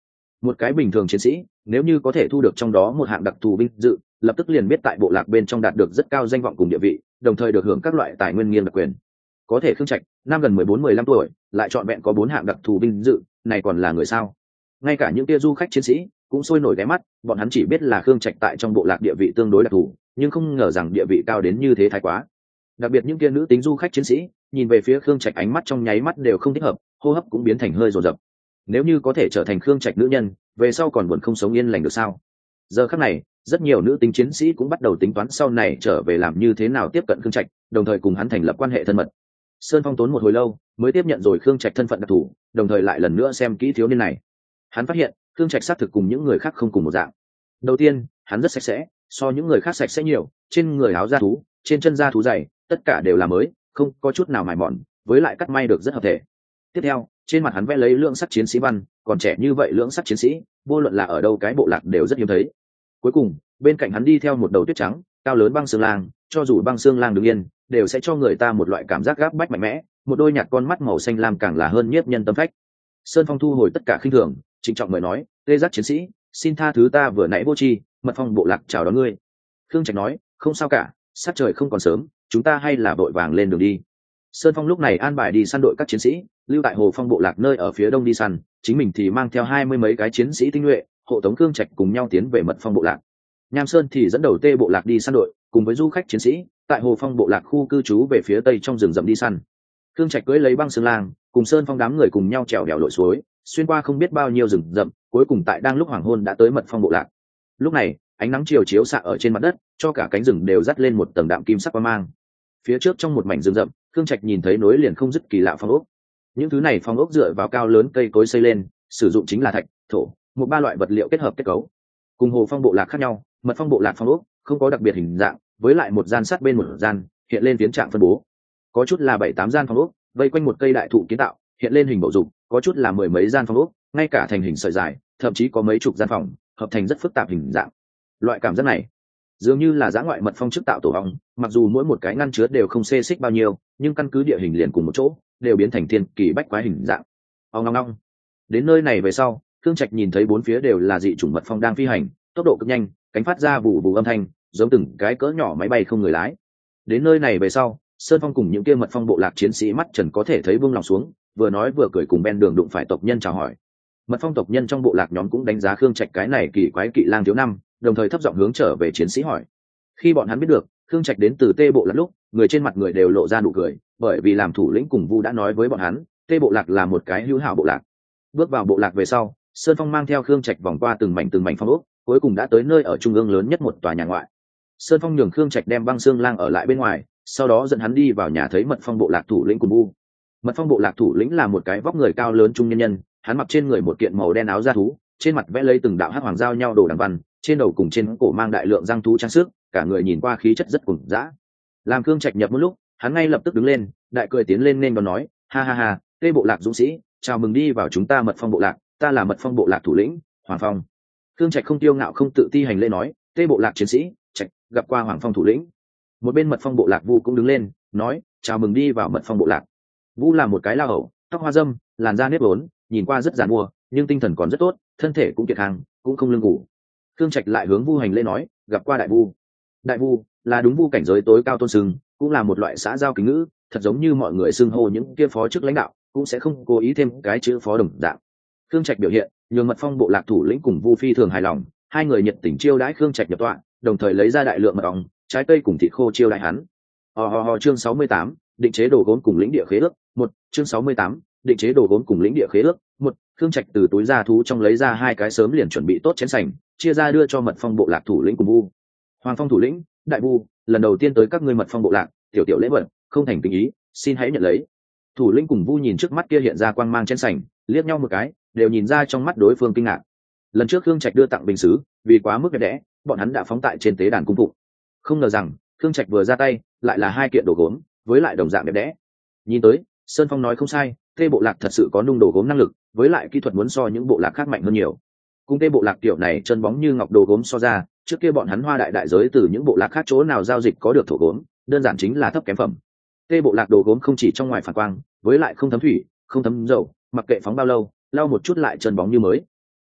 Một cái bình thường chiến sĩ nếu như có thể thu được trong đó một hạng đặc thù vinh dự, lập tức liền biết tại bộ lạc bên trong đạt được rất cao danh vọng cùng địa vị, đồng thời được hưởng các loại tài nguyên nghiêm đặc quyền. Có thể Khương Trạch năm gần 14-15 tuổi lại chọn vẹn có 4 hạng đặc thù vinh dự, này còn là người sao? Ngay cả những tia du khách chiến sĩ cũng sôi nổi ghé mắt, bọn hắn chỉ biết là Khương Trạch tại trong bộ lạc địa vị tương đối đặc thù, nhưng không ngờ rằng địa vị cao đến như thế thái quá. Đặc biệt những tia nữ tính du khách chiến sĩ nhìn về phía Khương Trạch, ánh mắt trong nháy mắt đều không thích hợp, hô hấp cũng biến thành hơi dồn dập. Nếu như có thể trở thành Khương Trạch nữ nhân, về sau còn buồn không sống yên lành được sao? Giờ khắc này, rất nhiều nữ tính chiến sĩ cũng bắt đầu tính toán sau này trở về làm như thế nào tiếp cận Khương Trạch, đồng thời cùng hắn thành lập quan hệ thân mật. Sơn Phong tốn một hồi lâu mới tiếp nhận rồi Khương Trạch thân phận đặc thù, đồng thời lại lần nữa xem kỹ thiếu niên này. Hắn phát hiện Khương Trạch xác thực cùng những người khác không cùng một dạng. Đầu tiên, hắn rất sạch sẽ, so những người khác sạch sẽ nhiều, trên người áo da thú, trên chân da thú dày, tất cả đều là mới, không có chút nào mài mòn, với lại cắt may được rất hợp thể. Tiếp theo, trên mặt hắn vẽ lấy lưỡng sắc chiến sĩ văn, còn trẻ như vậy lưỡng sắc chiến sĩ, vô luận là ở đâu cái bộ lạc đều rất hiếm thấy. Cuối cùng, bên cạnh hắn đi theo một đầu tuyết trắng, cao lớn băng xương lang, cho dù băng xương lang đứng yên, đều sẽ cho người ta một loại cảm giác gáp bách mạnh mẽ, một đôi nhạt con mắt màu xanh lam càng là hơn nhiếp nhân tâm phách. Sơn Phong thu hồi tất cả khinh thường, trịnh trọng mời nói, "Tê Giác chiến sĩ, xin tha thứ ta vừa nãy vô tri, Mật Phong bộ lạc chào đón ngươi." Khương Trạch nói, "Không sao cả, sát trời không còn sớm, chúng ta hay là vội vàng lên đường đi." Sơn Phong lúc này an bài đi săn đội các chiến sĩ, lưu tại Hồ Phong bộ lạc nơi ở phía đông đi săn, chính mình thì mang theo 20 mấy cái chiến sĩ tinh nhuệ, hộ tống Khương Trạch cùng nhau tiến về Mật Phong bộ lạc. Nham Sơn thì dẫn đầu Tê bộ lạc đi săn đội, cùng với du khách chiến sĩ, tại Hồ Phong bộ lạc khu cư trú về phía tây trong rừng rậm đi săn. Khương Trạch cưỡi lấy băng xương lang, cùng Sơn Phong đám người cùng nhau trèo đèo lội suối, xuyên qua không biết bao nhiêu rừng rậm, cuối cùng tại đang lúc hoàng hôn đã tới Mật Phong bộ lạc. Lúc này, ánh nắng chiều chiếu xạ ở trên mặt đất, cho cả cánh rừng đều dắt lên một tầng đạm kim sắc quang mang. Phía trước trong một mảnh rừng rậm, Khương Trạch nhìn thấy nối liền không dứt kỳ lạ phong ốc. Những thứ này phong ốc dựa vào cao lớn cây cối xây lên, sử dụng chính là thạch, thổ, một ba loại vật liệu kết hợp kết cấu. Cùng Hồ Phong bộ lạc khác nhau, Mật Phong bộ lạc phong ốc không có đặc biệt hình dạng, với lại một gian sát bên một gian, hiện lên phiến trạng phân bố. Có chút là 7-8 gian phong ốc, vây quanh một cây đại thụ kiến tạo, hiện lên hình bầu dục, có chút là 10 mấy gian phong ốc, ngay cả thành hình sợi dài, thậm chí có mấy chục gian phòng, hợp thành rất phức tạp hình dạng. Loại cảm giác này, dường như là dã ngoại mật phong trước tạo tổ ong, mặc dù mỗi một cái ngăn chứa đều không xê xích bao nhiêu, nhưng căn cứ địa hình liền cùng một chỗ, đều biến thành thiên kỳ bách quái hình dạng. Ong ong ong. Đến nơi này về sau, Khương Trạch nhìn thấy bốn phía đều là dị chủng mật phong đang phi hành, tốc độ cực nhanh, cánh phát ra vụ vụ âm thanh, giống từng cái cỡ nhỏ máy bay không người lái. Đến nơi này về sau, Sơn Phong cùng những kia mật phong bộ lạc chiến sĩ mắt trần có thể thấy buông lòng xuống, vừa nói vừa cười cùng bên đường đụng phải tộc nhân chào hỏi. Mật phong tộc nhân trong bộ lạc nhóm cũng đánh giá Khương Trạch cái này kỳ quái kỵ lang thiếu năm, đồng thời thấp giọng hướng trở về chiến sĩ hỏi. Khi bọn hắn biết được Khương Trạch đến từ Tê bộ lạc lúc, người trên mặt người đều lộ ra nụ cười, bởi vì làm thủ lĩnh cùng Vu đã nói với bọn hắn, Tê bộ lạc là một cái hữu hảo bộ lạc. Bước vào bộ lạc về sau, Sơn Phong mang theo Khương Trạch vòng qua từng mảnh phong ốc, cuối cùng đã tới nơi ở trung ương lớn nhất một tòa nhà ngoại. Sơn Phong nhường Khương Trạch đem băng xương lang ở lại bên ngoài, sau đó dẫn hắn đi vào nhà thấy Mật Phong bộ lạc thủ lĩnh cùng Vu. Mật Phong bộ lạc thủ lĩnh là một cái vóc người cao lớn trung nhân nhân, hắn mặc trên người một kiện màu đen áo da thú, trên mặt vẽ lấy từng đạo hắc hoàng giao nhau đồ đằng văn, trên đầu cùng trên cổ mang đại lượng răng thú trang sức, cả người nhìn qua khí chất rất cuồng dã. Làm Khương Trạch nhập một lúc, hắn ngay lập tức đứng lên, đại cười tiến lên nên còn nói, ha ha ha, Tê bộ lạc dũng sĩ, chào mừng đi vào chúng ta Mật Phong bộ lạc, ta là Mật Phong bộ lạc thủ lĩnh Hoàng Phong. Khương Trạch không tiêu ngạo không tự ti hành lễ nói, Tê bộ lạc chiến sĩ Trạch gặp qua Hoàng Phong thủ lĩnh. Một bên Mật Phong bộ lạc Vu cũng đứng lên nói, chào mừng đi vào Mật Phong bộ lạc. Vu là một cái lao hậu, tóc hoa dâm, làn da nếp vốn, nhìn qua rất giản mua, nhưng tinh thần còn rất tốt, thân thể cũng kiệt hàng, cũng không lưng ngủ. Khương Trạch lại hướng Vu hành lễ nói, gặp qua đại Vu. Đại Vu là đúng Vu cảnh giới tối cao tôn sưng, cũng là một loại xã giao kính ngữ, thật giống như mọi người xưng hô những kia phó chức lãnh đạo, cũng sẽ không cố ý thêm cái chữ phó đồng dạng. Khương Trạch biểu hiện nhường Mật Phong bộ lạc thủ lĩnh cùng Vu phi thường hài lòng, hai người nhiệt tình chiêu đãi Khương Trạch nhập tọa, đồng thời lấy ra đại lượng mật ong, trái cây cùng thịt khô chiêu đãi hắn. Chương 68, định chế đồ gốm cùng lĩnh địa khế ước. Chương 68, định chế đồ gốm cùng lĩnh địa khế ước. Khương Trạch từ túi da thú trong lấy ra hai cái sớm liền chuẩn bị tốt chén sành, chia ra đưa cho Mật Phong bộ lạc thủ lĩnh cùng Vu. Hoàng Phong thủ lĩnh, đại Vu, lần đầu tiên tới các ngươi Mật Phong bộ lạc, tiểu tiểu lễ vật, không thành tình ý, xin hãy nhận lấy. Thủ lĩnh cùng Vu nhìn trước mắt kia hiện ra quang mang chén sành, liếc nhau một cái, đều nhìn ra trong mắt đối phương kinh ngạc. Lần trước Khương Trạch đưa tặng bình sứ, vì quá mức đẹp đẽ, bọn hắn đã phóng tại trên tế đàn cung phụng. Không ngờ rằng Khương Trạch vừa ra tay, lại là hai kiện đồ gốm, với lại đồng dạng đẹp đẽ. Nhìn tới, Sơn Phong nói không sai, Tê bộ lạc thật sự có nung đồ gốm năng lực, với lại kỹ thuật muốn so những bộ lạc khác mạnh hơn nhiều. Cùng Tê bộ lạc tiểu này chân bóng như ngọc đồ gốm so ra, trước kia bọn hắn hoa đại đại giới từ những bộ lạc khác chỗ nào giao dịch có được thổ gốm, đơn giản chính là thấp kém phẩm. Tê bộ lạc đồ gốm không chỉ trong ngoài phản quang, với lại không thấm thủy, không thấm dầu, mặc kệ phóng bao lâu, lau một chút lại chân bóng như mới.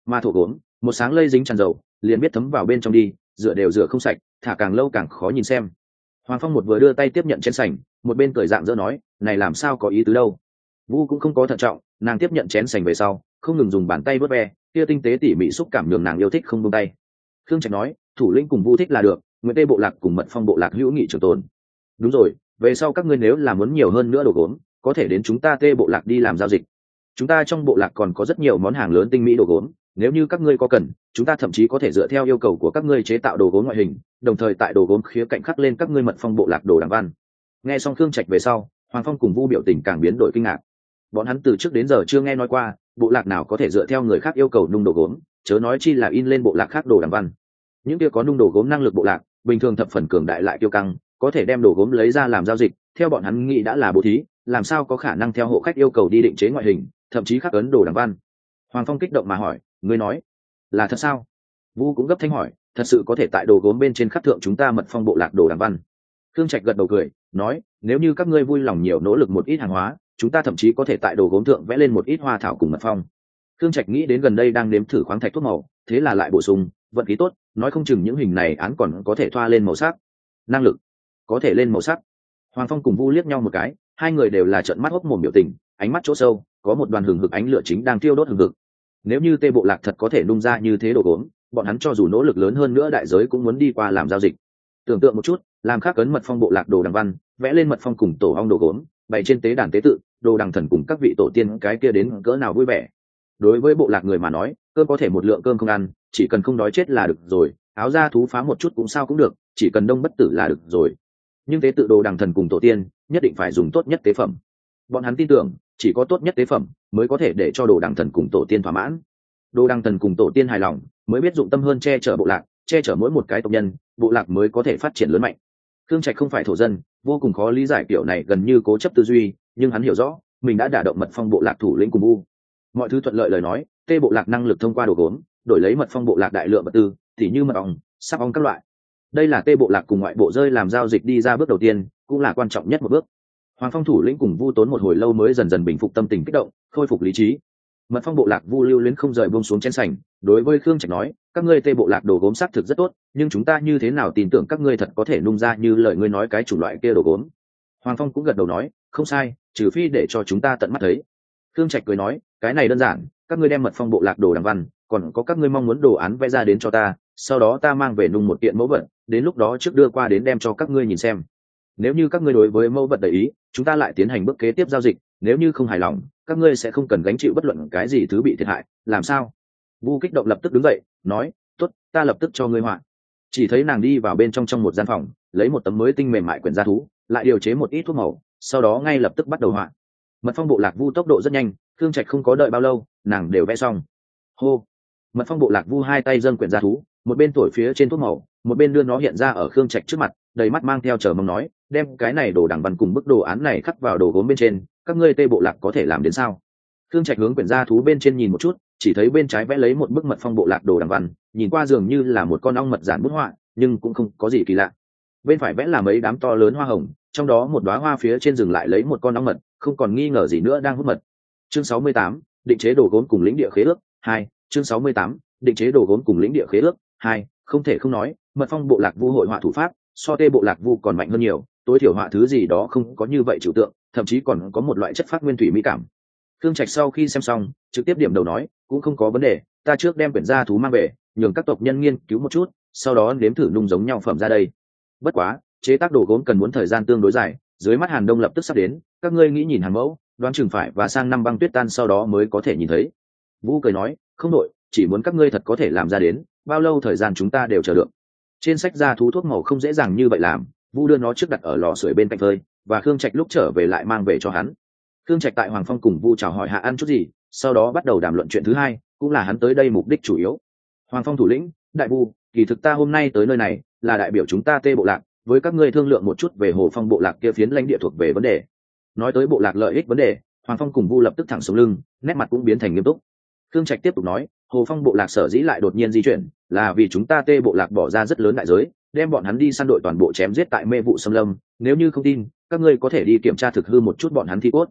mà thổ gốm một sáng lây dính tràn dầu liền biết thấm vào bên trong đi, rửa đều rửa không sạch, thả càng lâu càng khó nhìn xem. Hoàng Phong một vừa đưa tay tiếp nhận chén sành, một bên cười dạng dỡ nói, này làm sao có ý tứ đâu. Vu cũng không có thận trọng, nàng tiếp nhận chén sành về sau không ngừng dùng bàn tay vớt ve, kia tinh tế tỉ mỉ xúc cảm nhường nàng yêu thích không buông tay. Khương Trạch nói, thủ lĩnh cùng Vu thích là được, Nguyễn Tê bộ lạc cùng Mật Phong bộ lạc hữu nghị trường tồn. Đúng rồi, về sau các ngươi nếu là muốn nhiều hơn nữa đồ gốm, có thể đến chúng ta Tê bộ lạc đi làm giao dịch. Chúng ta trong bộ lạc còn có rất nhiều món hàng lớn tinh mỹ đồ gốm, nếu như các ngươi có cần, chúng ta thậm chí có thể dựa theo yêu cầu của các ngươi chế tạo đồ gốm ngoại hình, đồng thời tại đồ gốm khía cạnh khắc lên các ngươi Mật Phong bộ lạc đồ đằng văn. Nghe xong Khương Trạch về sau, Hoàng Phong cùng Vu biểu tình càng biến đổi kinh ngạc. Bọn hắn từ trước đến giờ chưa nghe nói qua bộ lạc nào có thể dựa theo người khác yêu cầu nung đồ gốm, chớ nói chi là in lên bộ lạc khác đồ đằng văn. Những kia có nung đồ gốm năng lực bộ lạc bình thường thập phần cường đại lại kiêu căng, có thể đem đồ gốm lấy ra làm giao dịch, theo bọn hắn nghĩ đã là bố thí, làm sao có khả năng theo hộ khách yêu cầu đi định chế ngoại hình, thậm chí khắc ấn đồ đằng văn. Hoàng Phong kích động mà hỏi, ngươi nói là thật sao? Vu cũng gấp thanh hỏi, thật sự có thể tại đồ gốm bên trên khắc thượng chúng ta Mật Phong bộ lạc đồ đằng văn? Khương Trạch gật đầu cười nói, nếu như các ngươi vui lòng nhiều nỗ lực một ít hàng hóa, chúng ta thậm chí có thể tại đồ gốm thượng vẽ lên một ít hoa thảo cùng mật phong. Khương Trạch nghĩ đến gần đây đang nếm thử khoáng thạch thuốc màu, thế là lại bổ sung, vận khí tốt, nói không chừng những hình này án còn có thể thoa lên màu sắc. Năng lực có thể lên màu sắc. Hoàng Phong cùng Vu liếc nhau một cái, hai người đều là trợn mắt hốc mồm biểu tình, ánh mắt chỗ sâu có một đoàn hừng hực ánh lửa chính đang thiêu đốt hừng hực. Nếu như Tê bộ lạc thật có thể nung ra như thế đồ gốm, bọn hắn cho dù nỗ lực lớn hơn nữa đại giới cũng muốn đi qua làm giao dịch. Tưởng tượng một chút, làm khắc ấn Mật Phong bộ lạc đồ đằng văn, vẽ lên mật phong cùng tổ ong đồ gốm, bày trên tế đàn tế tự, đồ đằng thần cùng các vị tổ tiên cái kia đến cỡ nào vui vẻ. Đối với bộ lạc người mà nói, cơm có thể một lượng cơm không ăn, chỉ cần không đói chết là được rồi, áo da thú phá một chút cũng sao cũng được, chỉ cần đông bất tử là được rồi. Nhưng tế tự đồ đằng thần cùng tổ tiên nhất định phải dùng tốt nhất tế phẩm. Bọn hắn tin tưởng chỉ có tốt nhất tế phẩm mới có thể để cho đồ đằng thần cùng tổ tiên thỏa mãn. Đồ đằng thần cùng tổ tiên hài lòng mới biết dụng tâm hơn che chở bộ lạc, che chở mỗi một cái tộc nhân, bộ lạc mới có thể phát triển lớn mạnh. Khương Trạch không phải thổ dân, vô cùng khó lý giải kiểu này gần như cố chấp tư duy, nhưng hắn hiểu rõ mình đã đả động Mật Phong bộ lạc thủ lĩnh cùng Vu. Mọi thứ thuận lợi lời nói, Tê bộ lạc năng lực thông qua đồ gốm đổi lấy Mật Phong bộ lạc đại lượng vật tư, tỉ như mật ong, sáp ong các loại. Đây là Tê bộ lạc cùng ngoại bộ rơi làm giao dịch đi ra bước đầu tiên, cũng là quan trọng nhất một bước. Hoàng Phong thủ lĩnh cùng Vu tốn một hồi lâu mới dần dần bình phục tâm tình kích động, khôi phục lý trí. Mật Phong bộ lạc Vu lưu luyến không rời buông xuống chén sành, đối với Khương Trạch nói, các ngươi Tê bộ lạc đồ gốm xác thực rất tốt, nhưng chúng ta như thế nào tin tưởng các ngươi thật có thể nung ra như lời ngươi nói cái chủng loại kia đồ gốm? Hoàng Phong cũng gật đầu nói, không sai, trừ phi để cho chúng ta tận mắt thấy. Khương Trạch cười nói, cái này đơn giản, các ngươi đem Mật Phong bộ lạc đồ đằng văn, còn có các ngươi mong muốn đồ án vẽ ra đến cho ta, sau đó ta mang về nung một kiện mẫu vật, đến lúc đó trước đưa qua đến đem cho các ngươi nhìn xem. Nếu như các ngươi đối với mẫu vật đầy ý, chúng ta lại tiến hành bước kế tiếp giao dịch, nếu như không hài lòng, các ngươi sẽ không cần gánh chịu bất luận cái gì thứ bị thiệt hại, làm sao? Vu kích động lập tức đứng dậy, nói, tốt, ta lập tức cho ngươi họa. Chỉ thấy nàng đi vào bên trong một gian phòng, lấy một tấm mới tinh mềm mại quyển gia thú, lại điều chế một ít thuốc màu, sau đó ngay lập tức bắt đầu họa. Mật Phong bộ lạc Vu tốc độ rất nhanh, Khương Trạch không có đợi bao lâu, nàng đều vẽ xong. Hô! Mật Phong bộ lạc Vu hai tay dâng quyển gia thú, một bên thổi phía trên thuốc màu, một bên đưa nó hiện ra ở Khương Trạch trước mặt, đầy mắt mang theo chờ mong nói, đem cái này đồ đằng văn cùng bức đồ án này khắc vào đồ gốm bên trên, các ngươi Tê bộ lạc có thể làm đến sao? Khương Trạch hướng quyển gia thú bên trên nhìn một chút, chỉ thấy bên trái vẽ lấy một bức Mật Phong bộ lạc đồ đằng văn, nhìn qua dường như là một con ong mật giản bút họa, nhưng cũng không có gì kỳ lạ. Bên phải vẽ là mấy đám to lớn hoa hồng, trong đó một đóa hoa phía trên dừng lại lấy một con ong mật, không còn nghi ngờ gì nữa đang hút mật. Chương 68, định chế đồ gốm cùng lĩnh địa khế ước 2. Chương 68, định chế đồ gốm cùng lĩnh địa khế ước 2. Không thể không nói, Mật Phong bộ lạc Vu hội họa thủ pháp so Tê bộ lạc Vu còn mạnh hơn nhiều, tối thiểu họa thứ gì đó không có như vậy trừu tượng, thậm chí còn có một loại chất phát nguyên thủy mỹ cảm. Khương Trạch sau khi xem xong, trực tiếp điểm đầu nói, cũng không có vấn đề, ta trước đem quyển gia thú mang về, nhường các tộc nhân nghiên cứu một chút, sau đó nếm thử nung giống nhau phẩm ra đây. Bất quá, chế tác đồ gốm cần muốn thời gian tương đối dài, dưới mắt Hàn Đông lập tức sắp đến, các ngươi nghĩ nhìn hàng mẫu, đoán chừng phải và sang năm băng tuyết tan sau đó mới có thể nhìn thấy. Vũ cười nói, không đội, chỉ muốn các ngươi thật có thể làm ra đến, bao lâu thời gian chúng ta đều chờ được. Trên sách gia thú thuốc màu không dễ dàng như vậy làm, Vũ đưa nó trước đặt ở lò sưởi bên cạnh phơi, và Khương Trạch lúc trở về lại mang về cho hắn. Khương Trạch tại Hoàng Phong cùng Vu chào hỏi hạ ăn chút gì, sau đó bắt đầu đàm luận chuyện thứ hai, cũng là hắn tới đây mục đích chủ yếu. Hoàng Phong thủ lĩnh, đại Vu, kỳ thực ta hôm nay tới nơi này là đại biểu chúng ta Tê bộ lạc, với các ngươi thương lượng một chút về Hồ Phong bộ lạc kia phiến lãnh địa thuộc về vấn đề. Nói tới bộ lạc lợi ích vấn đề, Hoàng Phong cùng Vu lập tức thẳng sống lưng, nét mặt cũng biến thành nghiêm túc. Khương Trạch tiếp tục nói, Hồ Phong bộ lạc sở dĩ lại đột nhiên di chuyển, là vì chúng ta Tê bộ lạc bỏ ra rất lớn đại giới, đem bọn hắn đi săn đội toàn bộ chém giết tại mê vụ xâm lâm, nếu như không tin, các ngươi có thể đi kiểm tra thực hư một chút bọn hắn thi cốt.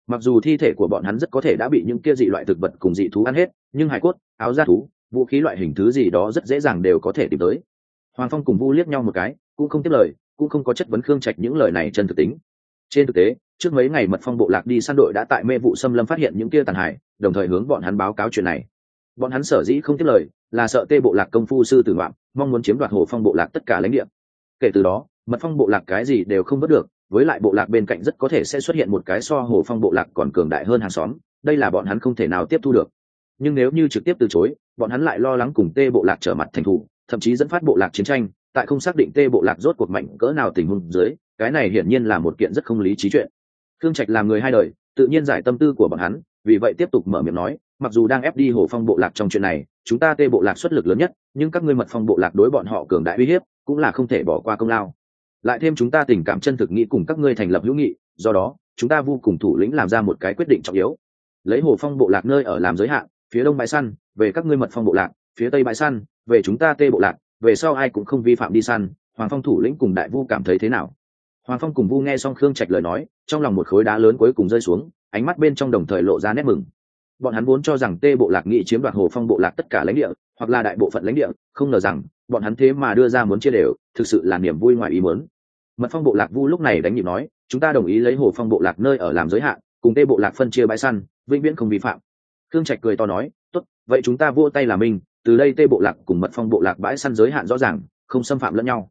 Mặc dù thi thể của bọn hắn rất có thể đã bị những kia dị loại thực vật cùng dị thú ăn hết, nhưng hài cốt, áo da thú, vũ khí loại hình thứ gì đó rất dễ dàng đều có thể tìm tới. Hoàng Phong cùng Vu liếc nhau một cái, cũng không tiếp lời, cũng không có chất vấn Khương Trạch những lời này chân thực tính. Trên thực tế, trước mấy ngày Mật Phong bộ lạc đi săn đội đã tại mê vụ xâm lâm phát hiện những kia tàn hại, đồng thời hướng bọn hắn báo cáo chuyện này. Bọn hắn sở dĩ không tiếp lời, là sợ Tê bộ lạc công phu sư tử ngoạm, mong muốn chiếm đoạt Hồ Phong bộ lạc tất cả lãnh địa. Kể từ đó, Mật Phong bộ lạc cái gì đều không vớt được, với lại bộ lạc bên cạnh rất có thể sẽ xuất hiện một cái so Hồ Phong bộ lạc còn cường đại hơn hàng xóm, đây là bọn hắn không thể nào tiếp thu được. Nhưng nếu như trực tiếp từ chối, bọn hắn lại lo lắng cùng Tê bộ lạc trở mặt thành thủ, thậm chí dẫn phát bộ lạc chiến tranh, tại không xác định Tê bộ lạc rốt cuộc mạnh cỡ nào tình huống dưới, cái này hiển nhiên là một kiện rất không lý trí chuyện. Khương Trạch làm người hai đời, tự nhiên giải tâm tư của bọn hắn, vì vậy tiếp tục mở miệng nói, mặc dù đang ép đi Hồ Phong bộ lạc trong chuyện này, chúng ta Tê bộ lạc xuất lực lớn nhất, nhưng các ngươi Mật Phong bộ lạc đối bọn họ cường đại uy hiếp, cũng là không thể bỏ qua công lao. Lại thêm chúng ta tình cảm chân thực nghĩ cùng các ngươi thành lập hữu nghị, do đó, chúng ta vô cùng thủ lĩnh làm ra một cái quyết định trọng yếu. Lấy Hồ Phong bộ lạc nơi ở làm giới hạn, phía đông bãi săn, về các ngươi Mật Phong bộ lạc, phía tây bãi săn, về chúng ta Tê bộ lạc, về sau ai cũng không vi phạm đi săn. Hoàng Phong thủ lĩnh cùng Đại Vu cảm thấy thế nào? Hoàng Phong cùng Vu nghe xong Khương Trạch lời nói, trong lòng một khối đá lớn cuối cùng rơi xuống, ánh mắt bên trong đồng thời lộ ra nét mừng. Bọn hắn vốn cho rằng Tê bộ lạc nghị chiếm đoạt Hồ Phong bộ lạc tất cả lãnh địa, hoặc là đại bộ phận lãnh địa, không ngờ rằng bọn hắn thế mà đưa ra muốn chia đều, thực sự là niềm vui ngoài ý muốn. Mật Phong bộ lạc Vu lúc này đánh nhịp nói, chúng ta đồng ý lấy Hồ Phong bộ lạc nơi ở làm giới hạn, cùng Tê bộ lạc phân chia bãi săn, vĩnh viễn không vi phạm. Khương Trạch cười to nói, tốt, vậy chúng ta vỗ tay là mình, từ đây Tê bộ lạc cùng Mật Phong bộ lạc bãi săn giới hạn rõ ràng, không xâm phạm lẫn nhau.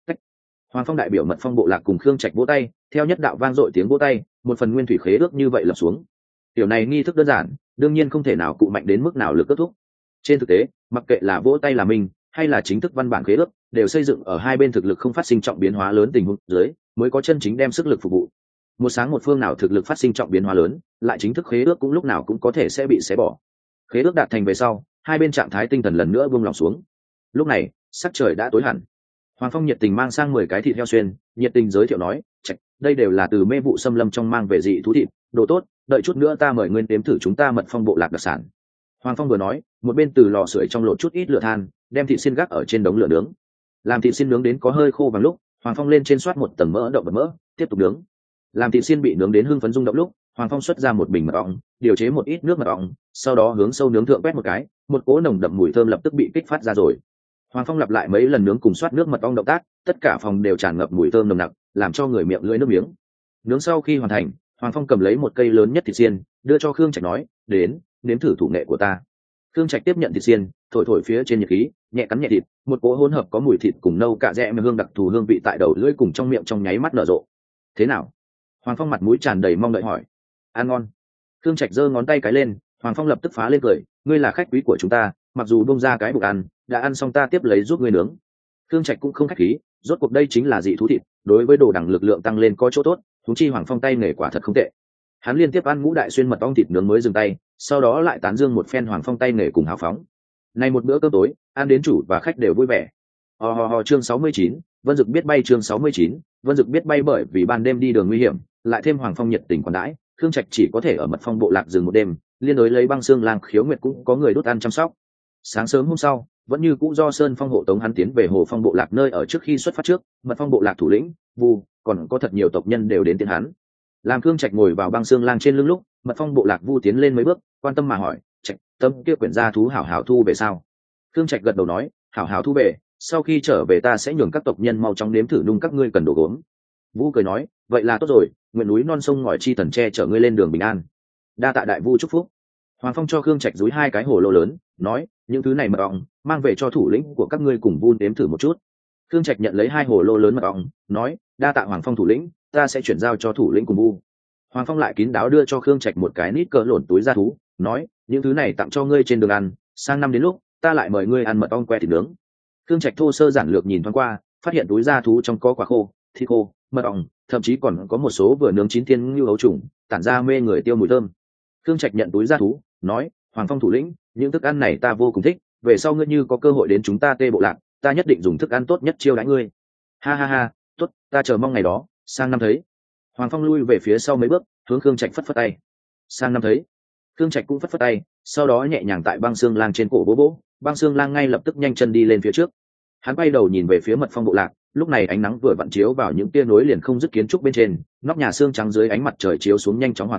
Hoàng Phong đại biểu Mật Phong bộ lạc cùng Khương Trạch vỗ tay, theo nhất đạo vang dội tiếng vỗ tay, một phần nguyên thủy khế ước như vậy lập xuống. Tiểu này nghi thức đơn giản, đương nhiên không thể nào cụ mạnh đến mức nào lực kết thúc. Trên thực tế, mặc kệ là vỗ tay là mình, hay là chính thức văn bản khế ước, đều xây dựng ở hai bên thực lực không phát sinh trọng biến hóa lớn tình huống dưới, mới có chân chính đem sức lực phục vụ. Một sáng một phương nào thực lực phát sinh trọng biến hóa lớn, lại chính thức khế ước cũng lúc nào cũng có thể sẽ bị xé bỏ. Khế ước đạt thành về sau, hai bên trạng thái tinh thần lần nữa buông lỏng xuống. Lúc này, sắc trời đã tối hẳn. Hoàng Phong nhiệt tình mang sang 10 cái thịt heo xuyên, nhiệt tình giới thiệu nói, "Chạch, đây đều là từ mê vụ xâm lâm trong mang về dị thú thịt, đồ tốt, đợi chút nữa ta mời ngươi nếm thử chúng ta Mật Phong bộ lạc đặc sản." Hoàng Phong vừa nói, một bên từ lò sưởi trong lột chút ít lửa than, đem thịt xiên gác ở trên đống lửa nướng. Làm thịt xiên nướng đến có hơi khô vàng lúc, Hoàng Phong lên trên xoát một tầng mỡ động vật mỡ, tiếp tục nướng. Làm thịt xiên bị nướng đến hưng phấn rung động lúc, Hoàng Phong xuất ra một bình mật ong, điều chế một ít nước mật ong, sau đó hướng sâu nướng thượng quét một cái, một cỗ nồng đậm mùi thơm lập tức bị kích phát ra rồi. Hoàng Phong lặp lại mấy lần nướng cùng xoát nước mật ong động tác, tất cả phòng đều tràn ngập mùi thơm nồng nặc, làm cho người miệng lưỡi nước miếng. Nướng sau khi hoàn thành, Hoàng Phong cầm lấy một cây lớn nhất thịt xiên, đưa cho Khương Trạch nói, "Đến, nếm thử thủ nghệ của ta." Khương Trạch tiếp nhận thịt xiên, thổi thổi phía trên nhiệt khí, nhẹ cắn nhẹ thịt, một cỗ hỗn hợp có mùi thịt cùng nâu cạ rẽ mà hương đặc thù hương vị tại đầu lưỡi cùng trong miệng trong nháy mắt nở rộ. "Thế nào?" Hoàng Phong mặt mũi tràn đầy mong đợi hỏi. "Ăn ngon." Khương Trạch giơ ngón tay cái lên, Hoàng Phong lập tức phá lên cười, "Ngươi là khách quý của chúng ta, mặc dù bông ra cái bụng ăn, đã ăn xong ta tiếp lấy giúp ngươi nướng." Khương Trạch cũng không khách khí, rốt cuộc đây chính là dị thú thịt, đối với đồ đẳng lực lượng tăng lên có chỗ tốt, huống chi Hoàng Phong tay nghề quả thật không tệ. Hắn liên tiếp ăn ngũ đại xuyên mật ong thịt nướng mới dừng tay, sau đó lại tán dương một phen Hoàng Phong tay nghề cùng hào phóng. Này một bữa cơm tối, ăn đến chủ và khách đều vui vẻ. Chương 69, Vân Dực biết bay chương 69, Vân Dực biết bay bởi vì ban đêm đi đường nguy hiểm, lại thêm Hoàng Phong nhiệt tình quản đãi, Khương Trạch chỉ có thể ở Mật Phong bộ lạc dừng một đêm, liên đối lấy Băng Xương Lang Khiếu Nguyệt cũng có người đốt ăn chăm sóc. Sáng sớm hôm sau, vẫn như cũ do Sơn Phong hộ tống hắn tiến về Hồ Phong bộ lạc nơi ở trước khi xuất phát trước, Mật Phong bộ lạc thủ lĩnh, Vu, còn có thật nhiều tộc nhân đều đến tiễn hắn. Làm Khương Trạch ngồi vào Băng Xương Lang trên lưng lúc, Mật Phong bộ lạc Vu tiến lên mấy bước, quan tâm mà hỏi, "Trạch, tâm kia quyển gia thú hảo hảo thu về sao?" Khương Trạch gật đầu nói, "Hảo hảo thu về, sau khi trở về ta sẽ nhường các tộc nhân mau chóng nếm thử nung các ngươi cần đồ gốm." Vu cười nói, "Vậy là tốt rồi, nguyện núi non sông ngòi chi thần che chở ngươi lên đường bình an." Đa tạ đại Vu chúc phúc. Hoàng Phong cho Khương Trạch dúi hai cái hồ lô lớn, nói, "Những thứ này mật ong, mang về cho thủ lĩnh của các ngươi cùng Vu nếm thử một chút." Khương Trạch nhận lấy hai hồ lô lớn mật ong, nói, "Đa tạ Hoàng Phong thủ lĩnh, ta sẽ chuyển giao cho thủ lĩnh cùng Vu." Hoàng Phong lại kín đáo đưa cho Khương Trạch một cái nít cỡ lộn túi da thú, nói, "Những thứ này tặng cho ngươi trên đường ăn, sang năm đến lúc ta lại mời ngươi ăn mật ong que thịt nướng." Khương Trạch thô sơ giản lược nhìn thoáng qua, phát hiện túi da thú trong có quả khô, thịt khô, mật ong, thậm chí còn có một số vừa nướng chín thiên ngưu ấu trùng, tản ra mê người tiêu mùi thơm. Khương Trạch nhận túi da thú, nói, "Hoàng Phong thủ lĩnh, những thức ăn này ta vô cùng thích, về sau ngươi như có cơ hội đến chúng ta Tê bộ lạc, ta nhất định dùng thức ăn tốt nhất chiêu đãi ngươi." "Ha ha ha, tốt, ta chờ mong ngày đó, sang năm thấy." Hoàng Phong lui về phía sau mấy bước, hướng Khương Trạch phất phất tay. "Sang năm thấy." Khương Trạch cũng phất phất tay, sau đó nhẹ nhàng tại Băng Xương Lang trên cổ bố bố, Băng Xương Lang ngay lập tức nhanh chân đi lên phía trước. Hắn quay đầu nhìn về phía Mật Phong bộ lạc, lúc này ánh nắng vừa vặn chiếu vào những tia nối liền không dứt kiến trúc bên trên, nóc nhà xương trắng dưới ánh mặt trời chiếu xuống nhanh chóng hòa tan,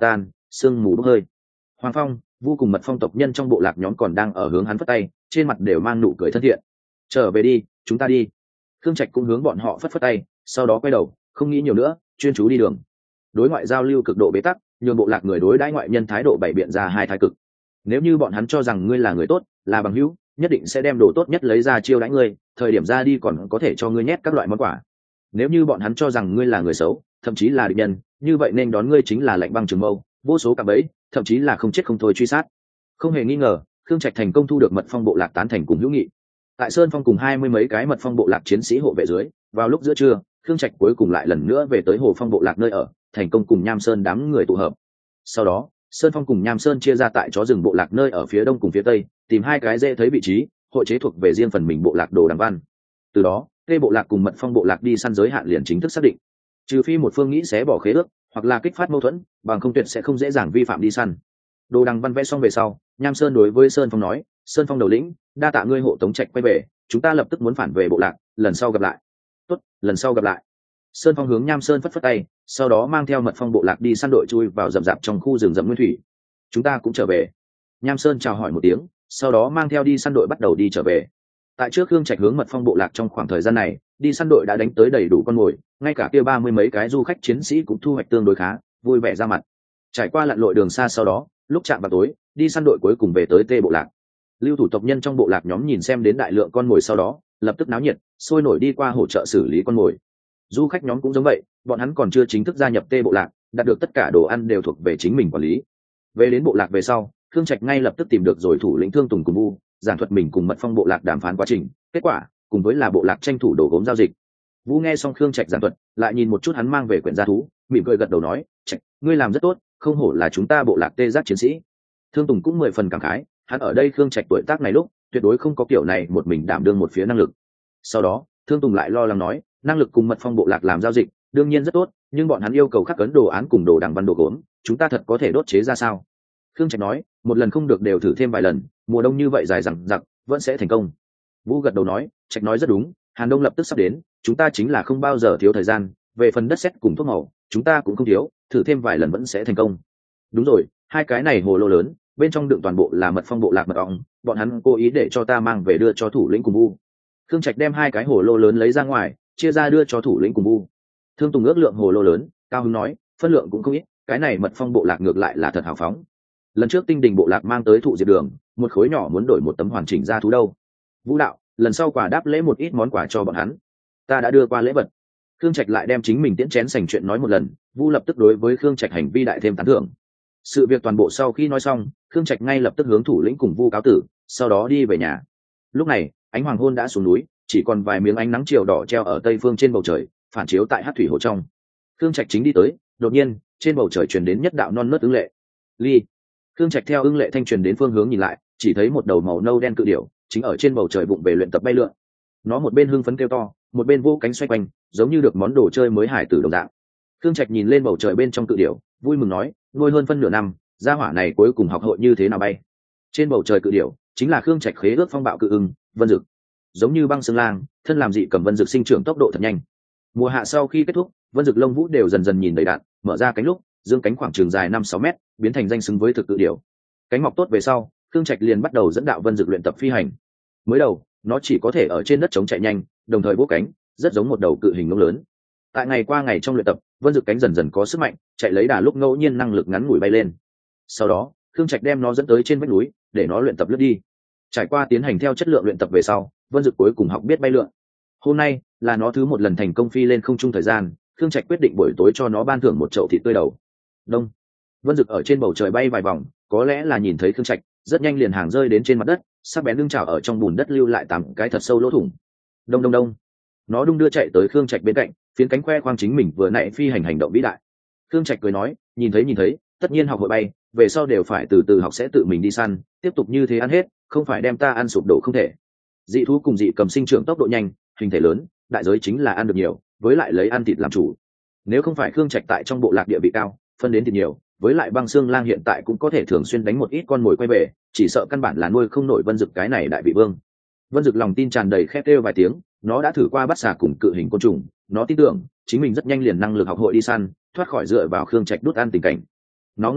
sương mù bốc hơi. Hoàng Phong, Vu cùng Mật Phong tộc nhân trong bộ lạc nhóm còn đang ở hướng hắn phất tay, trên mặt đều mang nụ cười thân thiện. Trở về đi, chúng ta đi. Khương Trạch cũng hướng bọn họ phất phất tay, sau đó quay đầu, không nghĩ nhiều nữa, chuyên chú đi đường. Đối ngoại giao lưu cực độ bế tắc, nhường bộ lạc người đối đãi ngoại nhân thái độ bày biện ra hai thái cực. Nếu như bọn hắn cho rằng ngươi là người tốt, là bằng hữu, nhất định sẽ đem đồ tốt nhất lấy ra chiêu đãi ngươi, thời điểm ra đi còn có thể cho ngươi nhét các loại món quà. Nếu như bọn hắn cho rằng ngươi là người xấu, thậm chí là địch nhân, như vậy nên đón ngươi chính là lạnh băng trường mâu, vô số cạm bẫy, thậm chí là không chết không thôi truy sát. Không hề nghi ngờ, Khương Trạch thành công thu được Mật Phong bộ lạc tán thành cùng hữu nghị. Tại Sơn Phong cùng 20 mấy cái Mật Phong bộ lạc chiến sĩ hộ vệ dưới, vào lúc giữa trưa, Khương Trạch cuối cùng lại lần nữa về tới Hồ Phong bộ lạc nơi ở, thành công cùng Nham Sơn đám người tụ hợp. Sau đó, Sơn Phong cùng Nham Sơn chia ra tại chó rừng bộ lạc nơi ở phía đông cùng phía tây, tìm hai cái dễ thấy vị trí, hội chế thuộc về riêng phần mình bộ lạc đồ đằng văn. Từ đó, Tê bộ lạc cùng Mật Phong bộ lạc đi săn giới hạn liền chính thức xác định. Trừ phi một phương nghĩ xé bỏ khế ước, hoặc là kích phát mâu thuẫn, bằng không tuyệt sẽ không dễ dàng vi phạm đi săn. Đồ đằng văn vẽ xong về sau, Nham Sơn đối với Sơn Phong nói, Sơn Phong đầu lĩnh, đa tạ ngươi hộ tống Trạch quay về, chúng ta lập tức muốn phản về bộ lạc, lần sau gặp lại. Tốt, lần sau gặp lại. Sơn Phong hướng Nham Sơn phất phất tay, sau đó mang theo Mật Phong bộ lạc đi săn đội chui vào rậm rạp trong khu rừng rậm nguyên thủy. Chúng ta cũng trở về. Nham Sơn chào hỏi một tiếng, sau đó mang theo đi săn đội bắt đầu đi trở về. Tại trước Khương Trạch hướng Mật Phong bộ lạc trong khoảng thời gian này, đi săn đội đã đánh tới đầy đủ con mồi, ngay cả kia 30 mấy cái du khách chiến sĩ cũng thu hoạch tương đối khá, vui vẻ ra mặt. Trải qua lặn lội đường xa sau đó, lúc chạm vào tối, đi săn đội cuối cùng về tới Tê bộ lạc. Lưu thủ tộc nhân trong bộ lạc nhóm nhìn xem đến đại lượng con mồi sau đó, lập tức náo nhiệt, sôi nổi đi qua hỗ trợ xử lý con mồi. Du khách nhóm cũng giống vậy, bọn hắn còn chưa chính thức gia nhập Tê bộ lạc, đạt được tất cả đồ ăn đều thuộc về chính mình quản lý. Về đến bộ lạc về sau, Khương Trạch ngay lập tức tìm được rồi thủ lĩnh Thương Tùng cùng Vu, giảng thuật mình cùng Mật Phong bộ lạc đàm phán quá trình, kết quả, cùng với là bộ lạc tranh thủ đồ gốm giao dịch. Vu nghe xong Khương Trạch giảng thuật, lại nhìn một chút hắn mang về quyển gia thú, mỉm cười gật đầu nói, "Trạch, ngươi làm rất tốt, không hổ là chúng ta bộ lạc Tê Giác chiến sĩ." Thương Tùng cũng 10 phần cảm khái, hắn ở đây Khương Trạch tuổi tác này lúc, tuyệt đối không có kiểu này một mình đảm đương một phía năng lực. Sau đó, Thương Tùng lại lo lắng nói, năng lực cùng Mật Phong bộ lạc làm giao dịch, đương nhiên rất tốt, nhưng bọn hắn yêu cầu khắc ấn đồ án cùng đồ đằng văn đồ gốm, chúng ta thật có thể đốt chế ra sao? Khương Trạch nói, một lần không được đều thử thêm vài lần, mùa đông như vậy dài dằng dặc, vẫn sẽ thành công. Vũ gật đầu nói, Trạch nói rất đúng, Hàn Đông lập tức sắp đến, chúng ta chính là không bao giờ thiếu thời gian, về phần đất sét cùng thuốc màu, chúng ta cũng không thiếu, thử thêm vài lần vẫn sẽ thành công. Đúng rồi, hai cái này hồ lô lớn, bên trong đựng toàn bộ là Mật Phong bộ lạc mật ong, bọn hắn cố ý để cho ta mang về đưa cho thủ lĩnh cùng Vu. Khương Trạch đem hai cái hồ lô lớn lấy ra ngoài, chia ra đưa cho thủ lĩnh cùng Vu. Thương Tùng ước lượng hồ lô lớn, cao hứng nói, phân lượng cũng không ít, cái này Mật Phong bộ lạc ngược lại là thật hào phóng. Lần trước Tinh Đình bộ lạc mang tới thụ diệt đường, một khối nhỏ muốn đổi một tấm hoàn chỉnh ra thú đâu. Vũ đạo, lần sau quả đáp lễ một ít món quà cho bọn hắn. Ta đã đưa qua lễ vật. Khương Trạch lại đem chính mình tiễn chén sành chuyện nói một lần, Vu lập tức đối với Khương Trạch hành vi đại thêm tán thưởng. Sự việc toàn bộ sau khi nói xong, Khương Trạch ngay lập tức hướng thủ lĩnh cùng Vu cáo tử, sau đó đi về nhà. Lúc này, ánh hoàng hôn đã xuống núi, chỉ còn vài miếng ánh nắng chiều đỏ treo ở tây phương trên bầu trời, phản chiếu tại Hắc Thủy hồ trong. Khương Trạch chính đi tới, đột nhiên, trên bầu trời truyền đến nhất đạo non nớt ứng lệ. Ly. Khương Trạch theo ưng lệ thanh truyền đến phương hướng nhìn lại, chỉ thấy một đầu màu nâu đen cự điểu, chính ở trên bầu trời vụng về luyện tập bay lượn. Nó một bên hưng phấn kêu to, một bên vỗ cánh xoay quanh, giống như được món đồ chơi mới hải tử đồng dạng. Khương Trạch nhìn lên bầu trời bên trong cự điểu, vui mừng nói, nuôi hơn phân nửa năm, gia hỏa này cuối cùng học hội như thế nào bay. Trên bầu trời cự điểu, chính là Khương Trạch khế ước phong bạo cự ưng, Vân Dực. Giống như băng xương lang, thân làm dị cầm Vân Dực sinh trưởng tốc độ thật nhanh. Mùa hạ sau khi kết thúc, Vân Dực lông vũ đều dần dần nhìn đầy đặn, mở ra cánh lúc, dương cánh khoảng trường dài 5-6 mét, biến thành danh xứng với thực cự điểu. Cánh mọc tốt về sau, Khương Trạch liền bắt đầu dẫn đạo Vân Dực luyện tập phi hành. Mới đầu, nó chỉ có thể ở trên đất trống chạy nhanh, đồng thời bốc cánh, rất giống một đầu cự hình ngỗng lớn. Tại ngày qua ngày trong luyện tập, Vân Dực cánh dần dần có sức mạnh, chạy lấy đà lúc ngẫu nhiên năng lực ngắn ngủi bay lên. Sau đó, Khương Trạch đem nó dẫn tới trên vách núi, để nó luyện tập lướt đi. Trải qua tiến hành theo chất lượng luyện tập về sau, Vân Dực cuối cùng học biết bay lượn. Hôm nay là nó thứ một lần thành công phi lên không trung thời gian, Khương Trạch quyết định buổi tối cho nó ban thưởng một chậu thịt tươi đầu. Đông. Vân Dực ở trên bầu trời bay vài vòng, có lẽ là nhìn thấy Khương Trạch, rất nhanh liền hàng rơi đến trên mặt đất, sắc bén lưng chảo ở trong bùn đất lưu lại 8 cái thật sâu lỗ thủng. Đông đông đông. Nó đung đưa chạy tới Khương Trạch bên cạnh, phiến cánh khoe khoang chính mình vừa nãy phi hành hành động vĩ đại. Khương Trạch cười nói, nhìn thấy, tất nhiên học hội bay, về sau đều phải từ từ học sẽ tự mình đi săn, tiếp tục như thế ăn hết, không phải đem ta ăn sụp đổ không thể. Dị thú cùng dị cầm sinh trưởng tốc độ nhanh, hình thể lớn, đại giới chính là ăn được nhiều, với lại lấy ăn thịt làm chủ. Nếu không phải Khương Trạch tại trong bộ lạc địa vị cao, phân đến thịt nhiều, với lại băng xương lang hiện tại cũng có thể thường xuyên đánh một ít con mồi quay về, chỉ sợ căn bản là nuôi không nổi Vân Dực cái này đại vị vương. Vân Dực lòng tin tràn đầy khét kêu vài tiếng, nó đã thử qua bắt xà cùng cự hình côn trùng, nó tin tưởng chính mình rất nhanh liền năng lực học hội đi săn, thoát khỏi dựa vào Khương Trạch đút ăn tình cảnh. Nó ngẩng đầu,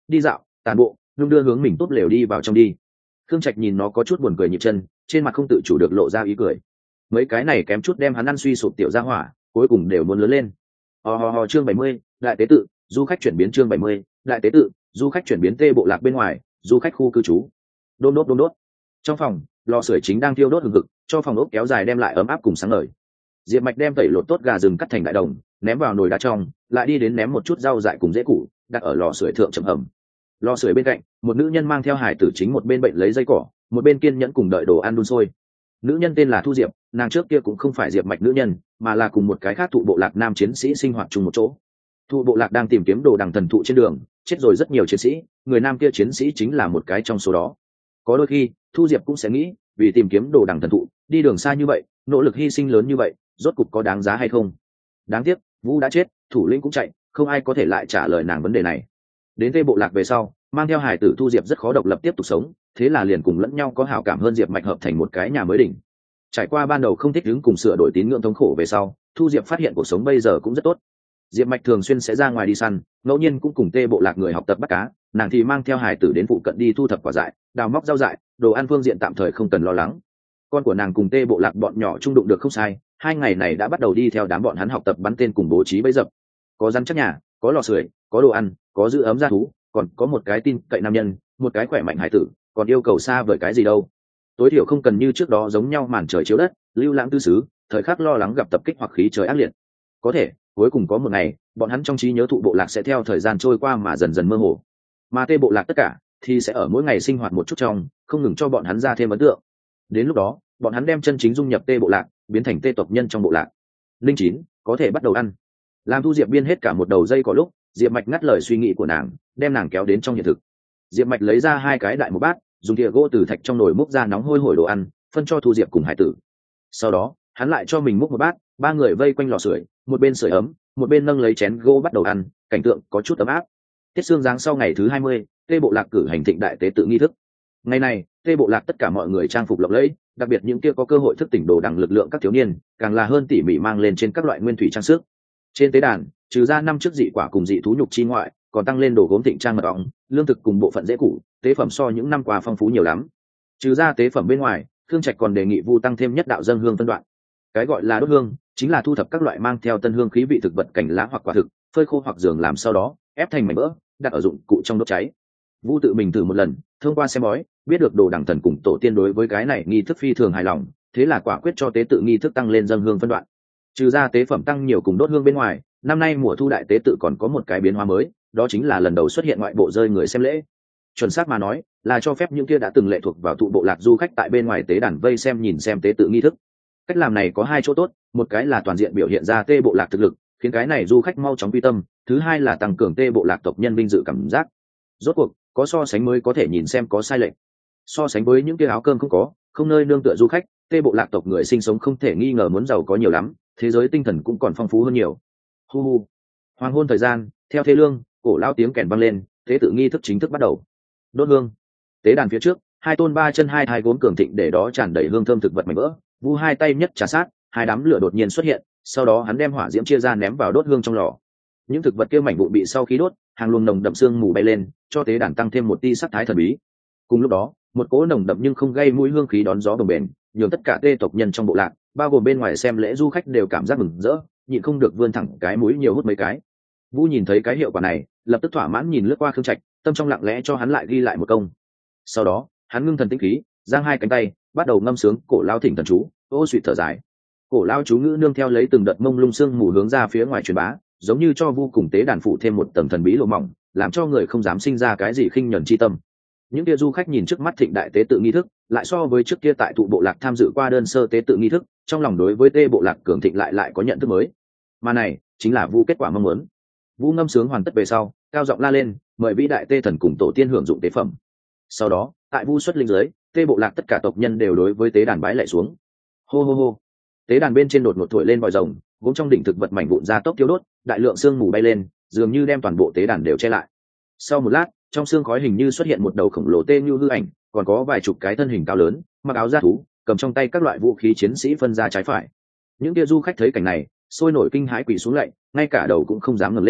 đi dạo tàn bộ đung đưa hướng mình tốt lều đi vào trong đi. Khương Trạch nhìn nó có chút buồn cười nhịp chân, trên mặt không tự chủ được lộ ra ý cười. Mấy cái này kém chút đem hắn ăn suy sụp tiểu gia hỏa, cuối cùng đều muốn lớn lên. Chương 70, đại tế tự, du khách chuyển biến chương 70, đại tế tự, du khách chuyển biến tê bộ lạc bên ngoài, du khách khu cư trú. Đôn đốt. Trong phòng, lò sưởi chính đang thiêu đốt hừng hực, cho phòng ốc kéo dài đem lại ấm áp cùng sáng ngời. Diệp Mạch đem tẩy lột tốt gà rừng cắt thành đại đồng, ném vào nồi đá trong, lại đi đến ném một chút rau dại cùng rễ củ, đặt ở lò sưởi thượng chậm hầm. Lò sưởi bên cạnh, một nữ nhân mang theo hải tử chính một bên bệnh lấy dây cỏ, một bên kiên nhẫn cùng đợi đồ ăn đun sôi. Nữ nhân tên là Thu Diệp, nàng trước kia cũng không phải Diệp Mạch nữ nhân, mà là cùng một cái khác thụ bộ lạc nam chiến sĩ sinh hoạt chung một chỗ. Thụ bộ lạc đang tìm kiếm đồ đằng thần thụ trên đường, chết rồi rất nhiều chiến sĩ, người nam kia chiến sĩ chính là một cái trong số đó. Có đôi khi, Thu Diệp cũng sẽ nghĩ, vì tìm kiếm đồ đằng thần thụ, đi đường xa như vậy, nỗ lực hy sinh lớn như vậy, rốt cục có đáng giá hay không? Đáng tiếc, Vũ đã chết, thủ lĩnh cũng chạy, không ai có thể lại trả lời nàng vấn đề này. Đến Tây bộ lạc về sau, mang theo hải tử Thu Diệp rất khó độc lập tiếp tục sống, thế là liền cùng lẫn nhau có hảo cảm hơn Diệp Mạch hợp thành một cái nhà mới đỉnh. Trải qua ban đầu không thích ứng cùng sửa đổi tín ngưỡng thống khổ về sau, Thu Diệp phát hiện cuộc sống bây giờ cũng rất tốt. Diệp Mạch thường xuyên sẽ ra ngoài đi săn, ngẫu nhiên cũng cùng Tê bộ lạc người học tập bắt cá, nàng thì mang theo hải tử đến phụ cận đi thu thập quả dại, đào móc rau dại, đồ ăn phương diện tạm thời không cần lo lắng. Con của nàng cùng Tê bộ lạc bọn nhỏ chung đụng được không sai, 2 ngày này đã bắt đầu đi theo đám bọn hắn học tập bắn tên cùng bố trí bẫy dập. Có rắn chắc nhà, có lò sưởi, có đồ ăn, có giữ ấm gia thú, còn có một cái tin cậy nam nhân, một cái khỏe mạnh hải tử, còn yêu cầu xa vời cái gì đâu. Tối thiểu không cần như trước đó giống nhau màn trời chiếu đất, lưu lãng tư xứ, thời khắc lo lắng gặp tập kích hoặc khí trời ác liệt. Có thể, cuối cùng có một ngày, bọn hắn trong trí nhớ thụ bộ lạc sẽ theo thời gian trôi qua mà dần dần mơ hồ. Mà Tê bộ lạc tất cả thì sẽ ở mỗi ngày sinh hoạt một chút trong, không ngừng cho bọn hắn ra thêm ấn tượng. Đến lúc đó, bọn hắn đem chân chính dung nhập Tê bộ lạc, biến thành Tê tộc nhân trong bộ lạc. Linh chín, có thể bắt đầu ăn. Làm Thu Diệp biên hết cả một đầu dây có lúc, Diệp Mạch ngắt lời suy nghĩ của nàng, đem nàng kéo đến trong hiện thực. Diệp Mạch lấy ra 2 cái đại một bát, dùng thìa gỗ từ thạch trong nồi múc ra nóng hôi hổi đồ ăn, phân cho Thu Diệp cùng hải tử. Sau đó, hắn lại cho mình múc một bát, 3 người vây quanh lò sưởi, một bên sưởi ấm, một bên nâng lấy chén gỗ bắt đầu ăn, cảnh tượng có chút ấm áp. Tiết sương giáng sau ngày thứ 20, Tê bộ lạc cử hành thịnh đại tế tự nghi thức. Ngày này, Tê bộ lạc tất cả mọi người trang phục lộng lẫy, đặc biệt những kia có cơ hội thức tỉnh đồ đằng lực lượng các thiếu niên, càng là hơn tỉ mỉ mang lên trên các loại nguyên thủy trang sức. Trên tế đàn, trừ ra 5 chiếc dị quả cùng dị thú nhục chi ngoại, còn tăng lên đồ gốm thịnh trang mật ong, lương thực cùng bộ phận dễ củ, tế phẩm so những năm qua phong phú nhiều lắm. Trừ ra tế phẩm bên ngoài, Khương Trạch còn đề nghị Vu tăng thêm nhất đạo dâng hương phân đoạn. Cái gọi là đốt hương, chính là thu thập các loại mang theo tân hương khí vị thực vật cảnh lá hoặc quả thực, phơi khô hoặc giường làm sau đó, ép thành mảnh vỡ, đặt ở dụng cụ trong đốt cháy. Vu tự mình thử một lần, thông qua xem bói, biết được đồ đẳng thần cùng tổ tiên đối với cái này nghi thức phi thường hài lòng, thế là quả quyết cho tế tự nghi thức tăng lên dâng hương phân đoạn. Trừ ra tế phẩm tăng nhiều cùng đốt hương bên ngoài, năm nay mùa thu đại tế tự còn có một cái biến hóa mới, đó chính là lần đầu xuất hiện ngoại bộ rơi người xem lễ. Chuẩn xác mà nói, là cho phép những kia đã từng lệ thuộc vào thụ bộ lạc du khách tại bên ngoài tế đàn vây xem nhìn xem tế tự nghi thức. Cách làm này có 2 chỗ tốt, một cái là toàn diện biểu hiện ra Tê bộ lạc thực lực, khiến cái này du khách mau chóng quy tâm, thứ hai là tăng cường Tê bộ lạc tộc nhân vinh dự cảm giác. Rốt cuộc, có so sánh mới có thể nhìn xem có sai lệch. So sánh với những kia áo cơm không có, không nơi nương tựa du khách, Tê bộ lạc tộc người sinh sống không thể nghi ngờ muốn giàu có nhiều lắm, thế giới tinh thần cũng còn phong phú hơn nhiều. Hu hu. Hoàng hôn thời gian, theo thế lương, cổ lao tiếng kèn vang lên, tế tự nghi thức chính thức bắt đầu. Đốt hương. Tế đàn phía trước, 2 tôn 3 chân 2 thai gốm cường thịnh để đó tràn đầy hương thơm thực vật mảnh vỡ. Vu 2 tay nhất trà sát, 2 đám lửa đột nhiên xuất hiện, sau đó hắn đem hỏa diễm chia ra ném vào đốt hương trong lò. Những thực vật kia mảnh vụn bị sau khi đốt, hàng luồng nồng đậm sương mù bay lên, cho tế đàn tăng thêm một tia sắc thái thần bí. Cùng lúc đó, một cỗ nồng đậm nhưng không gây mũi hương khí đón gió bồng bềnh, nhường tất cả Tê tộc nhân trong bộ lạc, bao gồm bên ngoài xem lễ du khách đều cảm giác mừng rỡ, nhịn không được vươn thẳng cái mũi nhiều hút mấy cái. Vu nhìn thấy cái hiệu quả này, lập tức thỏa mãn nhìn lướt qua Khương Trạch, tâm trong lặng lẽ cho hắn lại ghi lại một công. Sau đó, hắn ngưng thần tĩnh khí, giang 2 cánh tay, bắt đầu ngâm sướng cổ lao thỉnh thần chú, ô suy thở dài. Cổ lao chú ngữ nương theo lấy từng đợt mông lung sương mù hướng ra phía ngoài truyền bá, giống như cho Vu cùng tế đàn phụ thêm một tầng thần bí lộ mỏng, làm cho người không dám sinh ra cái gì khinh nhẫn chi tâm. Những kia du khách nhìn trước mắt thịnh đại tế tự nghi thức, lại so với trước kia tại thụ bộ lạc tham dự qua đơn sơ tế tự nghi thức, trong lòng đối với Tê bộ lạc cường thịnh lại có nhận thức mới. Mà này chính là Vu kết quả mong muốn. Vu ngâm sướng hoàn tất về sau, cao giọng la lên, mời vĩ đại Tê thần cùng tổ tiên hưởng dụng tế phẩm. Sau đó, tại Vu xuất linh dưới, Tê bộ lạc tất cả tộc nhân đều đối với tế đàn bái lạy xuống. Hô hô hô. Tế đàn bên trên đột ngột thổi lên vòi rồng, gốm trong đỉnh thực vật mảnh vụn ra tốc tiêu đốt, đại lượng sương mù bay lên, dường như đem toàn bộ tế đàn đều che lại. Sau một lát, trong xương khói hình như xuất hiện một đầu khổng lồ tê như hư ảnh, còn có vài chục cái thân hình cao lớn, mặc áo da thú, cầm trong tay các loại vũ khí chiến sĩ phân ra trái phải. Những kia du khách thấy cảnh này, sôi nổi kinh hãi quỳ xuống lạy, ngay cả đầu cũng không dám ngẩng lên,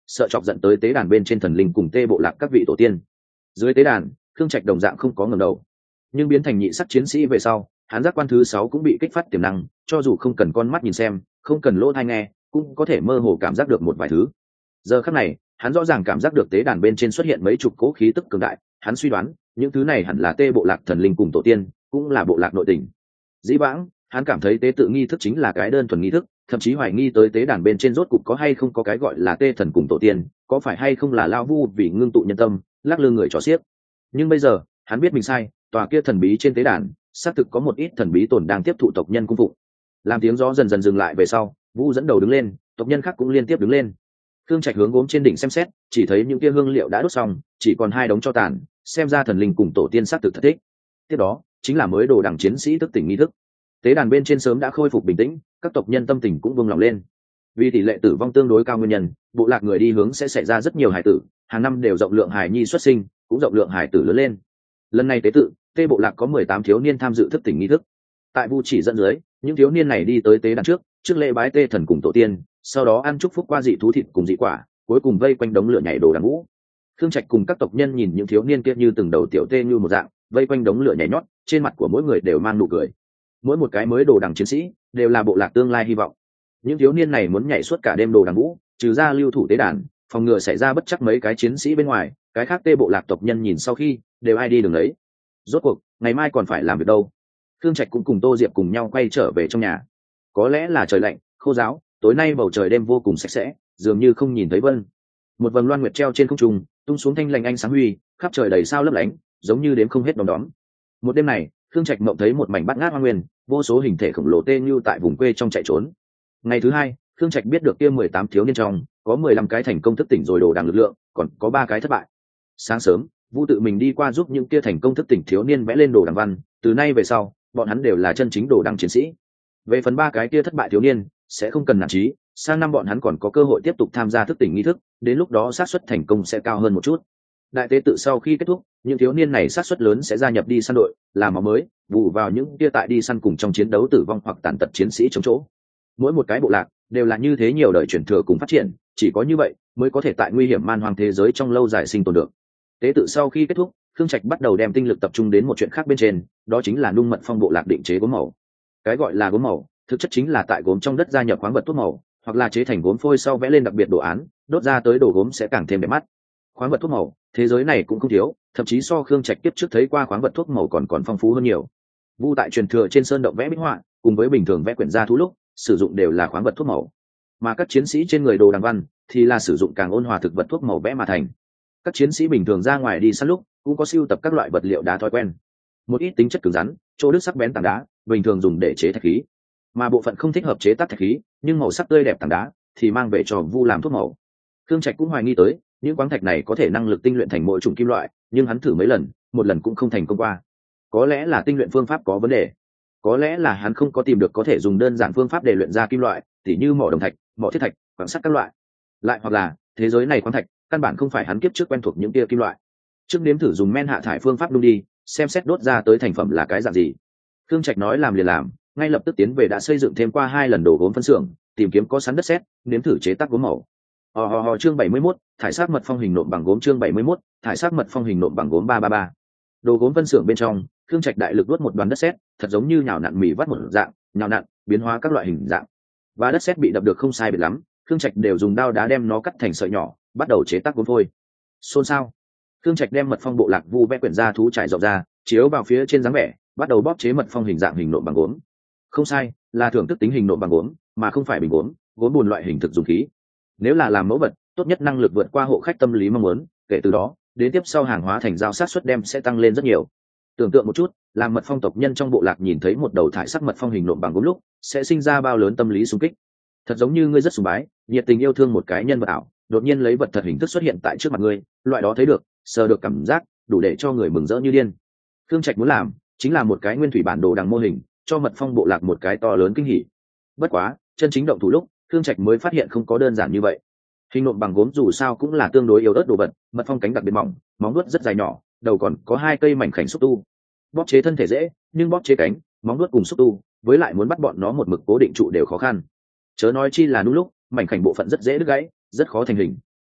sợ chọc giận tới tế đàn bên trên thần linh cùng tê bộ lạc các vị tổ tiên. Dưới tế đàn, Khương Trạch đồng dạng không có ngẩng đầu, nhưng biến thành nhị sắc chiến sĩ về sau, hắn giác quan thứ 6 cũng bị kích phát tiềm năng, cho dù không cần con mắt nhìn xem, không cần lỗ tai nghe, cũng có thể mơ hồ cảm giác được một vài thứ. Giờ khắc này, hắn rõ ràng cảm giác được tế đàn bên trên xuất hiện mấy chục cỗ khí tức cường đại, hắn suy đoán, những thứ này hẳn là tê bộ lạc thần linh cùng tổ tiên, cũng là bộ lạc nội tình. Dĩ vãng, hắn cảm thấy tế tự nghi thức chính là cái đơn thuần nghi thức, thậm chí hoài nghi tới tế đàn bên trên rốt cục có hay không có cái gọi là tê thần cùng tổ tiên, có phải hay không là lao vu vì ngưng tụ nhân tâm, lắc lư người trò xiếc. Nhưng bây giờ, hắn biết mình sai, tòa kia thần bí trên tế đàn, xác thực có một ít thần bí tồn đang tiếp thụ tộc nhân cung phụng. Làm tiếng gió dần dần dừng lại về sau, Vu dẫn đầu đứng lên, tộc nhân khác cũng liên tiếp đứng lên. Khương Trạch hướng gốm trên đỉnh xem xét, chỉ thấy những kia hương liệu đã đốt xong, chỉ còn 2 đống tro tàn, xem ra thần linh cùng tổ tiên xác thực thật thích. Tiếp đó, chính là mới đồ đẳng chiến sĩ thức tỉnh nghi thức. Tế đàn bên trên sớm đã khôi phục bình tĩnh, các tộc nhân tâm tình cũng buông lòng lên. Vì tỷ lệ tử vong tương đối cao nguyên nhân, bộ lạc người đi hướng sẽ xảy ra rất nhiều hải tử, hàng năm đều rộng lượng hải nhi xuất sinh, cũng rộng lượng hải tử lớn lên. Lần này tế tự, tê bộ lạc có 18 thiếu niên tham dự thức tỉnh nghi thức. Tại Vu chỉ dẫn dưới, những thiếu niên này đi tới tế đàn trước lễ bái tê thần cùng tổ tiên, sau đó ăn chúc phúc qua dị thú thịt cùng dị quả, cuối cùng vây quanh đống lửa nhảy đồ đàn vũ. Khương Trạch cùng các tộc nhân nhìn những thiếu niên kia như từng đầu tiểu tê như một dạng, vây quanh đống lửa nhảy nhót, trên mặt của mỗi người đều mang nụ cười. Mỗi một cái mới đồ đằng chiến sĩ đều là bộ lạc tương lai hy vọng. Những thiếu niên này muốn nhảy suốt cả đêm đồ đằng vũ, trừ ra lưu thủ tế đàn, phòng ngừa xảy ra bất chắc mấy cái chiến sĩ bên ngoài, cái khác tê bộ lạc tộc nhân nhìn sau khi đều ai đi đường đấy. Rốt cuộc ngày mai còn phải làm việc đâu. Khương Trạch cũng cùng Tô Diệp cùng nhau quay trở về trong nhà. Có lẽ là trời lạnh khô ráo, tối nay bầu trời đêm vô cùng sạch sẽ, dường như không nhìn thấy vân. Một vầng loan nguyệt treo trên không trung, tung xuống thanh lành ánh sáng huy, khắp trời đầy sao lấp lánh, giống như đếm không hết đom đóm. Một đêm này, Khương Trạch mộng thấy một mảnh bát ngát hoang nguyên, vô số hình thể khổng lồ tê như tại vùng quê trong chạy trốn. Ngày thứ 2, Khương Trạch biết được kia 18 thiếu niên trong, có 15 cái thành công thức tỉnh rồi đồ đằng lực lượng, còn có 3 cái thất bại. Sáng sớm, Vu tự mình đi qua giúp những kia thành công thức tỉnh thiếu niên vẽ lên đồ đằng văn, từ nay về sau, bọn hắn đều là chân chính đồ đằng chiến sĩ. Về phần 3 cái kia thất bại thiếu niên, sẽ không cần nản chí, sang năm bọn hắn còn có cơ hội tiếp tục tham gia thức tỉnh nghi thức, đến lúc đó xác suất thành công sẽ cao hơn một chút. Đại tế tự sau khi kết thúc, những thiếu niên này xác suất lớn sẽ gia nhập đi săn đội, làm máu mới, bù vào những kia tại đi săn cùng trong chiến đấu tử vong hoặc tàn tật chiến sĩ chống chỗ. Mỗi một cái bộ lạc đều là như thế nhiều đời truyền thừa cùng phát triển, chỉ có như vậy mới có thể tại nguy hiểm man hoang thế giới trong lâu dài sinh tồn được. Tế tự sau khi kết thúc, Khương Trạch bắt đầu đem tinh lực tập trung đến một chuyện khác bên trên, đó chính là nung mật phong bộ lạc định chế gốm màu. Cái gọi là gốm màu, thực chất chính là tại gốm trong đất gia nhập khoáng vật thuốc màu, hoặc là chế thành gốm phôi sau vẽ lên đặc biệt đồ án, đốt ra tới đồ gốm sẽ càng thêm đẹp mắt. Khoáng vật thuốc màu, thế giới này cũng không thiếu, thậm chí so Khương Trạch tiếp trước thấy qua khoáng vật thuốc màu còn phong phú hơn nhiều. Vu tại truyền thừa trên sơn động vẽ bích họa, cùng với bình thường vẽ quyển gia thú lúc sử dụng đều là khoáng vật thuốc màu, mà các chiến sĩ trên người đồ đằng văn thì là sử dụng càng ôn hòa thực vật thuốc màu vẽ mà thành. Các chiến sĩ bình thường ra ngoài đi săn lúc cũng có sưu tập các loại vật liệu đá thói quen, một ít tính chất cứng rắn, chỗ đứt sắc bén tảng đá, bình thường dùng để chế thạch khí, mà bộ phận không thích hợp chế tác thạch khí nhưng màu sắc tươi đẹp tảng đá thì mang về cho Vu làm thuốc màu. Khương Trạch cũng hoài nghi tới những khoáng thạch này có thể năng lực tinh luyện thành mỗi chủng kim loại, nhưng hắn thử mấy lần, một lần cũng không thành công qua. Có lẽ là tinh luyện phương pháp có vấn đề, có lẽ là hắn không có tìm được có thể dùng đơn giản phương pháp để luyện ra kim loại, tỉ như mỏ đồng thạch, mỏ thiết thạch, quặng sắt các loại. Lại hoặc là thế giới này khoáng thạch căn bản không phải hắn kiếp trước quen thuộc những kia kim loại. Trước nếm thử dùng men hạ thải phương pháp đun đi, xem xét đốt ra tới thành phẩm là cái dạng gì. Khương Trạch nói làm liền làm, ngay lập tức tiến về đã xây dựng thêm qua 2 lần đồ gốm phân xưởng, tìm kiếm có sẵn đất sét, nếm thử chế tác gốm màu. Chương 71, thải sắc mật phong hình nộm bằng gốm. Chương 71, thải sắc mật phong hình nộm bằng gốm 333. Đồ gốm phân xưởng bên trong, Khương Trạch đại lực đốt một đoàn đất sét, thật giống như nhào nặn mì vắt một dạng, nhào nặn, biến hóa các loại hình dạng. Và đất sét bị đập được không sai biệt lắm, Khương Trạch đều dùng dao đá đem nó cắt thành sợi nhỏ, bắt đầu chế tác gốm phôi. Xôn xao. Khương Trạch đem mật phong bộ lạc Vu vẽ quyển ra thú trải rộng ra, chiếu vào phía trên dáng vẻ, bắt đầu bóp chế mật phong hình dạng hình nộm bằng gốm. Không sai, là thưởng thức tính hình nộm bằng gốm, mà không phải bình gốm, gốm bùn loại hình thực dùng khí. Nếu là làm mẫu vật, tốt nhất năng lực vượt qua hộ khách tâm lý mong muốn, kể từ đó, đến tiếp sau hàng hóa thành giao sát suất đem sẽ tăng lên rất nhiều. Tưởng tượng một chút, làm mật phong tộc nhân trong bộ lạc nhìn thấy một đầu thải sắc mật phong hình nộm bằng gốm lúc, sẽ sinh ra bao lớn tâm lý xung kích. Thật giống như ngươi rất sùng bái, nhiệt tình yêu thương một cái nhân vật ảo, đột nhiên lấy vật thật hình thức xuất hiện tại trước mặt ngươi, loại đó thấy được, sờ được cảm giác, đủ để cho người mừng rỡ như điên. Khương Trạch muốn làm, chính là một cái nguyên thủy bản đồ đằng mô hình, cho mật phong bộ lạc một cái to lớn kinh hỉ. Bất quá, chân chính động thủ lúc, Khương Trạch mới phát hiện không có đơn giản như vậy. Hình nộm bằng gốm dù sao cũng là tương đối yếu ớt đồ vật, mật phong cánh đặc biệt mỏng, móng vuốt rất dài nhỏ, đầu còn có 2 cây mảnh khảnh xúc tu. Bóp chế thân thể dễ, nhưng bóp chế cánh, móng vuốt cùng xúc tu, với lại muốn bắt bọn nó một mực cố định trụ đều khó khăn. Chớ nói chi là nung lúc, mảnh khảnh bộ phận rất dễ đứt gãy, rất khó thành hình.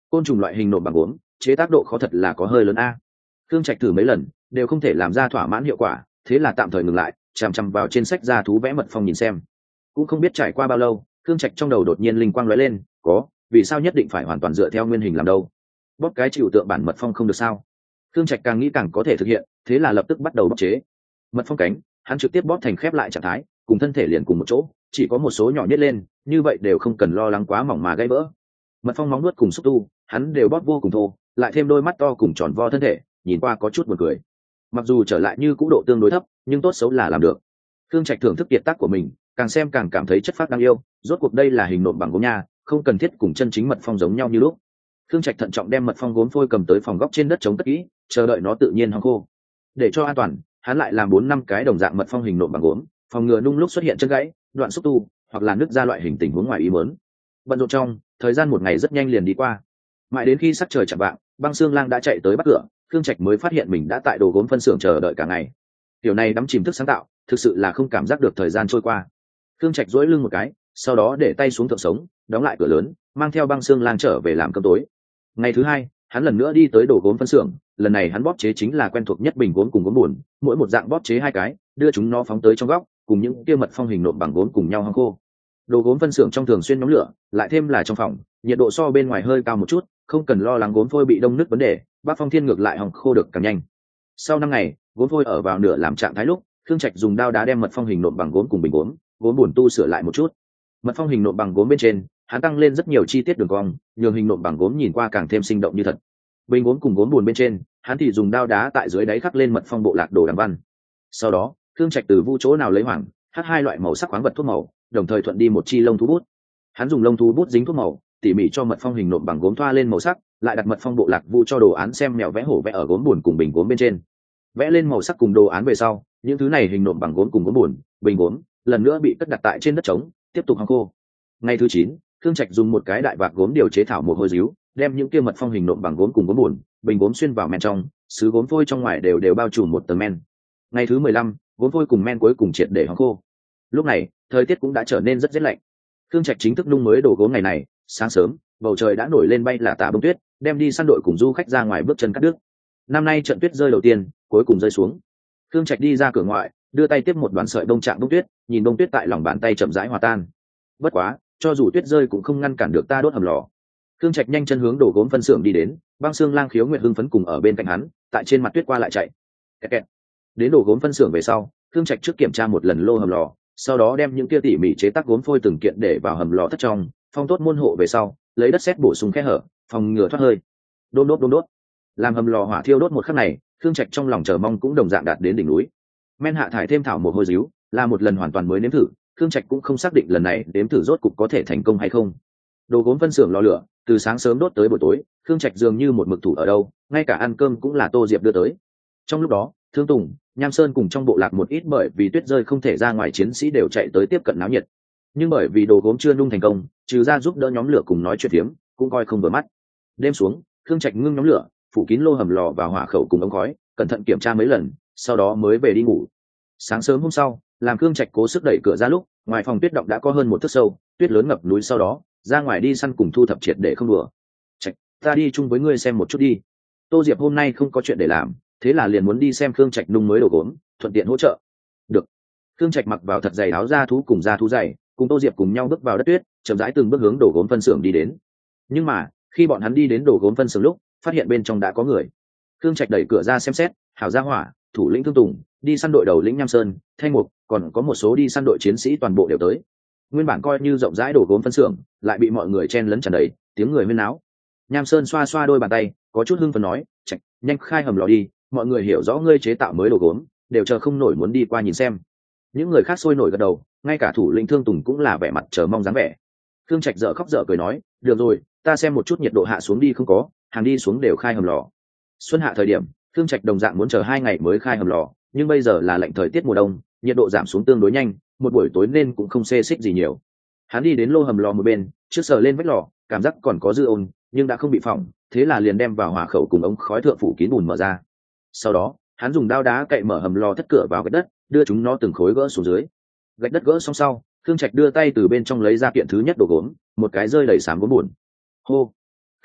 côn trùng loại hình nộm bằng gốm chế tác độ khó thật là có hơi lớn a. Khương Trạch thử mấy lần đều không thể làm ra thỏa mãn hiệu quả, thế là tạm thời ngừng lại, chằm chằm vào trên sách ra thú vẽ mật phong nhìn xem. Cũng không biết trải qua bao lâu, Khương Trạch trong đầu đột nhiên linh quang lóe lên, có, vì sao nhất định phải hoàn toàn dựa theo nguyên hình làm đâu? Bóp cái chịu tượng bản mật phong không được sao? Khương Trạch càng nghĩ càng có thể thực hiện, thế là lập tức bắt đầu bóp chế. Mật phong cánh, hắn trực tiếp bóp thành khép lại trạng thái, cùng thân thể liền cùng một chỗ, chỉ có một số nhỏ nhất lên, như vậy đều không cần lo lắng quá mỏng mà gãy vỡ. Mật phong móng nuốt cùng xúc tu, hắn đều bóp vô cùng thô, lại thêm đôi mắt to cùng tròn vo thân thể, nhìn qua có chút buồn cười. Mặc dù trở lại như cũ độ tương đối thấp, nhưng tốt xấu là làm được. Khương Trạch thưởng thức kiệt tác của mình, càng xem càng cảm thấy chất phác đáng yêu, rốt cuộc đây là hình nộm bằng gốm nha, không cần thiết cùng chân chính mật phong giống nhau như lúc. Khương Trạch thận trọng đem mật phong gốm phôi cầm tới phòng góc trên đất chống cất kỹ, chờ đợi nó tự nhiên hong khô. Để cho an toàn, hắn lại làm 4-5 cái đồng dạng mật phong hình nộm bằng gốm, phòng ngừa nung lúc xuất hiện chân gãy, đoạn xúc tu, hoặc là nứt ra loại hình tình huống ngoài ý muốn. Bận rộn trong, thời gian một ngày rất nhanh liền đi qua. Mãi đến khi sắc trời chạng vạng, Băng Xương Lang đã chạy tới bắt cửa, Khương Trạch mới phát hiện mình đã tại đồ gốm phân xưởng chờ đợi cả ngày. Điều này đắm chìm thức sáng tạo, thực sự là không cảm giác được thời gian trôi qua. Khương Trạch duỗi lưng một cái, sau đó để tay xuống thượng sống, đóng lại cửa lớn, mang theo Băng Xương Lang trở về làm cơm tối. Ngày thứ hai, hắn lần nữa đi tới đồ gốm phân xưởng, lần này hắn bóp chế chính là quen thuộc nhất bình gốm cùng gốm buồn, mỗi một dạng bóp chế 2 cái, đưa chúng nó phóng tới trong góc, cùng những kia mật phong hình nộm bằng gốm cùng nhau hong khô. Đồ gốm phân xưởng trong thường xuyên nhóm lửa, lại thêm là trong phòng, nhiệt độ so bên ngoài hơi cao một chút, không cần lo lắng gốm phôi bị đông nứt vấn đề, Bác Phong Thiên ngược lại hong khô được càng nhanh. Sau 5 ngày, gốm phôi ở vào nửa làm trạng thái lúc, Khương Trạch dùng đao đá đem mật phong hình nộm bằng gốm cùng bình gốm buồn tu sửa lại một chút. Mật phong hình nộm bằng gốm bên trên, hắn tăng lên rất nhiều chi tiết đường cong, nhường hình nộm bằng gốm nhìn qua càng thêm sinh động như thật. Bình gốm cùng gốm buồn bên trên, hắn thì dùng đao đá tại dưới đáy khắc lên mật phong bộ lạc đồ đằng văn. Sau đó, Khương Trạch từ vu chỗ nào lấy hoàng, hắt 2 loại màu sắc khoáng vật thuốc màu, đồng thời thuận đi một chi lông thú bút. Hắn dùng lông thú bút dính thuốc màu, tỉ mỉ cho mật phong hình nộm bằng gốm thoa lên màu sắc, lại đặt mật phong bộ lạc vu cho đồ án xem mèo vẽ hổ vẽ ở gốm buồn cùng bình gốm bên trên. Vẽ lên màu sắc cùng đồ án về sau, những thứ này hình nộm bằng gốm cùng gốm buồn, bình gốm, lần nữa bị cất đặt tại trên đất trống, tiếp tục hong khô. Ngày thứ 9, Khương Trạch dùng một cái đại vạc gốm điều chế thảo mồ hôi díu, đem những kia mật phong hình nộm bằng gốm cùng gốm buồn, bình gốm xuyên vào men trong, sứ gốm phôi trong ngoài đều bao trùm một tầng men. Ngày thứ 15, gốm phôi cùng men cuối cùng triệt để hong khô. Lúc này, thời tiết cũng đã trở nên rất rét lạnh. Khương Trạch chính thức nung mới đồ gốm ngày này, sáng sớm, bầu trời đã nổi lên bay là tả bông tuyết, đem đi săn đội cùng du khách ra ngoài bước chân cắt đứt. Năm nay trận tuyết rơi đầu tiên, cuối cùng rơi xuống. Khương Trạch đi ra cửa ngoại, đưa tay tiếp một đoạn sợi bông trạng bông tuyết, nhìn bông tuyết tại lòng bàn tay chậm rãi hòa tan. Bất quá, cho dù tuyết rơi cũng không ngăn cản được ta đốt hầm lò. Khương Trạch nhanh chân hướng đồ gốm phân xưởng đi đến, Băng Xương Lang Khiếu Nguyệt hưng phấn cùng ở bên cạnh hắn, tại trên mặt tuyết qua lại chạy. Kẹt kẹt. Đến đồ gốm phân xưởng về sau, Khương Trạch trước kiểm tra một lần lô hầm lò, sau đó đem những kia tỉ mỉ chế tác gốm phôi từng kiện để vào hầm lò thất trong, phong tốt môn hộ về sau, lấy đất sét bổ sung khe hở, phòng ngừa thoát hơi. Đôn đốt. Làm hầm lò hỏa thiêu đốt một khắc này, Khương Trạch trong lòng chờ mong cũng đồng dạng đạt đến đỉnh núi. Men hạ thải thêm thảo mồ hôi díu, là một lần hoàn toàn mới nếm thử, Khương Trạch cũng không xác định lần này nếm thử rốt cục có thể thành công hay không. Đồ gốm phân xưởng lò lửa, từ sáng sớm đốt tới buổi tối, Khương Trạch dường như một mực thủ ở đâu, ngay cả ăn cơm cũng là Tô Diệp đưa tới. Trong lúc đó, Thương Tùng, Nham Sơn cùng trong bộ lạc một ít bởi vì tuyết rơi không thể ra ngoài chiến sĩ đều chạy tới tiếp cận náo nhiệt. Nhưng bởi vì đồ gốm chưa nung thành công, trừ ra giúp đỡ nhóm lửa cùng nói chuyện phiếm, cũng coi không vừa mắt. Đêm xuống, Khương Trạch ngưng nhóm lửa, phủ kín lô hầm lò và hỏa khẩu cùng ống khói, cẩn thận kiểm tra mấy lần, sau đó mới về đi ngủ. Sáng sớm hôm sau, làm Khương Trạch cố sức đẩy cửa ra lúc, ngoài phòng tuyết động đã có hơn 1 thước sâu, tuyết lớn ngập núi, sau đó ra ngoài đi săn cùng thu thập triệt để không đùa. Trạch, ta đi chung với ngươi xem một chút đi. Tô Diệp hôm nay không có chuyện để làm, thế là liền muốn đi xem Khương Trạch nung mới đồ gốm, thuận tiện hỗ trợ. Được. Khương Trạch mặc vào thật dày áo da thú cùng da thú dày, cùng Tô Diệp cùng nhau bước vào đất tuyết, chậm rãi từng bước hướng đồ gốm phân xưởng đi đến. Nhưng mà, khi bọn hắn đi đến đồ gốm phân xưởng lúc, phát hiện bên trong đã có người. Khương Trạch đẩy cửa ra xem xét, Hảo Gia Hỏa, thủ lĩnh Thương Tùng, đi săn đội đầu lĩnh Nham Sơn, Thanh Mục, còn có một số đi săn đội chiến sĩ toàn bộ đều tới. Nguyên bản coi như rộng rãi đồ gốm phân xưởng, lại bị mọi người chen lấn tràn đầy, tiếng người huyên náo. Nham Sơn xoa xoa đôi bàn tay, có chút hưng phấn nói, "Trạch, nhanh khai hầm lò đi, mọi người hiểu rõ ngươi chế tạo mới đồ gốm, đều chờ không nổi muốn đi qua nhìn xem." Những người khác sôi nổi gật đầu, ngay cả thủ lĩnh Thương Tùng cũng là vẻ mặt chờ mong dáng vẻ. Khương Trạch dở khóc dở cười nói, "Được rồi, ta xem một chút nhiệt độ hạ xuống đi không có, hàng đi xuống đều khai hầm lò." Xuân hạ thời điểm, Khương Trạch đồng dạng muốn chờ 2 ngày mới khai hầm lò, nhưng bây giờ là lạnh thời tiết mùa đông, nhiệt độ giảm xuống tương đối nhanh, một buổi tối nên cũng không xê xích gì nhiều. Hắn đi đến lô hầm lò một bên, trước sờ lên vách lò, cảm giác còn có dư ôn, nhưng đã không bị phỏng, thế là liền đem vào hỏa khẩu cùng ống khói thượng phủ kín bùn mở ra. Sau đó, hắn dùng đao đá cậy mở hầm lò thất cửa vào gạch đất, đưa chúng nó từng khối gỡ xuống dưới. Gạch đất gỡ xong sau, Khương Trạch đưa tay từ bên trong lấy ra kiện thứ nhất đồ gốm, một cái rơi đầy xám gốm buồn. Hô.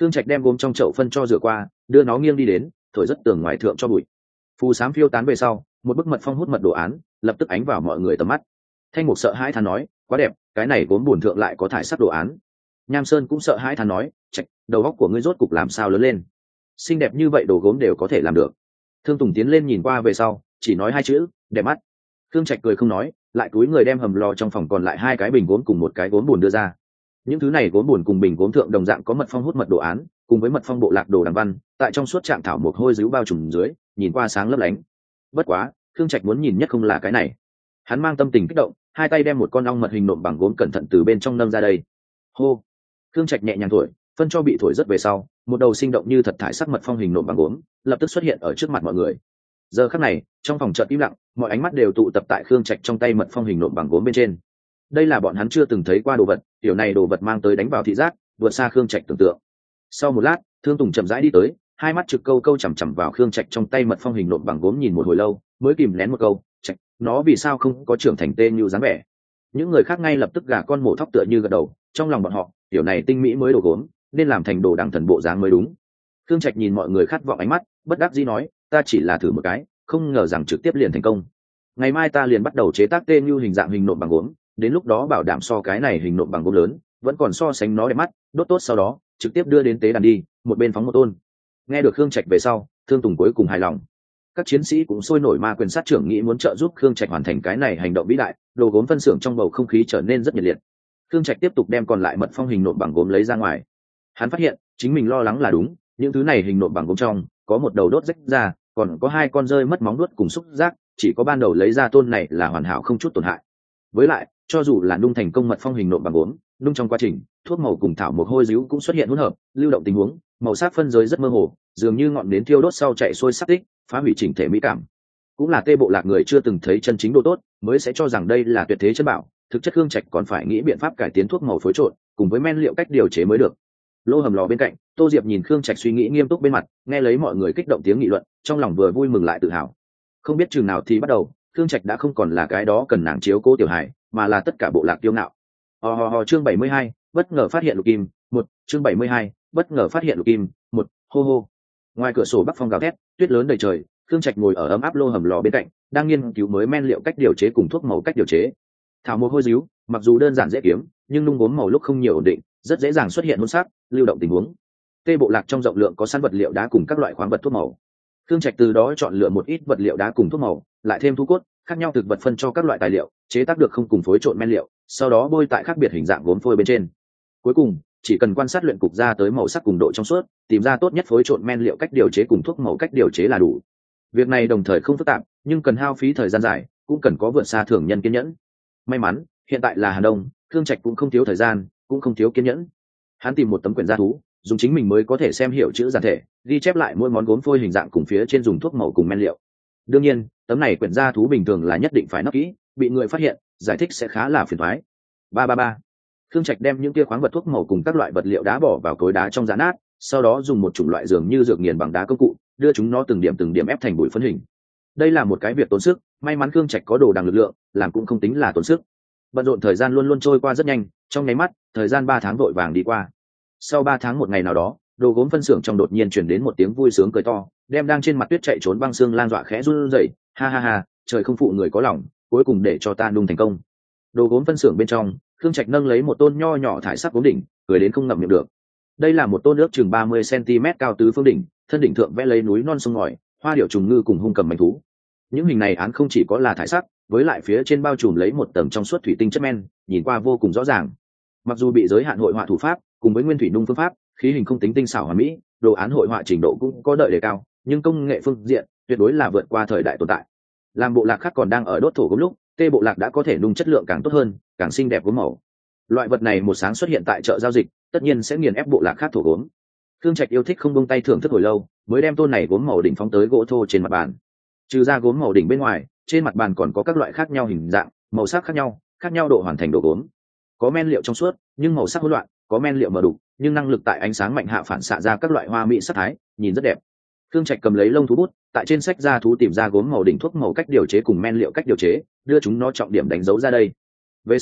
Khương Trạch đem gốm trong chậu phân cho rửa qua, đưa nó nghiêng đi đến, thổi rất tường ngoài thượng cho bụi. Phù sám phiêu tán về sau, một bức mật phong hút mật đồ án, lập tức ánh vào mọi người tầm mắt. Thanh Mục sợ hãi thán nói, quá đẹp, cái này gốm buồn thượng lại có thải sắc đồ án. Nham Sơn cũng sợ hãi thán nói, Trạch, đầu óc của ngươi rốt cục làm sao lớn lên? Xinh đẹp như vậy đồ gốm đều có thể làm được. Thương Tùng tiến lên nhìn qua về sau, chỉ nói hai chữ, đẹp mắt. Khương Trạch cười không nói, lại cúi người đem hầm lò trong phòng còn lại hai cái bình gốm cùng một cái gốm buồn đưa ra. Những thứ này gốm buồn cùng bình gốm thượng đồng dạng có mật phong hút mật đồ án, cùng với mật phong bộ lạc đồ đằng văn, tại trong suốt trạng thảo mộc hôi díu bao trùm dưới, nhìn qua sáng lấp lánh. Bất quá, Khương Trạch muốn nhìn nhất không là cái này. Hắn mang tâm tình kích động, hai tay đem một con ong mật hình nộm bằng gốm cẩn thận từ bên trong nâng ra đây. Hô! Khương Trạch nhẹ nhàng thổi, phân cho bị thổi rất về sau, một đầu sinh động như thật thải sắc mật phong hình nộm bằng gốm, lập tức xuất hiện ở trước mặt mọi người. Giờ khắc này, trong phòng chợt im lặng, mọi ánh mắt đều tụ tập tại Khương Trạch trong tay mật phong hình nộm bằng gốm bên trên. Đây là bọn hắn chưa từng thấy qua đồ vật, kiểu này đồ vật mang tới đánh vào thị giác, vượt xa Khương Trạch tưởng tượng. Sau một lát, Thương Tùng chậm rãi đi tới, hai mắt trực câu câu chằm chằm vào Khương Trạch trong tay mật phong hình nộm bằng gốm nhìn một hồi lâu, mới kìm nén một câu, Trạch, nó vì sao không có trưởng thành tên như dáng vẻ? Những người khác ngay lập tức gà con mổ thóc tựa như gật đầu, trong lòng bọn họ, kiểu này tinh mỹ mới đồ gốm, nên làm thành đồ đằng thần bộ dáng mới đúng. Khương Trạch nhìn mọi người khát vọng ánh mắt, bất đắc dĩ nói, ta chỉ là thử một cái, không ngờ rằng trực tiếp liền thành công. Ngày mai ta liền bắt đầu chế tác tên như hình dạng hình nộm bằng gốm, đến lúc đó bảo đảm so cái này hình nộm bằng gốm lớn, vẫn còn so sánh nó đẹp mắt, đốt tốt sau đó trực tiếp đưa đến tế đàn đi, một bên phóng một tôn. Nghe được Khương Trạch về sau, Thương Tùng cuối cùng hài lòng. Các chiến sĩ cũng sôi nổi, ma quyền sát trưởng nghĩ muốn trợ giúp Khương Trạch hoàn thành cái này hành động vĩ đại, đồ gốm phân xưởng trong bầu không khí trở nên rất nhiệt liệt. Khương Trạch tiếp tục đem còn lại mật phong hình nộm bằng gốm lấy ra ngoài. Hắn phát hiện chính mình lo lắng là đúng, những thứ này hình nộm bằng gốm trong có một đầu đốt rách ra, còn có hai con rơi mất móng vuốt cùng xúc giác, chỉ có ban đầu lấy ra tôn này là hoàn hảo không chút tổn hại. Với lại, cho dù là nung thành công mật phong hình nộm bằng gốm, nung trong quá trình, thuốc màu cùng thảo mộc hôi díu cũng xuất hiện hỗn hợp, lưu động tình huống, màu sắc phân giới rất mơ hồ, dường như ngọn nến thiêu đốt sau chạy xuôi sắc tích, phá hủy chỉnh thể mỹ cảm. Cũng là tê bộ lạc người chưa từng thấy chân chính đồ tốt, mới sẽ cho rằng đây là tuyệt thế chân bảo. Thực chất Khương Trạch còn phải nghĩ biện pháp cải tiến thuốc màu phối trộn, cùng với men liệu cách điều chế mới được. Lô hầm lò bên cạnh, Tô Diệp nhìn Khương Trạch suy nghĩ nghiêm túc bên mặt, nghe lấy mọi người kích động tiếng nghị luận, trong lòng vừa vui mừng lại tự hào. Không biết chừng nào thì bắt đầu, Khương Trạch đã không còn là cái đó cần nàng chiếu cố tiểu hài, mà là tất cả bộ lạc kiêu ngạo. Chương 72, bất ngờ phát hiện lục kim, chương 72, bất ngờ phát hiện lục kim, hô hô. Ngoài cửa sổ bắc phong gào thét, tuyết lớn đầy trời, Khương Trạch ngồi ở ấm áp lô hầm lò bên cạnh, đang nghiên cứu mới men liệu cách điều chế cùng thuốc màu cách điều chế. Thảo mộc hôi díu, mặc dù đơn giản dễ kiếm, nhưng nung gốm màu lúc không nhiều ổn định, rất dễ dàng xuất hiện hỗn sắc, lưu động tình huống. Tê bộ lạc trong rộng lượng có sẵn vật liệu đá cùng các loại khoáng vật thuốc màu. Khương Trạch từ đó chọn lựa một ít vật liệu đá cùng thuốc màu, lại thêm thu cốt, khác nhau thực vật phân cho các loại tài liệu, chế tác được không cùng phối trộn men liệu, sau đó bôi tại khác biệt hình dạng gốm phôi bên trên. Cuối cùng, chỉ cần quan sát luyện cục ra tới màu sắc cùng độ trong suốt, tìm ra tốt nhất phối trộn men liệu cách điều chế cùng thuốc màu cách điều chế là đủ. Việc này đồng thời không phức tạp, nhưng cần hao phí thời gian dài, cũng cần có vượt xa thường nhân kiên nhẫn. May mắn, hiện tại là Hà Đông, Khương Trạch cũng không thiếu thời gian, cũng không thiếu kiên nhẫn. Hắn tìm một tấm quyển gia thú, dùng chính mình mới có thể xem hiểu chữ giản thể, ghi chép lại mỗi món gốm phôi hình dạng cùng phía trên dùng thuốc màu cùng men liệu. Đương nhiên, tấm này quyển gia thú bình thường là nhất định phải nấp kỹ, bị người phát hiện, giải thích sẽ khá là phiền toái. Ba. Khương Trạch đem những kia khoáng vật thuốc màu cùng các loại vật liệu đá bỏ vào cối đá trong giã nát, sau đó dùng một chủng loại dường như dược nghiền bằng đá công cụ, đưa chúng nó từng điểm ép thành bụi phấn hình. Đây là một cái việc tốn sức, may mắn Khương Trạch có đồ đằng lực lượng, làm cũng không tính là tốn sức. Bận rộn thời gian luôn luôn trôi qua rất nhanh, trong nháy mắt, thời gian 3 tháng vội vàng đi qua. Sau 3 tháng một ngày nào đó, đồ gốm phân xưởng trong đột nhiên truyền đến một tiếng vui sướng cười to, đem đang trên mặt tuyết chạy trốn băng xương lan dọa khẽ run rẩy, ha, trời không phụ người có lòng, cuối cùng để cho ta nung thành công. Đồ gốm phân xưởng bên trong, Khương Trạch nâng lấy một tôn nho nhỏ thải sắc gốm đỉnh, cười đến không ngậm miệng được. Đây là một tôn ước chừng 30 cm cao tứ phương đỉnh, thân đỉnh thượng vẽ lấy núi non sông ngòi, hoa điểu trùng ngư cùng hung cầm manh thú. Những hình này án không chỉ có là thải sắc, với lại phía trên bao trùm lấy một tầng trong suốt thủy tinh chất men, nhìn qua vô cùng rõ ràng. Mặc dù bị giới hạn hội họa thủ pháp, cùng với nguyên thủy nung phương pháp, khí hình không tính tinh xảo hoàn mỹ, đồ án hội họa trình độ cũng có đợi đề cao, nhưng công nghệ phương diện tuyệt đối là vượt qua thời đại tồn tại. Làm bộ lạc khác còn đang ở đốt thổ gốm lúc, tê bộ lạc đã có thể nung chất lượng càng tốt hơn, càng xinh đẹp gốm màu. Loại vật này một sáng xuất hiện tại chợ giao dịch, tất nhiên sẽ nghiền ép bộ lạc khác thổ gốm. Khương Trạch yêu thích không buông tay thưởng thức hồi lâu, mới đem tôn này gốm màu đỉnh phóng tới gỗ thô trên mặt bàn. Trừ ra gốm màu đỉnh bên ngoài, trên mặt bàn còn có các loại khác nhau hình dạng, màu sắc khác nhau độ hoàn thành đồ gốm. Có men liệu trong suốt, nhưng màu sắc hỗn loạn, có men liệu mờ đục, nhưng năng lực tại ánh sáng mạnh hạ phản xạ ra các loại hoa mỹ sắc thái, nhìn rất đẹp. Khương Trạch cầm lấy lông thú bút, tại trên sách gia thú tìm ra gốm màu đỉnh thuốc màu cách điều chế cùng men liệu cách điều chế, đưa chúng nó trọng điểm đánh dấu ra đây. Về sau,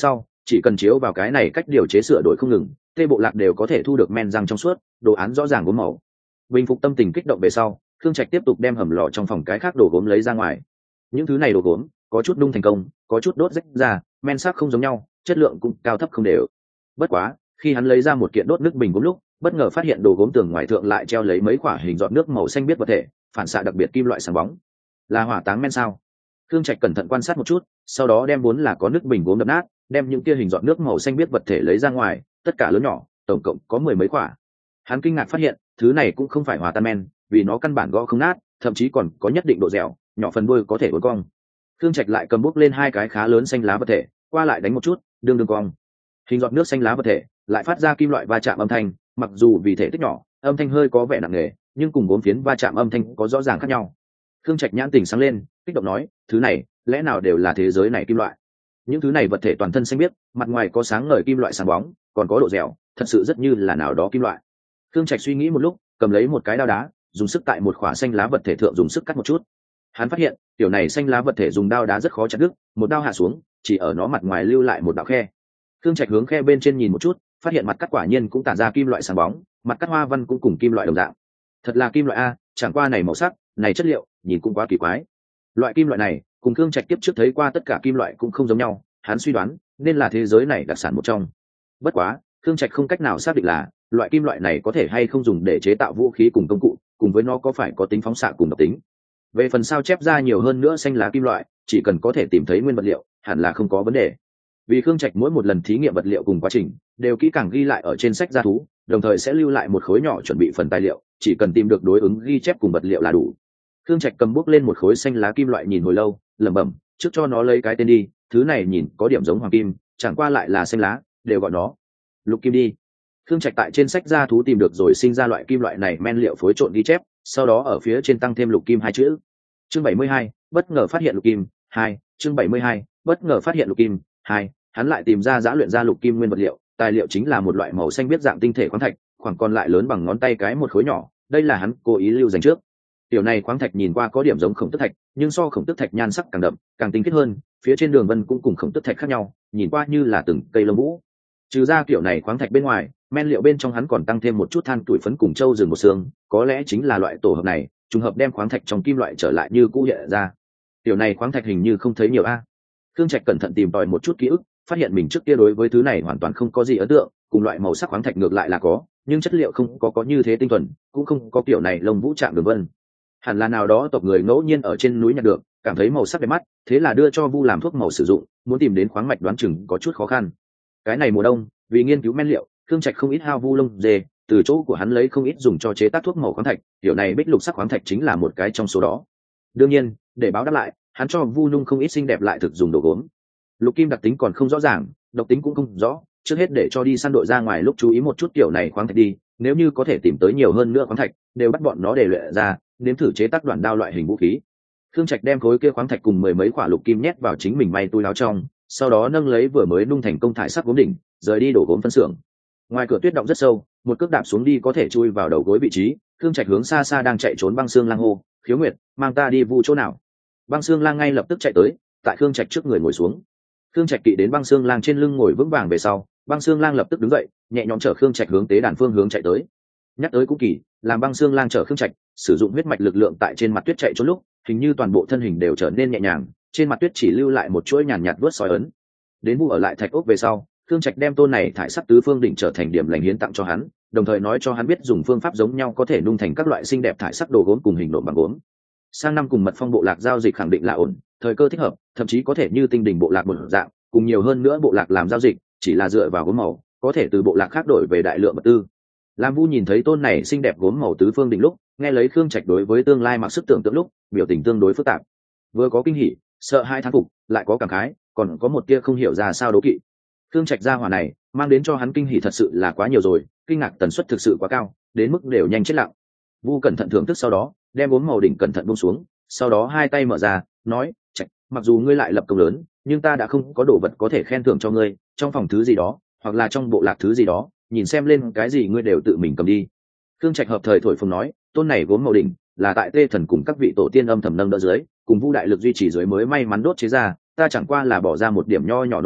chỉ cần chiếu vào cái này cách điều chế sửa đổi không ngừng, tê bộ lạc đều có thể thu được men răng trong suốt, đồ án rõ ràng gốm màu. Bình phục tâm tình kích động về sau, Khương Trạch tiếp tục đem hầm lò trong phòng cái khác đồ gốm lấy ra ngoài. Những thứ này đồ gốm có chút nung thành công, có chút đốt rách ra, men sắc không giống nhau, chất lượng cũng cao thấp không đều. Bất quá, khi hắn lấy ra một kiện đốt nước bình gốm lúc, bất ngờ phát hiện đồ gốm tường ngoài thượng lại treo lấy mấy quả hình giọt nước màu xanh biếc vật thể, phản xạ đặc biệt kim loại sáng bóng. Là hỏa táng men sao? Khương Trạch cẩn thận quan sát một chút, sau đó đem vốn là có nước bình gốm đập nát, đem những kia hình giọt nước màu xanh biếc vật thể lấy ra ngoài, tất cả lớn nhỏ, tổng cộng có 10 mấy quả. Hắn kinh ngạc phát hiện, thứ này cũng không phải hòa tan men, vì nó căn bản gõ không nát, thậm chí còn có nhất định độ dẻo, nhỏ phần đuôi có thể uốn cong. Khương Trạch lại cầm bút lên hai cái khá lớn xanh lá vật thể, qua lại đánh một chút, đương cong. Hình giọt nước xanh lá vật thể lại phát ra kim loại va chạm âm thanh, mặc dù vì thể tích nhỏ, âm thanh hơi có vẻ nặng nề, nhưng cùng gốm phiến va chạm âm thanh có rõ ràng khác nhau. Khương Trạch nhãn tình sáng lên, kích động nói, thứ này, lẽ nào đều là thế giới này kim loại? Những thứ này vật thể toàn thân xanh biếc, mặt ngoài có sáng ngời kim loại sáng bóng, còn có độ dẻo, thật sự rất như là nào đó kim loại. Khương Trạch suy nghĩ một lúc, cầm lấy một cái đao đá, dùng sức tại một khỏa xanh lá vật thể thượng dùng sức cắt một chút. Hắn phát hiện, tiểu này xanh lá vật thể dùng đao đá rất khó chặt đứt, một đao hạ xuống, chỉ ở nó mặt ngoài lưu lại một đạo khe. Khương Trạch hướng khe bên trên nhìn một chút, phát hiện mặt cắt quả nhiên cũng tản ra kim loại sáng bóng, mặt cắt hoa văn cũng cùng kim loại đồng dạng. Thật là kim loại a, chẳng qua này màu sắc, này chất liệu, nhìn cũng quá kỳ quái. Loại kim loại này, cùng Khương Trạch tiếp trước thấy qua tất cả kim loại cũng không giống nhau, hắn suy đoán, nên là thế giới này đặc sản một trong. Bất quá, Khương Trạch không cách nào xác định là loại kim loại này có thể hay không dùng để chế tạo vũ khí cùng công cụ, cùng với nó có phải có tính phóng xạ cùng độc tính. Về phần sao chép ra nhiều hơn nữa xanh lá kim loại, chỉ cần có thể tìm thấy nguyên vật liệu, hẳn là không có vấn đề. Vì Khương Trạch mỗi một lần thí nghiệm vật liệu cùng quá trình đều kỹ càng ghi lại ở trên sách gia thú, đồng thời sẽ lưu lại một khối nhỏ chuẩn bị phần tài liệu, chỉ cần tìm được đối ứng ghi chép cùng vật liệu là đủ. Khương Trạch cầm bút lên một khối xanh lá kim loại nhìn hồi lâu, lẩm bẩm, trước cho nó lấy cái tên đi, thứ này nhìn có điểm giống hoàng kim, chẳng qua lại là xanh lá, đều gọi nó lục kim đi. Khương Trạch tại trên sách gia thú tìm được rồi sinh ra loại kim loại này men liệu phối trộn ghi chép, sau đó ở phía trên tăng thêm lục kim hai chữ. Chương 72, bất ngờ phát hiện lục kim 2, chương 72, bất ngờ phát hiện lục kim 2, hắn lại tìm ra giã luyện ra lục kim nguyên vật liệu, tài liệu chính là một loại màu xanh biết dạng tinh thể khoáng thạch, khoảng còn lại lớn bằng ngón tay cái một khối nhỏ, đây là hắn cố ý lưu dành trước. Tiểu này khoáng thạch nhìn qua có điểm giống khổng tức thạch, nhưng so khổng tức thạch nhan sắc càng đậm, càng tinh khiết hơn, phía trên đường vân cũng cùng khổng tức thạch khác nhau, nhìn qua như là từng cây lông vũ. Trừ ra kiểu này khoáng thạch bên ngoài, men liệu bên trong hắn còn tăng thêm một chút than tuổi phấn cùng châu rừng một xương, có lẽ chính là loại tổ hợp này, trùng hợp đem khoáng thạch trong kim loại trở lại như cũ hiện ra. Tiểu này khoáng thạch hình như không thấy nhiều a. Khương Trạch cẩn thận tìm tòi một chút ký ức, phát hiện mình trước kia đối với thứ này hoàn toàn không có gì ấn tượng, cùng loại màu sắc khoáng thạch ngược lại là có, nhưng chất liệu không có như thế tinh thuần, cũng không có kiểu này lông vũ chạm đường vân. Hẳn là nào đó tộc người ngẫu nhiên ở trên núi nhặt được, cảm thấy màu sắc đẹp mắt, thế là đưa cho Vu làm thuốc màu sử dụng, muốn tìm đến khoáng mạch đoán chừng có chút khó khăn. Cái này mùa đông, vì nghiên cứu men liệu, Khương Trạch không ít hao Vu lông dê, từ chỗ của hắn lấy không ít dùng cho chế tác thuốc màu khoáng thạch, kiểu này bích lục sắc khoáng thạch chính là một cái trong số đó. Đương nhiên, để báo đáp lại, hắn cho Vu Nhung không ít xinh đẹp lại thực dùng đồ gốm. Lục kim đặc tính còn không rõ ràng, độc tính cũng không rõ, trước hết để cho đi săn đội ra ngoài lúc chú ý một chút kiểu này khoáng thạch đi, nếu như có thể tìm tới nhiều hơn nữa khoáng thạch, đều bắt bọn nó để luyện ra, nếm thử chế tác đoạn đao loại hình vũ khí. Khương Trạch đem khối kia khoáng thạch cùng 10 mấy quả lục kim nhét vào chính mình may túi áo trong, sau đó nâng lấy vừa mới nung thành công thải sắc gốm đỉnh, rời đi đổ gốm phân xưởng. Ngoài cửa tuyết động rất sâu, một cước đạp xuống đi có thể chui vào đầu gối vị trí. Khương Trạch hướng xa xa đang chạy trốn Băng Xương Lang hô, "Khiếu Nguyệt, mang ta đi Vu chỗ nào?" Băng Xương Lang ngay lập tức chạy tới, tại Khương Trạch trước người ngồi xuống. Khương Trạch kỵ đến Băng Xương Lang trên lưng ngồi vững vàng về sau, Băng Xương Lang lập tức đứng dậy, nhẹ nhõm chở Khương Trạch hướng tế đàn phương hướng chạy tới. Nhắc tới cũng kỳ, làm Băng Xương Lang chở Khương Trạch, sử dụng huyết mạch lực lượng tại trên mặt tuyết chạy trốn lúc, hình như toàn bộ thân hình đều trở nên nhẹ nhàng, trên mặt tuyết chỉ lưu lại một chuỗi nhàn nhạt vớt sói ấn. Đến Vu ở lại thạch ốc về sau, Khương Trạch đem tôn này thải sắc tứ phương đỉnh trở thành điểm lành hiến tặng cho hắn, đồng thời nói cho hắn biết dùng phương pháp giống nhau có thể nung thành các loại xinh đẹp thải sắc đồ gốm cùng hình nộm bằng gốm. Sang năm cùng Mật Phong bộ lạc giao dịch khẳng định là ổn, thời cơ thích hợp, thậm chí có thể như Tinh Đình bộ lạc một dạng, cùng nhiều hơn nữa bộ lạc làm giao dịch, chỉ là dựa vào gốm màu, có thể từ bộ lạc khác đổi về đại lượng vật tư. Lam Vu nhìn thấy tôn này xinh đẹp gốm màu tứ phương đỉnh lúc, nghe lấy Khương Trạch đối với tương lai mặc sức tưởng tượng lúc, biểu tình tương đối phức tạp. Vừa có kinh hỉ, sợ hai thán phục, lại có cảm khái, còn có một tia không hiểu ra sao đố kỵ. Khương Trạch gia hỏa này, mang đến cho hắn kinh hỉ thật sự là quá nhiều rồi, kinh ngạc tần suất thực sự quá cao, đến mức đều nhanh chết lặng. Vu cẩn thận thưởng thức sau đó, đem gốm màu đỉnh cẩn thận buông xuống, sau đó hai tay mở ra, nói, "Trạch, mặc dù ngươi lại lập công lớn, nhưng ta đã không có đồ vật có thể khen thưởng cho ngươi, trong phòng thứ gì đó, hoặc là trong bộ lạc thứ gì đó, nhìn xem lên cái gì ngươi đều tự mình cầm đi." Khương Trạch hợp thời thổi phồng nói, "Tôn này gốm màu đỉnh là tại Tê Thần cùng các vị tổ tiên âm thầm nâng đỡ dưới, cùng Vu đại lực duy trì dưới mới may mắn đốt chế ra, ta chẳng qua là bỏ ra một điểm nho nhỏ nỗ lực,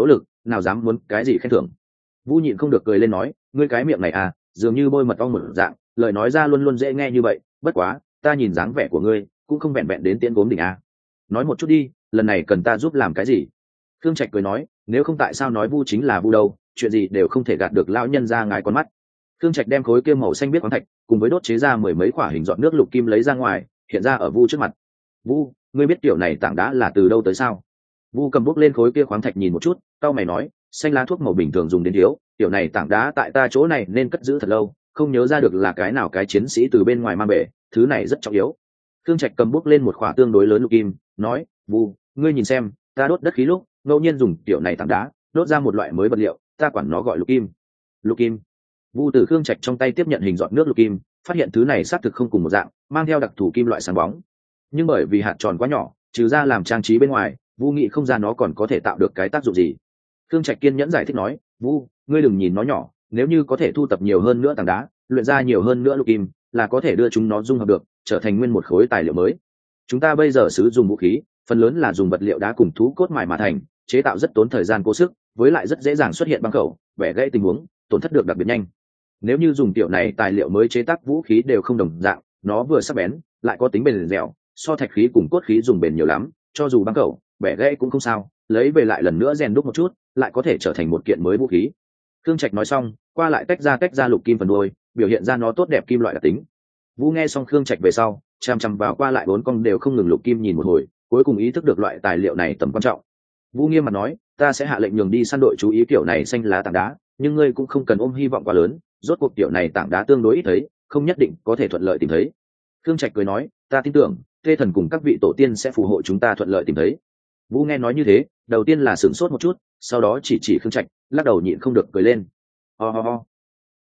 nào dám muốn cái gì khen thưởng. Vu nhịn không được cười lên nói, ngươi cái miệng này à, dường như bôi mật ong một dạng, lời nói ra luôn luôn dễ nghe như vậy, bất quá ta nhìn dáng vẻ của ngươi cũng không vẹn vẹn đến tiễn gốm đỉnh à. Nói một chút đi, lần này cần ta giúp làm cái gì? Khương Trạch cười nói, nếu không tại sao nói Vu chính là Vu đâu, chuyện gì đều không thể gạt được lão nhân ra ngài con mắt. Khương Trạch đem khối kia màu xanh biếc khoáng thạch cùng với đốt chế ra mười mấy quả hình giọt nước lục kim lấy ra ngoài, hiện ra ở Vu trước mặt. Vu, ngươi biết kiểu này tảng đá là từ đâu tới sao? Vu cầm bút lên khối kia khoáng thạch nhìn một chút, cau mày nói, xanh lá thuốc màu bình thường dùng đến thiếu, kiểu này tảng đá tại ta chỗ này nên cất giữ thật lâu, không nhớ ra được là cái nào cái chiến sĩ từ bên ngoài mang về, thứ này rất trọng yếu. Khương Trạch cầm bút lên một khỏa tương đối lớn lục kim, nói, Vu, ngươi nhìn xem, ta đốt đất khí lúc ngẫu nhiên dùng kiểu này tảng đá đốt ra một loại mới vật liệu, ta quản nó gọi lục kim. Lục kim. Vu từ Khương Trạch trong tay tiếp nhận hình giọt nước lục kim, phát hiện thứ này xác thực không cùng một dạng, mang theo đặc thù kim loại sáng bóng, nhưng bởi vì hạt tròn quá nhỏ, trừ ra làm trang trí bên ngoài, Vu nghĩ không ra nó còn có thể tạo được cái tác dụng gì. Khương Trạch kiên nhẫn giải thích nói, Vu, ngươi đừng nhìn nó nhỏ, nếu như có thể thu tập nhiều hơn nữa tảng đá, luyện ra nhiều hơn nữa lục kim, là có thể đưa chúng nó dung hợp được, trở thành nguyên một khối tài liệu mới. Chúng ta bây giờ sử dụng vũ khí, phần lớn là dùng vật liệu đá cùng thú cốt mài mà thành, chế tạo rất tốn thời gian cố sức, với lại rất dễ dàng xuất hiện băng khẩu, bẻ gãy tình huống, tổn thất được đặc biệt nhanh. Nếu như dùng kiểu này tài liệu mới chế tác vũ khí đều không đồng dạng, nó vừa sắc bén, lại có tính bền dẻo, so thạch khí cùng cốt khí dùng bền nhiều lắm, cho dù băng khẩu, bẻ gãy cũng không sao, lấy về lại lần nữa rèn đúc một chút, lại có thể trở thành một kiện mới vũ khí. Khương Trạch nói xong, qua lại tách ra lục kim phần đuôi, biểu hiện ra nó tốt đẹp kim loại đặc tính. Vũ nghe xong Khương Trạch về sau, chằm chằm vào qua lại bốn con đều không ngừng lục kim nhìn một hồi, cuối cùng ý thức được loại tài liệu này tầm quan trọng. Vũ nghiêm mặt nói, ta sẽ hạ lệnh nhường đi săn đội chú ý kiểu này xanh lá tảng đá, nhưng ngươi cũng không cần ôm hy vọng quá lớn, rốt cuộc kiểu này tảng đá tương đối ít thấy, không nhất định có thể thuận lợi tìm thấy. Khương Trạch cười nói, ta tin tưởng Tê Thần cùng các vị tổ tiên sẽ phù hộ chúng ta thuận lợi tìm thấy. Vũ nghe nói như thế, đầu tiên là sửng sốt một chút, sau đó chỉ Khương Trạch, lắc đầu nhịn không được cười lên. Ho ho ho,